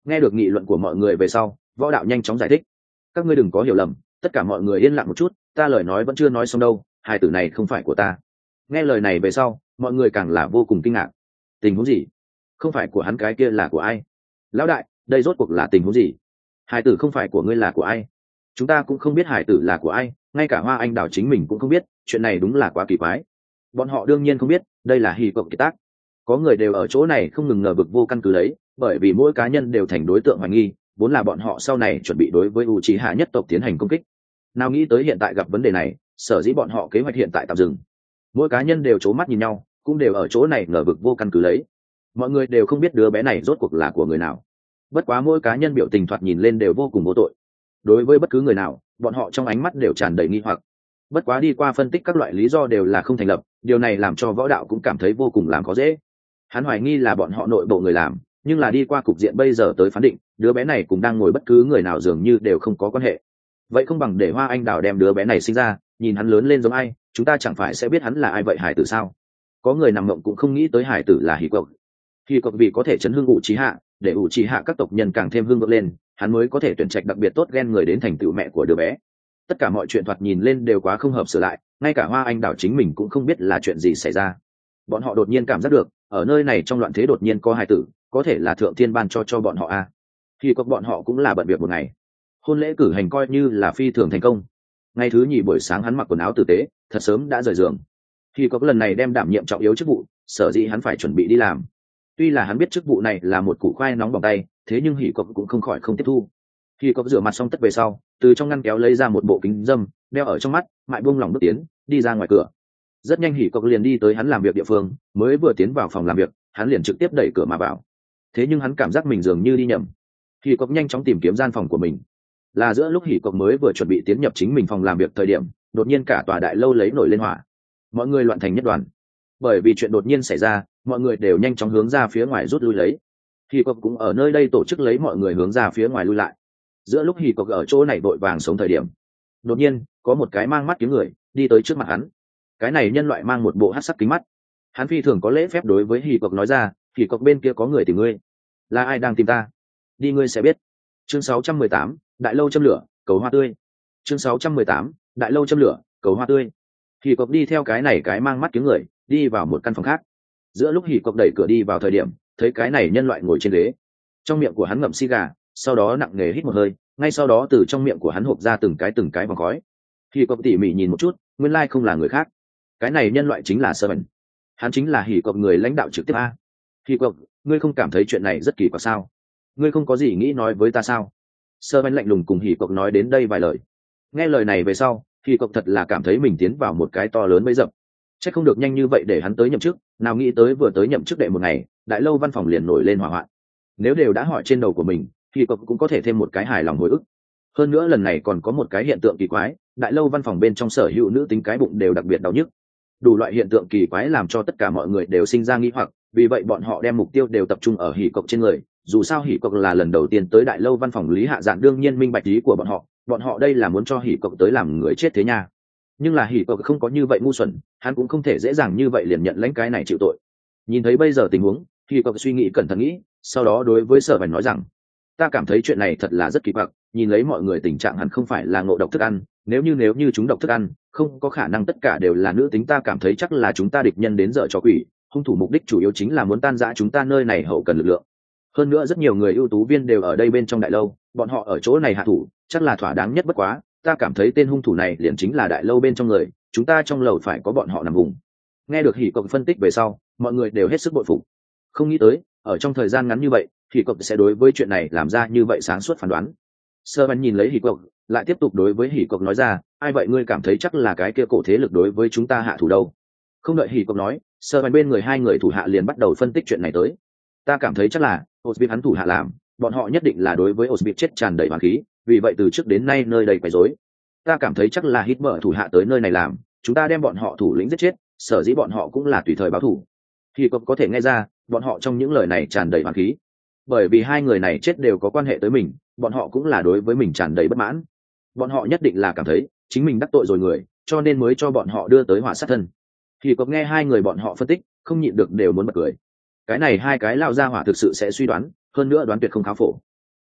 S1: Nghe được nghị luận của mọi người về sau, võ đạo nhanh chóng giải thích. Các ngươi đừng có hiểu lầm, tất cả mọi người yên lặng một chút, ta lời nói vẫn chưa nói xong đâu, hài tử này không phải của ta. Nghe lời này về sau, mọi người càng là vô cùng kinh ngạc. Tình huống gì? Không phải của hắn, cái kia là của ai? Lão đại, đây rốt cuộc là tình huống gì? Hài tử không phải của ngươi là của ai? Chúng ta cũng không biết hài tử là của ai, ngay cả Hoa Anh Đào chính mình cũng không biết, chuyện này đúng là quá kỳ quái. Bọn họ đương nhiên không biết, đây là hỉ cộc kiệt tác. Có người đều ở chỗ này không ngừng ngờ vực vô căn cứ lấy, bởi vì mỗi cá nhân đều thành đối tượng hoài nghi, vốn là bọn họ sau này chuẩn bị đối với Uchiha nhất tộc tiến hành công kích. Nào nghĩ tới hiện tại gặp vấn đề này, sở dĩ bọn họ kế hoạch hiện tại tạm dừng. Mỗi cá nhân đều trố mắt nhìn nhau, cũng đều ở chỗ này ngờ vực vô căn cứ lấy. Mọi người đều không biết đứa bé này rốt cuộc là của người nào. Bất quá mỗi cá nhân biểu tình thoạt nhìn lên đều vô cùng vô tội. Đối với bất cứ người nào, bọn họ trong ánh mắt đều tràn đầy nghi hoặc. Bất quá đi qua phân tích các loại lý do đều là không thành lập, điều này làm cho võ đạo cũng cảm thấy vô cùng làm khó dễ. Hắn hoài nghi là bọn họ nội bộ người làm, nhưng là đi qua cục diện bây giờ tới phán định, đứa bé này cũng đang ngồi bất cứ người nào dường như đều không có quan hệ. Vậy không bằng để Hoa Anh Đào đem đứa bé này sinh ra, nhìn hắn lớn lên giống ai, chúng ta chẳng phải sẽ biết hắn là ai vậy hải tử sao? Có người nằm mộng cũng không nghĩ tới hải tử là Hỉ Cộc. Hỉ Cộc vì có thể chấn hưng Uchiha, để Uchiha các tộc nhân càng thêm hưng vượng lên, hắn mới có thể tuyển trạch đặc biệt tốt gen người đến thành tựu mẹ của đứa bé. Tất cả mọi chuyện thoạt nhìn lên đều quá không hợp sửa lại, ngay cả Hoa Anh Đào chính mình cũng không biết là chuyện gì xảy ra. Bọn họ đột nhiên cảm giác được, ở nơi này trong loạn thế đột nhiên có hài tử, có thể là thượng thiên ban cho bọn họ a. Khi có bọn họ cũng là bận việc một ngày. Hôn lễ cử hành coi như là phi thường thành công. Ngày thứ nhì buổi sáng hắn mặc quần áo tử tế, thật sớm đã rời giường. Khi có lần này đem đảm nhiệm trọng yếu chức vụ, sở dĩ hắn phải chuẩn bị đi làm. Tuy là hắn biết chức vụ này là một củ khoai nóng bỏng tay, thế nhưng Hỉ Cộc cũng không khỏi không tiếp thu. Khi Cộc rửa mặt xong tất về sau, từ trong ngăn kéo lấy ra một bộ kính dâm, đeo ở trong mắt, mại buông lỏng bước tiến, đi ra ngoài cửa. Rất nhanh Hỉ Cộc liền đi tới hắn làm việc địa phương, mới vừa tiến vào phòng làm việc, hắn liền trực tiếp đẩy cửa mà vào. Thế nhưng hắn cảm giác mình dường như đi nhầm. Hỉ Cộc nhanh chóng tìm kiếm gian phòng của mình. Là giữa lúc Hỉ Cộc mới vừa chuẩn bị tiến nhập chính mình phòng làm việc thời điểm, đột nhiên cả tòa đại lâu lấy nổi lên hỏa. Mọi người loạn thành nhất đoàn. Bởi vì chuyện đột nhiên xảy ra, mọi người đều nhanh chóng hướng ra phía ngoài rút lui lấy. Hỉ Cộc cũng ở nơi đây tổ chức lấy mọi người hướng ra phía ngoài lui lại. Giữa lúc Hỉ Cộc ở chỗ này vội vàng sống thời điểm, đột nhiên có một cái mang mắt kiếm người đi tới trước mặt hắn. Cái này nhân loại mang một bộ hắc sắc kính mắt. Hắn phi thường có lễ phép đối với Hỉ Cộc nói ra, Hỉ Cộc bên kia có người tìm ngươi. Là ai đang tìm ta? Đi ngươi sẽ biết. Chương 618, đại lâu châm lửa, cầu hoa tươi. Chương 618, đại lâu châm lửa, cầu hoa tươi. Hỉ Cộc đi theo cái này cái mang mắt kiếm người, đi vào một căn phòng khác. Giữa lúc Hỉ Cộc đẩy cửa đi vào thời điểm, thấy cái này nhân loại ngồi trên ghế. Trong miệng của hắn ngậm xì gà, sau đó nặng nề hít một hơi, ngay sau đó từ trong miệng của hắn hộc ra từng cái vòng khói. Hỉ Cộc tỉ mỉ nhìn một chút, nguyên lai không là người khác. Cái này nhân loại chính là Servant. Hắn chính là Hỉ Cộc người lãnh đạo trực tiếp a. Hỉ Cộc, ngươi không cảm thấy chuyện này rất kỳ quặc sao? Ngươi không có gì nghĩ nói với ta sao? Servant lạnh lùng cùng Hỉ Cộc nói đến đây vài lời. Nghe lời này về sau, Hỉ Cộc thật là cảm thấy mình tiến vào một cái to lớn bẫy dập. Chắc không được nhanh như vậy để hắn tới nhậm chức, nào nghĩ tới vừa tới nhậm chức đệ một ngày, đại lâu văn phòng liền nổi lên hỏa hoạn. Nếu đều đã hỏi trên đầu của mình, Hỉ Cộc cũng có thể thêm một cái hài lòng hồi ức. Hơn nữa lần này còn có một cái hiện tượng kỳ quái, đại lâu văn phòng bên trong sở hữu nữ tính cái bụng đều đặc biệt đau nhức. Đủ loại hiện tượng kỳ quái làm cho tất cả mọi người đều sinh ra nghi hoặc, vì vậy bọn họ đem mục tiêu đều tập trung ở Hỉ Cộc trên người. Dù sao Hỉ Cộc là lần đầu tiên tới đại lâu văn phòng Lý Hạ Dạn, đương nhiên minh bạch ý của bọn họ đây là muốn cho Hỉ Cộc tới làm người chết thế nha. Nhưng là Hỉ Cộc không có như vậy ngu xuẩn, hắn cũng không thể dễ dàng như vậy liền nhận lãnh cái này chịu tội. Nhìn thấy bây giờ tình huống, Hỉ Cộc suy nghĩ cẩn thận nghĩ, sau đó đối với Sở Bành nói rằng: ta cảm thấy chuyện này thật là rất kỳ quặc, nhìn lấy mọi người tình trạng hẳn không phải là ngộ độc thức ăn, nếu như chúng độc thức ăn, không có khả năng tất cả đều là nữ tính, ta cảm thấy chắc là chúng ta địch nhân đến dở trò quỷ, hung thủ mục đích chủ yếu chính là muốn tan rã chúng ta nơi này hậu cần lực lượng. Hơn nữa rất nhiều người ưu tú viên đều ở đây bên trong đại lâu, bọn họ ở chỗ này hạ thủ, chắc là thỏa đáng nhất, bất quá, ta cảm thấy tên hung thủ này liền chính là đại lâu bên trong người, chúng ta trong lầu phải có bọn họ nằm vùng. Nghe được Hỉ Cộc phân tích về sau, mọi người đều hết sức bội phục. Không nghĩ tới, ở trong thời gian ngắn như vậy, Hỉ Cộc sẽ đối với chuyện này làm ra như vậy sáng suốt phán đoán. Sơ Bắn nhìn lấy Hỉ Cộc, lại tiếp tục đối với Hỉ Cộc nói ra: ai vậy, ngươi cảm thấy chắc là cái kia cổ thế lực đối với chúng ta hạ thủ đâu? Không đợi Hỉ Cộc nói, Sơ Bắn bên người hai người thủ hạ liền bắt đầu phân tích chuyện này tới. Ta cảm thấy chắc là Osbit hắn thủ hạ làm, bọn họ nhất định là đối với Osbit chết tràn đầy oán khí, vì vậy từ trước đến nay nơi đây quấy rối. Ta cảm thấy chắc là Hitler thủ hạ tới nơi này làm, chúng ta đem bọn họ thủ lĩnh giết chết, sở dĩ bọn họ cũng là tùy thời báo thù. Hỉ Cộc có thể nghe ra, bọn họ trong những lời này tràn đầy oán khí, bởi vì hai người này chết đều có quan hệ tới mình, bọn họ cũng là đối với mình tràn đầy bất mãn. Bọn họ nhất định là cảm thấy chính mình đắc tội rồi người, cho nên mới cho bọn họ đưa tới họa sát thân. Hỉ Cộc nghe hai người bọn họ phân tích, không nhịn được đều muốn bật cười. Cái này hai cái lao ra hỏa thực sự sẽ suy đoán, hơn nữa đoán tuyệt không khá phổ.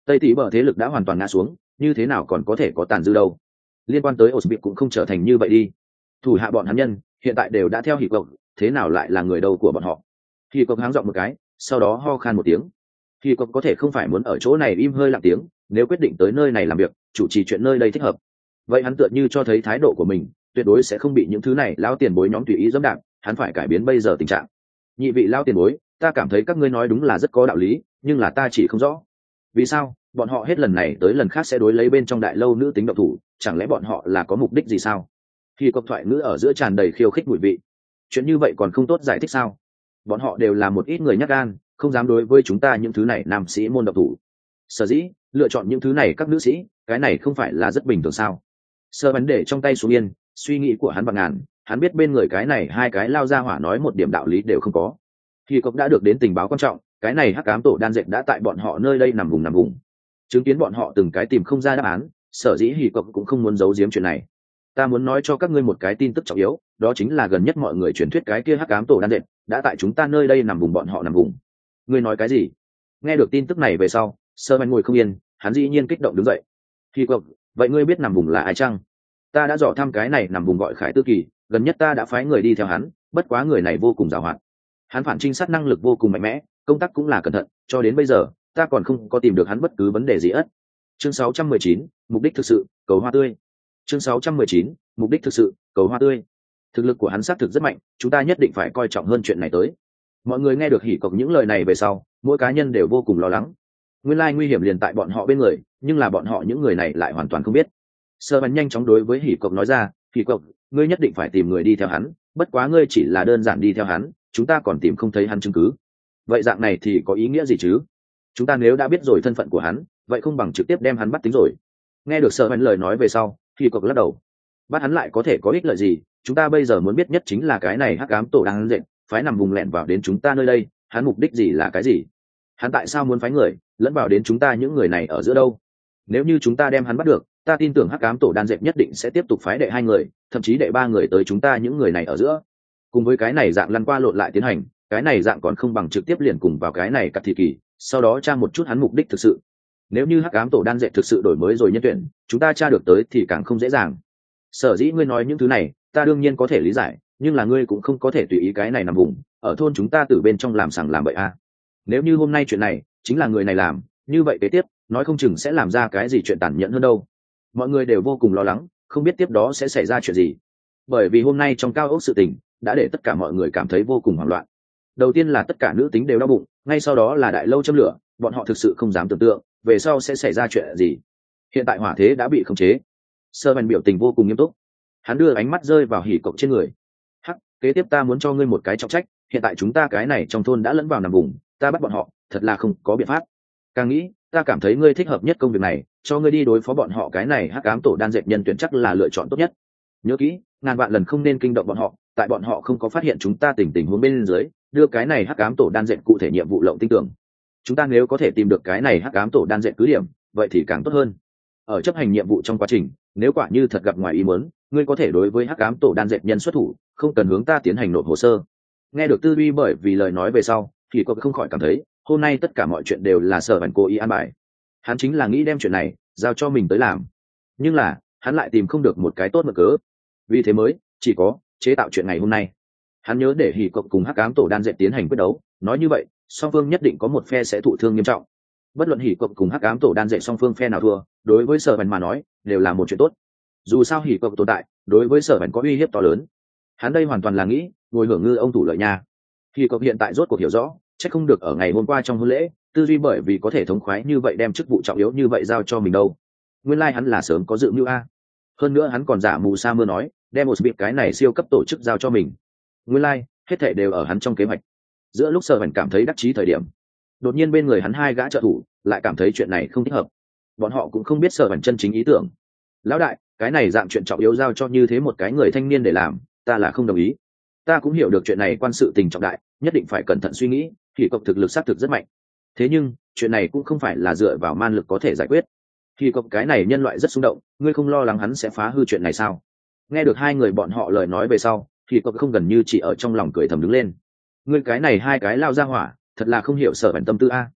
S1: Tây tỷ bờ thế lực đã hoàn toàn ngã xuống, như thế nào còn có thể có tàn dư đâu. Liên quan tới Osbit cũng không trở thành như vậy đi. Thủ hạ bọn hắn nhân hiện tại đều đã theo Hỉ Cộc, thế nào lại là người đâu của bọn họ. Hỉ Cộc háng giọng một cái, sau đó ho khan một tiếng. Hỉ Cộc có thể không phải muốn ở chỗ này im hơi lặng tiếng, nếu quyết định tới nơi này làm việc, chủ trì chuyện nơi đây thích hợp. Vậy hắn tựa như cho thấy thái độ của mình, tuyệt đối sẽ không bị những thứ này lão tiền bối nhóm tùy ý dẫm đạp, hắn phải cải biến bây giờ tình trạng. Nhị vị lão tiền bối, ta cảm thấy các ngươi nói đúng là rất có đạo lý, nhưng là ta chỉ không rõ vì sao bọn họ hết lần này tới lần khác sẽ đối lấy bên trong đại lâu nữ tính độc thủ, chẳng lẽ bọn họ là có mục đích gì sao? Khi cộc thoại ngữ ở giữa tràn đầy khiêu khích mùi vị. Chuyện như vậy còn không tốt giải thích sao? Bọn họ đều là một ít người nhát gan, không dám đối với chúng ta những thứ này nam sĩ môn độc thủ. Sở dĩ lựa chọn những thứ này các nữ sĩ, cái này không phải là rất bình thường sao? Sơ bắn để trong tay xuống yên, suy nghĩ của hắn bằng ngàn, hắn biết bên người cái này hai cái lao ra hỏa nói một điểm đạo lý đều không có. Khi cộc đã được đến tình báo quan trọng, cái này hắc ám tổ đan dệt đã tại bọn họ nơi đây nằm vùng, chứng kiến bọn họ từng cái tìm không ra đáp án, sở dĩ Hỉ Cộc cũng không muốn giấu giếm chuyện này. Ta muốn nói cho các ngươi một cái tin tức trọng yếu, đó chính là gần nhất mọi người truyền thuyết cái kia hắc ám tổ đan dệt đã tại chúng ta nơi đây nằm vùng, bọn họ nằm vùng. Ngươi nói cái gì? Nghe được tin tức này về sau, Sơ Man ngồi không yên, hắn dĩ nhiên kích động đứng dậy. Hỉ Cộc, vậy ngươi biết nằm vùng là ai chăng? Ta đã dò thăm cái này nằm vùng gọi Khải Tư Kỳ, gần nhất ta đã phái người đi theo hắn, bất quá người này vô cùng giàu hoạt. Hắn phản trinh sát năng lực vô cùng mạnh mẽ, công tác cũng là cẩn thận, cho đến bây giờ ta còn không có tìm được hắn bất cứ vấn đề gì ất. Chương 619, mục đích thực sự, cầu hoa tươi. Chương 619, mục đích thực sự, cầu hoa tươi. Thực lực của hắn xác thực rất mạnh, chúng ta nhất định phải coi trọng hơn chuyện này tới. Mọi người nghe được Hỉ Cộc những lời này về sau, mỗi cá nhân đều vô cùng lo lắng. Nguyên lai nguy hiểm liền tại bọn họ bên người, nhưng là bọn họ những người này lại hoàn toàn không biết. Sơ Bắn nhanh chóng đối với Hỉ Cộc nói ra, Hỉ Cộc, ngươi nhất định phải tìm người đi theo hắn, bất quá ngươi chỉ là đơn giản đi theo hắn, chúng ta còn tìm không thấy hắn chứng cứ. Vậy dạng này thì có ý nghĩa gì chứ? Chúng ta nếu đã biết rồi thân phận của hắn, vậy không bằng trực tiếp đem hắn bắt tính rồi. Nghe được Sơ Bắn lời nói về sau, Hỉ Cộc lắc đầu. Bắt hắn lại có thể có ích lợi gì? Chúng ta bây giờ muốn biết nhất chính là cái này hắc ám tổ đang dệt, phái nằm vùng lẹn vào đến chúng ta nơi đây, hắn mục đích gì là cái gì? Hắn tại sao muốn phái người lẫn vào đến chúng ta những người này ở giữa đâu? Nếu như chúng ta đem hắn bắt được, ta tin tưởng hắc ám tổ đan dệt nhất định sẽ tiếp tục phái đệ 2 người, thậm chí đệ 3 người tới chúng ta những người này ở giữa. Cùng với cái này dạng lăn qua lộn lại tiến hành, cái này dạng còn không bằng trực tiếp liền cùng vào cái này cắt thị kỳ, sau đó tra một chút hắn mục đích thực sự. Nếu như hắc ám tổ đan dệt thực sự đổi mới rồi nhân tuyển, chúng ta tra được tới thì càng không dễ dàng. Sở dĩ ngươi nói những thứ này, ta đương nhiên có thể lý giải, nhưng là ngươi cũng không có thể tùy ý cái này nằm vùng ở thôn chúng ta từ bên trong làm sằng làm bậy a. Nếu như hôm nay chuyện này chính là người này làm, như vậy kế tiếp nói không chừng sẽ làm ra cái gì chuyện tàn nhẫn hơn đâu. Mọi người đều vô cùng lo lắng, không biết tiếp đó sẽ xảy ra chuyện gì, bởi vì hôm nay trong cao ốc sự tình đã để tất cả mọi người cảm thấy vô cùng hoảng loạn. Đầu tiên là tất cả nữ tính đều đau bụng, ngay sau đó là đại lâu châm lửa, bọn họ thực sự không dám tưởng tượng về sau sẽ xảy ra chuyện gì. Hiện tại hỏa thế đã bị khống chế. Sơ Bắn biểu tình vô cùng nghiêm túc, hắn đưa ánh mắt rơi vào Hỉ Cộc trên người. Hắc, kế tiếp ta muốn cho ngươi một cái trọng trách, hiện tại chúng ta cái này trong thôn đã lẫn vào nằm vùng, ta bắt bọn họ thật là không có biện pháp. Càng nghĩ ta cảm thấy ngươi thích hợp nhất công việc này, cho ngươi đi đối phó bọn họ, cái này hắc ám tổ đan dệt nhân tuyển chắc là lựa chọn tốt nhất. Nhớ kỹ, ngàn vạn lần không nên kinh động bọn họ, tại bọn họ không có phát hiện chúng ta tình huống bên dưới, đưa cái này hắc ám tổ đan dệt cụ thể nhiệm vụ lộng tin tưởng. Chúng ta nếu có thể tìm được cái này hắc ám tổ đan dệt cứ điểm, vậy thì càng tốt hơn. Ở chấp hành nhiệm vụ trong quá trình, nếu quả như thật gặp ngoài ý muốn, ngươi có thể đối với hắc ám tổ đan dệt nhân xuất thủ, không cần hướng ta tiến hành nộp hồ sơ. Nghe được Tư Duy bởi vì lời nói về sau, thì có không khỏi cảm thấy hôm nay tất cả mọi chuyện đều là Sở Bắn cố ý an bài. Hắn chính là nghĩ đem chuyện này giao cho mình tới làm, nhưng là hắn lại tìm không được một cái tốt mực cớ, vì thế mới chỉ có chế tạo chuyện ngày hôm nay. Hắn nhớ để Hỉ Cộc cùng hắc ám tổ đan dệt tiến hành quyết đấu, nói như vậy song phương nhất định có một phe sẽ thụ thương nghiêm trọng. Bất luận Hỉ Cộc cùng hắc ám tổ đan dệt song phương phe nào thua, đối với Sở Bắn mà nói đều là một chuyện tốt. Dù sao Hỉ Cộc tồn tại đối với Sở Bắn có uy hiếp to lớn, hắn đây hoàn toàn là nghĩ ngồi hưởng ngư ông thủ lợi nha. Hỉ Cộc hiện tại rốt cuộc hiểu rõ, chắc không được ở ngày hôm qua trong hôn lễ Tư Duy bởi vì có thể thống khoái như vậy đem chức vụ trọng yếu như vậy giao cho mình đâu. Nguyên lai hắn là sớm có dự mưu a. Hơn nữa hắn còn giả mù sa mưa nói đem một việc cái này siêu cấp tổ chức giao cho mình. Nguyên lai hết thảy đều ở hắn trong kế hoạch. Giữa lúc Sở Bắn cảm thấy đắc chí thời điểm, đột nhiên bên người hắn hai gã trợ thủ lại cảm thấy chuyện này không thích hợp. Bọn họ cũng không biết Sở Bắn chân chính ý tưởng. Lão đại, cái này dạng chuyện trọng yếu giao cho như thế một cái người thanh niên để làm, ta là không đồng ý. Ta cũng hiểu được chuyện này quan sự tình trọng đại, nhất định phải cẩn thận suy nghĩ. Hỉ Cộc thực lực xác thực rất mạnh, thế nhưng chuyện này cũng không phải là dựa vào man lực có thể giải quyết. Hỉ Cộc cái này nhân loại rất xung động, ngươi không lo lắng hắn sẽ phá hư chuyện này sao? Nghe được hai người bọn họ lời nói về sau, Hỉ Cộc không gần như chỉ ở trong lòng cười thầm đứng lên. Ngươi cái này hai cái lao ra hỏa thật là không hiểu Sở Bắn tâm tư a.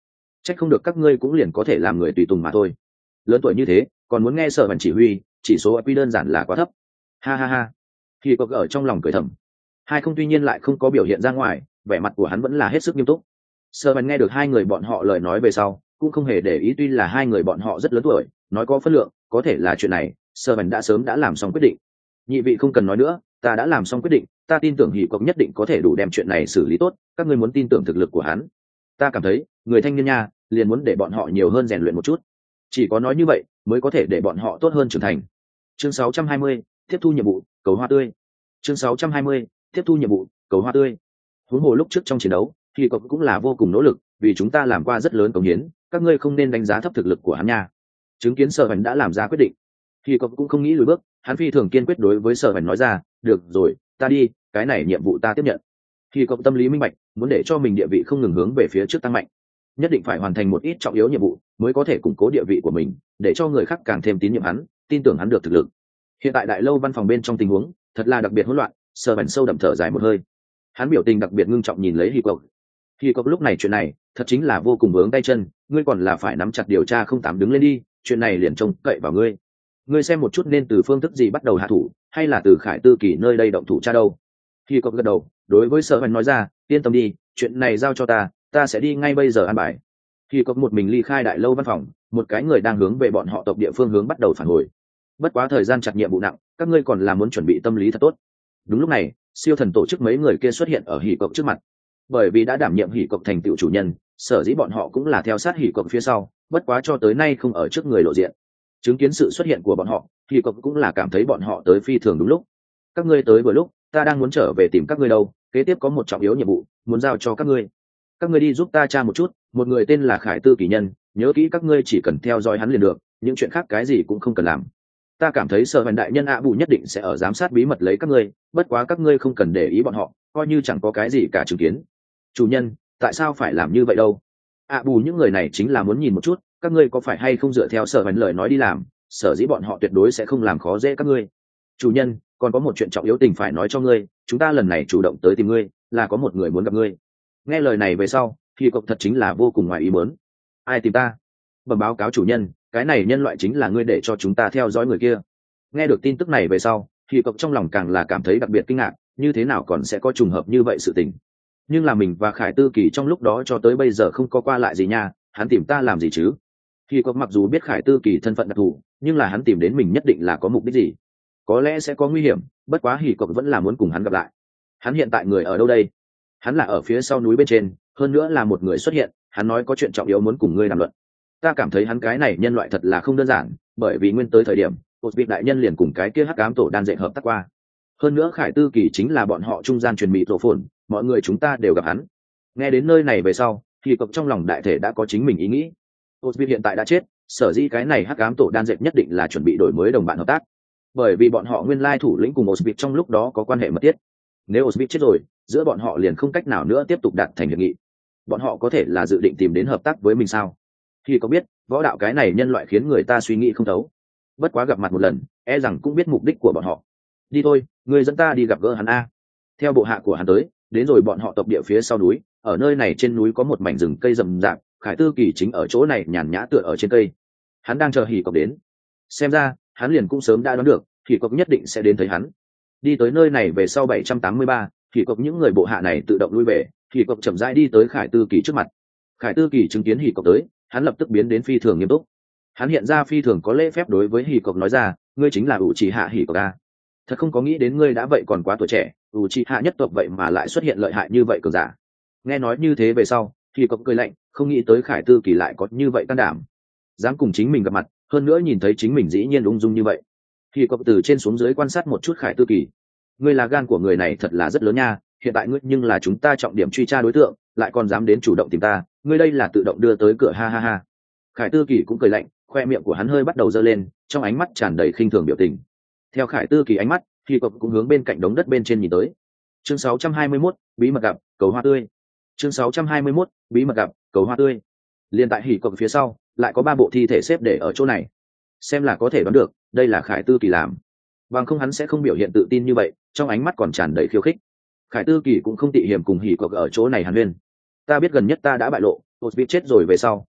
S1: trách không được các ngươi cũng liền có thể làm người tùy tùng mà thôi. Lớn tuổi như thế còn muốn nghe sở bèn chỉ huy, chỉ số IQ đơn giản là quá thấp. Ha ha ha. Thì có ở trong lòng cười thầm. Hai không tuy nhiên lại không có biểu hiện ra ngoài, vẻ mặt của hắn vẫn là hết sức nghiêm túc. Sở bèn nghe được hai người bọn họ lời nói về sau cũng không hề để ý, tuy là hai người bọn họ rất lớn tuổi, nói có phân lượng, có thể là chuyện này sở bèn đã sớm đã làm xong quyết định. Nhị vị không cần nói nữa, ta đã làm xong quyết định, ta tin tưởng Hỉ Cốc nhất định có thể đủ đem chuyện này xử lý tốt, các ngươi muốn tin tưởng thực lực của hắn. Ta cảm thấy người thanh niên nha liền muốn để bọn họ nhiều hơn rèn luyện một chút, chỉ có nói như vậy mới có thể để bọn họ tốt hơn trưởng thành. Chương 620, tiếp thu nhiệm vụ cầu hoa tươi. Chương 620, tiếp thu nhiệm vụ cầu hoa tươi. Huống hồ lúc trước trong chiến đấu Hỉ Cốc cũng là vô cùng nỗ lực, vì chúng ta làm qua rất lớn cống hiến, các ngươi không nên đánh giá thấp thực lực của hắn nha. Chứng kiến Sở Hoành đã làm ra quyết định, Hỉ Cốc cũng không nghĩ lùi bước, hắn phi thường kiên quyết đối với Sở Hoành nói ra, được rồi, ta đi, cái này nhiệm vụ ta tiếp nhận. Hỉ Cốc tâm lý minh bạch, muốn để cho mình địa vị không ngừng hướng về phía trước tăng mạnh, nhất định phải hoàn thành một ít trọng yếu nhiệm vụ mới có thể củng cố địa vị của mình, để cho người khác càng thêm tín nhiệm hắn, tin tưởng hắn được thực lực. Hiện tại đại lâu văn phòng bên trong tình huống thật là đặc biệt hỗn loạn. Sở Hoành sâu đậm thở dài một hơi, hắn biểu tình đặc biệt ngưng trọng nhìn lấy Hỉ Cốc. Hỉ Cốc lúc này chuyện này thật chính là vô cùng vướng tay chân, ngươi còn là phải nắm chặt điều tra không tám đứng lên đi, chuyện này liền trông cậy vào ngươi. Ngươi xem một chút nên từ phương thức gì bắt đầu hạ thủ, hay là từ Khải Tư Kỳ nơi đây động thủ tra đâu. Hỉ Cốc gật đầu, đối với Sở Hoành nói ra, yên tâm đi, chuyện này giao cho ta, ta sẽ đi ngay bây giờ an bài. Hỉ Cốc một mình ly khai đại lâu văn phòng, một cái người đang hướng về bọn họ tộc địa phương hướng bắt đầu phản hồi. Bất quá thời gian chặt nhiệm vụ nặng, các ngươi còn là muốn chuẩn bị tâm lý thật tốt. Đúng lúc này siêu thần tổ chức mấy người kia xuất hiện ở Hỉ Cốc trước mặt. Bởi vì đã đảm nhiệm Hỉ Cốc thành tựu chủ nhân, sở dĩ bọn họ cũng là theo sát Hỉ Cốc phía sau, bất quá cho tới nay không ở trước người lộ diện. Chứng kiến sự xuất hiện của bọn họ, Hỉ Cốc cũng là cảm thấy bọn họ tới phi thường đúng lúc. Các ngươi tới vừa lúc, ta đang muốn trở về tìm các ngươi đâu, kế tiếp có một trọng yếu nhiệm vụ muốn giao cho các ngươi. Các ngươi đi giúp ta tra một chút, một người tên là Khải Tư Kỳ nhân, nhớ kỹ các ngươi chỉ cần theo dõi hắn liền được, những chuyện khác cái gì cũng không cần làm. Ta cảm thấy Sở Hoành đại nhân ạ bù nhất định sẽ ở giám sát bí mật lấy các ngươi, bất quá các ngươi không cần để ý bọn họ, coi như chẳng có cái gì cả chứng kiến. Chủ nhân, tại sao phải làm như vậy đâu? ạ bù những người này chính là muốn nhìn một chút các ngươi có phải hay không dựa theo Sở Hoành lời nói đi làm, sở dĩ bọn họ tuyệt đối sẽ không làm khó dễ các ngươi. Chủ nhân, còn có một chuyện trọng yếu tình phải nói cho ngươi, chúng ta lần này chủ động tới tìm ngươi là có một người muốn gặp ngươi. Nghe lời này về sau Hỉ Cốc thật chính là vô cùng ngoài ý muốn. Ai tìm ta? Bẩm báo cáo chủ nhân, cái này nhân loại chính là ngươi để cho chúng ta theo dõi người kia. Nghe được tin tức này về sau Hỉ Cốc trong lòng càng là cảm thấy đặc biệt kinh ngạc, như thế nào còn sẽ có trùng hợp như vậy sự tình. Nhưng là mình và Khải Tư Kỳ trong lúc đó cho tới bây giờ không có qua lại gì nha, hắn tìm ta làm gì chứ? Hỉ Cốc mặc dù biết Khải Tư Kỳ thân phận đặc thù, nhưng là hắn tìm đến mình nhất định là có mục đích gì, có lẽ sẽ có nguy hiểm, bất quá Hỉ Cốc vẫn là muốn cùng hắn gặp lại. Hắn hiện tại người ở đâu đây? Hắn là ở phía sau núi bên trên, hơn nữa là một người xuất hiện, hắn nói có chuyện trọng yếu muốn cùng ngươi đàm luận. Ta cảm thấy hắn cái này nhân loại thật là không đơn giản, bởi vì nguyên tới thời điểm một vị đại nhân liền cùng cái kia hắc ám tổ đan dệt hợp tác qua. Hơn nữa Khải Tư Kỳ chính là bọn họ trung gian truyền mị tổ phồn, mọi người chúng ta đều gặp hắn. Nghe đến nơi này về sau Hỉ Cốc trong lòng đại thể đã có chính mình ý nghĩ. Osbit hiện tại đã chết, sở dĩ cái này hắc ám tổ đan dệt nhất định là chuẩn bị đổi mới đồng bạn hợp tác, bởi vì bọn họ nguyên lai thủ lĩnh cùng Osbit trong lúc đó có quan hệ mật thiết. Nếu Osbit chết rồi, giữa bọn họ liền không cách nào nữa tiếp tục đạt thành hiệp nghị. Bọn họ có thể là dự định tìm đến hợp tác với mình sao? Khi có biết võ đạo cái này nhân loại khiến người ta suy nghĩ không thấu, bất quá gặp mặt một lần e rằng cũng biết mục đích của bọn họ. Đi thôi, người dẫn ta đi gặp gỡ hắn a. Theo bộ hạ của hắn tới, đến rồi bọn họ tộc địa phía sau núi, ở nơi này trên núi có một mảnh rừng cây rậm rạp, Khải Tư Kỳ chính ở chỗ này nhàn nhã tựa ở trên cây, hắn đang chờ Hỉ Cốc đến. Xem ra hắn liền cũng sớm đã đoán được Hỉ Cốc nhất định sẽ đến thấy hắn. Đi tới nơi này về sau 783, Hỉ Cốc những người bộ hạ này tự động lui về, Hỉ Cốc chậm rãi đi tới Khải Tư Kỳ trước mặt. Khải Tư Kỳ chứng kiến Hỉ Cốc tới, hắn lập tức biến đến phi thường nghiêm túc. Hắn hiện ra phi thường có lễ phép đối với Hỉ Cốc nói ra, ngươi chính là Uchiha Hỉ Cốc a. Thật không có nghĩ đến ngươi đã vậy còn quá tuổi trẻ, Uchiha nhất tộc vậy mà lại xuất hiện lợi hại như vậy cường giả. Nghe nói như thế về sau Hỉ Cốc cười lạnh, không nghĩ tới Khải Tư Kỳ lại có như vậy can đảm, dám cùng chính mình gặp mặt, hơn nữa nhìn thấy chính mình dĩ nhiên ung dung như vậy. Hỉ Cốc từ trên xuống dưới quan sát một chút Khải Tư Kỳ. Ngươi là gan của người này thật là rất lớn nha, hiện tại ngươi nhưng là chúng ta trọng điểm truy tra đối tượng, lại còn dám đến chủ động tìm ta, ngươi đây là tự động đưa tới cửa, ha ha ha. Khải Tư Kỳ cũng cười lạnh, khoe miệng của hắn hơi bắt đầu giơ lên, trong ánh mắt tràn đầy khinh thường biểu tình. Theo Khải Tư Kỳ ánh mắt, Hỉ Cốc cũng hướng bên cạnh đống đất bên trên nhìn tới. Chương 621, bí mật gặp cầu hoa tươi. Chương 621, bí mật gặp cầu hoa tươi. Liên tại Hỉ Cốc phía sau lại có 3 bộ thi thể xếp để ở chỗ này, xem là có thể đoán được đây là Khải Tư Kỳ làm, bằng không hắn sẽ không biểu hiện tự tin như vậy, trong ánh mắt còn tràn đầy khiêu khích. Khải Tư Kỳ cũng không tị hiềm cùng Hỉ Cốc ở chỗ này hàn huyên. Ta biết gần nhất ta đã bại lộ, Osbit chết rồi về sau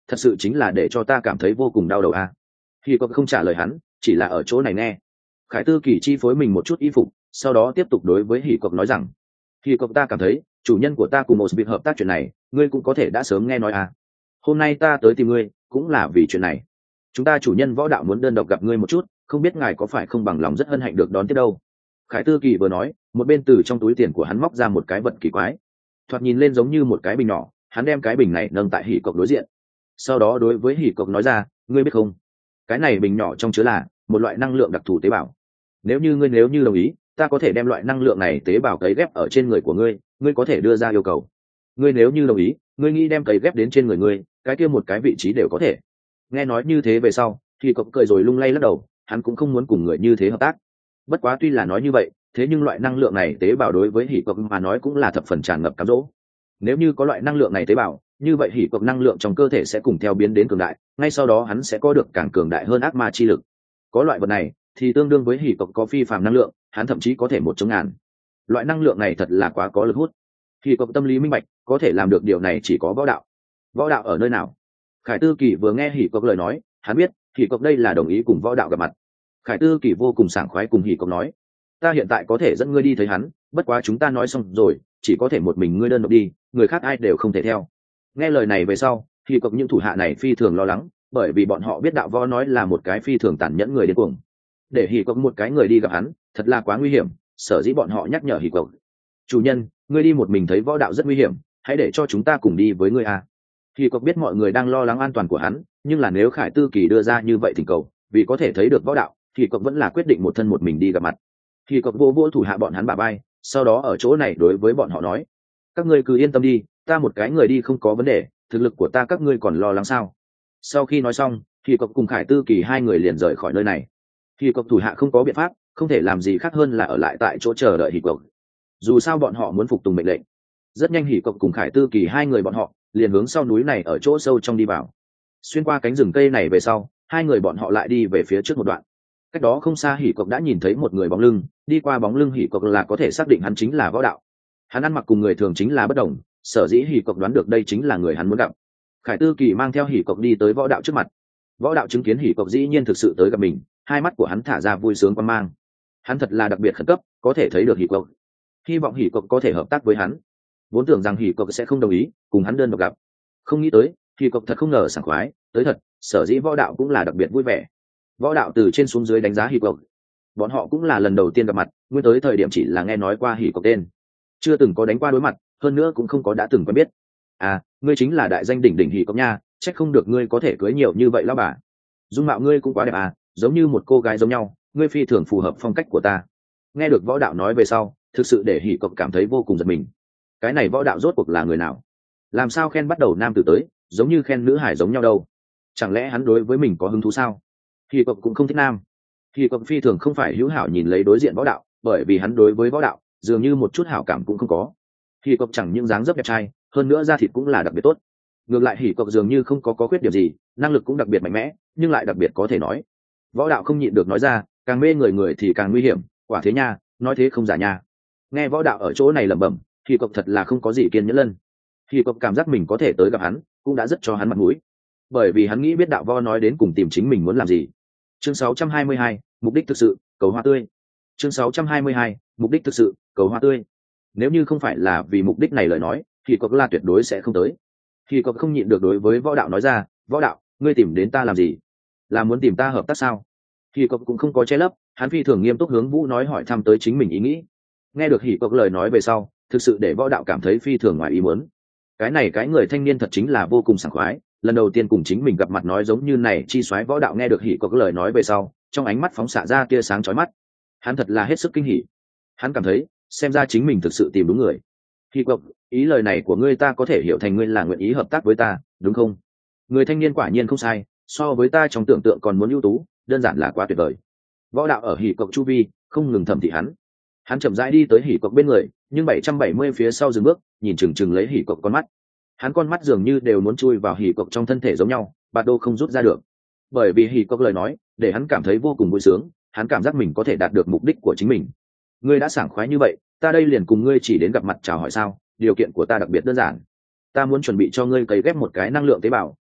S1: thật sự chính là để cho ta cảm thấy vô cùng đau đầu a. Khi có không trả lời hắn, chỉ là ở chỗ này nghe. Khải Tư Kỳ chi phối mình một chút y phục, sau đó tiếp tục đối với Hỉ Cộc nói rằng: Hỉ Cộc, ta cảm thấy chủ nhân của ta cùng một việc hợp tác chuyện này, ngươi cũng có thể đã sớm nghe nói à. Hôm nay ta tới tìm ngươi cũng là vì chuyện này. Chúng ta chủ nhân võ đạo muốn đơn độc gặp ngươi một chút, không biết ngài có phải không bằng lòng rất hân hạnh được đón tiếp đâu. Khải Tư Kỳ vừa nói, một bên từ trong túi tiền của hắn móc ra một cái vật kỳ quái, thoạt nhìn lên giống như một cái bình nhỏ. Hắn đem cái bình này nâng tại Hỉ Cộc đối diện, sau đó đối với Hỉ Cộc nói ra: ngươi biết không, cái này bình nhỏ trong chứa là một loại năng lượng đặc thù tế bào. Nếu như đồng ý, ta có thể đem loại năng lượng này tế bào cấy ghép ở trên người của ngươi, ngươi có thể đưa ra yêu cầu. Ngươi nếu như đồng ý, ngươi nghĩ đem cấy ghép đến trên người ngươi, cái kia một cái vị trí đều có thể. Nghe nói như thế về sau, thì cậu cười rồi lung lay lắc đầu, hắn cũng không muốn cùng người như thế hợp tác. Bất quá tuy là nói như vậy, thế nhưng loại năng lượng này tế bào đối với hỉ cộc mà nói cũng là thập phần tràn ngập cám dỗ. Nếu như có loại năng lượng này tế bào, như vậy hỉ cộc năng lượng trong cơ thể sẽ cùng theo biến đến cường đại, ngay sau đó hắn sẽ có được càng cường đại hơn ác ma chi lực. Có loại vật này thì tương đương với hỉ cộc có phi phàm năng lượng, hắn thậm chí có thể 1 chống 1000. Loại năng lượng này thật là quá có lực hút. Hỉ cộc tâm lý minh bạch, có thể làm được điều này chỉ có võ đạo. Võ đạo ở nơi nào? Khải Tư Kỳ vừa nghe hỉ cộc lời nói, hắn biết hỉ cộc đây là đồng ý cùng võ đạo gặp mặt. Khải Tư Kỳ vô cùng sảng khoái cùng hỉ cộc nói: ta hiện tại có thể dẫn ngươi đi thấy hắn, bất quá chúng ta nói xong rồi, chỉ có thể một mình ngươi đơn độc đi, người khác ai đều không thể theo. Nghe lời này về sau, hỉ cộc những thủ hạ này phi thường lo lắng, bởi vì bọn họ biết đạo võ nói là một cái phi thường tàn nhẫn người điên cuồng. Để hỉ cộc một cái người đi gặp hắn, thật là quá nguy hiểm, sở dĩ bọn họ nhắc nhở hỉ cộc: chủ nhân, ngươi đi một mình thấy võ đạo rất nguy hiểm, hãy để cho chúng ta cùng đi với ngươi à. Hỉ cộc biết mọi người đang lo lắng an toàn của hắn, nhưng là nếu Khải Tư Kỳ đưa ra như vậy thỉnh cầu, vì có thể thấy được võ đạo, hỉ cộc vẫn là quyết định một thân một mình đi gặp mặt. Hỉ cộc vô thủ hạ bọn hắn bả vai, sau đó ở chỗ này đối với bọn họ nói: các ngươi cứ yên tâm đi, ta một cái người đi không có vấn đề, thực lực của ta các ngươi còn lo lắng sao? Sau khi nói xong, Hỉ cộc cùng Khải Tư Kỳ hai người liền rời khỏi nơi này. Hỉ cộc thủ hạ không có biện pháp, không thể làm gì khác hơn là ở lại tại chỗ chờ đợi Hỉ cộc. Dù sao bọn họ muốn phục tùng mệnh lệnh. Rất nhanh Hỉ cộc cùng Khải Tư Kỳ hai người bọn họ liền hướng sau núi này ở chỗ sâu trong đi vào. Xuyên qua cánh rừng cây này về sau, hai người bọn họ lại đi về phía trước một đoạn. Cách đó không xa Hỉ cộc đã nhìn thấy một người bóng lưng, đi qua bóng lưng Hỉ cộc là có thể xác định hắn chính là võ đạo. Hắn ăn mặc cùng người thường chính là bất đồng, sở dĩ Hỉ cộc đoán được đây chính là người hắn muốn gặp. Khải Tư Kỳ mang theo Hỉ cộc đi tới võ đạo trước mặt. Võ đạo chứng kiến Hỉ cộc dĩ nhiên thực sự tới gặp mình, hai mắt của hắn thả ra vui sướng quan mang. Hắn thật là đặc biệt khẩn cấp, có thể thấy được Hỉ cộc, hy vọng Hỉ cộc có thể hợp tác với hắn. Vốn tưởng rằng Hỉ cộc sẽ không đồng ý cùng hắn đơn độc gặp, không nghĩ tới Hỉ cộc thật không ngờ sảng khoái tới thật, sở dĩ võ đạo cũng là đặc biệt vui vẻ. Võ đạo từ trên xuống dưới đánh giá Hỉ cộc, bọn họ cũng là lần đầu tiên gặp mặt, nguyên tới thời điểm chỉ là nghe nói qua Hỉ cộc tên, chưa từng có đánh qua đối mặt, hơn nữa cũng không có đã từng quen biết. À, ngươi chính là đại danh đỉnh đỉnh Hỉ cộc nha, trách không được ngươi có thể cưới nhiều như vậy lão bà. Dung mạo ngươi cũng quá đẹp à, giống như một cô gái giống nhau, ngươi phi thường phù hợp phong cách của ta. Nghe được võ đạo nói về sau, thực sự để Hỉ cộc cảm thấy vô cùng giật mình. Cái này võ đạo rốt cuộc là người nào? Làm sao khen bắt đầu nam tử tới, giống như khen nữ hải giống nhau đâu? Chẳng lẽ hắn đối với mình có hứng thú sao? Hỉ cộc cũng không thích nam. Hỉ cộc phi thường không phải hữu hảo nhìn lấy đối diện võ đạo, bởi vì hắn đối với võ đạo dường như một chút hảo cảm cũng không có. Hỉ cộc chẳng những dáng dấp đẹp trai, hơn nữa da thịt cũng là đặc biệt tốt. Ngược lại Hỉ cộc dường như không có khuyết điểm gì, năng lực cũng đặc biệt mạnh mẽ, nhưng lại đặc biệt có thể nói. Võ đạo không nhịn được nói ra: càng mê người thì càng nguy hiểm, quả thế nha, nói thế không giả nha. Nghe võ đạo ở chỗ này lẩm bẩm, Hỉ cộc thật là không có gì kiên nhẫn lân. Hỉ cộc cảm giác mình có thể tới gặp hắn, cũng đã rất cho hắn mặt mũi, bởi vì hắn nghĩ biết đạo võ nói đến cùng tìm chính mình muốn làm gì. Chương 622, mục đích thực sự, cầu hoa tươi. Chương 622, mục đích thực sự, cầu hoa tươi. Nếu như không phải là vì mục đích này lời nói, Hỉ cộc là tuyệt đối sẽ không tới. Hỉ cộc không nhịn được đối với võ đạo nói ra: võ đạo, ngươi tìm đến ta làm gì? Là muốn tìm ta hợp tác sao? Hỉ cộc cũng không có che lấp, hắn phi thường nghiêm túc hướng Vũ nói hỏi thăm tới chính mình ý nghĩ. Nghe được Hỉ cộc lời nói về sau, thực sự để võ đạo cảm thấy phi thường ngoài ý muốn. Cái người thanh niên thật chính là vô cùng sảng khoái, lần đầu tiên cùng chính mình gặp mặt nói giống như này chi soái. Võ đạo nghe được Hỉ cộc lời nói về sau, trong ánh mắt phóng xạ ra tia sáng chói mắt. Hắn thật là hết sức kinh hỉ. Hắn cảm thấy, xem ra chính mình thực sự tìm đúng người. Hỉ cộc, ý lời này của ngươi ta có thể hiểu thành ngươi là nguyện ý hợp tác với ta, đúng không? Người thanh niên quả nhiên không sai, so với ta trong tưởng tượng còn muốn ưu tú, đơn giản là quá tuyệt vời. Võ đạo ở Hỉ cộc chu vi không ngừng thẩm thị hắn. Hắn chậm rãi đi tới Hỉ cộc bên người, nhưng 770 phía sau dừng bước, nhìn chừng chừng lấy Hỉ cộc con mắt. Hắn con mắt dường như đều muốn chui vào Hỉ cộc trong thân thể giống nhau, bạt đô không rút ra được. Bởi vì Hỉ cộc lời nói, để hắn cảm thấy vô cùng vui sướng, hắn cảm giác mình có thể đạt được mục đích của chính mình. Ngươi đã sảng khoái như vậy, ta đây liền cùng ngươi chỉ đến gặp mặt chào hỏi sao? Điều kiện của ta đặc biệt đơn giản. Ta muốn chuẩn bị cho ngươi cấy ghép một cái năng lượng tế bào,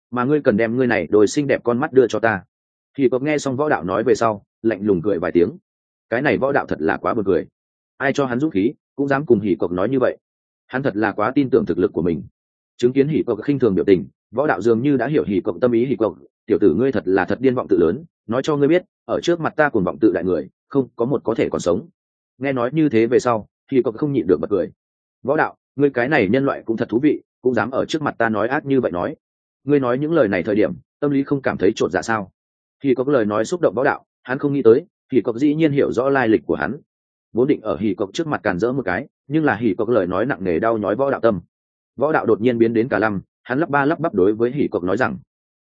S1: mà ngươi cần đem ngươi này đôi xinh đẹp con mắt đưa cho ta. Hỉ cộc nghe xong võ đạo nói về sau lạnh lùng cười vài tiếng. Cái này võ đạo thật là quá buồn cười, ai cho hắn dũng khí cũng dám cùng Hỉ cộc nói như vậy. Hắn thật là quá tin tưởng thực lực của mình. Chứng kiến Hỉ cộc khinh thường biểu tình, võ đạo dường như đã hiểu Hỉ cộc tâm ý. Hỉ cộc, tiểu tử ngươi thật là thật điên vọng tự lớn, nói cho ngươi biết, ở trước mặt ta cuồng vọng tự đại người không có một có thể còn sống. Nghe nói như thế về sau, Hỉ cộc không nhịn được bật cười. Võ đạo, ngươi cái này nhân loại cũng thật thú vị, cũng dám ở trước mặt ta nói ác như vậy. Nói ngươi nói những lời này thời điểm tâm lý không cảm thấy trột dạ sao? Hỉ cộc lời nói xúc động võ đạo, hắn không nghĩ tới Hỉ cộc dĩ nhiên hiểu rõ lai lịch của hắn. Vốn định ở Hỉ cộc trước mặt càn rỡ một cái, nhưng là Hỉ cộc lời nói nặng nề đau nhói võ đạo tâm. Võ đạo đột nhiên biến đến cả lăm, hắn lắp ba lắp bắp đối với Hỉ cộc nói rằng: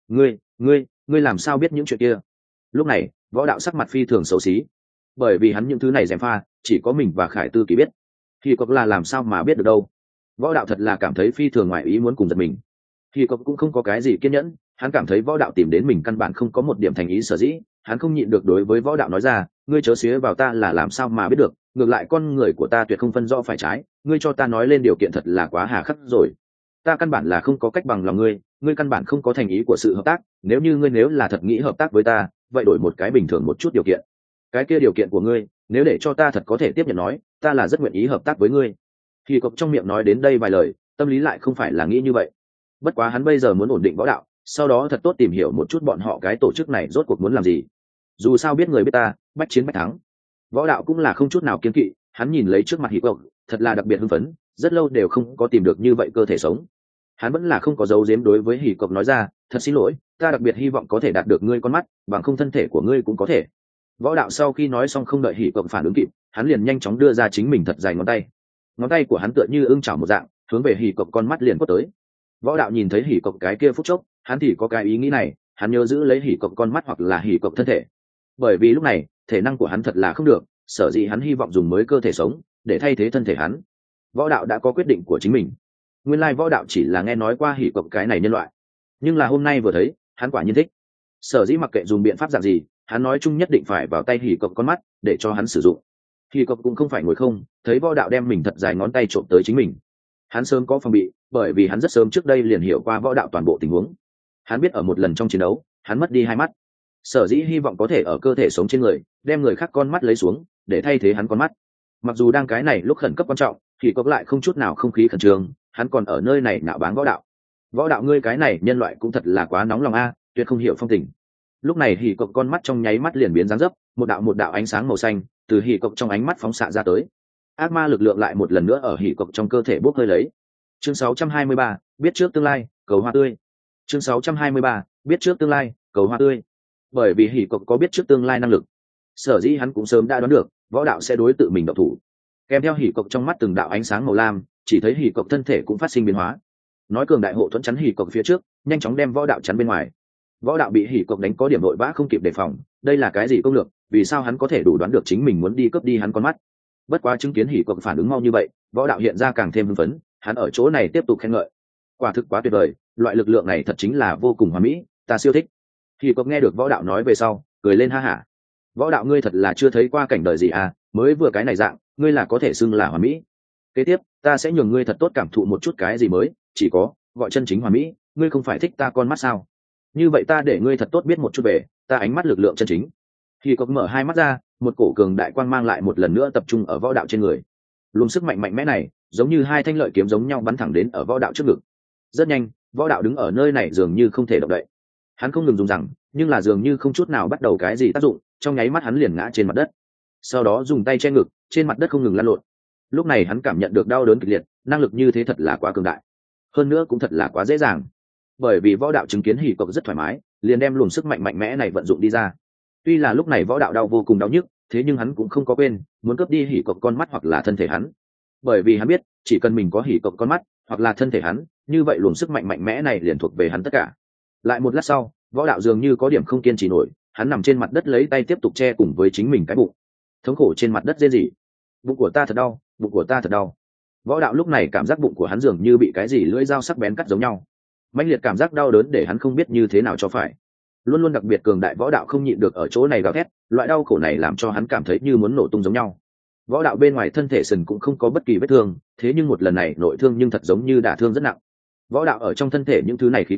S1: ngươi làm sao biết những chuyện kia? Lúc này võ đạo sắc mặt phi thường xấu xí, bởi vì hắn những thứ này gièm pha chỉ có mình và Khải Tư Kỳ biết. Hỉ cộc là làm sao mà biết được đâu? Võ đạo thật là cảm thấy phi thường ngoài ý muốn cùng giật mình. Hỉ cộc cũng không có cái gì kiên nhẫn, hắn cảm thấy võ đạo tìm đến mình căn bản không có một điểm thành ý sở dĩ, hắn không nhịn được đối với võ đạo nói ra: ngươi chớ xía vào ta là làm sao mà biết được, ngược lại con người của ta tuyệt không phân rõ phải trái, ngươi cho ta nói lên điều kiện thật là quá hà khắc rồi. Ta căn bản là không có cách bằng lòng ngươi căn bản không có thành ý của sự hợp tác, nếu là thật nghĩ hợp tác với ta, vậy đổi một cái bình thường một chút điều kiện. Cái kia điều kiện của ngươi, nếu để cho ta thật có thể tiếp nhận nói, ta là rất nguyện ý hợp tác với ngươi. Thì cộc trong miệng nói đến đây vài lời, tâm lý lại không phải là nghĩ như vậy. Bất quá hắn bây giờ muốn ổn định võ đạo, sau đó thật tốt tìm hiểu một chút bọn họ cái tổ chức này rốt cuộc muốn làm gì. Dù sao biết người biết ta, bách chiến bách thắng. Võ đạo cũng là không chút nào kiêng kỵ, hắn nhìn lấy trước mặt Hỉ cộc, thật là đặc biệt hưng phấn, rất lâu đều không có tìm được như vậy cơ thể sống. Hắn vẫn là không có giấu giếm đối với Hỉ cộc nói ra: thật xin lỗi, ta đặc biệt hy vọng có thể đạt được ngươi con mắt, bằng không thân thể của ngươi cũng có thể. Võ đạo sau khi nói xong không đợi Hỉ cộc phản ứng kịp, hắn liền nhanh chóng đưa ra chính mình thật dài ngón tay của hắn tựa như ưng chảo một dạng hướng về Hỉ cộc con mắt liền quất tới. Võ đạo nhìn thấy Hỉ cộc cái kia phút chốc, hắn thì có cái ý nghĩ này, hắn nhớ giữ lấy Hỉ cộc con mắt hoặc là Hỉ cộc thân thể, bởi vì lúc này thể năng của hắn thật là không được, sở dĩ hắn hy vọng dùng mới cơ thể sống để thay thế thân thể hắn. Võ đạo đã có quyết định của chính mình. Nguyên lai võ đạo chỉ là nghe nói qua Hỉ cộc cái này nhân loại, nhưng là hôm nay vừa thấy, hắn quả nhiên thích. Sở dĩ mặc kệ dùng biện pháp dạng gì, hắn nói chung nhất định phải vào tay Hỉ cộc con mắt để cho hắn sử dụng. Hỉ cộc cũng không phải ngồi không, thấy võ đạo đem mình thật dài ngón tay trộm tới chính mình, hắn sớm có phòng bị, bởi vì hắn rất sớm trước đây liền hiểu qua võ đạo toàn bộ tình huống. Hắn biết ở một lần trong chiến đấu, hắn mất đi hai mắt, sở dĩ hy vọng có thể ở cơ thể sống trên người đem người khác con mắt lấy xuống để thay thế hắn con mắt. Mặc dù đang cái này lúc khẩn cấp quan trọng, thì có lại không chút nào không khí khẩn trương, hắn còn ở nơi này nạo báng võ đạo. Võ đạo ngươi cái này nhân loại cũng thật là quá nóng lòng a, tuyệt không hiểu phong tình. Lúc này Hỉ cộc con mắt trong nháy mắt liền biến dáng dấp, một đạo ánh sáng màu xanh từ Hỉ cộc trong ánh mắt phóng xạ ra tới. Ác ma lực lượng lại một lần nữa ở Hỉ cộc trong cơ thể bốc hơi lấy. Chương 623, biết trước tương lai, cầu hoa tươi. Chương 623, biết trước tương lai, cầu hoa tươi. Bởi vì Hỉ cộc có biết trước tương lai năng lực, sở dĩ hắn cũng sớm đã đoán được võ đạo sẽ đối tự mình động thủ. Kèm theo Hỉ cộc trong mắt từng đạo ánh sáng màu lam, chỉ thấy Hỉ cộc thân thể cũng phát sinh biến hóa. Nói cường đại hộ thuẫn chắn Hỉ cộc phía trước, nhanh chóng đem võ đạo chắn bên ngoài. Võ đạo bị Hỉ cộc đánh có điểm nội vã không kịp đề phòng, đây là cái gì công lược, vì sao hắn có thể đủ đoán được chính mình muốn đi cướp đi hắn con mắt. Bất quá chứng kiến Hỉ cộc phản ứng mau như vậy, võ đạo hiện ra càng thêm hưng phấn, hắn ở chỗ này tiếp tục khen ngợi: quả thực quá tuyệt vời, loại lực lượng này thật chính là vô cùng hoàn mỹ, ta siêu thích. Hỉ cộc nghe được võ đạo nói về sau cười lên ha hả: võ đạo ngươi thật là chưa thấy qua cảnh đời gì à, mới vừa cái này dạng ngươi là có thể xưng là hoàn mỹ. Kế tiếp ta sẽ nhường ngươi thật tốt cảm thụ một chút cái gì mới, chỉ có gọi chân chính hoàn mỹ. Ngươi không phải thích ta con mắt sao? Như vậy ta để ngươi thật tốt biết một chút về ta ánh mắt lực lượng chân chính. Hỉ cộc mở hai mắt ra, một cổ cường đại quang mang lại một lần nữa tập trung ở võ đạo trên người. Luồng sức mạnh mạnh mẽ này giống như hai thanh lợi kiếm giống nhau bắn thẳng đến ở võ đạo trước ngực. Rất nhanh, võ đạo đứng ở nơi này dường như không thể động đậy. Hắn không ngừng dùng rằng, nhưng là dường như không chút nào bắt đầu cái gì tác dụng, trong nháy mắt hắn liền ngã trên mặt đất. Sau đó dùng tay che ngực, trên mặt đất không ngừng lăn lộn. Lúc này hắn cảm nhận được đau đớn kịch liệt, năng lực như thế thật là quá cường đại, hơn nữa cũng thật là quá dễ dàng. Bởi vì võ đạo chứng kiến Hỉ cộc rất thoải mái, liền đem luồng sức mạnh mạnh mẽ này vận dụng đi ra. Tuy là lúc này võ đạo đau vô cùng đau nhức, thế nhưng hắn cũng không có quên muốn cướp đi Hỉ cộc con mắt hoặc là thân thể hắn. Bởi vì hắn biết, chỉ cần mình có Hỉ cộc con mắt hoặc là thân thể hắn, như vậy luồng sức mạnh mạnh mẽ này liền thuộc về hắn tất cả. Lại một lát sau, võ đạo dường như có điểm không kiên trì nổi, hắn nằm trên mặt đất lấy tay tiếp tục che cùng với chính mình cái bụng, thống khổ trên mặt đất rên rỉ: bụng của ta thật đau, bụng của ta thật đau. Võ đạo lúc này cảm giác bụng của hắn dường như bị cái gì lưỡi dao sắc bén cắt giống nhau, mãnh liệt cảm giác đau đớn để hắn không biết như thế nào cho phải. Luôn luôn đặc biệt cường đại võ đạo không nhịn được ở chỗ này gào thét, loại đau khổ này làm cho hắn cảm thấy như muốn nổ tung giống nhau. Võ đạo bên ngoài thân thể sần cũng không có bất kỳ vết thương, thế nhưng một lần này nội thương nhưng thật giống như đả thương rất nặng. Võ đạo ở trong thân thể những thứ này khí quan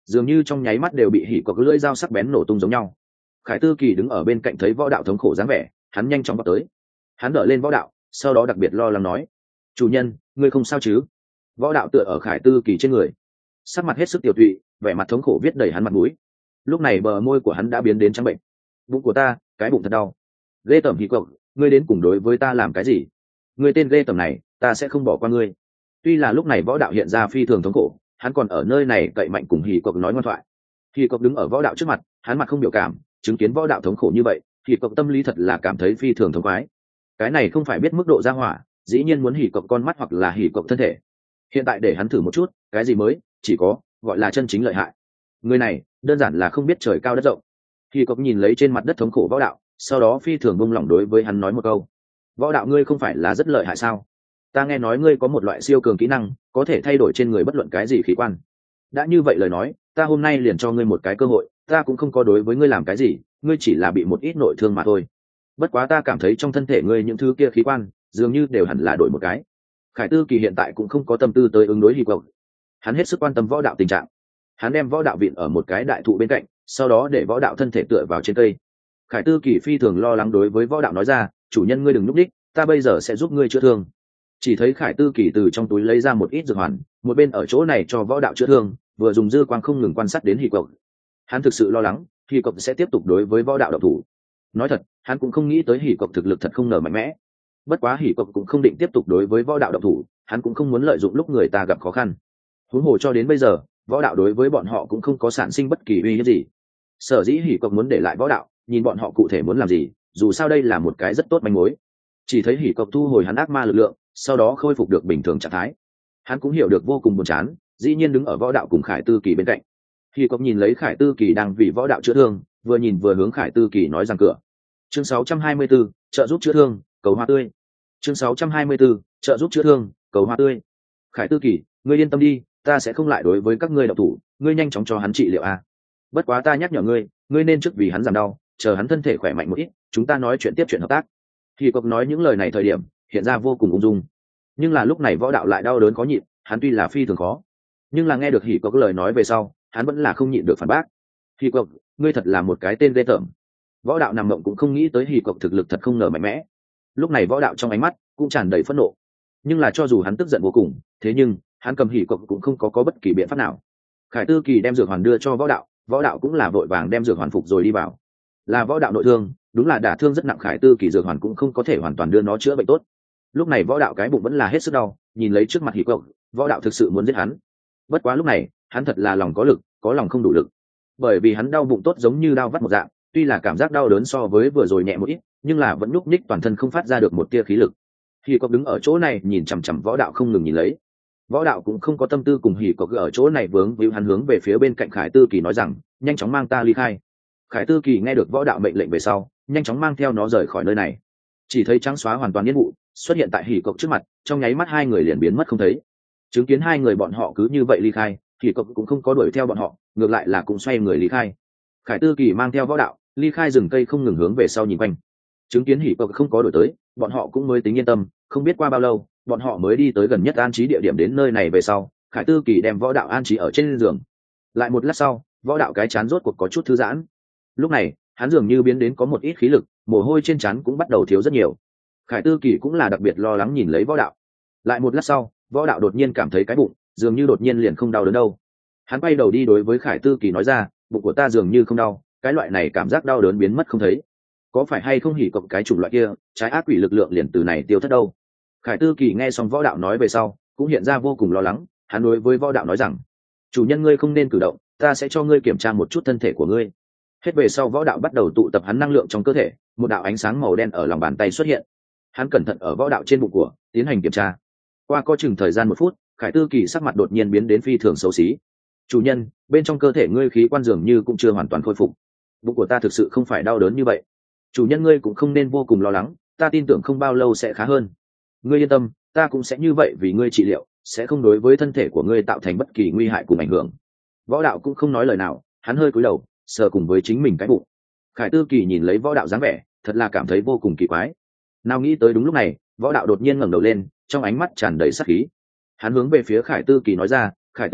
S1: dường như trong nháy mắt đều bị hỉ cộc lưỡi dao sắc bén nổ tung giống nhau. Khải Tư Kỳ đứng ở bên cạnh thấy võ đạo thống khổ dáng vẻ, hắn nhanh chóng vào tới. Hắn đỡ lên võ đạo, sau đó đặc biệt lo lắng nói: chủ nhân, ngươi không sao chứ? Võ đạo tựa ở Khải Tư Kỳ trên người, sắc mặt hết sức tiểu tụy, vẻ mặt thống khổ viết đầy hắn mặt mũi. Lúc này bờ môi của hắn đã biến đến trắng bệnh. Bụng của ta, cái bụng thật đau. Ghê tởm hỉ cộc, ngươi đến cùng đối với ta làm cái gì? Ngươi tên ghê tởm này, ta sẽ không bỏ qua ngươi. Tuy là lúc này võ đạo hiện ra phi thường thống khổ, hắn còn ở nơi này cậy mạnh cùng hỉ cộc nói ngoan thoại. Hỉ cộc đứng ở võ đạo trước mặt, hắn mặt không biểu cảm, chứng kiến võ đạo thống khổ như vậy, hỉ cộc tâm lý thật là cảm thấy phi thường thống khoái. Cái này không phải biết mức độ ra hỏa, dĩ nhiên muốn hỉ cộc con mắt hoặc là hỉ cộc thân thể. Hiện tại để hắn thử một chút, cái gì mới, chỉ có gọi là chân chính lợi hại. Người này đơn giản là không biết trời cao đất rộng. Hỉ cộc nhìn lấy trên mặt đất thống khổ võ đạo, sau đó phi thường buông lỏng đối với hắn nói một câu: võ đạo, ngươi không phải là rất lợi hại sao? Ta nghe nói ngươi có một loại siêu cường kỹ năng, có thể thay đổi trên người bất luận cái gì khí quan. Đã như vậy lời nói, ta hôm nay liền cho ngươi một cái cơ hội, ta cũng không có đối với ngươi làm cái gì, ngươi chỉ là bị một ít nội thương mà thôi. Bất quá ta cảm thấy trong thân thể ngươi những thứ kia khí quan dường như đều hẳn là đổi một cái. Khải Tư Kỳ hiện tại cũng không có tâm tư tới ứng đối hỉ cộc, hắn hết sức quan tâm võ đạo tình trạng. Hắn đem võ đạo vịn ở một cái đại thụ bên cạnh, sau đó để võ đạo thân thể tựa vào trên cây. Khải Tư Kỳ phi thường lo lắng đối với võ đạo nói ra: chủ nhân ngươi đừng núp đích, ta bây giờ sẽ giúp ngươi chữa thương. Chỉ thấy Khải Tư Kỳ từ trong túi lấy ra một ít dược hoàn, một bên ở chỗ này cho võ đạo chữa thương, vừa dùng dư quang không ngừng quan sát đến hỉ cộc. Hắn thực sự lo lắng hỉ cộc sẽ tiếp tục đối với võ đạo động thủ. Nói thật, hắn cũng không nghĩ tới hỉ cộc thực lực thật không ngờ mạnh mẽ. Bất quá hỉ cộc cũng không định tiếp tục đối với võ đạo động thủ, hắn cũng không muốn lợi dụng lúc người ta gặp khó khăn. Huống hồ cho đến bây giờ, võ đạo đối với bọn họ cũng không có sản sinh bất kỳ uy hiếp gì. Sở dĩ hỉ cộc muốn để lại võ đạo, nhìn bọn họ cụ thể muốn làm gì, dù sao đây là một cái rất tốt manh mối. Chỉ thấy hỉ cộc thu hồi hắn ác ma lực lượng, sau đó khôi phục được bình thường trạng thái. Hắn cũng hiểu được vô cùng buồn chán, dĩ nhiên đứng ở võ đạo cùng Khải Tư Kỳ bên cạnh. Hỉ cộc nhìn lấy Khải Tư Kỳ đang vì võ đạo chữa thương, vừa nhìn vừa hướng Khải Tư Kỳ nói rằng cửa. Chương 624, trợ giúp chữa thương, cầu hoa tươi. Chương 624, trợ giúp chữa thương, cầu hoa tươi. Khải Tư Kỳ, ngươi yên tâm đi, ta sẽ không lại đối với các ngươi động thủ, ngươi nhanh chóng cho hắn trị liệu a. Bất quá ta nhắc nhở ngươi, ngươi nên trước vì hắn giảm đau, chờ hắn thân thể khỏe mạnh một ít, chúng ta nói chuyện tiếp chuyện hợp tác. Hỉ cộc nói những lời này thời điểm hiện ra vô cùng ung dung, nhưng là lúc này võ đạo lại đau đớn khó nhịn. Hắn tuy là phi thường khó, nhưng là nghe được hỉ cộc lời nói về sau, hắn vẫn là không nhịn được phản bác: hỉ cộc, ngươi thật là một cái tên ghê tởm. Võ đạo nằm mộng cũng không nghĩ tới hỉ cộc thực lực thật không ngờ mạnh mẽ. Lúc này võ đạo trong ánh mắt cũng tràn đầy phẫn nộ, nhưng là cho dù hắn tức giận vô cùng, thế nhưng hắn cầm hỉ cộc cũng không có bất kỳ biện pháp nào. Khải Tư Kỳ đem dược hoàn đưa cho võ đạo, võ đạo cũng là vội vàng đem dược hoàn phục rồi đi vào. Là võ đạo nội thương, đúng là đả thương rất nặng, Khải Tư Kỳ dược hoàn cũng không có thể hoàn toàn đưa nó chữa bệnh tốt. Lúc này võ đạo cái bụng vẫn là hết sức đau, nhìn lấy trước mặt hỉ cộc, võ đạo thực sự muốn giết hắn. Bất quá lúc này hắn thật là lòng có lực, có lòng không đủ lực, bởi vì hắn đau bụng tốt giống như đau vắt một dạng, tuy là cảm giác đau đớn so với vừa rồi nhẹ một ít, nhưng là vẫn nhúc nhích toàn thân không phát ra được một tia khí lực. Hỉ cộc đứng ở chỗ này nhìn chằm chằm võ đạo không ngừng nhìn lấy. Võ đạo cũng không có tâm tư cùng hỉ cộc ở chỗ này vướng víu, hắn hướng về phía bên cạnh Khải Tư Kỳ nói rằng: nhanh chóng mang ta ly khai. Khải Tư Kỳ nghe được võ đạo mệnh lệnh về sau, nhanh chóng mang theo nó rời khỏi nơi này. Chỉ thấy trắng xóa hoàn toàn yên vụ xuất hiện tại hỉ cộc trước mặt, trong nháy mắt hai người liền biến mất không thấy. Chứng kiến hai người bọn họ cứ như vậy ly khai, hỉ cộc cũng không có đuổi theo bọn họ, ngược lại là cũng xoay người ly khai. Khải Tư Kỳ mang theo võ đạo ly khai rừng cây, không ngừng hướng về sau nhìn quanh. Chứng kiến hỉ cộc không có đuổi tới, bọn họ cũng mới tính yên tâm. Không biết qua bao lâu, bọn họ mới đi tới gần nhất an trí địa điểm. Đến nơi này về sau, Khải Tư Kỳ đem võ đạo an trí ở trên giường. Lại một lát sau, võ đạo cái chán rốt cuộc có chút thư giãn. Lúc này hắn dường như biến đến có một ít khí lực, mồ hôi trên trán cũng bắt đầu thiếu rất nhiều. Khải Tư Kỳ cũng là đặc biệt lo lắng nhìn lấy võ đạo. Lại một lát sau, võ đạo đột nhiên cảm thấy cái bụng dường như đột nhiên liền không đau đớn đâu. Hắn quay đầu đi đối với Khải Tư Kỳ nói ra: bụng của ta dường như không đau, cái loại này cảm giác đau đớn biến mất không thấy, có phải hay không hỉ cộc cái chủng loại kia trái ác quỷ lực lượng liền từ này tiêu thất đâu? Khải Tư Kỳ nghe xong võ đạo nói về sau cũng hiện ra vô cùng lo lắng. Hắn đối với võ đạo nói rằng: chủ nhân ngươi không nên cử động, ta sẽ cho ngươi kiểm tra một chút thân thể của ngươi. Hết về sau, võ đạo bắt đầu tụ tập hắn năng lượng trong cơ thể, một đạo ánh sáng màu đen ở lòng bàn tay xuất hiện. Hắn cẩn thận ở võ đạo trên bụng của tiến hành kiểm tra. Qua có chừng thời gian 1 phút, Khải Tư Kỳ sắc mặt đột nhiên biến đến phi thường xấu xí. chủ nhân, bên trong cơ thể ngươi khí quan dường như cũng chưa hoàn toàn khôi phục, bụng của ta thực sự không phải đau đớn như vậy. Chủ nhân ngươi cũng không nên vô cùng lo lắng, ta tin tưởng không bao lâu sẽ khá hơn. Ngươi yên tâm, ta cũng sẽ như vậy vì ngươi trị liệu, sẽ không đối với thân thể của ngươi tạo thành bất kỳ nguy hại cùng ảnh hưởng. Võ đạo cũng không nói lời nào, hắn hơi cúi đầu sờ cùng với chính mình cái bụng. Khải Tư Kỳ nhìn lấy võ đạo dáng vẻ, thật là cảm thấy vô cùng kỳ quái. Nào nghĩ tới đúng lúc này, võ đạo đột nhiên ngẩng đầu lên, trong ánh mắt tràn đầy sát khí. Hắn hướng về phía Khải Tư Kỳ nói ra: Khải Tư Kỳ,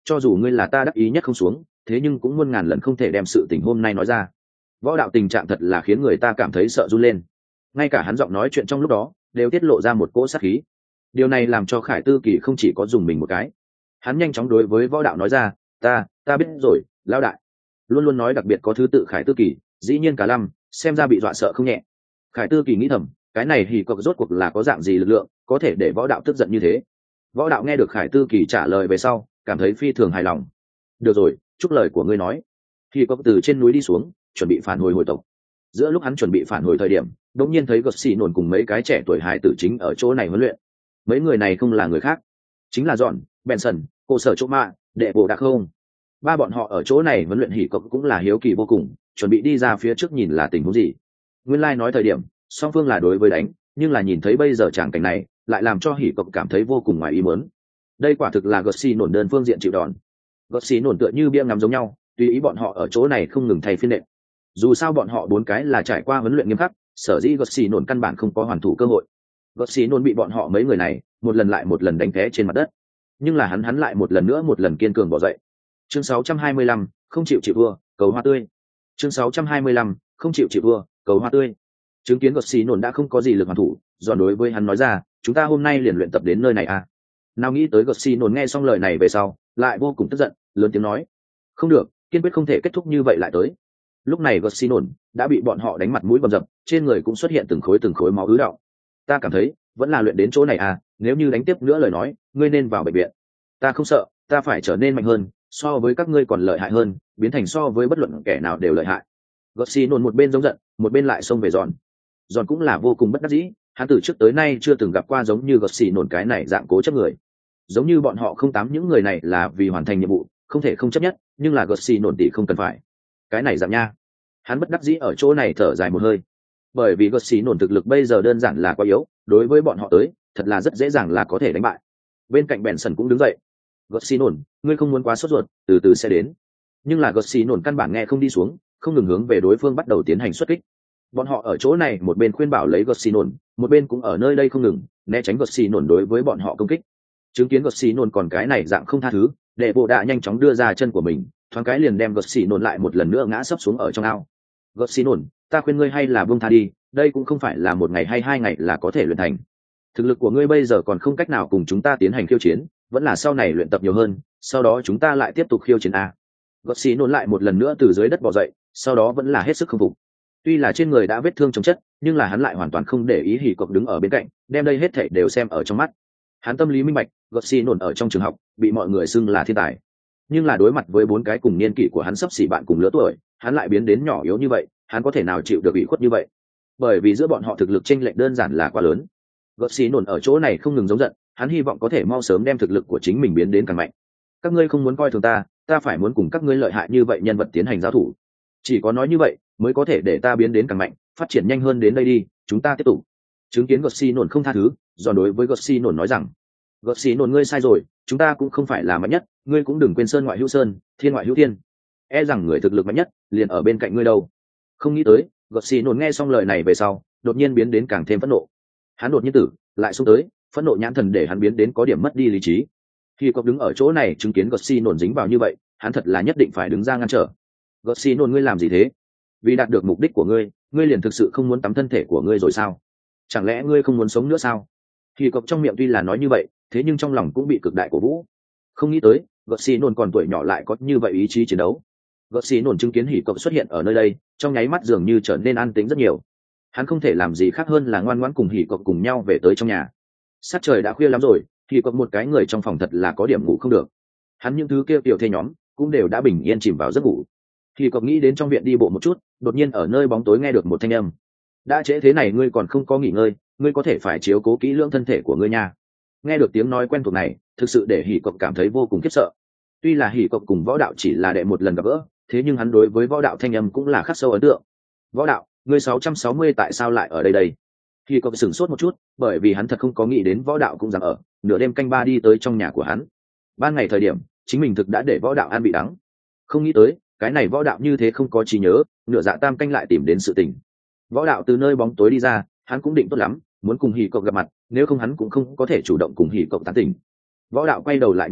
S1: cho dù ngươi là ta đắc ý nhất không xuống, thế nhưng cũng muôn ngàn lần không thể đem sự tình hôm nay nói ra. Võ đạo tình trạng thật là khiến người ta cảm thấy sợ run lên, ngay cả hắn giọng nói chuyện trong lúc đó đều tiết lộ ra một cỗ sát khí. Điều này làm cho Khải Tư Kỳ không chỉ có dùng mình một cái. Hắn nhanh chóng đối với Võ đạo nói ra, ta biết rồi, lão đại. Luôn luôn nói đặc biệt có thứ tự Khải Tư Kỳ dĩ nhiên cả lăm, xem ra bị dọa sợ không nhẹ. Khải Tư Kỳ nghĩ thầm, cái này hỉ cộc rốt cuộc là có dạng gì lực lượng có thể để Võ đạo tức giận như thế. Võ đạo nghe được Khải Tư Kỳ trả lời về sau cảm thấy phi thường hài lòng. Được rồi, chúc lời của ngươi nói. Hỉ cộc từ trên núi đi xuống, chuẩn bị phản hồi tộc. Giữa lúc hắn chuẩn bị phản hồi thời điểm, đột nhiên thấy Gật Xì Nổn cùng mấy cái trẻ tuổi hài tử chính ở chỗ này huấn luyện. Mấy người này không là người khác, chính là Dọn, Benson, cô sở chỗ mạ, đệ bộ đặc không. Ba bọn họ ở chỗ này huấn luyện hỉ cộc cũng là hiếu kỳ vô cùng, chuẩn bị đi ra phía trước nhìn là tình huống gì. Nguyên lai nói thời điểm song phương là đối với đánh, nhưng là nhìn thấy bây giờ tràng cảnh này lại làm cho hỉ cộc cảm thấy vô cùng ngoài ý muốn. Đây quả thực là Gật Xì Nổn đơn phương diện chịu đòn. Gật Xì Nổn tựa như bia ngắm giống nhau, tùy ý bọn họ ở chỗ này không ngừng thay phiên nện. Dù sao bọn họ bốn cái là trải qua huấn luyện nghiêm khắc, sở dĩ Gật Xì Nổn căn bản không có hoàn thủ cơ hội. Gật Xì Nổn bị bọn họ mấy người này một lần lại một lần đánh té trên mặt đất, nhưng là hắn lại một lần nữa một lần kiên cường bỏ dậy. Chương 625, không chịu thua, cầu hoa tươi. Chương 625, không chịu thua, cầu hoa tươi. Chứng kiến Gật Xì Nổn đã không có gì lực hoàn thủ, Giòn đối với hắn nói ra, chúng ta hôm nay liền luyện tập đến nơi này à? Nào nghĩ tới Gật Xì Nổn nghe xong lời này về sau lại vô cùng tức giận, lớn tiếng nói, không được, kiên quyết không thể kết thúc như vậy lại tới. Lúc này Gật Xì Nổn đã bị bọn họ đánh mặt mũi bầm dập, trên người cũng xuất hiện từng khối máu ứ đọng. Ta cảm thấy vẫn là luyện đến chỗ này à, nếu như đánh tiếp nữa lời nói ngươi nên vào bệnh viện. Ta không sợ, ta phải trở nên mạnh hơn, so với các ngươi còn lợi hại hơn, biến thành so với bất luận kẻ nào đều lợi hại. Gật Xì Nổn một bên giống giận một bên lại xông về Giòn. Giòn cũng là vô cùng bất đắc dĩ, hắn từ trước tới nay chưa từng gặp qua giống như Gật Xì Nổn cái này dạng cố chấp người. Giống như bọn họ không tám những người này là vì hoàn thành nhiệm vụ không thể không chấp nhất, nhưng là Gật Xì Nổn tỷ không cần phải cái này dạng nha. Hắn bất đắc dĩ ở chỗ này thở dài một hơi, bởi vì Gật Xì Nổn thực lực bây giờ đơn giản là quá yếu, đối với bọn họ tới thật là rất dễ dàng là có thể đánh bại. Bên cạnh Benson cũng đứng dậy, Gật Xì Nổn, ngươi không muốn quá sốt ruột, từ từ sẽ đến. Nhưng là Gật Xì Nổn căn bản nghe không đi xuống, không ngừng hướng về đối phương bắt đầu tiến hành xuất kích. Bọn họ ở chỗ này một bên khuyên bảo lấy Gật Xì Nổn, một bên cũng ở nơi đây không ngừng né tránh Gật Xì Nổn đối với bọn họ công kích. Chứng kiến Gật Xì Nổn còn cái này dạng không tha thứ, đệ bộ đã nhanh chóng đưa ra chân của mình, thoáng cái liền đem Gật Xì Nổn lại một lần nữa ngã sấp xuống ở trong ao. Gật Xì Nổn, ta khuyên ngươi hay là buông tha đi, đây cũng không phải là một ngày hay 2 ngày là có thể luyện thành. Thực lực của ngươi bây giờ còn không cách nào cùng chúng ta tiến hành khiêu chiến, vẫn là sau này luyện tập nhiều hơn, sau đó chúng ta lại tiếp tục khiêu chiến a. Gật Xì Nổn lại một lần nữa từ dưới đất bò dậy, sau đó vẫn là hết sức không phục. Tuy là trên người đã vết thương chồng chất, nhưng là hắn lại hoàn toàn không để ý hỉ cộc đứng ở bên cạnh, đem đây hết thảy đều xem ở trong mắt. Hắn tâm lý minh bạch, Gật Xì Nổn ở trong trường học bị mọi người xưng là thiên tài, nhưng là đối mặt với 4 cái cùng niên kỷ của hắn sắp xỉ bạn cùng lứa tuổi, hắn lại biến đến nhỏ yếu như vậy, hắn có thể nào chịu được ủy khuất như vậy? Bởi vì giữa bọn họ thực lực chênh lệch đơn giản là quá lớn. Gật Xì Nổn ở chỗ này không ngừng giống giận, hắn hy vọng có thể mau sớm đem thực lực của chính mình biến đến càng mạnh. Các ngươi không muốn coi thường ta, ta phải muốn cùng các ngươi lợi hại như vậy nhân vật tiến hành giao thủ. Chỉ có nói như vậy mới có thể để ta biến đến càng mạnh, phát triển nhanh hơn. Đến đây đi, chúng ta tiếp tục. Chứng kiến Gật Xì Nổn không tha thứ, do đối với Gật Xì Nổn nói rằng, Gật Xì Nổn, ngươi sai rồi, chúng ta cũng không phải là mạnh nhất, ngươi cũng đừng quên sơn ngoại hữu sơn, thiên ngoại hữu thiên. E rằng người thực lực mạnh nhất liền ở bên cạnh ngươi đâu. Không nghĩ tới, Gật Xì Nổn nghe xong lời này về sau đột nhiên biến đến càng thêm phẫn nộ. Hắn đột nhiên tử lại xuống tới, phẫn nộ nhãn thần để hắn biến đến có điểm mất đi lý trí. Khi cop đứng ở chỗ này chứng kiến Gật Xì Nổn dính vào như vậy, hắn thật là nhất định phải đứng ra ngăn trở. Gật Xì Nổn, ngươi làm gì thế? Vì đạt được mục đích của ngươi, ngươi liền thực sự không muốn tắm thân thể của ngươi rồi sao? Chẳng lẽ ngươi không muốn sống nữa sao? Khi cop trong miệng tuy là nói như vậy, thế nhưng trong lòng cũng bị cực đại cổ vũ. Không nghĩ tới, Gật Xì Nổn còn tuổi nhỏ lại có như vậy ý chí chiến đấu. Gật Xì Nổn chứng kiến hỉ cop xuất hiện ở nơi đây, trong nháy mắt dường như trở nên an tĩnh rất nhiều. Hắn không thể làm gì khác hơn là ngoan ngoãn cùng hỉ cop cùng nhau về tới trong nhà. Sát trời đã khuya lắm rồi, hỉ cop một cái người trong phòng thật là có điểm ngủ không được. Hắn những thứ kia tiểu thê nhóm cũng đều đã bình yên chìm vào giấc ngủ. Hỉ cop nghĩ đến trong viện đi bộ một chút, đột nhiên ở nơi bóng tối nghe được một thanh âm. Đã trễ thế này ngươi còn không có nghỉ ngơi, ngươi có thể phải chiếu cố kỹ lưỡng thân thể của ngươi nha. Nghe được tiếng nói quen thuộc này, thực sự để hỉ cop cảm thấy vô cùng khiếp sợ. Tuy là hỉ cop cùng võ đạo chỉ là đệ một lần gặp gỡ, thế nhưng hắn đối với võ đạo thanh âm cũng là khắc sâu ấn tượng. Võ đạo, ngươi 660 tại sao lại ở đây đây? Hỉ cop sửng sốt một chút, bởi vì hắn thật không có nghĩ đến võ đạo cũng dám ở nửa đêm canh ba đi tới trong nhà của hắn. Ban ngày thời điểm chính mình thực đã để võ đạo ăn bị đắng, không nghĩ tới cái này võ đạo như thế không có trí nhớ, nửa dạ tam canh lại tìm đến sự tình. Võ đạo từ nơi bóng tối đi ra, hắn cũng định tốt lắm muốn cùng hỉ cop gặp mặt, nếu không hắn cũng không có thể chủ động cùng hỉ cop tán tỉnh. Võ đạo quay đầu lại nhìn lại,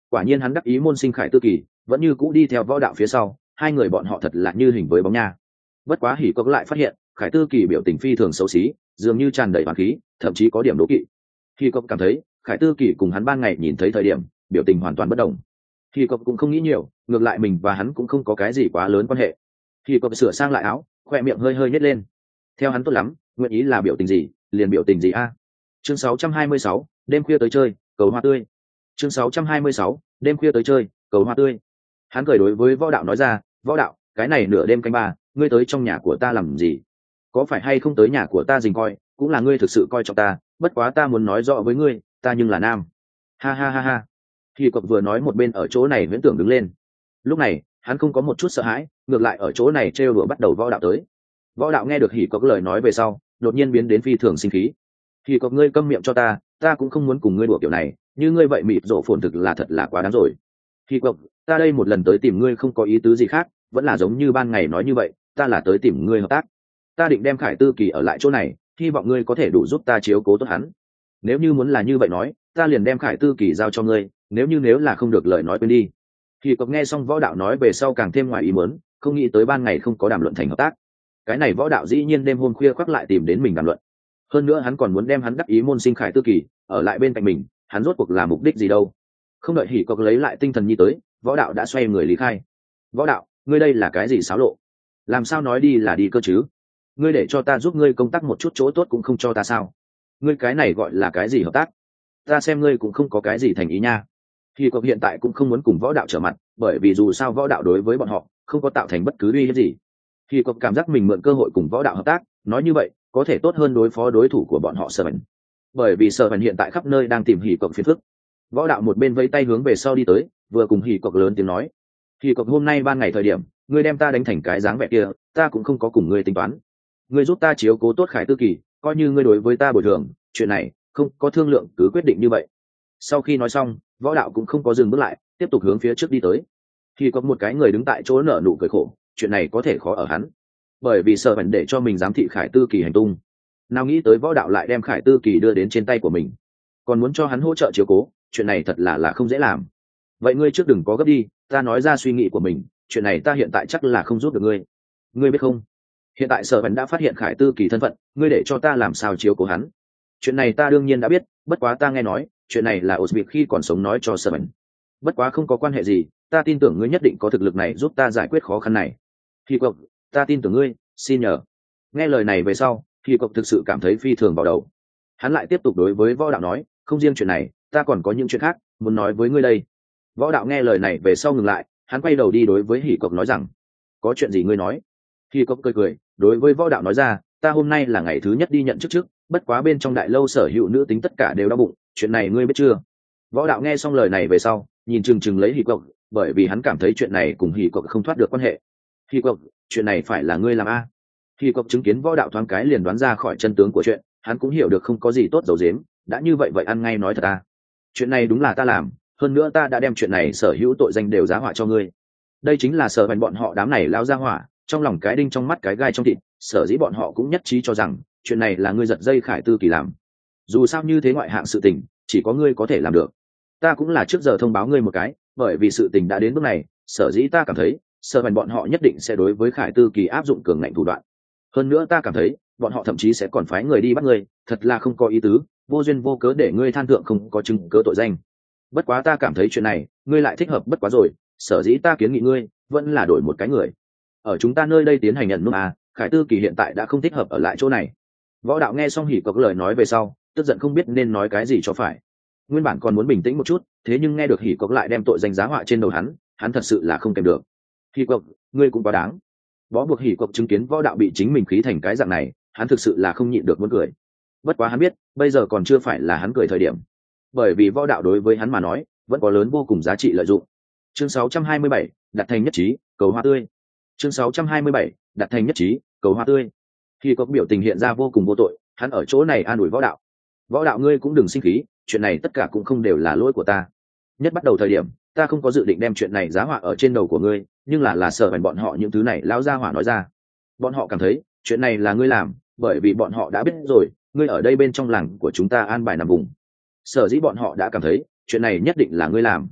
S1: Quả nhiên hắn đắc ý môn sinh Khải Tư Kỳ vẫn như cũ đi theo võ đạo phía sau, hai người bọn họ thật là như hình với bóng nha. Bất quá hỉ cốc lại phát hiện Khải Tư Kỳ biểu tình phi thường xấu xí, dường như tràn đầy hoàng khí, thậm chí có điểm đố kỵ. Hỉ cốc cảm thấy Khải Tư Kỳ cùng hắn ban ngày nhìn thấy thời điểm biểu tình hoàn toàn bất đồng. Hỉ cốc cũng không nghĩ nhiều, ngược lại mình và hắn cũng không có cái gì quá lớn quan hệ. Hỉ cốc sửa sang lại áo, khoe miệng hơi hơi nhếch lên. Theo hắn tốt lắm, nguyện ý là biểu tình gì liền biểu tình gì a. Chương 626, đêm khuya tới chơi cầu hoa tươi. Chương 626, đêm khuya tới chơi cầu hoa tươi. Hắn cười đối với võ đạo nói ra, võ đạo, cái này nửa đêm canh ba, ngươi tới trong nhà của ta làm gì? Có phải hay không tới nhà của ta dình coi, cũng là ngươi thực sự coi trọng ta, bất quá ta muốn nói rõ với ngươi, ta nhưng là nam. Ha ha ha ha. Hỉ cốc vừa nói một bên ở chỗ này viễn tưởng đứng lên. Lúc này hắn không có một chút sợ hãi, ngược lại ở chỗ này trêu đùa bắt đầu võ đạo tới. Võ đạo nghe được Hỉ cốc lời nói về sau đột nhiên biến đến phi thường sinh khí. Hỉ cốc, ngươi câm miệng cho ta cũng không muốn cùng ngươi đùa kiểu này, như ngươi vậy mịt rổ phồn thực là thật là quá đáng rồi. Hỉ cốc, ta đây một lần tới tìm ngươi không có ý tứ gì khác, vẫn là giống như ban ngày nói như vậy, ta là tới tìm ngươi hợp tác. Ta định đem Khải Tư Kỳ ở lại chỗ này, hy vọng ngươi có thể đủ giúp ta chiếu cố tốt hắn. Nếu như muốn là như vậy nói, ta liền đem Khải Tư Kỳ giao cho ngươi, nếu là không được lời nói quên đi. Hỉ cốc nghe xong võ đạo nói về sau càng thêm ngoài ý muốn, không nghĩ tới ban ngày không có đàm luận thành hợp tác. Cái này võ đạo dĩ nhiên đêm hôm khuya khoác lại tìm đến mình đàm luận. Hơn nữa hắn còn muốn đem hắn đắc ý môn sinh Khải Tư Kỳ ở lại bên cạnh mình, hắn rốt cuộc là mục đích gì đâu? Không đợi Hỉ cốc lấy lại tinh thần nhi tới, võ đạo đã xoay người lý khai. Võ đạo, ngươi đây là cái gì xáo lộ? Làm sao nói đi là đi cơ chứ? Ngươi để cho ta giúp ngươi công tác một chút chỗ tốt cũng không cho ta sao? Ngươi cái này gọi là cái gì hợp tác? Ta xem ngươi cũng không có cái gì thành ý nha. Hỉ cốc hiện tại cũng không muốn cùng võ đạo trở mặt, bởi vì dù sao võ đạo đối với bọn họ không có tạo thành bất cứ uy hiếp gì. Hỉ cốc cảm giác mình mượn cơ hội cùng võ đạo hợp tác, nói như vậy có thể tốt hơn đối phó đối thủ của bọn họ Sở Bẩn. Bởi vì Sở Bẩn hiện tại khắp nơi đang tìm Hỉ cốc phiền phức. Võ đạo một bên vẫy tay hướng về sau đi tới, vừa cùng Hỉ cốc lớn tiếng nói: Hỉ cốc, hôm nay ban ngày thời điểm ngươi đem ta đánh thành cái dáng vẻ kia, ta cũng không có cùng ngươi tính toán. Ngươi giúp ta chiếu cố tốt Khải Tư Kỳ, coi như ngươi đối với ta bồi thường, chuyện này không có thương lượng cứ quyết định như vậy. Sau khi nói xong, võ đạo cũng không có dừng bước lại, tiếp tục hướng phía trước đi tới. Hỉ cốc một cái người đứng tại chỗ nở nụ cười khổ, chuyện này có thể khó ở hắn, bởi vì Sở Bẩn để cho mình giám thị Khải Tư Kỳ hành tung, nào nghĩ tới võ đạo lại đem Khải Tư Kỳ đưa đến trên tay của mình, còn muốn cho hắn hỗ trợ chiếu cố, chuyện này thật là không dễ làm. Vậy ngươi trước đừng có gấp đi, ta nói ra suy nghĩ của mình, chuyện này ta hiện tại chắc là không giúp được ngươi. Ngươi biết không, hiện tại Sở Bẩn đã phát hiện Khải Tư Kỳ thân phận, ngươi để cho ta làm sao chiếu cố hắn? Chuyện này ta đương nhiên đã biết, bất quá ta nghe nói chuyện này là Osbit khi còn sống nói cho Sở Bẩn. Bất quá không có quan hệ gì, ta tin tưởng ngươi nhất định có thực lực này giúp ta giải quyết khó khăn này. Hỉ cốc, ta tin tưởng ngươi, xin nhờ. Nghe lời này về sau, Hỉ cốc thực sự cảm thấy phi thường vào đầu. Hắn lại tiếp tục đối với võ đạo nói, không riêng chuyện này, ta còn có những chuyện khác muốn nói với ngươi đây. Võ đạo nghe lời này về sau ngừng lại, hắn quay đầu đi đối với Hỉ cốc nói rằng, có chuyện gì ngươi nói? Hỉ cốc cười cười đối với võ đạo nói ra, ta hôm nay là ngày thứ nhất đi nhận chức, bất quá bên trong đại lâu sở hữu nữ tính tất cả đều đau bụng, chuyện này ngươi biết chưa? Võ đạo nghe xong lời này về sau nhìn chừng lấy Hỉ cốc, bởi vì hắn cảm thấy chuyện này cùng Hỉ cốc không thoát được quan hệ. Hỉ cốc, chuyện này phải là ngươi làm a? Hỉ cốc chứng kiến võ đạo thoáng cái liền đoán ra khỏi chân tướng của chuyện, hắn cũng hiểu được không có gì tốt giấu giếm, đã như vậy ăn ngay nói thật ta. Chuyện này đúng là ta làm, hơn nữa ta đã đem chuyện này sở hữu tội danh đều giá họa cho ngươi. Đây chính là Sở Bẩn bọn họ đám này lao ra hỏa, trong lòng cái đinh trong mắt cái gai trong thịt, sở dĩ bọn họ cũng nhất trí cho rằng chuyện này là ngươi giật dây Khải Tư Kỳ làm. Dù sao như thế ngoại hạng sự tình chỉ có ngươi có thể làm được, ta cũng là trước giờ thông báo ngươi một cái, bởi vì sự tình đã đến bước này, sở dĩ ta cảm thấy Sở Bẩn bọn họ nhất định sẽ đối với Khải Tư Kỳ áp dụng cường ngạnh thủ đoạn. Hơn nữa ta cảm thấy bọn họ thậm chí sẽ còn phái người đi bắt ngươi, thật là không có ý tứ, vô duyên vô cớ để ngươi than thượng không có chứng cớ tội danh. Bất quá ta cảm thấy chuyện này ngươi lại thích hợp bất quá rồi, sở dĩ ta kiến nghị ngươi vẫn là đổi một cái người ở chúng ta nơi đây tiến hành nhận nút Khải Tư Kỳ hiện tại đã không thích hợp ở lại chỗ này. Võ đạo nghe xong Hỉ cốc lời nói về sau tức giận không biết nên nói cái gì cho phải. Nguyên bản còn muốn bình tĩnh một chút, thế nhưng nghe được Hỉ cốc lại đem tội danh giá họa trên đầu hắn thật sự là không kèm được. Hỉ cốc, ngươi cũng quá đáng. Bó buộc Hỉ cốc chứng kiến võ đạo bị chính mình khí thành cái dạng này, hắn thực sự là không nhịn được muốn cười. Bất quá hắn biết bây giờ còn chưa phải là hắn cười thời điểm, bởi vì võ đạo đối với hắn mà nói vẫn có lớn vô cùng giá trị lợi dụng. Chương 627, đặt thành nhất trí cầu hoa tươi. Chương 627, đặt thành nhất trí cầu hoa tươi. Khi có biểu tình hiện ra vô cùng vô tội, hắn ở chỗ này an ủi võ đạo, võ đạo ngươi cũng đừng sinh khí, chuyện này tất cả cũng không đều là lỗi của ta. Nhất bắt đầu thời điểm ta không có dự định đem chuyện này giá họa ở trên đầu của ngươi, nhưng là Sở Bẩn bọn họ những thứ này lão gia hỏa nói ra, bọn họ cảm thấy chuyện này là ngươi làm, bởi vì bọn họ đã biết rồi ngươi ở đây bên trong làng của chúng ta an bài nằm vùng, sở dĩ bọn họ đã cảm thấy chuyện này nhất định là ngươi làm.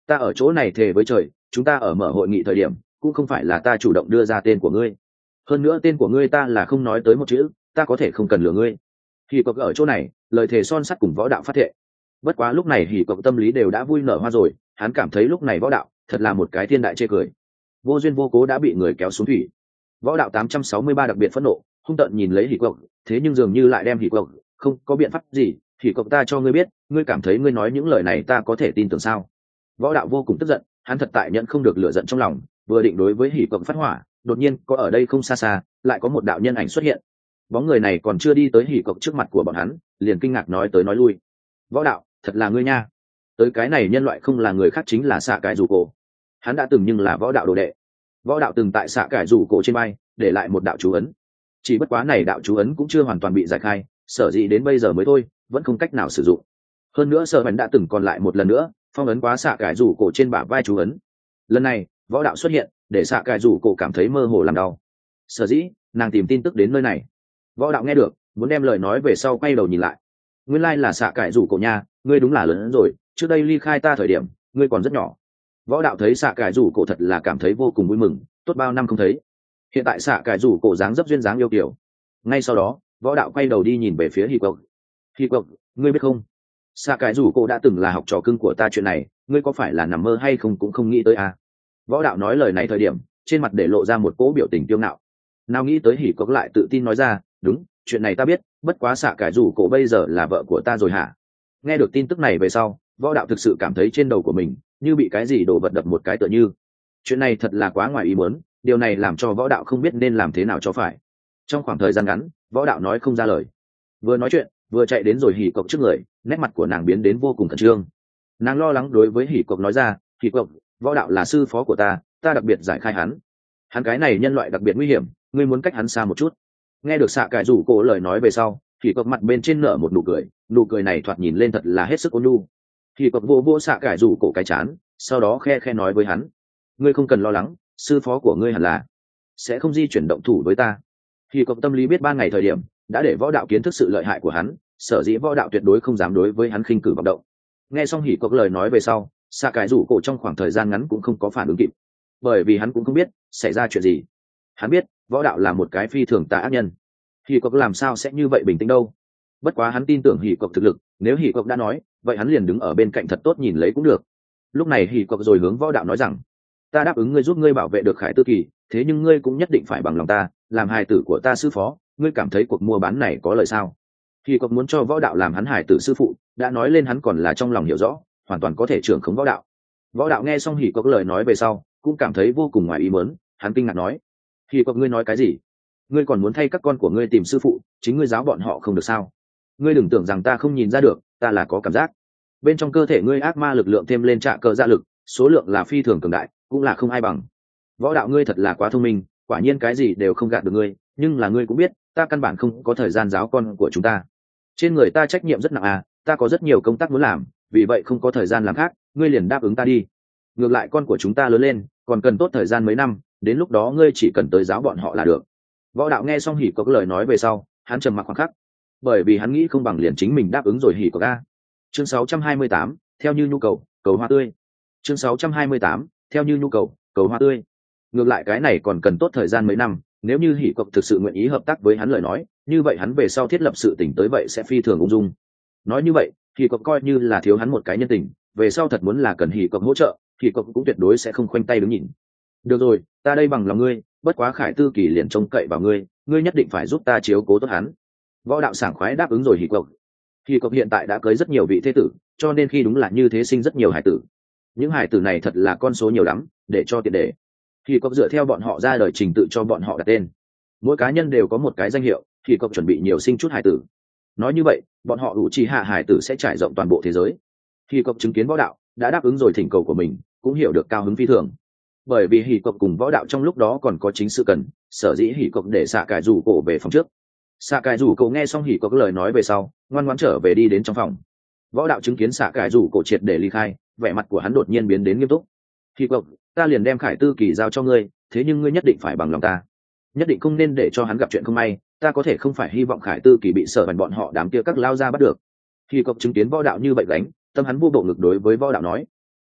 S1: ta ở chỗ này thề với trời, chúng ta ở mở hội nghị thời điểm cũng không phải là ta chủ động đưa ra tên của ngươi, hơn nữa tên của ngươi ta là không nói tới một chữ, ta có thể không cần lừa ngươi. Hỉ Cộc ở chỗ này lời thề son sắt cùng võ đạo phát thệ. Bất quá lúc này Hỉ Cộc tâm lý đều đã vui nở hoa rồi, hắn cảm thấy lúc này võ đạo thật là một cái thiên đại chê cười, vô duyên vô cố đã bị người kéo xuống thủy. Võ đạo 863 đặc biệt phẫn nộ, hung tợn nhìn lấy Hỉ Cộc, thế nhưng dường như lại đem Hỉ Cộc không có biện pháp gì. Hỉ Cộc, ta cho ngươi biết, ngươi cảm thấy ngươi nói những lời này ta có thể tin tưởng sao? Võ đạo vô cùng tức giận, hắn thật tại nhận không được lửa giận trong lòng, vừa định đối với Hỉ Cộc phát hỏa, đột nhiên có ở đây không xa xa lại có một đạo nhân ảnh xuất hiện. Bóng người này còn chưa đi tới Hỉ Cộc trước mặt của bọn hắn, liền kinh ngạc nói tới nói lui: võ đạo, thật là ngươi nha. Tới cái này nhân loại không là người khác chính là Sạ Cải Rủ Cổ. Hắn đã từng nhưng là võ đạo đồ đệ. Võ đạo từng tại Sạ Cải Rủ Cổ trên bay để lại một đạo chú ấn, chỉ bất quá này đạo chú ấn cũng chưa hoàn toàn bị giải khai, sở dĩ đến bây giờ mới thôi vẫn không cách nào sử dụng. Hơn nữa Sở Bèn đã từng còn lại một lần nữa phong ấn quá Sạ Cải Rủ Cổ trên bả vai chú ấn. Lần này võ đạo xuất hiện để Sạ Cải Rủ Cổ cảm thấy mơ hồ làm đau, sở dĩ nàng tìm tin tức đến nơi này. Võ đạo nghe được muốn đem lời nói về sau, quay đầu nhìn lại, nguyên lai là Sạ Cải Rủ Cổ nha, ngươi đúng là lớn hơn rồi, trước đây ly khai ta thời điểm ngươi còn rất nhỏ. Võ đạo thấy Sạ Cải Rủ Cổ thật là cảm thấy vô cùng vui mừng, tốt bao năm không thấy, hiện tại Sạ Cải Rủ Cổ dáng dấp duyên dáng yêu kiều. Ngay sau đó võ đạo quay đầu đi nhìn về phía Hỉ Cộc. Hỉ Cộc, ngươi biết không, Sạ Cải Rủ Cổ đã từng là học trò cưng của ta, chuyện này ngươi có phải là nằm mơ hay không cũng không nghĩ tới à? Võ đạo nói lời này thời điểm trên mặt để lộ ra một cỗ biểu tình kiêu ngạo, nào nghĩ tới Hỉ Cộc lại tự tin nói ra: đúng, chuyện này ta biết, bất quá Sạ Cải Rủ Cổ bây giờ là vợ của ta rồi hả? Nghe được tin tức này về sau, võ đạo thực sự cảm thấy trên đầu của mình như bị cái gì đổ vật đập một cái tựa như. Chuyện này thật là quá ngoài ý muốn, điều này làm cho võ đạo không biết nên làm thế nào cho phải. Trong khoảng thời gian ngắn võ đạo nói không ra lời, vừa nói chuyện vừa chạy đến rồi Hỉ Cộc trước người, nét mặt của nàng biến đến vô cùng khẩn trương. Nàng lo lắng đối với Hỉ Cộc nói ra: Hỉ Cộc, võ đạo là sư phó của ta, ta đặc biệt giải khai hắn, hắn cái này nhân loại đặc biệt nguy hiểm, ngươi muốn cách hắn xa một chút. Nghe được Sạ Cải Rủ Cổ lời nói về sau, Hỉ Cộc mặt bên trên nở một nụ cười, nụ cười này thoạt nhìn lên thật là hết sức ôn nhu. Hỉ Cộc vô vô Sạ Cải Rủ Cổ cái chán, sau đó khe khe nói với hắn: ngươi không cần lo lắng, sư phó của ngươi hẳn là sẽ không di chuyển động thủ với ta. Hỉ Cộc tâm lý biết ban ngày thời điểm đã để võ đạo kiến thức sự lợi hại của hắn, sở dĩ võ đạo tuyệt đối không dám đối với hắn khinh cử vọng động. Nghe xong Hỉ Cộc lời nói về sau, Sạ Cải Rủ Cổ trong khoảng thời gian ngắn cũng không có phản ứng kịp, bởi vì hắn cũng không biết xảy ra chuyện gì. Hắn biết võ đạo là một cái phi thường tà ác nhân, Hỉ Cộc làm sao sẽ như vậy bình tĩnh đâu. Bất quá hắn tin tưởng Hỉ Cộc thực lực, nếu Hỉ Cộc đã nói vậy hắn liền đứng ở bên cạnh thật tốt nhìn lấy cũng được. Lúc này Hỉ Cộc rồi hướng võ đạo nói rằng: ta đáp ứng ngươi giúp ngươi bảo vệ được Khải Tư Kỳ, thế nhưng ngươi cũng nhất định phải bằng lòng ta, làm hài tử của ta sư phó, ngươi cảm thấy cuộc mua bán này có lời sao? Hỉ Cộc muốn cho võ đạo làm hắn hài tử sư phụ, đã nói lên hắn còn là trong lòng hiểu rõ, hoàn toàn có thể trưởng khống võ đạo. Võ đạo nghe xong Hỉ Cộc lời nói về sau cũng cảm thấy vô cùng ngoài ý muốn, hắn kinh ngạc nói: Hỉ Cộc, ngươi nói cái gì? Ngươi còn muốn thay các con của ngươi tìm sư phụ, chính ngươi giáo bọn họ không được sao? Ngươi đừng tưởng rằng ta không nhìn ra được, ta là có cảm giác. Bên trong cơ thể ngươi ác ma lực lượng thêm lên trạ cờ dạ lực, số lượng là phi thường cường đại, cũng là không ai bằng. Võ đạo, ngươi thật là quá thông minh, quả nhiên cái gì đều không gạt được ngươi, nhưng là ngươi cũng biết ta căn bản không có thời gian giáo con của chúng ta, trên người ta trách nhiệm rất nặng à, ta có rất nhiều công tác muốn làm, vì vậy không có thời gian làm khác, ngươi liền đáp ứng ta đi. Ngược lại con của chúng ta lớn lên còn cần tốt thời gian mấy năm, đến lúc đó ngươi chỉ cần tới giáo bọn họ là được. Võ đạo nghe xong Hỉ Cộc lời nói về sau, hắn trầm mặc khoảng khắc, bởi vì hắn nghĩ không bằng liền chính mình đáp ứng rồi Hỉ Cộc a. Chương 628, theo như nhu cầu, cầu hoa tươi. Chương 628, theo như nhu cầu, cầu hoa tươi. Ngược lại cái này còn cần tốt thời gian mấy năm, nếu như Hỉ Cộc thực sự nguyện ý hợp tác với hắn lời nói, như vậy hắn về sau thiết lập sự tình tới vậy sẽ phi thường ung dung. Nói như vậy Hỉ Cộc coi như là thiếu hắn một cái nhân tình, về sau thật muốn là cần Hỉ Cộc hỗ trợ, Hỉ Cộc cũng tuyệt đối sẽ không khoanh tay đứng nhìn. Được rồi, ta đây bằng lòng ngươi, bất quá Khải Tư Kỳ liền trông cậy vào ngươi, ngươi nhất định phải giúp ta chiếu cố tốt hắn. Võ đạo sảng khoái đáp ứng rồi Hỉ Cộc. Hỉ Cộc hiện tại đã cưới rất nhiều vị thế tử, cho nên khi đúng là như thế sinh rất nhiều hải tử. Những hải tử này thật là con số nhiều lắm, để cho tiện để Hỉ Cộc dựa theo bọn họ ra đời trình tự cho bọn họ đặt tên. Mỗi cá nhân đều có một cái danh hiệu, Hỉ Cộc chuẩn bị nhiều sinh chút hải tử. Nói như vậy bọn họ ủ trì hạ hải tử sẽ trải rộng toàn bộ thế giới. Hỉ Cộc chứng kiến võ đạo đã đáp ứng rồi thỉnh cầu của mình, cũng hiểu được cao hứng phi thường, bởi vì Hỉ Cộc cùng võ đạo trong lúc đó còn có chính sự cần, sở dĩ Hỉ Cộc để Sạ Cải Rủ Cổ về phòng trước. Sạ Cải Rủ Cổ nghe xong Hỉ Cộc lời nói về sau, ngoan ngoãn trở về đi đến trong phòng. Võ đạo chứng kiến Sạ Cải Rủ Cổ triệt để ly khai, vẻ mặt của hắn đột nhiên biến đến nghiêm túc. Hỉ Cộc, ta liền đem Khải Tư Kỳ giao cho ngươi, thế nhưng ngươi nhất định phải bằng lòng ta, nhất định không nên để cho hắn gặp chuyện không may, ta có thể không phải hy vọng Khải Tư Kỳ bị Sở Bèn bọn họ đám kia các lao ra bắt được. Hỉ Cộc chứng kiến võ đạo như vậy đánh, tâm hắn vô bộ ngực đối với võ đạo nói: võ đạo,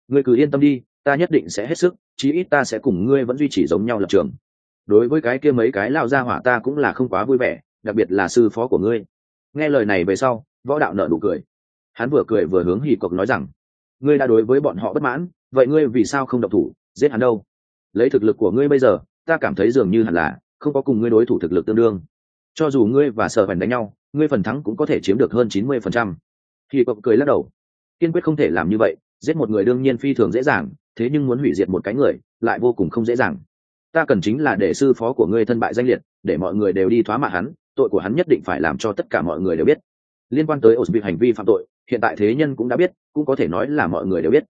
S1: ngươi cứ yên tâm đi, ta nhất định sẽ hết sức, chí ít ta sẽ cùng ngươi vẫn duy trì giống nhau lập trường. Đối với cái kia mấy cái lao ra hỏa ta cũng là không quá vui vẻ, đặc biệt là sư phó của ngươi. Nghe lời này về sau, võ đạo nở nụ cười. Hắn vừa cười vừa hướng hỉ cộc nói rằng, ngươi đã đối với bọn họ bất mãn, vậy ngươi vì sao không động thủ giết hắn đâu? Lấy thực lực của ngươi bây giờ, ta cảm thấy dường như hẳn là không có cùng ngươi đối thủ thực lực tương đương. Cho dù ngươi và sở vành đánh nhau, ngươi phần thắng cũng có thể chiếm được hơn 90%. Hỉ cộc cười lắc đầu, kiên quyết không thể làm như vậy. Giết một người đương nhiên phi thường dễ dàng, thế nhưng muốn hủy diệt một cái người lại vô cùng không dễ dàng. Ta cần chính là để sư phó của ngươi thân bại danh liệt, để mọi người đều đi thoá mạ hắn, tội của hắn nhất định phải làm cho tất cả mọi người đều biết. Liên quan tới Osvik hành vi phạm tội, hiện tại thế nhân cũng đã biết, cũng có thể nói là mọi người đều biết.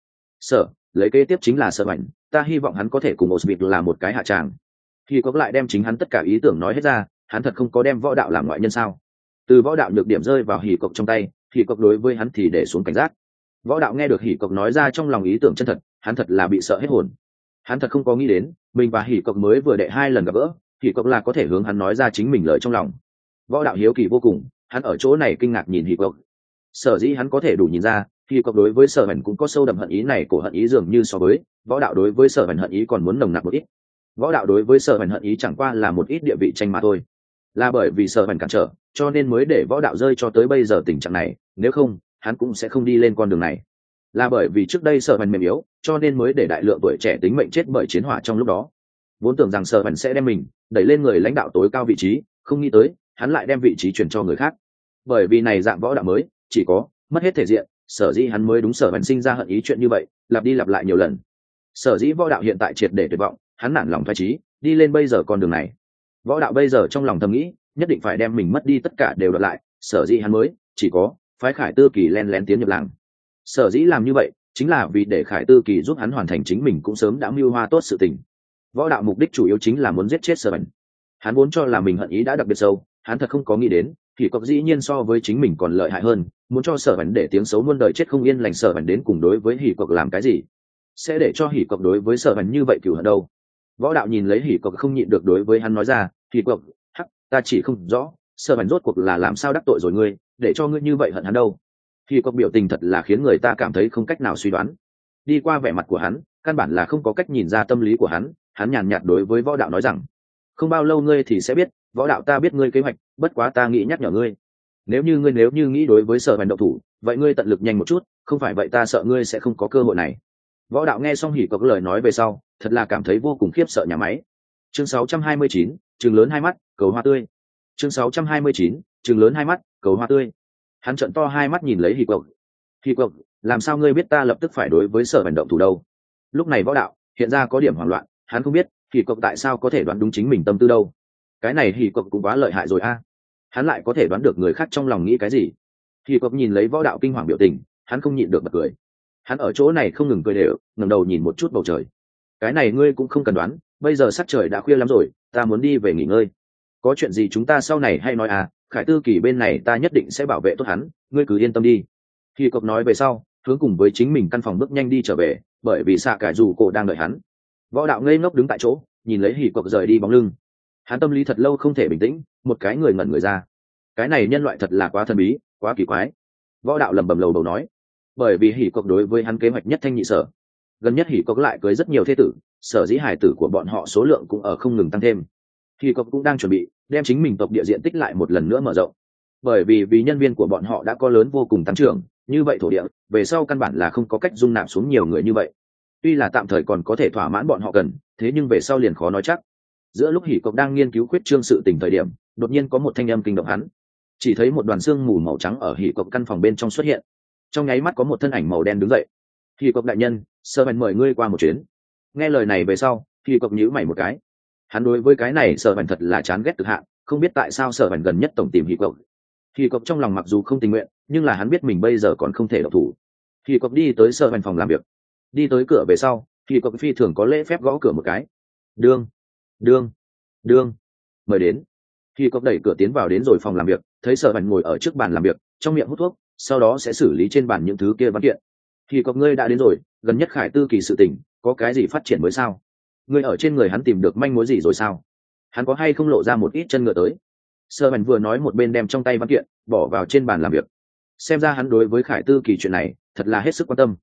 S1: Lấy kế tiếp chính là Sở Bảnh, ta hy vọng hắn có thể cùng Osvik là một cái hạ tràng. Khi có lại đem chính hắn tất cả ý tưởng nói hết ra, hắn thật không có đem võ đạo làm ngoại nhân sao? Từ võ đạo nhược điểm rơi vào hỉ cộc trong tay, hỉ cộc đối với hắn thì để xuống cảnh giác. Võ đạo nghe được hỉ cộc nói ra trong lòng ý tưởng chân thật, hắn thật là bị sợ hết hồn. Hắn thật không có nghĩ đến mình và hỉ cộc mới vừa đệ 2 lần gặp gỡ, hỉ cộc là có thể hướng hắn nói ra chính mình lời trong lòng. Võ đạo hiếu kỳ vô cùng, hắn ở chỗ này kinh ngạc nhìn hỉ cộc. Sở dĩ hắn có thể đủ nhìn ra hỉ cộc đối với Sở Bảnh cũng có sâu đậm hận ý này, của hận ý dường như so với võ đạo đối với Sở Bảnh hận ý còn muốn nồng nặc một ít. Võ đạo đối với Sở Bảnh hận ý chẳng qua là một ít địa vị tranh mà thôi, là bởi vì Sở Bảnh cản trở cho nên mới để võ đạo rơi cho tới bây giờ tình trạng này, nếu không hắn cũng sẽ không đi lên con đường này. Là bởi vì trước đây Sở Bảnh mềm yếu cho nên mới để đại lượng tuổi trẻ tính mệnh chết bởi chiến hỏa trong lúc đó. Vốn tưởng rằng Sở Bảnh sẽ đem mình đẩy lên người lãnh đạo tối cao vị trí, không nghĩ tới hắn lại đem vị trí chuyển cho người khác. Bởi vì này dạng võ đạo mới chỉ có mất hết thể diện, sở dĩ hắn mới đúng Sở Bảnh sinh ra hận ý chuyện như vậy, lặp đi lặp lại nhiều lần. Sở dĩ võ đạo hiện tại triệt để tuyệt vọng, hắn nản lòng thoái chí, đi lên bây giờ con đường này. Võ đạo bây giờ trong lòng thầm nghĩ, nhất định phải đem mình mất đi tất cả đều đoạt lại, sở dĩ hắn mới chỉ có phái Khải Tư Kỳ len lén tiến nhập làng. Sở dĩ làm như vậy chính là vì để Khải Tư Kỳ giúp hắn hoàn thành chính mình cũng sớm đã mưu hoa tốt sự tình. Võ đạo mục đích chủ yếu chính là muốn giết chết Sở Bảnh. Hắn vốn cho là mình hận ý đã đặc biệt sâu, hắn thật không có nghĩ đến thì cọc dĩ nhiên so với chính mình còn lợi hại hơn, muốn cho Sở Bảnh để tiếng xấu muôn đời chết không yên lành. Sở Bảnh đến cùng đối với hỉ cọc làm cái gì sẽ để cho hỉ cọc đối với Sở Bảnh như vậy cửu hận đâu? Võ đạo nhìn lấy hỉ cọc không nhịn được đối với hắn nói ra, hỉ cọc, ta chỉ không rõ Sở Bảnh rốt cuộc là làm sao đắc tội rồi ngươi, để cho ngươi như vậy hận hắn đâu? Hỉ cọc biểu tình thật là khiến người ta cảm thấy không cách nào suy đoán. Đi qua vẻ mặt của hắn, căn bản là không có cách nhìn ra tâm lý của hắn. Hắn nhàn nhạt đối với võ đạo nói rằng, không bao lâu ngươi thì sẽ biết, võ đạo, ta biết ngươi kế hoạch, bất quá ta nghĩ nhắc nhở ngươi, nếu như nghĩ đối với Sở Bảnh động thủ, vậy ngươi tận lực nhanh một chút, không phải vậy ta sợ ngươi sẽ không có cơ hội này. Võ đạo nghe xong hỉ cọc lời nói về sau, thật là cảm thấy vô cùng khiếp sợ nhà máy. Chương 629, trừng lớn hai mắt, cầu hoa tươi. Chương 629, trừng lớn hai mắt, cầu hoa tươi. Hắn trợn to hai mắt nhìn lấy hỉ cọc. Hỉ cọc, làm sao ngươi biết ta lập tức phải đối với Sở Bảnh động thủ đâu? Lúc này võ đạo hiện ra có điểm hoảng loạn, hắn không biết hỉ cọc tại sao có thể đoán đúng chính mình tâm tư đâu. Cái này hỉ cọc cũng quá lợi hại rồi a. Hắn lại có thể đoán được người khác trong lòng nghĩ cái gì. Hỉ cọc nhìn lấy võ đạo kinh hoàng biểu tình, hắn không nhịn được bật cười. Hắn ở chỗ này không ngừng cười đều, ngẩng đầu nhìn một chút bầu trời. Cái này ngươi cũng không cần đoán, bây giờ sắc trời đã khuya lắm rồi, ta muốn đi về nghỉ ngơi. Có chuyện gì chúng ta sau này hay nói à, Khải Tư Kỳ bên này ta nhất định sẽ bảo vệ tốt hắn, ngươi cứ yên tâm đi. Hỉ cọc nói về sau, hướng cùng với chính mình căn phòng bước nhanh đi trở về, bởi vì xạ cải dù cổ đang đợi hắn. Võ đạo ngây ngốc đứng tại chỗ, nhìn lấy hỉ cọc rời đi bóng lưng. Hắn tâm lý thật lâu không thể bình tĩnh, một cái người ngẩn người ra. Cái này nhân loại thật là quá thần bí, quá kỳ quái. Võ đạo lẩm bẩm lầu đầu nói, bởi vì hỉ cọc đối với hắn kế hoạch nhất thanh nhị sở. Gần nhất hỉ cọc lại cưới rất nhiều thê tử, sở dĩ hài tử của bọn họ số lượng cũng ở không ngừng tăng thêm. Hỉ cọc cũng đang chuẩn bị đem chính mình tộc địa diện tích lại một lần nữa mở rộng, bởi vì nhân viên của bọn họ đã có lớn vô cùng tăng trưởng, như vậy thổ địa về sau căn bản là không có cách dung nạp xuống nhiều người như vậy. Tuy là tạm thời còn có thể thỏa mãn bọn họ cần, thế nhưng về sau liền khó nói chắc. Giữa lúc hỉ cọc đang nghiên cứu khuyết trương sự tình thời điểm, đột nhiên có một thanh âm kinh động hắn. Chỉ thấy một đoàn xương mù màu trắng ở hỉ cọc căn phòng bên trong xuất hiện. Trong nháy mắt có một thân ảnh màu đen đứng dậy. Hỉ cọc đại nhân, Sở Bảnh mời ngươi qua một chuyến. Nghe lời này về sau, hỉ cọc nhíu mày một cái. Hắn đối với cái này Sở Bảnh thật là chán ghét cực hạn, không biết tại sao Sở Bảnh gần nhất tổng tìm hỉ cọc. Hỉ cọc trong lòng mặc dù không tình nguyện, nhưng là hắn biết mình bây giờ còn không thể động thủ. Hỉ cọc đi tới Sở Bảnh phòng làm việc. Đi tới cửa về sau, hỉ cọc phi thường có lễ phép gõ cửa một cái. Đương, đương, đương, mời đến. Hỉ cọc đẩy cửa tiến vào đến rồi phòng làm việc, thấy Sở Bảnh ngồi ở trước bàn làm việc, trong miệng hút thuốc, sau đó sẽ xử lý trên bàn những thứ kia văn kiện. Hỉ cọc, ngươi đã đến rồi, gần nhất Khải Tư Kỳ sự tình có cái gì phát triển mới sao? Ngươi ở trên người hắn tìm được manh mối gì rồi sao? Hắn có hay không lộ ra một ít chân ngựa tới? Sở Bảnh vừa nói một bên đem trong tay văn kiện bỏ vào trên bàn làm việc. Xem ra hắn đối với Khải Tư Kỳ chuyện này thật là hết sức quan tâm.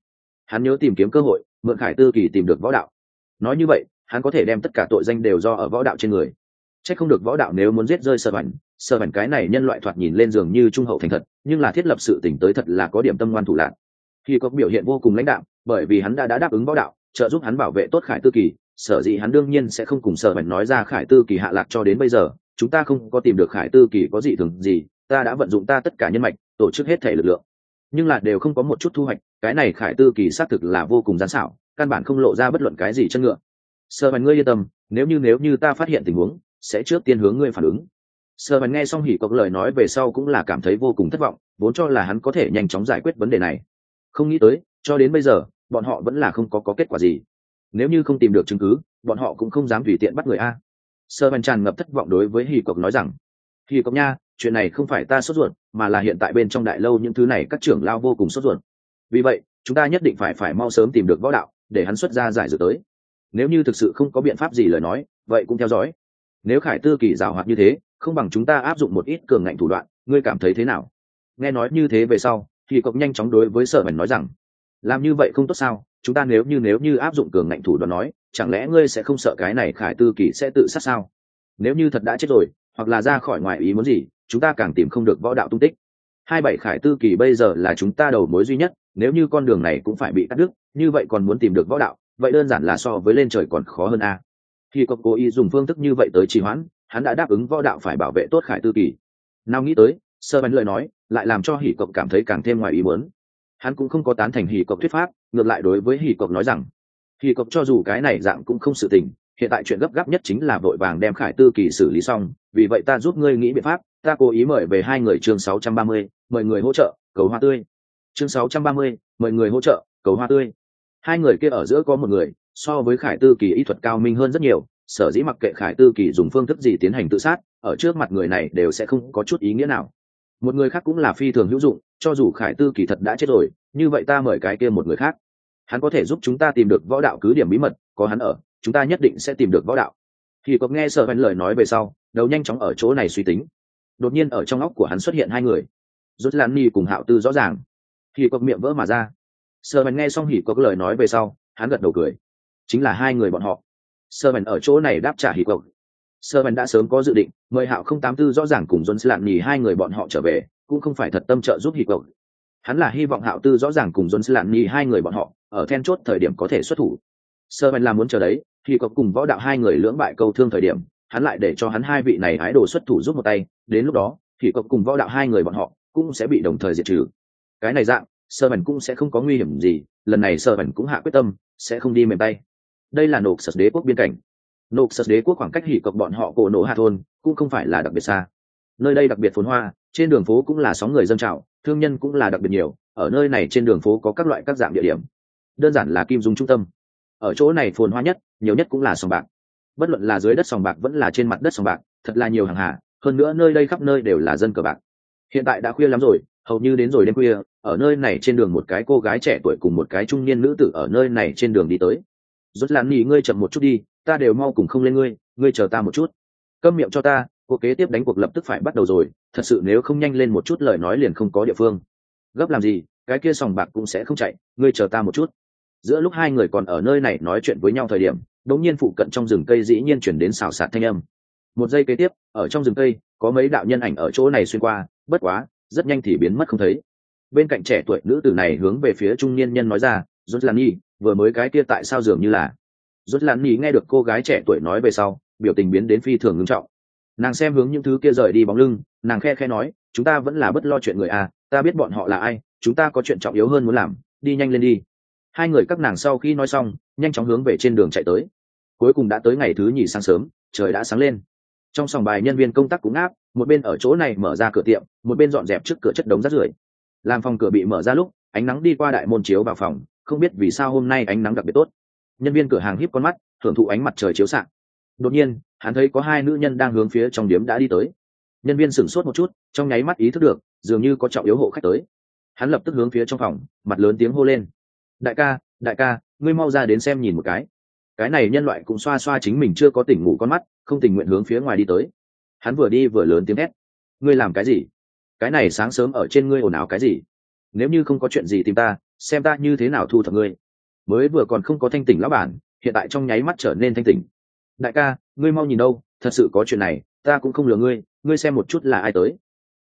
S1: Hắn nhớ tìm kiếm cơ hội mượn khải tư kỳ tìm được võ đạo. Nói như vậy hắn có thể đem tất cả tội danh đều do ở võ đạo trên người. Chắc không được võ đạo nếu muốn giết rơi sơ bảnh cái này nhân loại thoạt nhìn lên dường như trung hậu thành thật, nhưng là thiết lập sự tỉnh tới thật là có điểm tâm ngoan thủ lạc. Khi có biểu hiện vô cùng lãnh đạm, bởi vì hắn đã đáp ứng võ đạo trợ giúp hắn bảo vệ tốt khải tư kỳ, sở dĩ hắn đương nhiên sẽ không cùng sơ bảnh nói ra khải tư kỳ hạ lạc. Cho đến bây giờ chúng ta không có tìm được khải tư kỳ có gì thường gì, ta đã vận dụng ta tất cả nhân mạch tổ chức hết thể lực lượng, nhưng là đều không có một chút thu hoạch. Cái này khải tư kỳ xác thực là vô cùng gian xảo, căn bản không lộ ra bất luận cái gì chân ngựa. Sơ bảnh ngươi yên tâm, nếu như ta phát hiện tình huống sẽ trước tiên hướng ngươi phản ứng. Sơ bảnh nghe xong hỉ cộc lời nói về sau cũng là cảm thấy vô cùng thất vọng, vốn cho là hắn có thể nhanh chóng giải quyết vấn đề này, không nghĩ tới cho đến bây giờ bọn họ vẫn là không có kết quả gì. Nếu như không tìm được chứng cứ bọn họ cũng không dám tùy tiện bắt người a. Sơ bảnh tràn ngập thất vọng đối với hỉ cộc nói rằng, hỉ cộc nha, chuyện này không phải ta sốt ruột, mà là hiện tại bên trong đại lâu những thứ này các trưởng lao vô cùng sốt ruột. Vì vậy chúng ta nhất định phải mau sớm tìm được võ đạo để hắn xuất ra giải dược tới. Nếu như thực sự không có biện pháp gì lời nói vậy cũng theo dõi. Nếu khải tư kỳ giàu hoạt như thế, không bằng chúng ta áp dụng một ít cường ngạnh thủ đoạn, ngươi cảm thấy thế nào? Nghe nói như thế về sau thì cậu nhanh chóng đối với sở bảnh nói rằng, làm như vậy không tốt sao? Chúng ta nếu như áp dụng cường ngạnh thủ đoạn nói, chẳng lẽ ngươi sẽ không sợ cái này khải tư kỳ sẽ tự sát sao? Nếu như thật đã chết rồi hoặc là ra khỏi ngoài ý muốn gì, chúng ta càng tìm không được võ đạo tung tích. 27 khải tư kỳ bây giờ là chúng ta đầu mối duy nhất, nếu như con đường này cũng phải bị cắt đứt, như vậy còn muốn tìm được võ đạo vậy đơn giản là so với lên trời còn khó hơn a. Khi có cố ý dùng phương thức như vậy tới trì hoãn, hắn đã đáp ứng võ đạo phải bảo vệ tốt khải tư kỳ. Nào nghĩ tới sơ bắn lời nói lại làm cho hỉ cộc cảm thấy càng thêm ngoài ý muốn. Hắn cũng không có tán thành hỉ cộc thuyết pháp, ngược lại đối với hỉ cộc nói rằng, hỉ cộc cho dù cái này dạng cũng không sự tình, hiện tại chuyện gấp gáp nhất chính là vội vàng đem khải tư kỳ xử lý xong, vì vậy ta giúp ngươi nghĩ biện pháp. Ta cố ý mời về hai người. Chương 630, mời người hỗ trợ cầu hoa tươi. Chương 630, mời người hỗ trợ cầu hoa tươi. Hai người kia ở giữa có một người so với khải tư kỳ y thuật cao minh hơn rất nhiều, sở dĩ mặc kệ khải tư kỳ dùng phương thức gì tiến hành tự sát, ở trước mặt người này đều sẽ không có chút ý nghĩa nào. Một người khác cũng là phi thường hữu dụng, cho dù khải tư kỳ thật đã chết rồi, như vậy ta mời cái kia một người khác, hắn có thể giúp chúng ta tìm được võ đạo cứ điểm bí mật, có hắn ở chúng ta nhất định sẽ tìm được võ đạo. Khi có nghe sở văn lời nói về sau đầu nhanh chóng ở chỗ này suy tính. Đột nhiên ở trong óc của hắn xuất hiện hai người, rút lan ni cùng hạo tư rõ ràng. Khi có miệng vỡ mà ra. Sở văn nghe xong hỉ có lời nói về sau hắn gật đầu cười, chính là hai người bọn họ. Sở văn ở chỗ này đáp trả hỉ cộc. Sở văn đã sớm có dự định mời hạo 084 rõ ràng cùng John Slan nhì hai người bọn họ trở về, cũng không phải thật tâm trợ giúp hỉ cộc. Hắn là hy vọng hạo tư rõ ràng cùng John Slan nhì hai người bọn họ ở then chốt thời điểm có thể xuất thủ. Sở văn là muốn chờ đấy, hỉ cộc cùng võ đạo hai người lưỡng bại câu thương thời điểm, hắn lại để cho hắn hai vị này ái đồ xuất thủ giúp một tay, đến lúc đó hỉ cộc cùng võ đạo hai người bọn họ cũng sẽ bị đồng thời diệt trừ. Cái này dạng Sở Bẩn cũng sẽ không có nguy hiểm gì, lần này Sở Bẩn cũng hạ quyết tâm sẽ không đi mềm tay. Đây là nộp sật đế quốc biên cảnh. Nộp sật đế quốc khoảng cách hỉ cộc bọn họ cổ nổ hạ thôn cũng không phải là đặc biệt xa. Nơi đây đặc biệt phồn hoa, trên đường phố cũng là sóng người dâng trào, thương nhân cũng là đặc biệt nhiều. Ở nơi này trên đường phố có các loại các dạng địa điểm, đơn giản là kim dung trung tâm. Ở chỗ này phồn hoa nhất, nhiều nhất cũng là sòng bạc. Bất luận là dưới đất sòng bạc vẫn là trên mặt đất sòng bạc, thật là nhiều hàng hà. Hơn nữa nơi đây khắp nơi đều là dân cờ bạc. Hiện tại đã khuya lắm rồi, hầu như đến rồi đêm khuya, ở nơi này trên đường một cái cô gái trẻ tuổi cùng một cái trung niên nữ tử ở nơi này trên đường đi tới. Rốt Lan nhỉ, ngươi chậm một chút đi, ta đều mau cùng không lên ngươi chờ ta một chút. Câm miệng cho ta, cuộc kế tiếp đánh cuộc lập tức phải bắt đầu rồi, thật sự nếu không nhanh lên một chút lời nói liền không có địa phương. Gấp làm gì, cái kia sòng bạc cũng sẽ không chạy, ngươi chờ ta một chút. Giữa lúc hai người còn ở nơi này nói chuyện với nhau thời điểm, đột nhiên phụ cận trong rừng cây dĩ nhiên chuyển đến xào xạc thanh âm. Một giây kế tiếp, ở trong rừng cây có mấy đạo nhân ảnh ở chỗ này xuyên qua, bất quá rất nhanh thì biến mất không thấy. Bên cạnh trẻ tuổi nữ tử này hướng về phía trung niên nhân nói ra, Rốt Lan Nhi, vừa mới cái kia tại sao dường như là. Rốt Lan Nhi nghe được cô gái trẻ tuổi nói về sau biểu tình biến đến phi thường nghiêm trọng. Nàng xem hướng những thứ kia rời đi bóng lưng, nàng khe nói, chúng ta vẫn là bất lo chuyện người à, ta biết bọn họ là ai, chúng ta có chuyện trọng yếu hơn muốn làm, đi nhanh lên đi. Hai người các nàng sau khi nói xong nhanh chóng hướng về trên đường chạy tới. Cuối cùng đã tới ngày thứ nhì sáng sớm, trời đã sáng lên. Trong sòng bài nhân viên công tác cũng áp, một bên ở chỗ này mở ra cửa tiệm, một bên dọn dẹp trước cửa chất đống rác rưởi. Làm phòng cửa bị mở ra lúc ánh nắng đi qua đại môn chiếu vào phòng, không biết vì sao hôm nay ánh nắng đặc biệt tốt. Nhân viên cửa hàng híp con mắt hưởng thụ ánh mặt trời chiếu xạ. Đột nhiên hắn thấy có hai nữ nhân đang hướng phía trong điếm đã đi tới. Nhân viên sửng sốt một chút, trong nháy mắt ý thức được dường như có trọng yếu hộ khách tới. Hắn lập tức hướng phía trong phòng mặt lớn tiếng hô lên, đại ca ngươi mau ra đến xem nhìn một cái. Cái này nhân loại cũng xoa xoa chính mình chưa có tỉnh ngủ con mắt, không tình nguyện hướng phía ngoài đi tới. Hắn vừa đi vừa lớn tiếng hét, ngươi làm cái gì? Cái này sáng sớm ở trên ngươi ồn ào cái gì? Nếu như không có chuyện gì tìm ta, xem ta như thế nào thu thập ngươi. Mới vừa còn không có thanh tỉnh lão bản, hiện tại trong nháy mắt trở nên thanh tỉnh. Đại ca, ngươi mau nhìn đâu, thật sự có chuyện này, ta cũng không lừa ngươi, ngươi xem một chút là ai tới.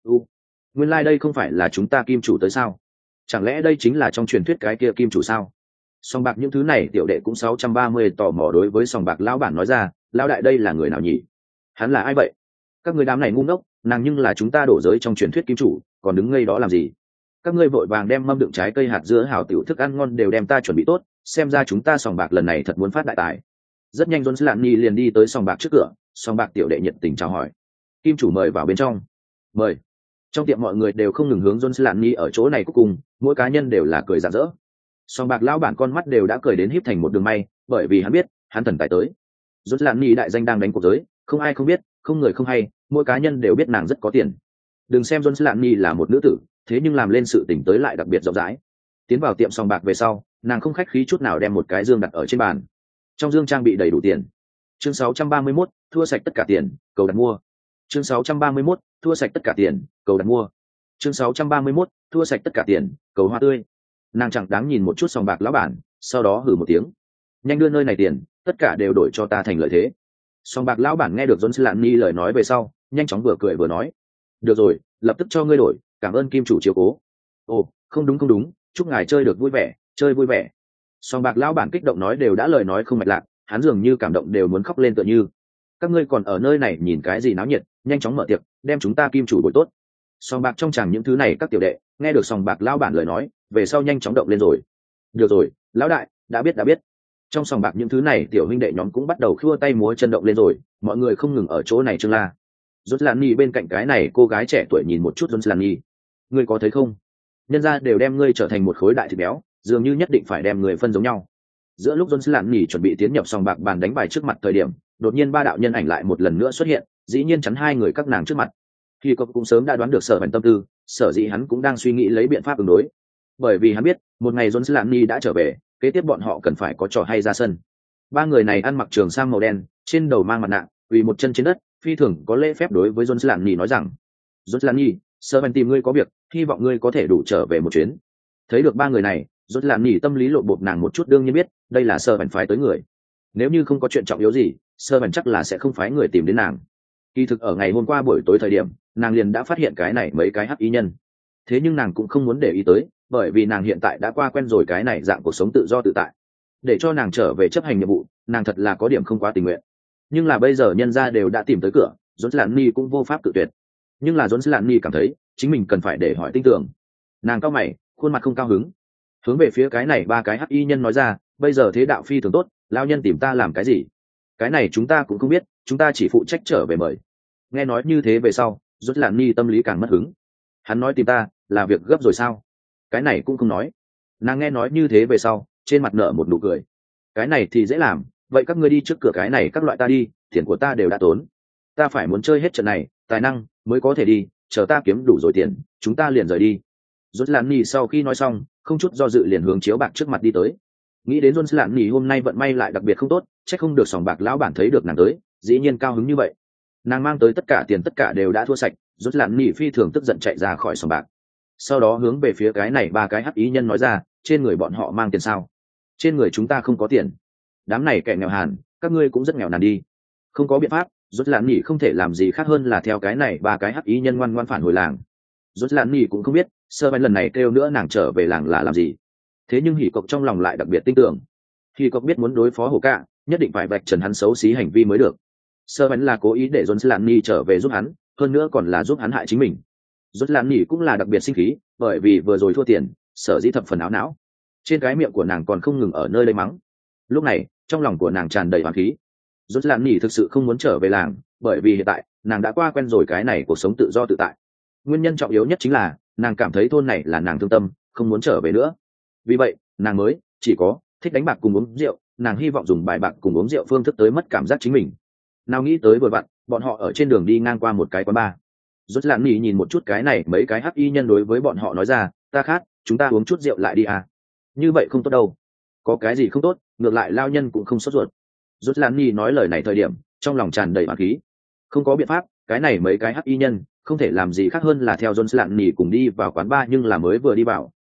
S1: Nguyên lai đây không phải là chúng ta kim chủ tới sao? Chẳng lẽ đây chính là trong truyền thuyết cái kia kim chủ sao? Sòng bạc những thứ này tiểu đệ cũng 630 tò mò đối với sòng bạc lão bản nói ra, lão đại đây là người nào nhỉ? Hắn là ai vậy? Các người đám này ngu ngốc, nàng nhưng là chúng ta đổ giới trong truyền thuyết kim chủ, còn đứng ngây đó làm gì? Các ngươi vội vàng đem mâm đựng trái cây hạt dưa hảo tiểu thức ăn ngon đều đem ta chuẩn bị tốt, xem ra chúng ta sòng bạc lần này thật muốn phát đại tài. Rất nhanh John Slaney liền đi tới sòng bạc trước cửa, sòng bạc tiểu đệ nhiệt tình chào hỏi. Kim chủ mời vào bên trong. Mời. Trong tiệm mọi người đều không ngừng hướng John Slaney ở chỗ này cuối cùng, mỗi cá nhân đều là cười rạng rỡ. Sòng bạc lão bản con mắt đều đã cười đến híp thành một đường may, bởi vì hắn biết, hắn thần tài tới. John Slaney đại danh đang đánh cuộc giới, không ai không biết, không người không hay, mỗi cá nhân đều biết nàng rất có tiền. Đừng xem John Slaney là một nữ tử, thế nhưng làm lên sự tỉnh tới lại đặc biệt rộng rãi. Tiến vào tiệm sòng bạc về sau, nàng không khách khí chút nào đem một cái dương đặt ở trên bàn. Trong dương trang bị đầy đủ tiền. Chương 631, thua sạch tất cả tiền, cầu đặt mua. Chương 631, thua sạch tất cả tiền, cầu đặt mua. Chương 631, thua sạch tất cả tiền, cầu hoa tươi. Nàng chẳng đáng nhìn một chút sòng bạc lão bản, sau đó hừ một tiếng. Nhanh đưa nơi này tiền, tất cả đều đổi cho ta thành lợi thế. Sòng bạc lão bản nghe được John Slaney lời nói về sau, nhanh chóng vừa cười vừa nói. Được rồi, lập tức cho ngươi đổi, cảm ơn kim chủ chiếu cố. Ồ, không đúng, chúc ngài chơi được vui vẻ, chơi vui vẻ. Sòng bạc lão bản kích động nói đều đã lời nói không mạch lạc, hắn dường như cảm động đều muốn khóc lên tựa như. Các ngươi còn ở nơi này nhìn cái gì náo nhiệt, nhanh chóng mở tiệc, đem chúng ta kim chủ bồi tốt. Sòng bạc trong tràng những thứ này các tiểu đệ nghe được sòng bạc lão bản lời nói, về sau nhanh chóng động lên rồi. Được rồi, lão đại, đã biết. Trong sòng bạc những thứ này tiểu huynh đệ nhóm cũng bắt đầu khua tay múa chân động lên rồi, mọi người không ngừng ở chỗ này trương la. Joslani bên cạnh cái này cô gái trẻ tuổi nhìn một chút Joslani. Ngươi có thấy không? Nhân gia đều đem ngươi trở thành một khối đại thịt béo, dường như nhất định phải đem người phân giống nhau. Giữa lúc Joslani chuẩn bị tiến nhập sòng bạc bàn đánh bài trước mặt thời điểm, đột nhiên ba đạo nhân ảnh lại một lần nữa xuất hiện, dĩ nhiên chắn hai người các nàng trước mặt. Khi cậu cũng sớm đã đoán được sở bản tâm tư, sở dĩ hắn cũng đang suy nghĩ lấy biện pháp ứng đối. Bởi vì hắn biết, một ngày Joslani đã trở về, kế tiếp bọn họ cần phải có trò hay ra sân. Ba người này ăn mặc trường sang màu đen, trên đầu mang mặt nạ, quỳ một chân trên đất, phi thường có lễ phép đối với Joslani nói rằng: "Joslani, sơ bản tìm ngươi có việc, hy vọng ngươi có thể đủ trở về một chuyến." Thấy được ba người này, Joslani tâm lý lộ bột nàng một chút, đương nhiên biết đây là sơ bản phái tới người. Nếu như không có chuyện trọng yếu gì, sơ bản chắc là sẽ không phái người tìm đến nàng. Kỳ thực ở ngày hôm qua buổi tối thời điểm, nàng liền đã phát hiện cái này mấy cái hắc y nhân. Thế nhưng nàng cũng không muốn để ý tới, bởi vì nàng hiện tại đã qua quen rồi cái này dạng cuộc sống tự do tự tại. Để cho nàng trở về chấp hành nhiệm vụ, nàng thật là có điểm không quá tình nguyện. Nhưng là bây giờ nhân gia đều đã tìm tới cửa, Joslani cũng vô pháp cự tuyệt. Nhưng là Joslani cảm thấy chính mình cần phải để hỏi tin tưởng. Nàng cao mày, khuôn mặt không cao hứng, hướng về phía cái này ba cái hắc y nhân nói ra: "Bây giờ thế đạo phi thường tốt, lao nhân tìm ta làm cái gì? Cái này chúng ta cũng không biết, chúng ta chỉ phụ trách trở về mời." Nghe nói như thế về sau, Joslani tâm lý càng mất hứng. Hắn nói tìm ta là việc gấp rồi sao? Cái này cũng không nói. Nàng nghe nói như thế về sau, trên mặt nở một nụ cười. Cái này thì dễ làm, vậy các ngươi đi trước cửa cái này các loại ta đi, tiền của ta đều đã tốn. Ta phải muốn chơi hết trận này, tài năng mới có thể đi, chờ ta kiếm đủ rồi tiền, chúng ta liền rời đi. Joslani sau khi nói xong, không chút do dự liền hướng chiếu bạc trước mặt đi tới. Nghĩ đến Joslani hôm nay vận may lại đặc biệt không tốt, chắc không được sòng bạc lão bản thấy được nàng tới, dĩ nhiên cao hứng như vậy. Nàng mang tới tất cả tiền tất cả đều đã thua sạch, Joslani phi thường tức giận chạy ra khỏi sòng bạc. Sau đó hướng về phía cái này ba cái hắc ý nhân nói ra: "Trên người bọn họ mang tiền sao? Trên người chúng ta không có tiền. Đám này kẻ nghèo hàn, các ngươi cũng rất nghèo nàn đi." Không có biện pháp, Joslani không thể làm gì khác hơn là theo cái này ba cái hắc ý nhân ngoan ngoãn phản hồi làng. Joslani cũng không biết sơ bài lần này kêu nữa nàng trở về làng là làm gì. Thế nhưng hỉ cộc trong lòng lại đặc biệt tin tưởng. Hỉ cộc biết muốn đối phó Hồ Cạ, nhất định phải vạch trần hắn xấu xí hành vi mới được. Sơ bài là cố ý để Joslani trở về giúp hắn, hơn nữa còn là giúp hắn hại chính mình. Joslani cũng là đặc biệt sinh khí, bởi vì vừa rồi thua tiền, sở dĩ thập phần áo não. Trên cái miệng của nàng còn không ngừng ở nơi đây mắng. Lúc này, trong lòng của nàng tràn đầy oán khí. Joslani thực sự không muốn trở về làng, bởi vì hiện tại nàng đã qua quen rồi cái này cuộc sống tự do tự tại. Nguyên nhân trọng yếu nhất chính là nàng cảm thấy thôn này là nàng thương tâm, không muốn trở về nữa. Vì vậy, nàng mới chỉ có thích đánh bạc cùng uống rượu, nàng hy vọng dùng bài bạc cùng uống rượu phương thức tới mất cảm giác chính mình. Nào nghĩ tới vừa vặn, bọn họ ở trên đường đi ngang qua một cái quán bar. Joslani nhìn một chút cái này mấy cái hắc y nhân đối với bọn họ nói ra: "Ta khát, chúng ta uống chút rượu lại đi à?" Như vậy không tốt đâu. Có cái gì không tốt, ngược lại lao nhân cũng không sốt ruột. Joslani nói lời này thời điểm, trong lòng tràn đầy oán khí. Không có biện pháp, cái này mấy cái hắc y nhân không thể làm gì khác hơn là theo Joslani cùng đi vào quán bar, nhưng là mới vừa đi vào,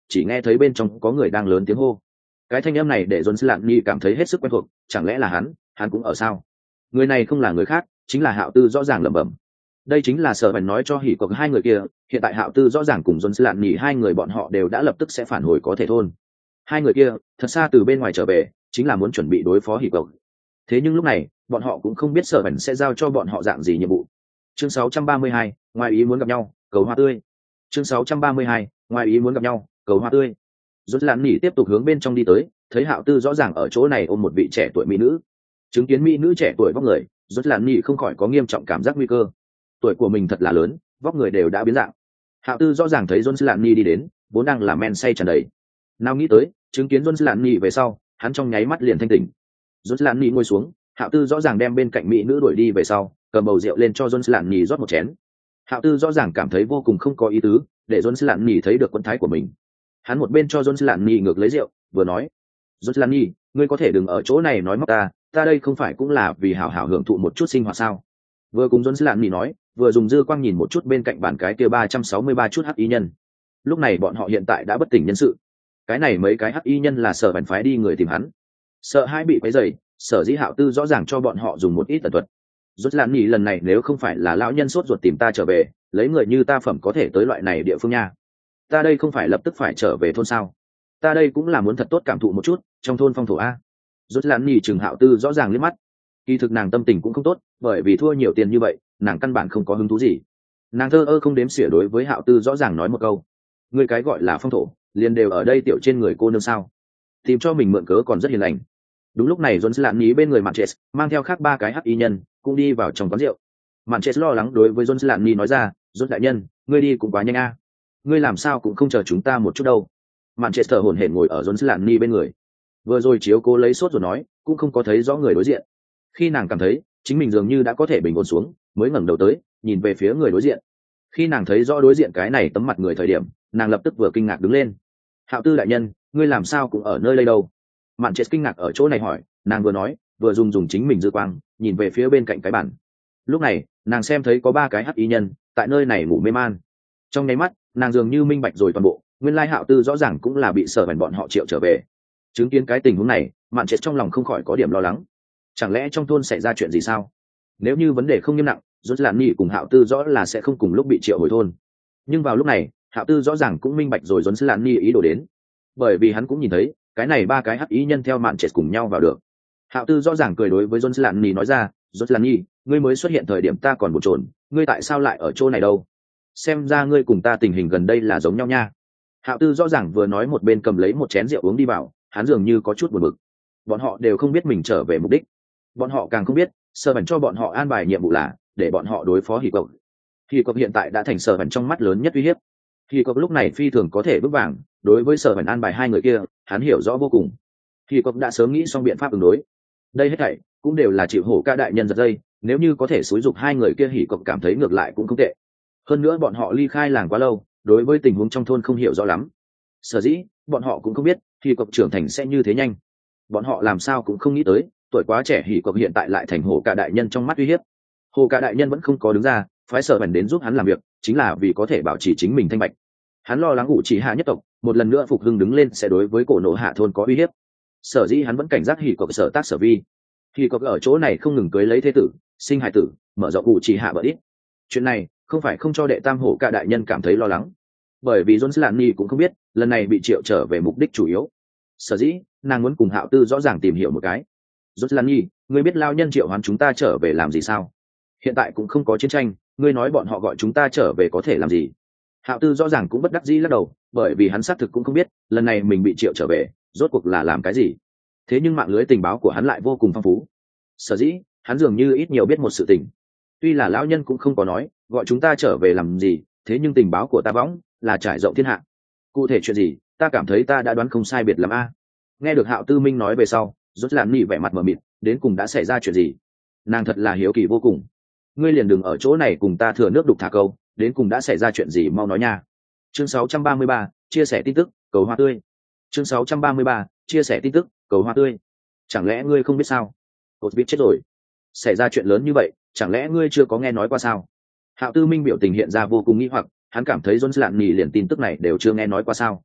S1: chỉ nghe thấy bên trong có người đang lớn tiếng hô. Cái thanh âm này để John Lạn Nhi cảm thấy hết sức quen thuộc, chẳng lẽ là hắn cũng ở sao? Người này không là người khác, chính là Hạo Tư rõ ràng lẩm bẩm. Đây chính là Sở Bèn nói cho Hỉ Cộc hai người kia, hiện tại Hạo Tư rõ ràng cùng John Lạn Nhi hai người bọn họ đều đã lập tức sẽ phản hồi có thể thôn. Hai người kia, thật xa từ bên ngoài trở về, chính là muốn chuẩn bị đối phó Hỉ Cộc. Thế nhưng lúc này, bọn họ cũng không biết Sở Bèn sẽ giao cho bọn họ dạng gì nhiệm vụ. Chương 632, ngoài ý muốn gặp nhau, cầu hoa tươi. Chương 632, ngoài ý muốn gặp nhau, cầu hoa tươi. Rốt Lạn Nỉ tiếp tục hướng bên trong đi tới, thấy Hạo Tư rõ ràng ở chỗ này ôm một vị trẻ tuổi mỹ nữ. Chứng kiến mỹ nữ trẻ tuổi vóc người, Rốt Lạn Nỉ không khỏi có nghiêm trọng cảm giác nguy cơ. Tuổi của mình thật là lớn, vóc người đều đã biến dạng. Hạo Tư rõ ràng thấy Rốt Lạn Nỉ đi đến, vốn đang là men say tràn đầy. Nào nghĩ tới, chứng kiến Rốt Lạn Nỉ về sau, hắn trong nháy mắt liền thanh tỉnh. Rốt Lạn Nỉ ngồi xuống, Hạo Tư rõ ràng đem bên cạnh mỹ nữ đuổi đi về sau, cầm bầu rượu lên cho Rốt Lạn Nỉ rót một chén. Hạo Tư rõ ràng cảm thấy vô cùng không có ý tứ, để Rốt Lạn Nỉ thấy được quân thái của mình. Hắn một bên cho John Lạn Nhi ngược lấy rượu, vừa nói: "John Lạn Nhi, ngươi có thể đừng ở chỗ này nói móc ta đây không phải cũng là vì hảo hảo hưởng thụ một chút sinh hoạt sao?" Vừa cùng John Lạn Nhi nói, vừa dùng dư quang nhìn một chút bên cạnh bàn cái kia 363 chút hắc y nhân. Lúc này bọn họ hiện tại đã bất tỉnh nhân sự. Cái này mấy cái hắc y nhân là Sở Bèn phái đi người tìm hắn. Sợ hai bị quấy rầy, Sở Dĩ Hạo Tư rõ ràng cho bọn họ dùng một ít tần thuật. John Lạn Nhi lần này nếu không phải là lão nhân sốt ruột tìm ta trở về, lấy người như ta phẩm có thể tới loại này địa phương nha. Ta đây không phải lập tức phải trở về thôn sao? Ta đây cũng là muốn thật tốt cảm thụ một chút trong thôn phong thổ a. Rốt Lạn Nhi chừng Hạo Tư rõ ràng liếc mắt. Kỳ thực nàng tâm tình cũng không tốt, bởi vì thua nhiều tiền như vậy, nàng căn bản không có hứng thú gì. Nàng thơ ơ không đếm xỉa đối với Hạo Tư rõ ràng nói một câu: "Người cái gọi là phong thổ, liền đều ở đây tiểu trên người cô nương sao? Tìm cho mình mượn cớ còn rất hiền lành." Đúng lúc này Rốt Lạn Nhi bên người Manches mang theo khác ba cái hắc y nhân cũng đi vào trong quán rượu. Manches lo lắng đối với Rốt Lạn Nhi nói ra: "Rốt đại nhân, ngươi đi cũng quá nhanh a. Ngươi làm sao cũng không chờ chúng ta một chút đâu." Manchester hổn hển ngồi ở John Lạn Nhi bên người, vừa rồi chiếu cố lấy sốt rồi nói, cũng không có thấy rõ người đối diện. Khi nàng cảm thấy chính mình dường như đã có thể bình ổn xuống, mới ngẩng đầu tới, nhìn về phía người đối diện. Khi nàng thấy rõ đối diện cái này tấm mặt người thời điểm, nàng lập tức vừa kinh ngạc đứng lên. "Hạo Tư đại nhân, ngươi làm sao cũng ở nơi đây đâu?" Manchester kinh ngạc ở chỗ này hỏi, nàng vừa nói, vừa dùng chính mình dư quang, nhìn về phía bên cạnh cái bàn. Lúc này, nàng xem thấy có ba cái hắc y nhân tại nơi này ngủ mê man. Trong nháy mắt, nàng dường như minh bạch rồi toàn bộ, nguyên lai Hạo Tư rõ ràng cũng là bị Sở Bèn bọn họ triệu trở về. Chứng kiến cái tình huống này, Mạn Trệt trong lòng không khỏi có điểm lo lắng. Chẳng lẽ trong thôn xảy ra chuyện gì sao? Nếu như vấn đề không nghiêm nặng, Rốt Lạn Nhi cùng Hạo Tư rõ là sẽ không cùng lúc bị triệu hồi thôn. Nhưng vào lúc này, Hạo Tư rõ ràng cũng minh bạch rồi Rốt Lạn Nhi ý đồ đến, bởi vì hắn cũng nhìn thấy cái này ba cái hắc ý nhân theo Mạn Trệt cùng nhau vào được. Hạo Tư rõ ràng cười đối với Rốt Lạn Nhi nói ra: "Rốt Lạn Nhi, ngươi mới xuất hiện thời điểm ta còn bồn chồn, ngươi tại sao lại ở chỗ này đâu? Xem ra ngươi cùng ta tình hình gần đây là giống nhau nha." Hạo Tư rõ ràng vừa nói một bên cầm lấy một chén rượu uống đi vào, hắn dường như có chút buồn bực. Bọn họ đều không biết mình trở về mục đích, bọn họ càng không biết Sở Bèn cho bọn họ an bài nhiệm vụ là để bọn họ đối phó Hỉ Cộc. Hỉ Cộc hiện tại đã thành Sở Bèn trong mắt lớn nhất uy hiếp. Hỉ Cộc lúc này phi thường có thể vững vàng, đối với Sở Bèn an bài hai người kia, hắn hiểu rõ vô cùng. Hỉ Cộc đã sớm nghĩ xong biện pháp ứng đối. Đây hết thảy cũng đều là chịu hổ ca đại nhân giật dây, nếu như có thể xúi dục hai người kia, Hỉ Cộc cảm thấy ngược lại cũng không tệ. Hơn nữa bọn họ ly khai làng quá lâu, đối với tình huống trong thôn không hiểu rõ lắm. Sở dĩ bọn họ cũng không biết Hỉ Cộc trưởng thành sẽ như thế nhanh. Bọn họ làm sao cũng không nghĩ tới, tuổi quá trẻ Hỉ Cộc hiện tại lại thành hổ ca đại nhân trong mắt uy hiếp. Hồ ca đại nhân vẫn không có đứng ra phái Sở Bèn đến giúp hắn làm việc, chính là vì có thể bảo trì chính mình thanh bạch. Hắn lo lắng Ngụ Chỉ Hạ nhất tộc một lần nữa phục hưng đứng lên sẽ đối với cổ nộ hạ thôn có uy hiếp. Sở dĩ hắn vẫn cảnh giác Hỉ Cộc sở tác sở vi. Hỉ Cộc ở chỗ này không ngừng cưới lấy thế tử, sinh hài tử, mở rộng Ngụ Chỉ Hạ bờ ít. Chuyện này không phải không cho đệ tam hổ ca đại nhân cảm thấy lo lắng, bởi vì John Lạn Nhi cũng không biết lần này bị triệu trở về mục đích chủ yếu. Sở dĩ nàng muốn cùng Hạo Tư rõ ràng tìm hiểu một cái. John Lạn Nhi, ngươi biết lao nhân triệu hoán chúng ta trở về làm gì sao? Hiện tại cũng không có chiến tranh, ngươi nói bọn họ gọi chúng ta trở về có thể làm gì? Hạo Tư rõ ràng cũng bất đắc dĩ lắc đầu, bởi vì hắn xác thực cũng không biết lần này mình bị triệu trở về rốt cuộc là làm cái gì. Thế nhưng mạng lưới tình báo của hắn lại vô cùng phong phú. Sở dĩ hắn dường như ít nhiều biết một sự tình. Tuy là lão nhân cũng không có nói gọi chúng ta trở về làm gì, thế nhưng tình báo của ta võng là trải rộng thiên hạ. Cụ thể chuyện gì, ta cảm thấy ta đã đoán không sai biệt lắm a. Nghe được Hạo Tư Minh nói về sau, Rốt Lạn Nhi vẻ mặt mờ mịt, đến cùng đã xảy ra chuyện gì? Nàng thật là hiếu kỳ vô cùng. Ngươi liền đừng ở chỗ này cùng ta thừa nước đục thả câu, đến cùng đã xảy ra chuyện gì mau nói nha. Chương 633, chia sẻ tin tức, cầu hoa tươi. Chương 633, chia sẻ tin tức, cầu hoa tươi. Chẳng lẽ ngươi không biết sao? Cột biết chết rồi. Xảy ra chuyện lớn như vậy, chẳng lẽ ngươi chưa có nghe nói qua sao? Hạo Tư Minh biểu tình hiện ra vô cùng nghi hoặc, hắn cảm thấy John Lạn Nhi liền tin tức này đều chưa nghe nói qua sao?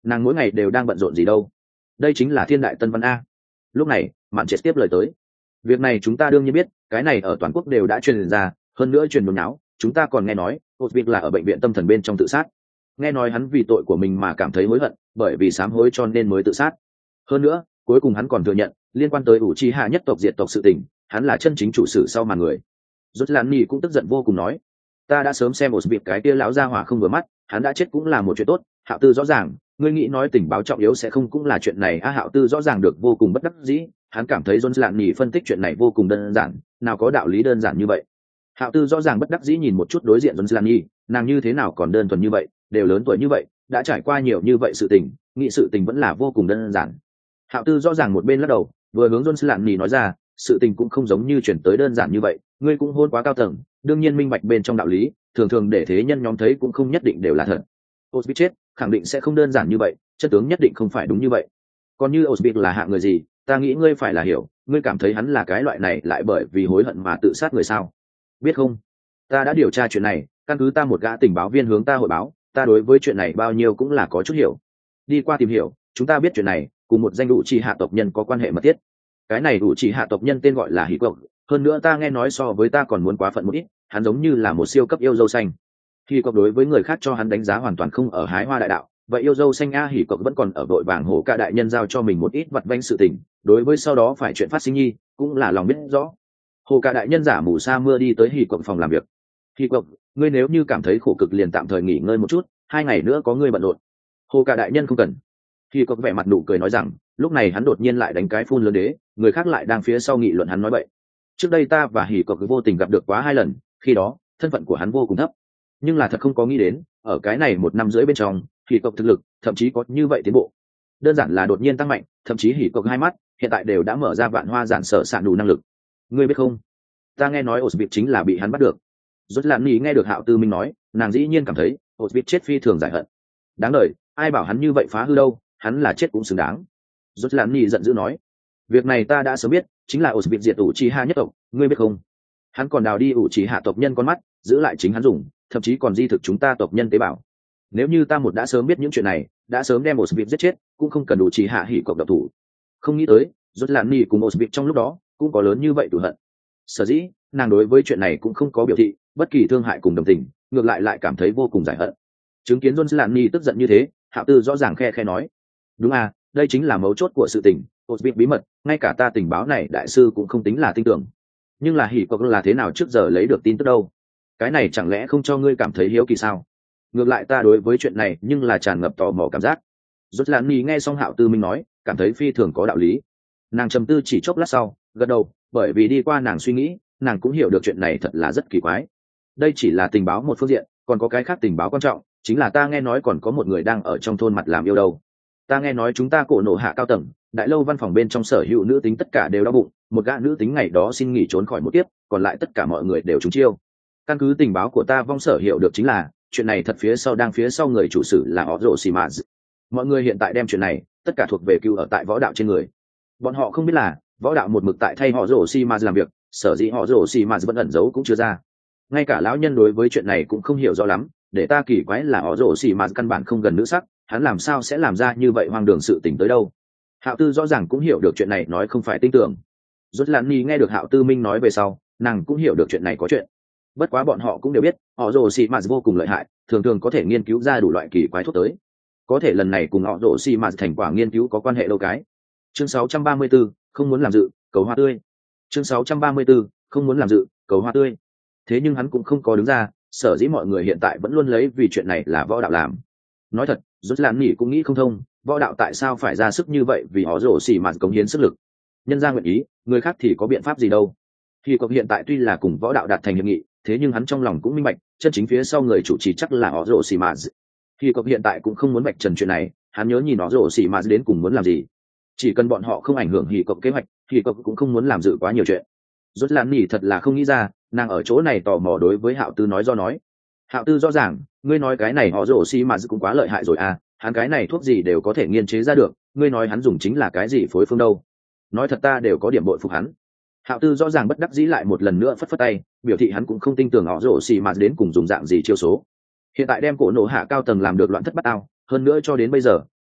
S1: nàng mỗi ngày đều đang bận rộn gì đâu. Đây chính là thiên đại tân văn a. Lúc này mạn chết tiếp lời tới, việc này chúng ta đương nhiên biết, cái này ở toàn quốc đều đã truyền ra, hơn nữa truyền nhốn nháo, chúng ta còn nghe nói một việc là ở bệnh viện tâm thần bên trong tự sát, nghe nói hắn vì tội của mình mà cảm thấy hối hận, bởi vì sám hối cho nên mới tự sát. Hơn nữa cuối cùng hắn còn thừa nhận liên quan tới Uchiha nhất tộc diệt tộc sự tình, hắn là chân chính chủ sử sau màn người. Rốt Lan Nhi cũng tức giận vô cùng nói, ta đã sớm xem một việc cái kia lão gia hỏa không vừa mắt, hắn đã chết cũng là một chuyện tốt. Hạo Tư rõ ràng, ngươi nghĩ nói tình báo trọng yếu sẽ không cũng là chuyện này a? Hạo Tư rõ ràng được vô cùng bất đắc dĩ, hắn cảm thấy Rốt Lan Nhi phân tích chuyện này vô cùng đơn giản, nào có đạo lý đơn giản như vậy. Hạo Tư rõ ràng bất đắc dĩ nhìn một chút đối diện Rốt Lan Nhi, nàng như thế nào còn đơn thuần như vậy, đều lớn tuổi như vậy, đã trải qua nhiều như vậy sự tình, nghĩ sự tình vẫn là vô cùng đơn giản. Hạo Tư rõ ràng một bên lắc đầu, vừa hướng Rốt Lan Nhi nói ra, sự tình cũng không giống như chuyển tới đơn giản như vậy, ngươi cũng hôn quá cao tầng, đương nhiên minh bạch bên trong đạo lý, thường thường để thế nhân nhóm thấy cũng không nhất định đều là thật. Osbit chết khẳng định sẽ không đơn giản như vậy, chân tướng nhất định không phải đúng như vậy. Còn như Osbit là hạng người gì, ta nghĩ ngươi phải là hiểu, ngươi cảm thấy hắn là cái loại này lại bởi vì hối hận mà tự sát người sao? Biết không, ta đã điều tra chuyện này, căn cứ ta một gã tình báo viên hướng ta hội báo, ta đối với chuyện này bao nhiêu cũng là có chút hiểu. Đi qua tìm hiểu, chúng ta biết chuyện này cùng một danh đủ chỉ hạ tộc nhân có quan hệ mật thiết. Cái này đủ chỉ hạ tộc nhân tên gọi là Hỉ Cộc, hơn nữa ta nghe nói so với ta còn muốn quá phận một ít, hắn giống như là một siêu cấp yêu dâu xanh. Hỉ Cộc đối với người khác cho hắn đánh giá hoàn toàn không ở hái hoa đại đạo, vậy yêu dâu xanh a Hỉ Cộc vẫn còn ở vội vàng hổ cả đại nhân giao cho mình một ít vặt vãnh sự tình, đối với sau đó phải chuyện phát sinh nhi cũng là lòng biết rõ. Hồ cả đại nhân giả mù sa mưa đi tới Hỉ Cộc phòng làm việc. Hỉ Cộc, ngươi nếu như cảm thấy khổ cực liền tạm thời nghỉ ngơi một chút, 2 ngày nữa có ngươi bận rộn. Hồ cả đại nhân không cần. Hỉ Cộc vẻ mặt nụ cười nói rằng, lúc này hắn đột nhiên lại đánh cái phun lớn đế, người khác lại đang phía sau nghị luận hắn nói bậy. Trước đây ta và Hỉ Cộc vô tình gặp được quá 2 lần, khi đó thân phận của hắn vô cùng thấp, nhưng là thật không có nghĩ đến ở cái này 1 năm rưỡi bên trong Hỉ Cộc thực lực thậm chí có như vậy tiến bộ, đơn giản là đột nhiên tăng mạnh, thậm chí Hỉ Cộc 2 mắt hiện tại đều đã mở ra vạn hoa giản sở sạn đủ năng lực. Ngươi biết không, ta nghe nói Osbit chính là bị hắn bắt được. Rốt Lan Nhi nghe được Hạo Tư Minh nói, nàng dĩ nhiên cảm thấy Osbit chết phi thường giải hận. Đáng đời, ai bảo hắn như vậy phá hư đâu, hắn là chết cũng xứng đáng. Rốt Lan Nhi giận dữ nói, việc này ta đã sớm biết, chính là Osbit diệt Uchiha nhất tộc, ngươi biết không? Hắn còn đào đi Uchiha tộc nhân con mắt, giữ lại chính hắn dùng, thậm chí còn di thực chúng ta tộc nhân tế bào. Nếu như ta đã sớm biết những chuyện này, đã sớm đem Osbit giết chết, cũng không cần Uchiha Hỉ Cộc độc thủ. Không nghĩ tới, Rốt Lan Nhi cùng Osbit trong lúc đó cũng có lớn như vậy thù hận. Sở dĩ, nàng đối với chuyện này cũng không có biểu thị bất kỳ thương hại cùng đồng tình, ngược lại cảm thấy vô cùng giải hận. Chứng kiến Rốt Lan Nhi tức giận như thế, Hạo Tư rõ ràng khe nói, đúng à, đây chính là mấu chốt của sự tình, Osbit bí mật, ngay cả ta tình báo này đại sư cũng không tính là tin tưởng. Nhưng là Hỉ Cộc là thế nào trước giờ lấy được tin tức đâu? Cái này chẳng lẽ không cho ngươi cảm thấy hiếu kỳ sao? Ngược lại ta đối với chuyện này nhưng là tràn ngập tò mò cảm giác. Rốt Lan Nhi nghe xong Hạo Tư Minh nói, cảm thấy phi thường có đạo lý. Nàng trầm tư chỉ chốc lát sau, gật đầu, bởi vì đi qua nàng suy nghĩ, nàng cũng hiểu được chuyện này thật là rất kỳ quái. Đây chỉ là tình báo một phương diện, còn có cái khác tình báo quan trọng, chính là ta nghe nói còn có một người đang ở trong thôn mặt làm yêu đâu. Ta nghe nói chúng ta cổ nổ hạ cao tầng, đại lâu văn phòng bên trong sở hữu nữ tính tất cả đều đau bụng, một gã nữ tính ngày đó xin nghỉ trốn khỏi một tiếp, còn lại tất cả mọi người đều trúng chiêu. Căn cứ tình báo của ta vong sở hiểu được chính là chuyện này thật phía sau người chủ sử là Orochimaru. Mọi người hiện tại đem chuyện này tất cả thuộc về cưu ở tại võ đạo trên người. Bọn họ không biết là võ đạo một mực tại thay Orochimaru làm việc, sở dĩ Orochimaru vẫn ẩn giấu cũng chưa ra. Ngay cả lão nhân đối với chuyện này cũng không hiểu rõ lắm, để ta kỳ quái là Orochimaru căn bản không gần nữ sắc, hắn làm sao sẽ làm ra như vậy hoang đường sự tình tới đâu. Hạo Tư rõ ràng cũng hiểu được chuyện này nói không phải tin tưởng. Rốt Lan Nhi nghe được Hạo Tư Minh nói về sau, nàng cũng hiểu được chuyện này có chuyện. Bất quá bọn họ cũng đều biết Orochimaru vô cùng lợi hại, thường thường có thể nghiên cứu ra đủ loại kỳ quái thuốc tới. Có thể lần này cùng Orochimaru thành quả nghiên cứu có quan hệ đâu cái. Chương 634, không muốn làm dự, cầu hoa tươi. Chương 634, không muốn làm dự, cầu hoa tươi. Thế nhưng hắn cũng không có đứng ra, sở dĩ mọi người hiện tại vẫn luôn lấy vì chuyện này là võ đạo làm. Nói thật, Rốt Lan Nhi cũng nghĩ không thông, võ đạo tại sao phải ra sức như vậy vì Orochimaru cống hiến sức lực. Nhân ra nguyện ý, người khác thì có biện pháp gì đâu. Khi cậu hiện tại tuy là cùng võ đạo đạt thành hiệp nghị, thế nhưng hắn trong lòng cũng minh bạch, chân chính phía sau người chủ trì chắc là Orochimaru. Khi cậu hiện tại cũng không muốn vạch trần chuyện này, hắn nhớ nhìn Orochimaru đến cùng muốn làm gì. Chỉ cần bọn họ không ảnh hưởng Hỉ Cộc kế hoạch, Hỉ Cộc cũng không muốn làm dự quá nhiều chuyện. Rốt Lan Nhi thật là không nghĩ ra, nàng ở chỗ này tò mò đối với Hạo Tư nói. Hạo Tư rõ ràng, ngươi nói cái này Orochimaru cũng quá lợi hại rồi à, hắn cái này thuốc gì đều có thể nghiên chế ra được, ngươi nói hắn dùng chính là cái gì phối phương đâu? Nói thật ta đều có điểm bội phục hắn. Hạo Tư rõ ràng bất đắc dĩ lại một lần nữa phất tay, biểu thị hắn cũng không tin tưởng Orochimaru đến cùng dùng dạng gì chiêu số. Hiện tại đem cổ nổ hạ cao tầng làm được loạn thất bát ao, hơn nữa cho đến bây giờ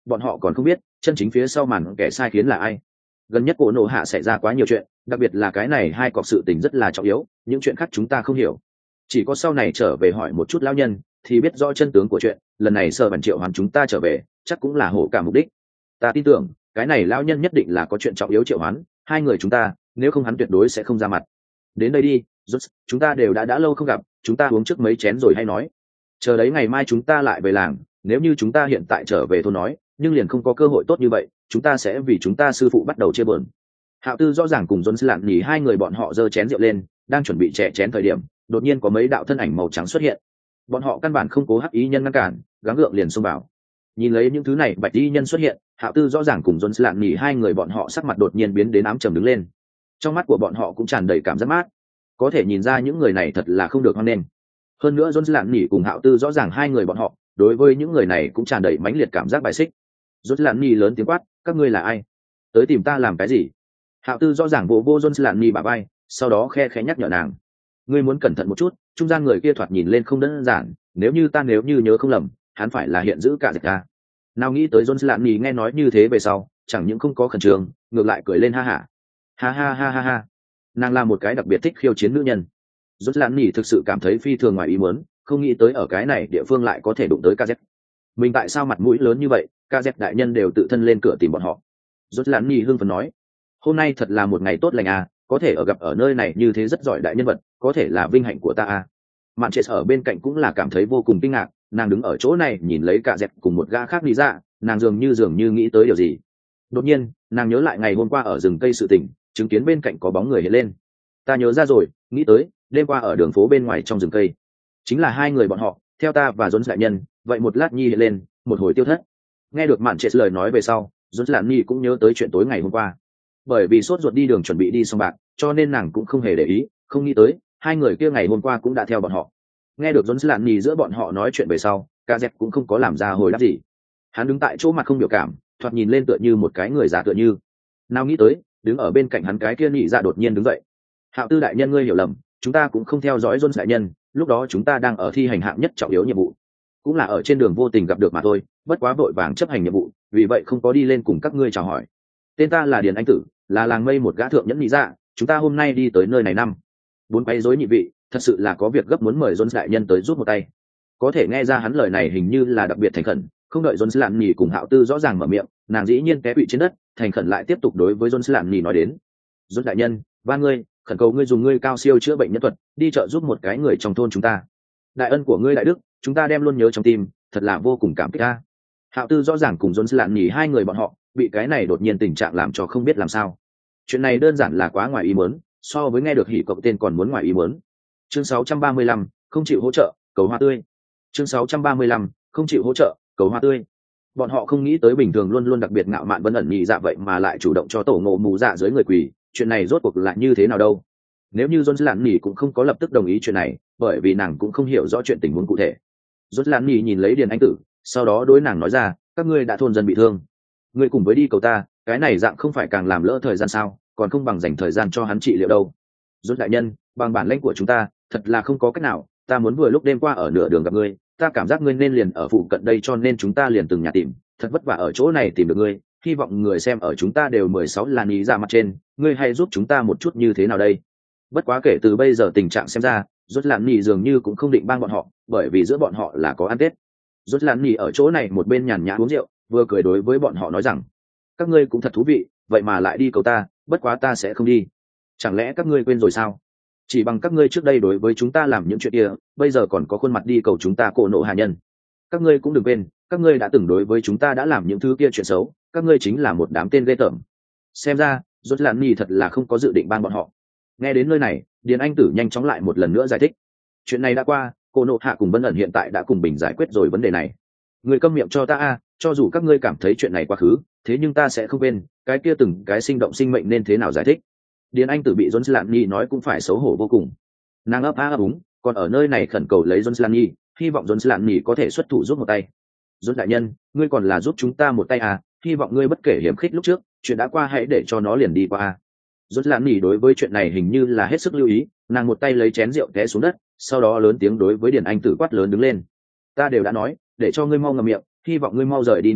S1: bọn họ còn không biết chân chính phía sau màn kẻ sai khiến là ai. Gần nhất cổ nộ hạ xảy ra quá nhiều chuyện, đặc biệt là cái này hai cọc sự tình rất là trọng yếu, những chuyện khác chúng ta không hiểu, chỉ có sau này trở về hỏi một chút lão nhân thì biết rõ chân tướng của chuyện. Lần này sở bản triệu hoàn chúng ta trở về chắc cũng là hổ cả mục đích. Ta tin tưởng cái này lão nhân nhất định là có chuyện trọng yếu triệu hoán hai người chúng ta, nếu không hắn tuyệt đối sẽ không ra mặt. Đến đây đi Jones, chúng ta đều đã lâu không gặp, chúng ta uống trước mấy chén rồi hay nói. Chờ đấy ngày mai chúng ta lại về làng, nếu như chúng ta hiện tại trở về thôn nói, nhưng liền không có cơ hội tốt như vậy, chúng ta sẽ vì chúng ta sư phụ bắt đầu chia bờn. Hạo Tư rõ ràng cùng Jones lặng nhỉ hai người bọn họ giơ chén rượu lên, đang chuẩn bị chè chén thời điểm, đột nhiên có mấy đạo thân ảnh màu trắng xuất hiện. Bọn họ căn bản không cố hắc ý nhân ngăn cản, gắng gượng liền xông vào. Nhìn lấy những thứ này bạch y nhân xuất hiện, Hạo Tư rõ ràng cùng Jones lặng nhỉ hai người bọn họ sắc mặt đột nhiên biến đến ám trầm đứng lên. Trong mắt của bọn họ cũng tràn đầy cảm giác mát, có thể nhìn ra những người này thật là không được hoan nghênh. Hơn nữa Jones lặng nhỉ cùng Hạo Tư rõ ràng hai người bọn họ đối với những người này cũng tràn đầy mãnh liệt cảm giác bài xích. Jones lặng nhỉ lớn tiếng quát, các ngươi là ai? Tới tìm ta làm cái gì? Hạo Tư rõ ràng vỗ vô Jones lặng nhỉ bả vai, sau đó khe khẽ nhắc nhở nàng, ngươi muốn cẩn thận một chút, trung gian người kia thoạt nhìn lên không đơn giản, nếu như nhớ không lầm, hắn phải là hiện giữ cả dịch ta. Nào nghĩ tới Jones lặng nhỉ nghe nói như thế về sau, chẳng những không có khẩn trương, ngược lại cười lên ha ha. Ha ha ha ha ha. Nàng là một cái đặc biệt thích khiêu chiến nữ nhân. Jones lặng nhỉ thực sự cảm thấy phi thường ngoài ý muốn, không nghĩ tới ở cái này địa phương lại có thể đụng tới KZ. Mình tại sao mặt mũi lớn như vậy, KZ đại nhân đều tự thân lên cửa tìm bọn họ. Jones lặng nhỉ hưng phấn nói, hôm nay thật là một ngày tốt lành à, có thể gặp ở nơi này như thế rất giỏi đại nhân vật, có thể là vinh hạnh của ta à. Mạn Trệ ở bên cạnh cũng là cảm thấy vô cùng kinh ngạc, nàng đứng ở chỗ này nhìn lấy cả dẹp cùng một gã khác đi ra, nàng dường như nghĩ tới điều gì. Đột nhiên nàng nhớ lại ngày hôm qua ở rừng cây sự tình, chứng kiến bên cạnh có bóng người hiện lên. Ta nhớ ra rồi, nghĩ tới đêm qua ở đường phố bên ngoài trong rừng cây chính là hai người bọn họ, theo ta và Jones đại nhân, vậy một lát nhi hiện lên, một hồi tiêu thất. Nghe được Mạn Trệ lời nói về sau, Jones lạn nhi cũng nhớ tới chuyện tối ngày hôm qua. Bởi vì sốt ruột đi đường chuẩn bị đi xong bạc, cho nên nàng cũng không hề để ý, không nghĩ tới hai người kia ngày hôm qua cũng đã theo bọn họ. Nghe được Jones lạn nhì giữa bọn họ nói chuyện về sau, ca dẹp cũng không có làm ra hồi đáp gì. Hắn đứng tại chỗ mặt không biểu cảm, thoạt nhìn lên tựa như một cái người già tựa như. Nào nghĩ tới đứng ở bên cạnh hắn cái kia nhị dạ đột nhiên đứng dậy. Hạo Tư đại nhân ngươi hiểu lầm, chúng ta cũng không theo dõi Jones đại nhân, lúc đó chúng ta đang ở thi hành hạng nhất trọng yếu nhiệm vụ, cũng là ở trên đường vô tình gặp được mà thôi, bất quá vội vàng chấp hành nhiệm vụ, vì vậy không có đi lên cùng các ngươi chào hỏi. Tên ta là Điền Anh Tử, là làng mây một gã thượng nhẫn nhị dạ, chúng ta hôm nay đi tới nơi này năm bốn quấy rối nhị vị, thật sự là có việc gấp muốn mời Jones đại nhân tới giúp một tay. Có thể nghe ra hắn lời này hình như là đặc biệt thành khẩn, không đợi Jones lạn nhì cùng Hạo Tư rõ ràng mở miệng, nàng dĩ nhiên té quỵ trên đất, thành khẩn lại tiếp tục đối với Jones lạn nhì nói đến. Jones đại nhân, van ngươi, khẩn cầu ngươi dùng ngươi cao siêu chữa bệnh nhân thuật, đi trợ giúp một cái người trong thôn chúng ta. Đại ân của ngươi đại đức, chúng ta đem luôn nhớ trong tim, thật là vô cùng cảm kích ta. Hạo Tư rõ ràng cùng Jones lạn nhì hai người bọn họ bị cái này đột nhiên tình trạng làm cho không biết làm sao. Chuyện này đơn giản là quá ngoài ý muốn, so với nghe được hỉ cộng tên còn muốn ngoài ý muốn. Chương 635, không chịu hỗ trợ, cầu hoa tươi. Chương 635, không chịu hỗ trợ, cầu hoa tươi. Bọn họ không nghĩ tới bình thường luôn luôn đặc biệt ngạo mạn vân ẩn nhị dạ vậy mà lại chủ động cho tổ ngộ mù dạ dưới người quỳ, chuyện này rốt cuộc là như thế nào đâu. Nếu như Jones lạn nhì cũng không có lập tức đồng ý chuyện này, bởi vì nàng cũng không hiểu rõ chuyện tình huống cụ thể. Jones lạn nhì nhìn lấy Điền Anh Tử, sau đó đối nàng nói ra, các ngươi đã thôn dân bị thương, ngươi cùng với đi cầu ta, cái này dạng không phải càng làm lỡ thời gian sao, còn không bằng dành thời gian cho hắn trị liệu đâu. Jones đại nhân, bằng bản lĩnh của chúng ta thật là không có cách nào, ta muốn vừa lúc đêm qua ở nửa đường gặp ngươi, ta cảm giác ngươi nên liền ở phụ cận đây, cho nên chúng ta liền từng nhà tìm, thật vất vả ở chỗ này tìm được ngươi, hy vọng người xem ở chúng ta đều 16 làn ý ra mặt trên, ngươi hay giúp chúng ta một chút như thế nào đây. Bất quá kể từ bây giờ tình trạng xem ra, Rốt Lạn Nhì dường như cũng không định bang bọn họ, bởi vì giữa bọn họ là có ăn Tết. Rốt Lạn Nhì ở chỗ này một bên nhàn nhã uống rượu, vừa cười đối với bọn họ nói rằng, các ngươi cũng thật thú vị, vậy mà lại đi cầu ta, bất quá ta sẽ không đi. Chẳng lẽ các ngươi quên rồi sao? Chỉ bằng các ngươi trước đây đối với chúng ta làm những chuyện kia, bây giờ còn có khuôn mặt đi cầu chúng ta cổ nộ hạ nhân. Các ngươi cũng đừng quên, các ngươi đã từng đối với chúng ta đã làm những thứ kia chuyện xấu, các ngươi chính là một đám tên ghê tởm. Xem ra, Rốt Lạn Nhì thật là không có dự định ban bọn họ. Nghe đến nơi này, Điền Anh Tử nhanh chóng lại một lần nữa giải thích. Chuyện này đã qua, cổ nộ hạ cùng Vân ẩn hiện tại đã cùng bình giải quyết rồi vấn đề này. Người câm miệng cho ta a, cho dù các ngươi cảm thấy chuyện này quá khứ, thế nhưng ta sẽ không quên, cái kia từng cái sinh động sinh mệnh nên thế nào giải thích. Điền Anh Tử bị Jones Lạn Nhi nói cũng phải xấu hổ vô cùng. Nàng ấp a ấp úng, còn ở nơi này khẩn cầu lấy Jones Lạn Nhi, hy vọng Jones Lạn Nhi có thể xuất thủ giúp một tay. Jones đại nhân, ngươi còn là giúp chúng ta một tay à, hy vọng ngươi bất kể hiểm khích lúc trước, chuyện đã qua hãy để cho nó liền đi qua a. Jones Lạn Nhi đối với chuyện này hình như là hết sức lưu ý, nàng một tay lấy chén rượu té xuống đất, sau đó lớn tiếng đối với Điền Anh Tử quát lớn đứng lên. Ta đều đã nói, để cho ngươi mau ngậm miệng, hy vọng ngươi mau rời đi nơi đây,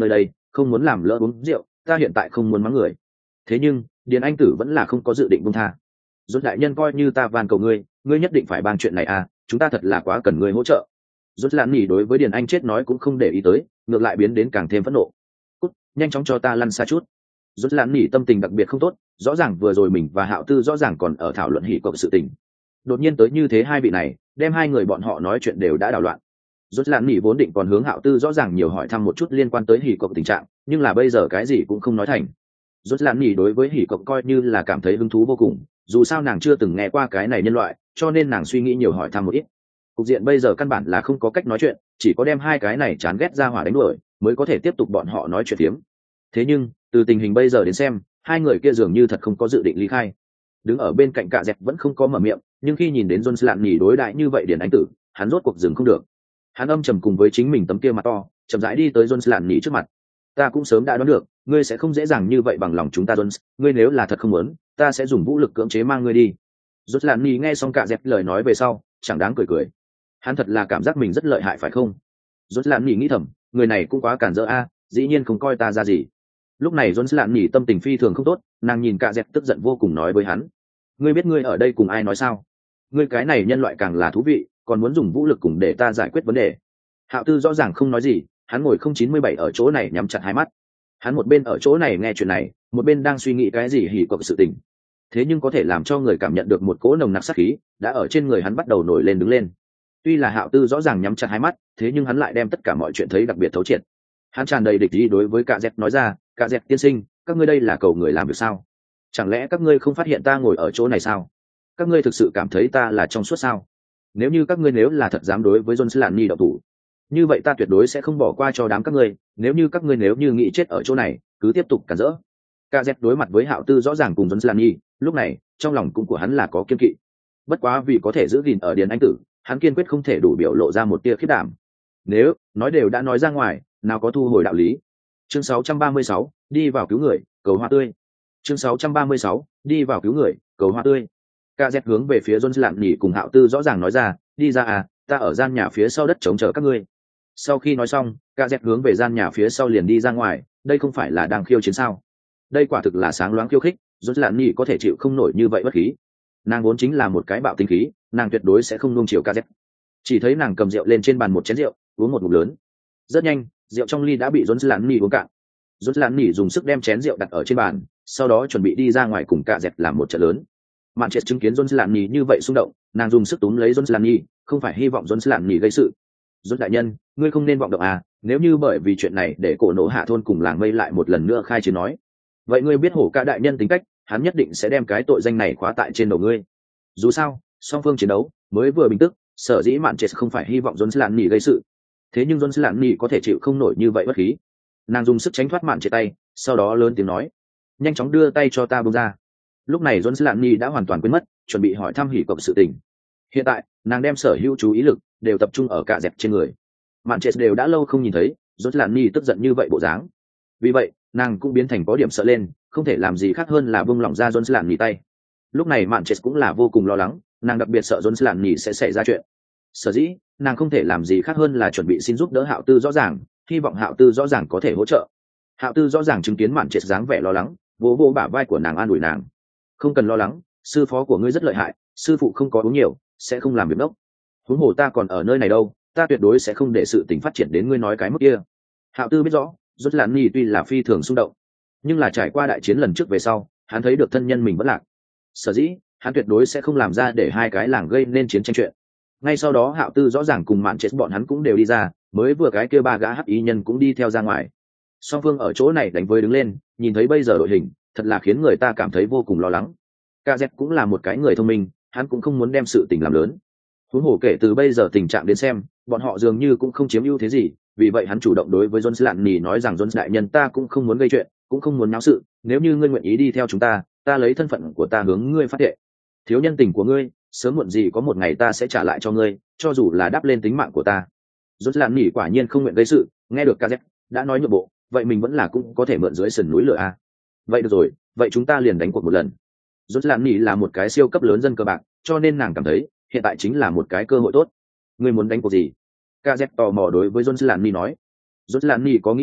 S1: không muốn làm lỡ uống rượu, ta hiện tại không muốn mắng người. Thế nhưng Điền Anh Tử vẫn là không có dự định buông tha. Rốt đại nhân, coi như ta van cầu ngươi, ngươi nhất định phải ban chuyện này à, chúng ta thật là quá cần ngươi hỗ trợ. Rốt Lan Nỉ đối với Điền Anh chết nói cũng không để ý tới, ngược lại biến đến càng thêm phẫn nộ. Cút, nhanh chóng cho ta lăn xa chút. Rốt Lan Nỉ tâm tình đặc biệt không tốt, rõ ràng vừa rồi mình và Hạo Tư rõ ràng còn ở thảo luận hỉ cộc sự tình. Đột nhiên tới như thế hai vị này, đem hai người bọn họ nói chuyện đều đã đảo loạn. Rốt Lan Nỉ vốn định còn hướng Hạo Tư rõ ràng nhiều hỏi thăm một chút liên quan tới hỉ cộc tình trạng, nhưng là bây giờ cái gì cũng không nói thành. Rốt Lan Nỉ đối với hỉ cộc coi như là cảm thấy hứng thú vô cùng, dù sao nàng chưa từng nghe qua cái này nhân loại, cho nên nàng suy nghĩ nhiều hỏi thăm một ít. Cục diện bây giờ căn bản là không có cách nói chuyện, chỉ có đem hai cái này chán ghét ra hỏa đánh đuổi mới có thể tiếp tục bọn họ nói chuyện phiếm. Thế nhưng từ tình hình bây giờ đến xem, hai người kia dường như thật không có dự định ly khai. Đứng ở bên cạnh Cạ Dẹt vẫn không có mở miệng, nhưng khi nhìn đến Jones Lạn Nhỉ đối đãi như vậy Điền Anh Tử, hắn rốt cuộc dừng không được. Hắn âm trầm cùng với chính mình tấm kia mặt to, chậm rãi đi tới Jones Lạn Nhỉ trước mặt. Ta cũng sớm đã đoán được, ngươi sẽ không dễ dàng như vậy bằng lòng chúng ta Jones, ngươi nếu là thật không muốn, ta sẽ dùng vũ lực cưỡng chế mang ngươi đi. Jones Lạn Nhỉ nghe xong Cạ Dẹt lời nói về sau, chẳng đáng cười cười. Hắn thật là cảm giác mình rất lợi hại phải không? Jones Lạn Nhỉ nghĩ thầm, người này cũng quá cản rỡ a, dĩ nhiên không coi ta ra gì. Lúc này Jones Lạn Nhỉ tâm tình phi thường không tốt, nàng nhìn Cạ Dẹt tức giận vô cùng nói với hắn: ngươi biết ngươi ở đây cùng ai nói sao? Ngươi cái này nhân loại càng là thú vị, còn muốn dùng vũ lực cùng để ta giải quyết vấn đề. Hạo Tư rõ ràng không nói gì, hắn ngồi 097 ở chỗ này nhắm chặt hai mắt. Hắn một bên ở chỗ này nghe chuyện này, một bên đang suy nghĩ cái gì hỉ cộc sự tình. Thế nhưng có thể làm cho người cảm nhận được một cỗ nồng nặc sát khí đã ở trên người hắn bắt đầu nổi lên đứng lên. Tuy là Hạo Tư rõ ràng nhắm chặt hai mắt, thế nhưng hắn lại đem tất cả mọi chuyện thấy đặc biệt thấu triệt. Hắn tràn đầy địch ý đối với Cạ Dẹt nói ra: Cạ Dẹt tiên sinh, các ngươi đây là cầu người làm việc sao? Chẳng lẽ các ngươi không phát hiện ta ngồi ở chỗ này sao? Các ngươi thực sự cảm thấy ta là trong suốt sao? Nếu như các ngươi nếu là thật dám đối với Jones Lạn Nhi động thủ, như vậy ta tuyệt đối sẽ không bỏ qua cho đám các ngươi. Nếu như nghĩ chết ở chỗ này, cứ tiếp tục cản rỡ. Cạ Dẹt đối mặt với Hạo Tư rõ ràng cùng Jones Lạn Nhi, lúc này trong lòng cũng của hắn là có kiên kỵ. Bất quá vì có thể giữ gìn ở Điền Anh Tử, hắn kiên quyết không thể đủ biểu lộ ra một tia khiếp đảm. Nếu nói đều đã nói ra ngoài, nào có thu hồi đạo lý. Chương 636, đi vào cứu người, cầu hoa tươi. Chương 636, đi vào cứu người, cầu hoa tươi. Cạ Dẹt hướng về phía Jones Lạn Nhỉ cùng Hạo Tư rõ ràng nói ra: đi ra à, ta ở gian nhà phía sau đất chống chờ các ngươi. Sau khi nói xong, Cạ Dẹt hướng về gian nhà phía sau liền đi ra ngoài. Đây không phải là đang khiêu chiến sao? Đây quả thực là sáng loáng khiêu khích. Jones Lạn Nhỉ có thể chịu không nổi như vậy bất khí. Nàng vốn chính là một cái bạo tính khí, nàng tuyệt đối sẽ không nuông chiều Cạ Dẹt. Chỉ thấy nàng cầm rượu lên trên bàn một chén rượu, uống một ngụm lớn. Rất nhanh, rượu trong ly đã bị Jones Lạn Nhỉ uống cạn. Jones Lạn Nhỉ dùng sức đem chén rượu đặt ở trên bàn, sau đó chuẩn bị đi ra ngoài cùng Cạ Dẹt làm một trận lớn. Mạn Triệt chứng kiến Jones Lạn Nhỉ như vậy xung động, nàng dùng sức túm lấy Jones Lạn Nhỉ, không phải hy vọng Jones Lạn Nhỉ gây sự. Jones đại nhân, ngươi không nên vọng động à, nếu như bởi vì chuyện này để cổ nổ hạ thôn cùng làng mây lại một lần nữa khai chiến nói. Vậy ngươi biết hổ ca đại nhân tính cách, hắn nhất định sẽ đem cái tội danh này khóa tại trên đầu ngươi. Dù sao, song phương chiến đấu mới vừa bình tức, sở dĩ Mạn Triệt không phải hy vọng Jones Lạn Nhỉ gây sự. Thế nhưng Jones Lạn Nhỉ có thể chịu không nổi như vậy bất khí. Nàng dùng sức tránh thoát Mạn Triệt tay, sau đó lớn tiếng nói: nhanh chóng đưa tay cho ta buông ra. Lúc này Jones Lạn Nhỉ đã hoàn toàn quên mất chuẩn bị hỏi thăm hỉ cộc sự tình. Hiện tại nàng đem sở hữu chú ý lực đều tập trung ở Cạ Dẹt trên người. Mạn Triệt đều đã lâu không nhìn thấy Jones Lạn Nhỉ tức giận như vậy bộ dáng, vì vậy nàng cũng biến thành có điểm sợ lên, không thể làm gì khác hơn là buông lỏng ra Jones Lạn Nhỉ tay. Lúc này Mạn Triệt cũng là vô cùng lo lắng, nàng đặc biệt sợ Jones Lạn Nhỉ sẽ xảy ra chuyện. Sở dĩ nàng không thể làm gì khác hơn là chuẩn bị xin giúp đỡ Hạo Tư rõ ràng, hy vọng Hạo Tư rõ ràng có thể hỗ trợ. Hạo Tư rõ ràng chứng kiến Mạn Triệt dáng vẻ lo lắng, vỗ vỗ bả vai của nàng an ủi nàng: không cần lo lắng, sư phó của ngươi rất lợi hại, sư phụ không có uống nhiều sẽ không làm việc đốc. Huống hồ ta còn ở nơi này đâu, ta tuyệt đối sẽ không để sự tình phát triển đến ngươi nói cái mức kia. Hạo Tư biết rõ Jones Lạn Nhỉ tuy là phi thường xung động, nhưng là trải qua đại chiến lần trước về sau, hắn thấy được thân nhân mình vẫn lạc, sở dĩ hắn tuyệt đối sẽ không làm ra để hai cái làng gây nên chiến tranh chuyện. Ngay sau đó Hạo Tư rõ ràng cùng Mạn Triệt bọn hắn cũng đều đi ra, mới vừa cái kia ba gã hắc ý nhân cũng đi theo ra ngoài. Song phương ở chỗ này đánh với đứng lên, nhìn thấy bây giờ đội hình thật là khiến người ta cảm thấy vô cùng lo lắng. Cạ Dẹt cũng là một cái người thông minh, hắn cũng không muốn đem sự tình làm lớn. Huống hồ kể từ bây giờ tình trạng đến xem, bọn họ dường như cũng không chiếm ưu thế gì, vì vậy hắn chủ động đối với Jones Lạn Nhỉ nói rằng: Jones đại nhân, ta cũng không muốn gây chuyện, cũng không muốn náo sự, nếu như ngươi nguyện ý đi theo chúng ta, ta lấy thân phận của ta hướng ngươi phát thệ. Thiếu nhân tình của ngươi, sớm muộn gì có một ngày ta sẽ trả lại cho ngươi, cho dù là đáp lên tính mạng của ta. Jones Lạn Nhỉ quả nhiên không nguyện gây sự, nghe được Cạ Dẹt đã nói nhượng bộ, vậy mình vẫn là cũng có thể mượn dưới sườn núi lửa a. Vậy được rồi, vậy chúng ta liền đánh cuộc một lần. Jones Lạn Nhỉ là một cái siêu cấp lớn dân cờ bạc, cho nên nàng cảm thấy hiện tại chính là một cái cơ hội tốt. Ngươi muốn đánh cuộc gì? Cạ Dẹt tò mò đối với Jones Lạn Nhỉ nói. Jones Lạn Nhỉ có nghĩ đến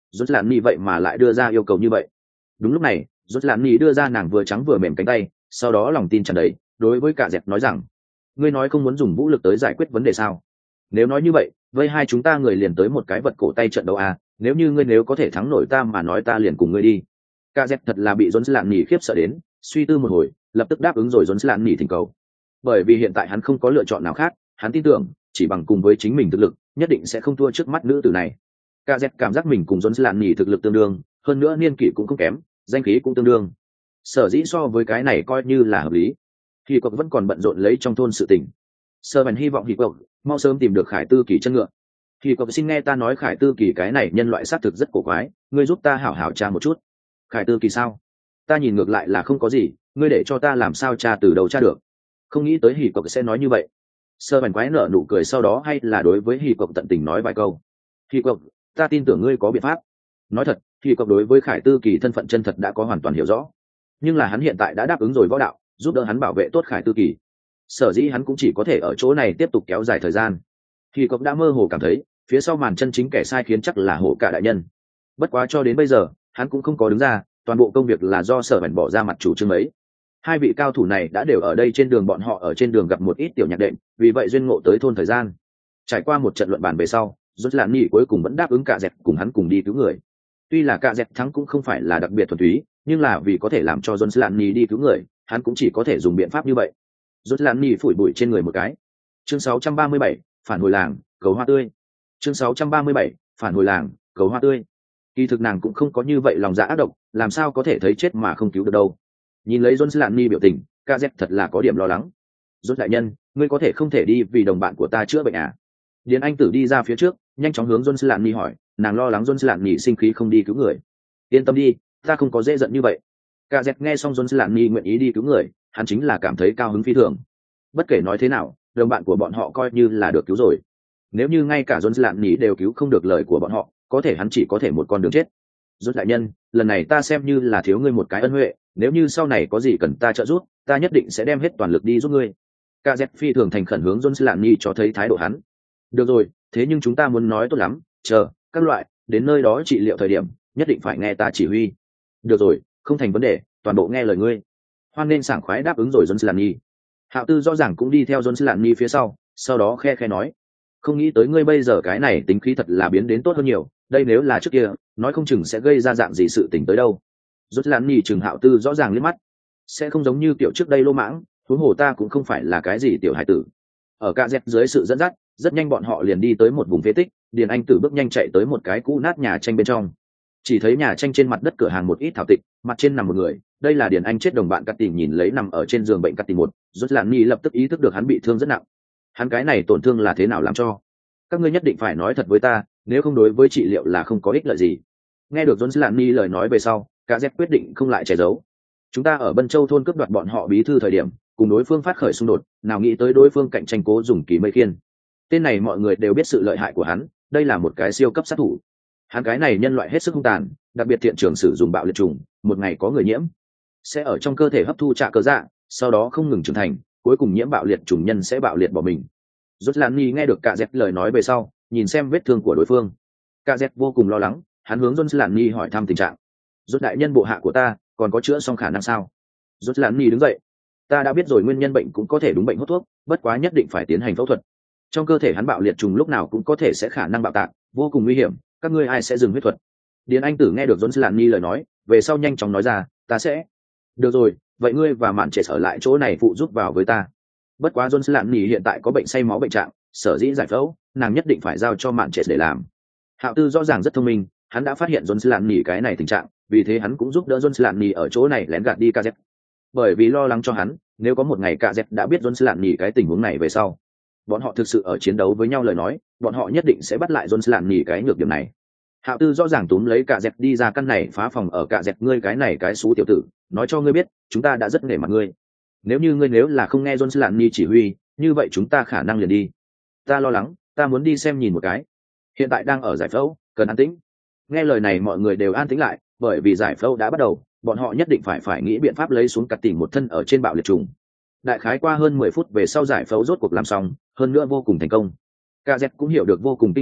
S1: rốt lạn nỉ vậy mà lại đưa ra yêu cầu như vậy. Đúng lúc này rốt lạn nỉ đưa ra nàng vừa trắng vừa mềm cánh tay, sau đó lòng tin tràn đầy đối với cả dẹt nói rằng, ngươi nói không muốn dùng vũ lực tới giải quyết vấn đề sao? Nếu nói như vậy vây hai chúng ta người liền tới một cái vật cổ tay trận đấu à, nếu như ngươi nếu có thể thắng nổi ta mà nói ta liền cùng ngươi đi. Cả dẹt thật là bị Jones lạn nỉ khiếp sợ đến, suy tư một hồi lập tức đáp ứng rồi Jones lạn nỉ thỉnh cầu. Bởi vì hiện tại hắn không có lựa chọn nào khác, hắn tin tưởng chỉ bằng cùng với chính mình thực lực nhất định sẽ không thua trước mắt nữ tử này. Cả dẹt cảm giác mình cùng Jones lạn nỉ thực lực tương đương, hơn nữa niên kỷ cũng không kém, danh khí cũng tương đương, sở dĩ so với cái này coi như là hợp lý. Hy Cốc vẫn còn bận rộn lấy trong thôn sự tình. Sơ Bèn hy vọng Hy Cốc mau sớm tìm được Khải Tư Kỳ chân ngựa. Hy Cốc xin nghe ta nói Khải Tư Kỳ cái này nhân loại xác thực rất cổ quái, ngươi giúp ta hảo hảo tra một chút. Khải Tư Kỳ sao? Ta nhìn ngược lại là không có gì, ngươi để cho ta làm sao tra từ đầu tra được. Không nghĩ tới Hy Cốc sẽ nói như vậy. Sơ Bèn quái nở nụ cười sau đó hay là đối với Hy Cốc tận tình nói vài câu. Hy Cốc, ta tin tưởng ngươi có biện pháp. Nói thật, Hy Cốc đối với Khải Tư Kỳ thân phận chân thật đã có hoàn toàn hiểu rõ, nhưng là hắn hiện tại đã đáp ứng rồi võ đạo giúp đỡ hắn bảo vệ tốt Khải Tư Kỳ, sở dĩ hắn cũng chỉ có thể ở chỗ này tiếp tục kéo dài thời gian. Hy Cốc đã mơ hồ cảm thấy phía sau màn chân chính kẻ sai khiến chắc là Hổ Cả đại nhân, bất quá cho đến bây giờ hắn cũng không có đứng ra, toàn bộ công việc là do Sở Bèn bỏ ra mặt chủ trương ấy. Hai vị cao thủ này đã đều ở đây trên đường, bọn họ ở trên đường gặp một ít tiểu nhạc đệm, vì vậy duyên ngộ tới thôn thời gian. Trải qua một trận luận bàn về sau, Rốt Lạn Nhi cuối cùng vẫn đáp ứng Cả Dẹt cùng hắn cùng đi cứu người. Tuy là Cả Dẹt thắng cũng không phải là đặc biệt thuần túy, nhưng là vì có thể làm cho Rốt Lạn Nhi đi cứu người, hắn cũng chỉ có thể dùng biện pháp như vậy. Rốt Lạn Nhi phủi bụi trên người một cái. Chương 637, phản hồi làng, cầu hoa tươi. Chương 637, phản hồi làng, cầu hoa tươi. Kỳ thực nàng cũng không có như vậy lòng dạ ác độc, làm sao có thể thấy chết mà không cứu được đâu. Nhìn lấy Rốt Lạn Nhi biểu tình, Cả Dẹt thật là có điểm lo lắng. Rốt đại nhân, ngươi có thể không thể đi vì đồng bạn của ta chữa bệnh à? Điền Anh Tử đi ra phía trước, nhanh chóng hướng Rốt Lạn Nhi hỏi, nàng lo lắng Rốt Lạn Nhi sinh khí không đi cứu người. Yên tâm đi, ta không có dễ giận như vậy. Cả Dẹt nghe xong Rốt Lạn Nhi nguyện ý đi cứu người, hắn chính là cảm thấy cao hứng phi thường. Bất kể nói thế nào, đồng bạn của bọn họ coi như là được cứu rồi. Nếu như ngay cả Rốt Lạn Nhi đều cứu không được lời của bọn họ, có thể hắn chỉ có thể một con đường chết. Rốt đại nhân, lần này ta xem như là thiếu ngươi một cái ân huệ, nếu như sau này có gì cần ta trợ giúp, ta nhất định sẽ đem hết toàn lực đi giúp ngươi. Cả Dẹt phi thường thành khẩn hướng Rốt Lạn Nhi cho thấy thái độ hắn. Được rồi, thế nhưng chúng ta muốn nói tốt lắm, chờ các loại đến nơi đó trị liệu thời điểm nhất định phải nghe ta chỉ huy. Được rồi, không thành vấn đề, toàn bộ nghe lời ngươi. Hoan nên sảng khoái đáp ứng rồi Jones Lạn Nhi. Hạo Tư rõ ràng cũng đi theo Jones Lạn Nhi phía sau đó khe khe nói, không nghĩ tới ngươi bây giờ cái này tính khí thật là biến đến tốt hơn nhiều, đây nếu là trước kia nói không chừng sẽ gây ra dạng gì sự tình tới đâu. Jones Lạn Nhi chừng Hạo Tư rõ ràng liếc mắt, sẽ không giống như kiểu trước đây lô mãng, huống hồ ta cũng không phải là cái gì tiểu hải tử. Ở Cả Dẹt dưới sự dẫn dắt, rất nhanh bọn họ liền đi tới một vùng phế tích. Điền Anh Tử bước nhanh chạy tới một cái cũ nát nhà tranh bên trong, chỉ thấy nhà tranh trên mặt đất cửa hàng một ít thảo tịch, mặt trên nằm một người, đây là Điền Anh chết đồng bạn Cát Tình. Nhìn lấy nằm ở trên giường bệnh Cát Tình, Rốt Lạn Nhi lập tức ý thức được hắn bị thương rất nặng. Hắn cái này tổn thương là thế nào làm cho? Các ngươi nhất định phải nói thật với ta, nếu không đối với trị liệu là không có ích lợi gì. Nghe được Rốt Lạn Nhi lời nói về sau, Cả Dẹt quyết định không lại che giấu. Chúng ta ở Bân Châu thôn cướp đoạt bọn họ bí thư thời điểm, cùng đối phương phát khởi xung đột, nào nghĩ tới đối phương cạnh tranh cố dùng Kỳ Mây Khiên. Tên này mọi người đều biết sự lợi hại của hắn, đây là một cái siêu cấp sát thủ. Hắn cái này nhân loại hết sức hung tàn, đặc biệt thiện trường sử dụng bạo liệt trùng, một ngày có người nhiễm sẽ ở trong cơ thể hấp thu trạ cơ dạ, sau đó không ngừng trưởng thành, cuối cùng nhiễm bạo liệt trùng nhân sẽ bạo liệt bỏ mình. Rốt Lan Nhi nghe được Cả Dẹt lời nói về sau, nhìn xem vết thương của đối phương. Cả Dẹt vô cùng lo lắng, hắn hướng Rốt Lan Nhi hỏi thăm tình trạng. Rốt đại nhân bộ hạ của ta còn có chữa xong khả năng sao? Rốt Lan Nhi đứng dậy, ta đã biết rồi, nguyên nhân bệnh cũng có thể đúng bệnh hốt thuốc, bất quá nhất định phải tiến hành phẫu thuật. Trong cơ thể hắn bạo liệt trùng lúc nào cũng có thể sẽ khả năng bạo tạc, vô cùng nguy hiểm, các ngươi ai sẽ dừng huyết thuật? Điền Anh Tử nghe được Jones Lạn Nhi lời nói về sau nhanh chóng nói ra, ta sẽ. Được rồi, vậy ngươi và Mạn Trệ ở lại chỗ này phụ giúp vào với ta. Bất quá Jones Lạn Nhi hiện tại có bệnh say máu bệnh trạng, sở dĩ giải phẫu nàng nhất định phải giao cho Mạn Trệ để làm. Hạo Tư rõ ràng rất thông minh, hắn đã phát hiện Jones Lạn Nhi cái này tình trạng, vì thế hắn cũng giúp đỡ Jones Lạn Nhi ở chỗ này lén gạt đi KZ. Bởi vì lo lắng cho hắn, nếu có một ngày KZ đã biết Jones Lạn Nhi cái tình huống này về sau, bọn họ thực sự ở chiến đấu với nhau lời nói, bọn họ nhất định sẽ bắt lại Jones Lạn Nhi cái nhược điểm này. Hạo Tư rõ ràng túm lấy Cả Dẹt đi ra căn này phá phòng. Ở Cả Dẹt, ngươi cái này cái xú tiểu tử, nói cho ngươi biết, chúng ta đã rất nể mặt ngươi. Nếu như ngươi nếu là không nghe Jones Lạn Nhi chỉ huy, như vậy chúng ta khả năng liền đi. Ta lo lắng, ta muốn đi xem nhìn một cái. Hiện tại đang ở giải phẫu, cần an tĩnh. Nghe lời này mọi người đều an tĩnh lại, bởi vì giải phẫu đã bắt đầu, bọn họ nhất định phải nghĩ biện pháp lấy xuống Cát Tỉnh một thân ở trên bạo liệt trùng. Đại khái qua hơn 10 phút về sau giải phẫu rốt cuộc làm xong, hơn nữa vô cùng thành công. Cả Dẹt cũng hiểu được vô cùng kinh ngạc,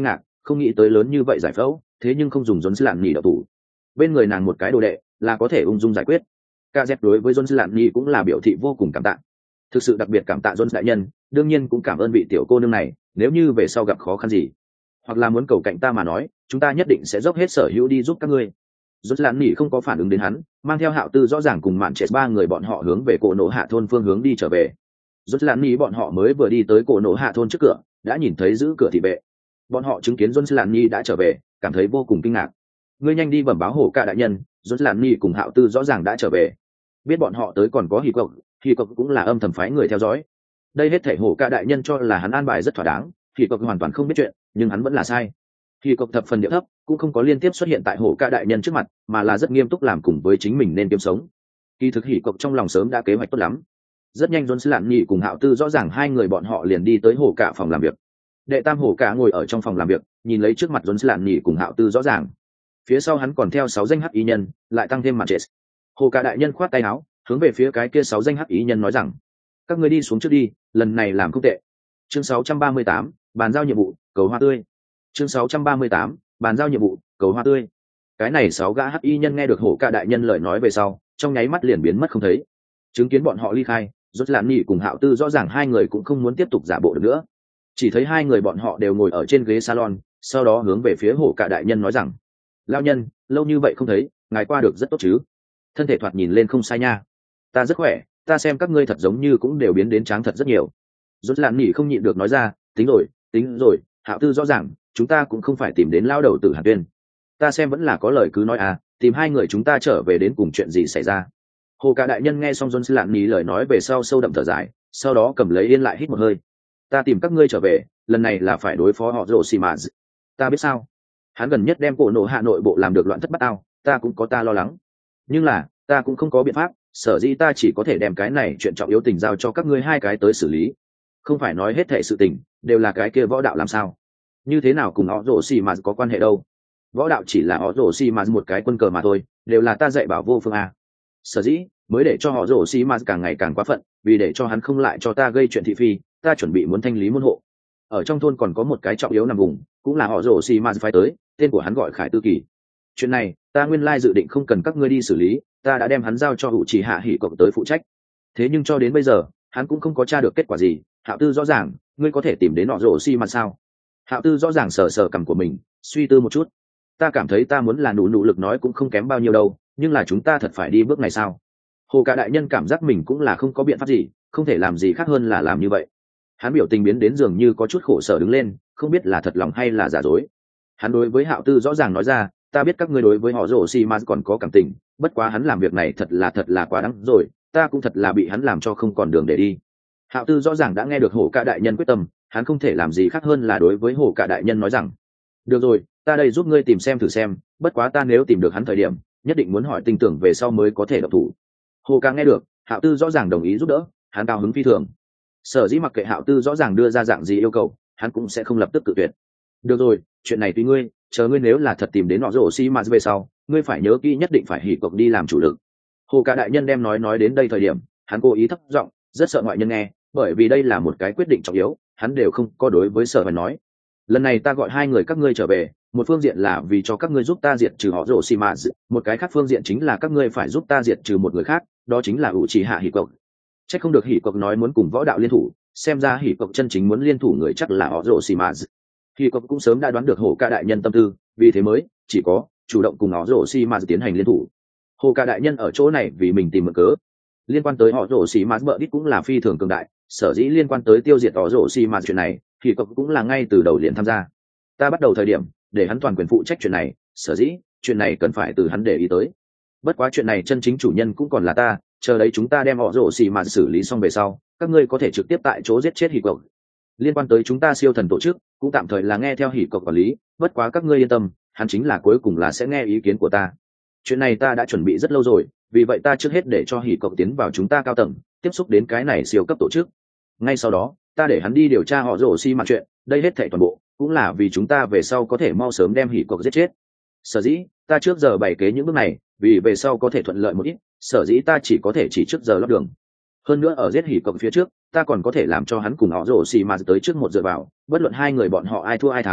S1: không nghĩ tới lớn như vậy giải phẫu, thế nhưng không dùng Jones lạn nhì đậu thủ. Bên người nàng một cái đồ đệ là có thể ung dung giải quyết. KZ đối với Jones lạn nhì cũng là biểu thị vô cùng cảm tạ. Thực sự đặc biệt cảm tạ Jones đại nhân, đương nhiên cũng cảm ơn vị tiểu cô nương này, nếu như về sau gặp khó khăn gì, hoặc là muốn cầu cạnh ta mà nói, chúng ta nhất định sẽ dốc hết sở hữu đi giúp các ngươi. Jones lạn nhì không có phản ứng đến hắn, mang theo Hạo Tư rõ ràng cùng Mạn Trệ ba người bọn họ hướng về cổ nổ hạ thôn phương hướng đi trở về. Jones lạn nhì bọn họ mới vừa đi tới cổ nổ hạ thôn trước cửa, đã nhìn thấy giữ cửa thị vệ. Bọn họ chứng kiến Jones lạn nhì đã trở về, cảm thấy vô cùng kinh ngạc. Ngươi nhanh đi bẩm báo hổ cả đại nhân, Jones lạn nhì cùng Hạo Tư rõ ràng đã trở về. Biết bọn họ tới còn có Hỉ Cộc cũng là âm thầm phái người theo dõi. Đây hết thảy hổ cả đại nhân cho là hắn an bài rất thỏa đáng, Hỉ Cộc hoàn toàn không biết chuyện, nhưng hắn vẫn là sai. Hỉ Cộc thập phần điệu thấp, cũng không có liên tiếp xuất hiện tại hổ cả đại nhân trước mặt, mà là rất nghiêm túc làm cùng với chính mình nên kiếm sống. Kỳ thực Hỉ Cộc trong lòng sớm đã kế hoạch tốt lắm. Rất nhanh Jones lạn nhì cùng Hạo Tư rõ ràng hai người bọn họ liền đi tới hổ cả phòng làm việc. Đệ tam hổ cả ngồi ở trong phòng làm việc, nhìn lấy trước mặt Jones lạn nhì cùng Hạo Tư rõ ràng. Phía sau hắn còn theo 6 danh hắc ý nhân, lại tăng thêm Mạn Trệ. Hổ cả đại nhân khoát tay áo, hướng về phía cái kia 6 danh hắc ý nhân nói rằng: các ngươi đi xuống trước đi, lần này làm không tệ. Chương 638, bàn giao nhiệm vụ, cầu hoa tươi. Chương 638, bàn giao nhiệm vụ, cầu hoa tươi. Cái này 6 gã hắc y nhân nghe được hổ cả đại nhân lời nói về sau, trong nháy mắt liền biến mất không thấy. Chứng kiến bọn họ ly khai, Rốt Lạn Nhị cùng Hạo Tư rõ ràng hai người cũng không muốn tiếp tục giả bộ được nữa. Chỉ thấy hai người bọn họ đều ngồi ở trên ghế salon, sau đó hướng về phía hổ cả đại nhân nói rằng: lão nhân, lâu như vậy không thấy, ngài qua được rất tốt chứ? Thân thể thoạt nhìn lên không sai nha. Ta rất khỏe, ta xem các ngươi thật giống như cũng đều biến đến tráng thật rất nhiều. Rốt Lạn Nhị không nhịn được nói ra: tính rồi, Hạo Tư rõ ràng, chúng ta cũng không phải tìm đến lao đầu tử Hàn Tuyên. Ta xem vẫn là có lời cứ nói à, tìm hai người chúng ta trở về đến cùng chuyện gì xảy ra. Hồ cả đại nhân nghe xong Rốt Lạn Nhị lời nói về sau sâu đậm thở dài, sau đó cầm lấy yên lại hít một hơi. Ta tìm các ngươi trở về, lần này là phải đối phó họ Orochimaru. Ta biết sao? Hắn gần nhất đem cổ nổ hạ nội bộ làm được loạn thất bát ao, ta cũng có ta lo lắng. Nhưng là, ta cũng không có biện pháp, sở dĩ ta chỉ có thể đem cái này chuyện trọng yếu tình giao cho các ngươi hai cái tới xử lý. Không phải nói hết thảy sự tình đều là cái kia võ đạo làm sao? Như thế nào cùng Orochimaru có quan hệ đâu? Võ đạo chỉ là Orochimaru một cái quân cờ mà thôi, đều là ta dạy bảo vô phương a. Sở dĩ mới để cho Orochimaru càng ngày càng quá phận, vì để cho hắn không lại cho ta gây chuyện thị phi, ta chuẩn bị muốn thanh lý môn hộ. Ở trong thôn còn có một cái trọng yếu nằm vùng, cũng là Orochimaru phái tới, tên của hắn gọi Khải Tư Kỳ. Chuyện này, ta nguyên lai dự định không cần các ngươi đi xử lý, ta đã đem hắn giao cho Uchiha Hỉ Cộc tới phụ trách. Thế nhưng cho đến bây giờ, hắn cũng không có tra được kết quả gì. Hạo Tư rõ ràng, ngươi có thể tìm đến Orochimaru sao? Hạo Tư rõ ràng sờ cằm của mình, suy tư một chút. Ta cảm thấy ta muốn là nỗ lực nói cũng không kém bao nhiêu đâu, nhưng là chúng ta thật phải đi bước này sao? Hồ cả đại nhân cảm giác mình cũng là không có biện pháp gì, không thể làm gì khác hơn là làm như vậy. Hắn biểu tình biến đến dường như có chút khổ sở đứng lên, không biết là thật lòng hay là giả dối. Hắn đối với Hạo Tư rõ ràng nói ra: ta biết các ngươi đối với họ Orochimaru còn có cảm tình, bất quá hắn làm việc này thật là quá đáng rồi, ta cũng thật là bị hắn làm cho không còn đường để đi. Hạo Tư rõ ràng đã nghe được hổ cả đại nhân quyết tâm, hắn không thể làm gì khác hơn là đối với hổ cả đại nhân nói rằng: được rồi, ta đây giúp ngươi tìm xem thử xem, bất quá ta nếu tìm được hắn thời điểm, nhất định muốn hỏi tin tưởng về sau mới có thể độc thủ. Hổ cả nghe được, Hạo Tư rõ ràng đồng ý giúp đỡ, hắn cao hứng phi thường. Sở dĩ mặc kệ Hạo Tư rõ ràng đưa ra dạng gì yêu cầu, hắn cũng sẽ không lập tức cự tuyệt. Được rồi, chuyện này tùy ngươi, chờ ngươi nếu là thật tìm đến Orochimaru về sau, ngươi phải nhớ kỹ nhất định phải Hỉ Cộc đi làm chủ lực. Hồ cả đại nhân đem nói đến đây thời điểm, hắn cố ý thấp giọng, rất sợ ngoại nhân nghe, bởi vì đây là một cái quyết định trọng yếu, hắn đều không có đối với Sở Hoài nói. Lần này ta gọi hai người các ngươi trở về, một phương diện là vì cho các ngươi giúp ta diệt trừ họ Orochimaru, một cái khác phương diện chính là các ngươi phải giúp ta diệt trừ một người khác, đó chính là Uchiha Hỉ Cộc. Chắc không được Hỉ Cộc nói muốn cùng võ đạo liên thủ, xem ra Hỉ Cộc chân chính muốn liên thủ người chắc là họ Orochimaru. Hỉ Cộc cũng sớm đã đoán được hổ ca đại nhân tâm tư, vì thế mới chỉ có chủ động cùng họ Orochimaru tiến hành liên thủ. Hồ ca đại nhân ở chỗ này vì mình tìm mượn cớ. Liên quan tới họ Orochimaru bợ đít cũng là phi thường cường đại, sở dĩ liên quan tới tiêu diệt họ Orochimaru chuyện này, Hỉ Cộc cũng là ngay từ đầu liền tham gia. Ta bắt đầu thời điểm để hắn toàn quyền phụ trách chuyện này, sở dĩ chuyện này cần phải từ hắn để ý tới. Bất quá chuyện này chân chính chủ nhân cũng còn là ta, chờ đấy chúng ta đem họ Orochimaru xử lý xong về sau, các ngươi có thể trực tiếp tại chỗ giết chết Hỉ Cộc. Liên quan tới chúng ta siêu thần tổ chức, cũng tạm thời là nghe theo Hỉ Cộc quản lý, bất quá các ngươi yên tâm, hắn chính là cuối cùng là sẽ nghe ý kiến của ta. Chuyện này ta đã chuẩn bị rất lâu rồi, vì vậy ta trước hết để cho Hỉ Cộc tiến vào chúng ta cao tầng, tiếp xúc đến cái này siêu cấp tổ chức. Ngay sau đó, ta để hắn đi điều tra họ Orochimaru chuyện, đây hết thảy toàn bộ cũng là vì chúng ta về sau có thể mau sớm đem Hỉ Cộc giết chết. Sở dĩ ta trước giờ bày kế những bước này, vì về sau có thể thuận lợi một ít, sở dĩ ta chỉ có thể chỉ trước giờ lót đường. Hơn nữa ở giết Hỉ Cộc phía trước, ta còn có thể làm cho hắn cùng họ Orochimaru tới trước một giờ vào, bất luận hai người bọn họ ai thua ai thắng,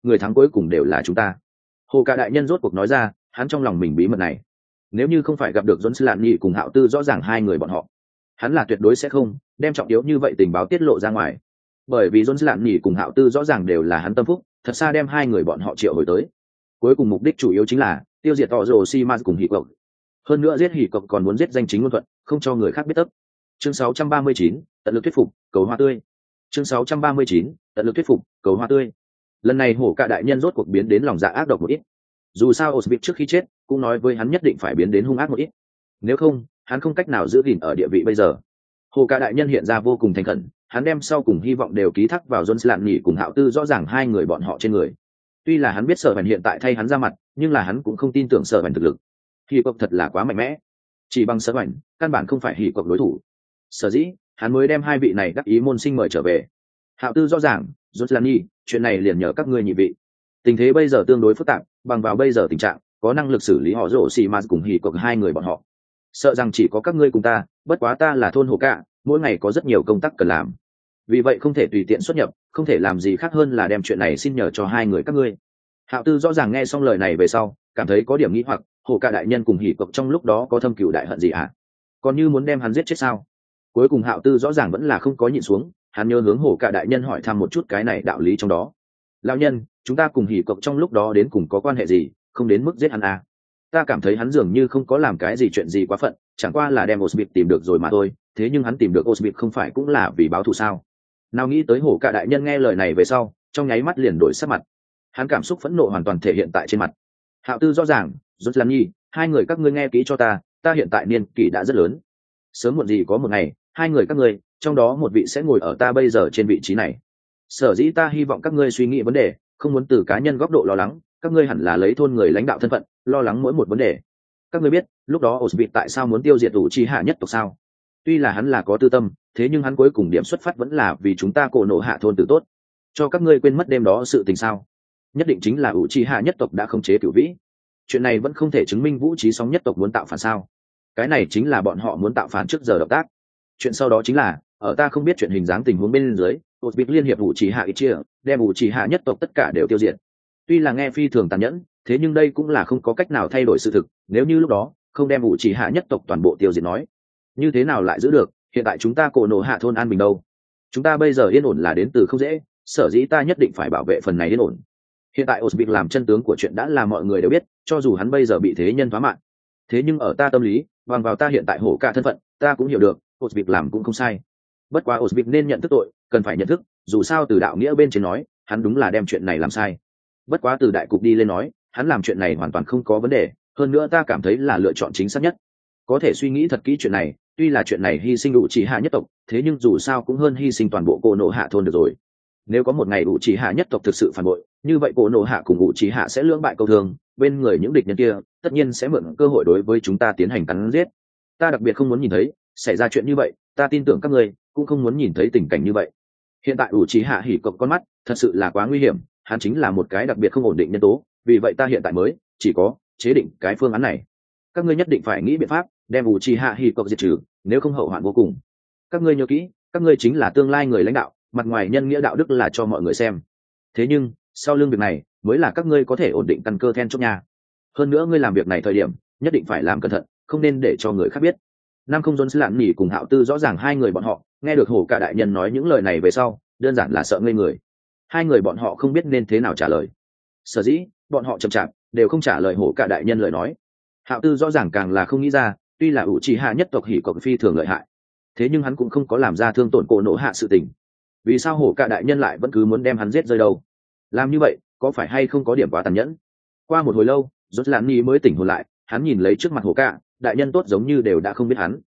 S1: người thắng cuối cùng đều là chúng ta. Hồ Cả đại nhân rốt cuộc nói ra hắn trong lòng mình bí mật này. Nếu như không phải gặp được Jones Lạn Nhị cùng Hạo Tư rõ ràng hai người bọn họ, hắn là tuyệt đối sẽ không đem trọng yếu như vậy tình báo tiết lộ ra ngoài. Bởi vì Jones Lạn Nhị cùng Hạo Tư rõ ràng đều là hắn tâm phúc, thật xa đem hai người bọn họ triệu hồi tới. Cuối cùng mục đích chủ yếu chính là tiêu diệt Orochimaru cùng Hỉ Cộc. Hơn nữa giết Hỉ Cộc còn muốn giết danh chính ngôn thuận, không cho người khác biết tất. Chương 639, tận lực thuyết phục, cầu hoa tươi. Chương 639, tận lực thuyết phục, cầu hoa tươi. Lần này Hổ Cả đại nhân rốt cuộc biến đến lòng dạ ác độc một ít. Dù sao Osbit trước khi chết cũng nói với hắn nhất định phải biến đến hung ác một ít, nếu không hắn không cách nào giữ gìn ở địa vị bây giờ. Hổ Cả đại nhân hiện ra vô cùng thành khẩn, hắn đem sau cùng hy vọng đều ký thác vào Jones Lạn Nhị cùng Hạo Tư rõ ràng hai người bọn họ trên người. Tuy là hắn biết Sở Vành hiện tại thay hắn ra mặt, nhưng là hắn cũng không tin tưởng Sở Vành thực lực. Hỉ Cộc thật là quá mạnh mẽ, chỉ bằng Sở Vành căn bản không phải Hỉ Cộc đối thủ. Sở dĩ hắn mới đem hai vị này đắc ý môn sinh mời trở về. Hạo Tư rõ ràng, Jones Lạn Nhị, chuyện này liền nhờ các ngươi nhị vị. Tình thế bây giờ tương đối phức tạp, bằng vào bây giờ tình trạng, có năng lực xử lý họ rổ xì mà cùng Hỉ Cộc hai người bọn họ. Sợ rằng chỉ có các ngươi cùng ta, bất quá ta là thôn Hổ Cả, mỗi ngày có rất nhiều công tác cần làm. Vì vậy không thể tùy tiện xuất nhập, không thể làm gì khác hơn là đem chuyện này xin nhờ cho hai người các ngươi. Hạo Tư rõ ràng nghe xong lời này về sau, cảm thấy có điểm nghi hoặc, Hổ Cả đại nhân cùng Hỉ Cộc trong lúc đó có thâm cừu đại hận gì à? Còn như muốn đem hắn giết chết sao? Cuối cùng Hạo Tư rõ ràng vẫn là không có nhịn xuống, hắn nhớ hướng Hổ Cả đại nhân hỏi thăm một chút cái này đạo lý trong đó. Lão nhân, chúng ta cùng Hỉ Cộc trong lúc đó đến cùng có quan hệ gì, không đến mức giết hắn à? Ta cảm thấy hắn dường như không có làm cái gì chuyện gì quá phận, chẳng qua là đem Osbit tìm được rồi mà thôi, thế nhưng hắn tìm được Osbit không phải cũng là vì báo thù sao? Nào nghĩ tới Hổ Cả đại nhân nghe lời này về sau, trong nháy mắt liền đổi sắc mặt. Hắn cảm xúc phẫn nộ hoàn toàn thể hiện tại trên mặt. Hạo Tư rõ ràng, Jones Lan Nhi, hai người các ngươi nghe kỹ cho ta hiện tại niên kỷ đã rất lớn. Sớm muộn gì có một ngày, hai người các ngươi, trong đó một vị sẽ ngồi ở ta bây giờ trên vị trí này. Sở dĩ ta hy vọng các ngươi suy nghĩ vấn đề, không muốn từ cá nhân góc độ lo lắng, các ngươi hẳn là lấy thôn người lãnh đạo thân phận, lo lắng mỗi một vấn đề. Các ngươi biết, lúc đó Osbit tại sao muốn tiêu diệt Uchiha nhất tộc sao? Tuy là hắn là có tư tâm, thế nhưng hắn cuối cùng điểm xuất phát vẫn là vì chúng ta cổ nổ hạ thôn tử tốt. Cho các ngươi quên mất đêm đó sự tình sao? Nhất định chính là Uchiha nhất tộc đã khống chế Cửu Vĩ. Chuyện này vẫn không thể chứng minh Vũ Trí Sóng nhất tộc muốn tạo phản sao? Cái này chính là bọn họ muốn tạo phản trước giờ động tác. Chuyện sau đó chính là, ở ta không biết chuyện hình dáng tình huống bên dưới, Osbit liên hiệp Uchiha Itachi, đem Uchiha nhất tộc tất cả đều tiêu diệt. Tuy là nghe phi thường tàn nhẫn, thế nhưng đây cũng là không có cách nào thay đổi sự thực, nếu như lúc đó không đem Uchiha nhất tộc toàn bộ tiêu diệt nói, như thế nào lại giữ được hiện tại chúng ta cổ nổ hạ thôn an bình đâu? Chúng ta bây giờ yên ổn là đến từ không dễ, sở dĩ ta nhất định phải bảo vệ phần này yên ổn. Hiện tại Osbit làm chân tướng của chuyện đã là mọi người đều biết, cho dù hắn bây giờ bị thế nhân phá mạng, thế nhưng ở ta tâm lý, bằng vào ta hiện tại Hổ Cả thân phận, ta cũng hiểu được Osbit làm cũng không sai. Bất quá Osbit nên nhận thức tội, cần phải nhận thức, dù sao từ đạo nghĩa bên trên nói, hắn đúng là đem chuyện này làm sai. Bất quá từ đại cục đi lên nói, hắn làm chuyện này hoàn toàn không có vấn đề, hơn nữa ta cảm thấy là lựa chọn chính xác nhất. Có thể suy nghĩ thật kỹ chuyện này, tuy là chuyện này hy sinh Uchiha nhất tộc, thế nhưng dù sao cũng hơn hy sinh toàn bộ cổ nổ hạ thôn được rồi. Nếu có một ngày Uchiha nhất tộc thực sự phản bội, như vậy cổ nổ hạ cùng Uchiha sẽ lưỡng bại câu thương, bên người những địch nhân kia tất nhiên sẽ mượn cơ hội đối với chúng ta tiến hành cắn giết. Ta đặc biệt không muốn nhìn thấy xảy ra chuyện như vậy, ta tin tưởng các ngươi cũng không muốn nhìn thấy tình cảnh như vậy. Hiện tại Uchiha Hỉ Cộc con mắt thật sự là quá nguy hiểm, hắn chính là một cái đặc biệt không ổn định nhân tố, vì vậy ta hiện tại mới chỉ có chế định cái phương án này. Các ngươi nhất định phải nghĩ biện pháp đem Uchiha Hỉ Cộc diệt trừ, nếu không hậu hoạn vô cùng. Các ngươi nhớ kỹ, các ngươi chính là tương lai người lãnh đạo, mặt ngoài nhân nghĩa đạo đức là cho mọi người xem, thế nhưng sau lưng việc này mới là các ngươi có thể ổn định căn cơ then chốt nhà. Hơn nữa ngươi làm việc này thời điểm nhất định phải làm cẩn thận, không nên để cho người khác biết. Nam Không Jones Lạn Nhỉ cùng Hạo Tư rõ ràng hai người bọn họ nghe được Hổ Cả đại nhân nói những lời này về sau, đơn giản là sợ ngây người. Hai người bọn họ không biết nên thế nào trả lời, sở dĩ bọn họ chậm chạp đều không trả lời Hổ Cả đại nhân lời nói. Hạo Tư rõ ràng càng là không nghĩ ra, tuy là Uchiha nhất tộc Hỉ Cộc phi thường lợi hại, thế nhưng hắn cũng không có làm ra thương tổn cổ nổ hạ sự tình. Vì sao Hổ Cả đại nhân lại vẫn cứ muốn đem hắn giết rơi đâu? Làm như vậy có phải hay không có điểm quá tàn nhẫn? Qua một hồi lâu, Jones Lạn Nhi mới tỉnh hồn lại, hắn nhìn lấy trước mặt Hổ Cả đại nhân tốt giống như đều đã không biết hắn.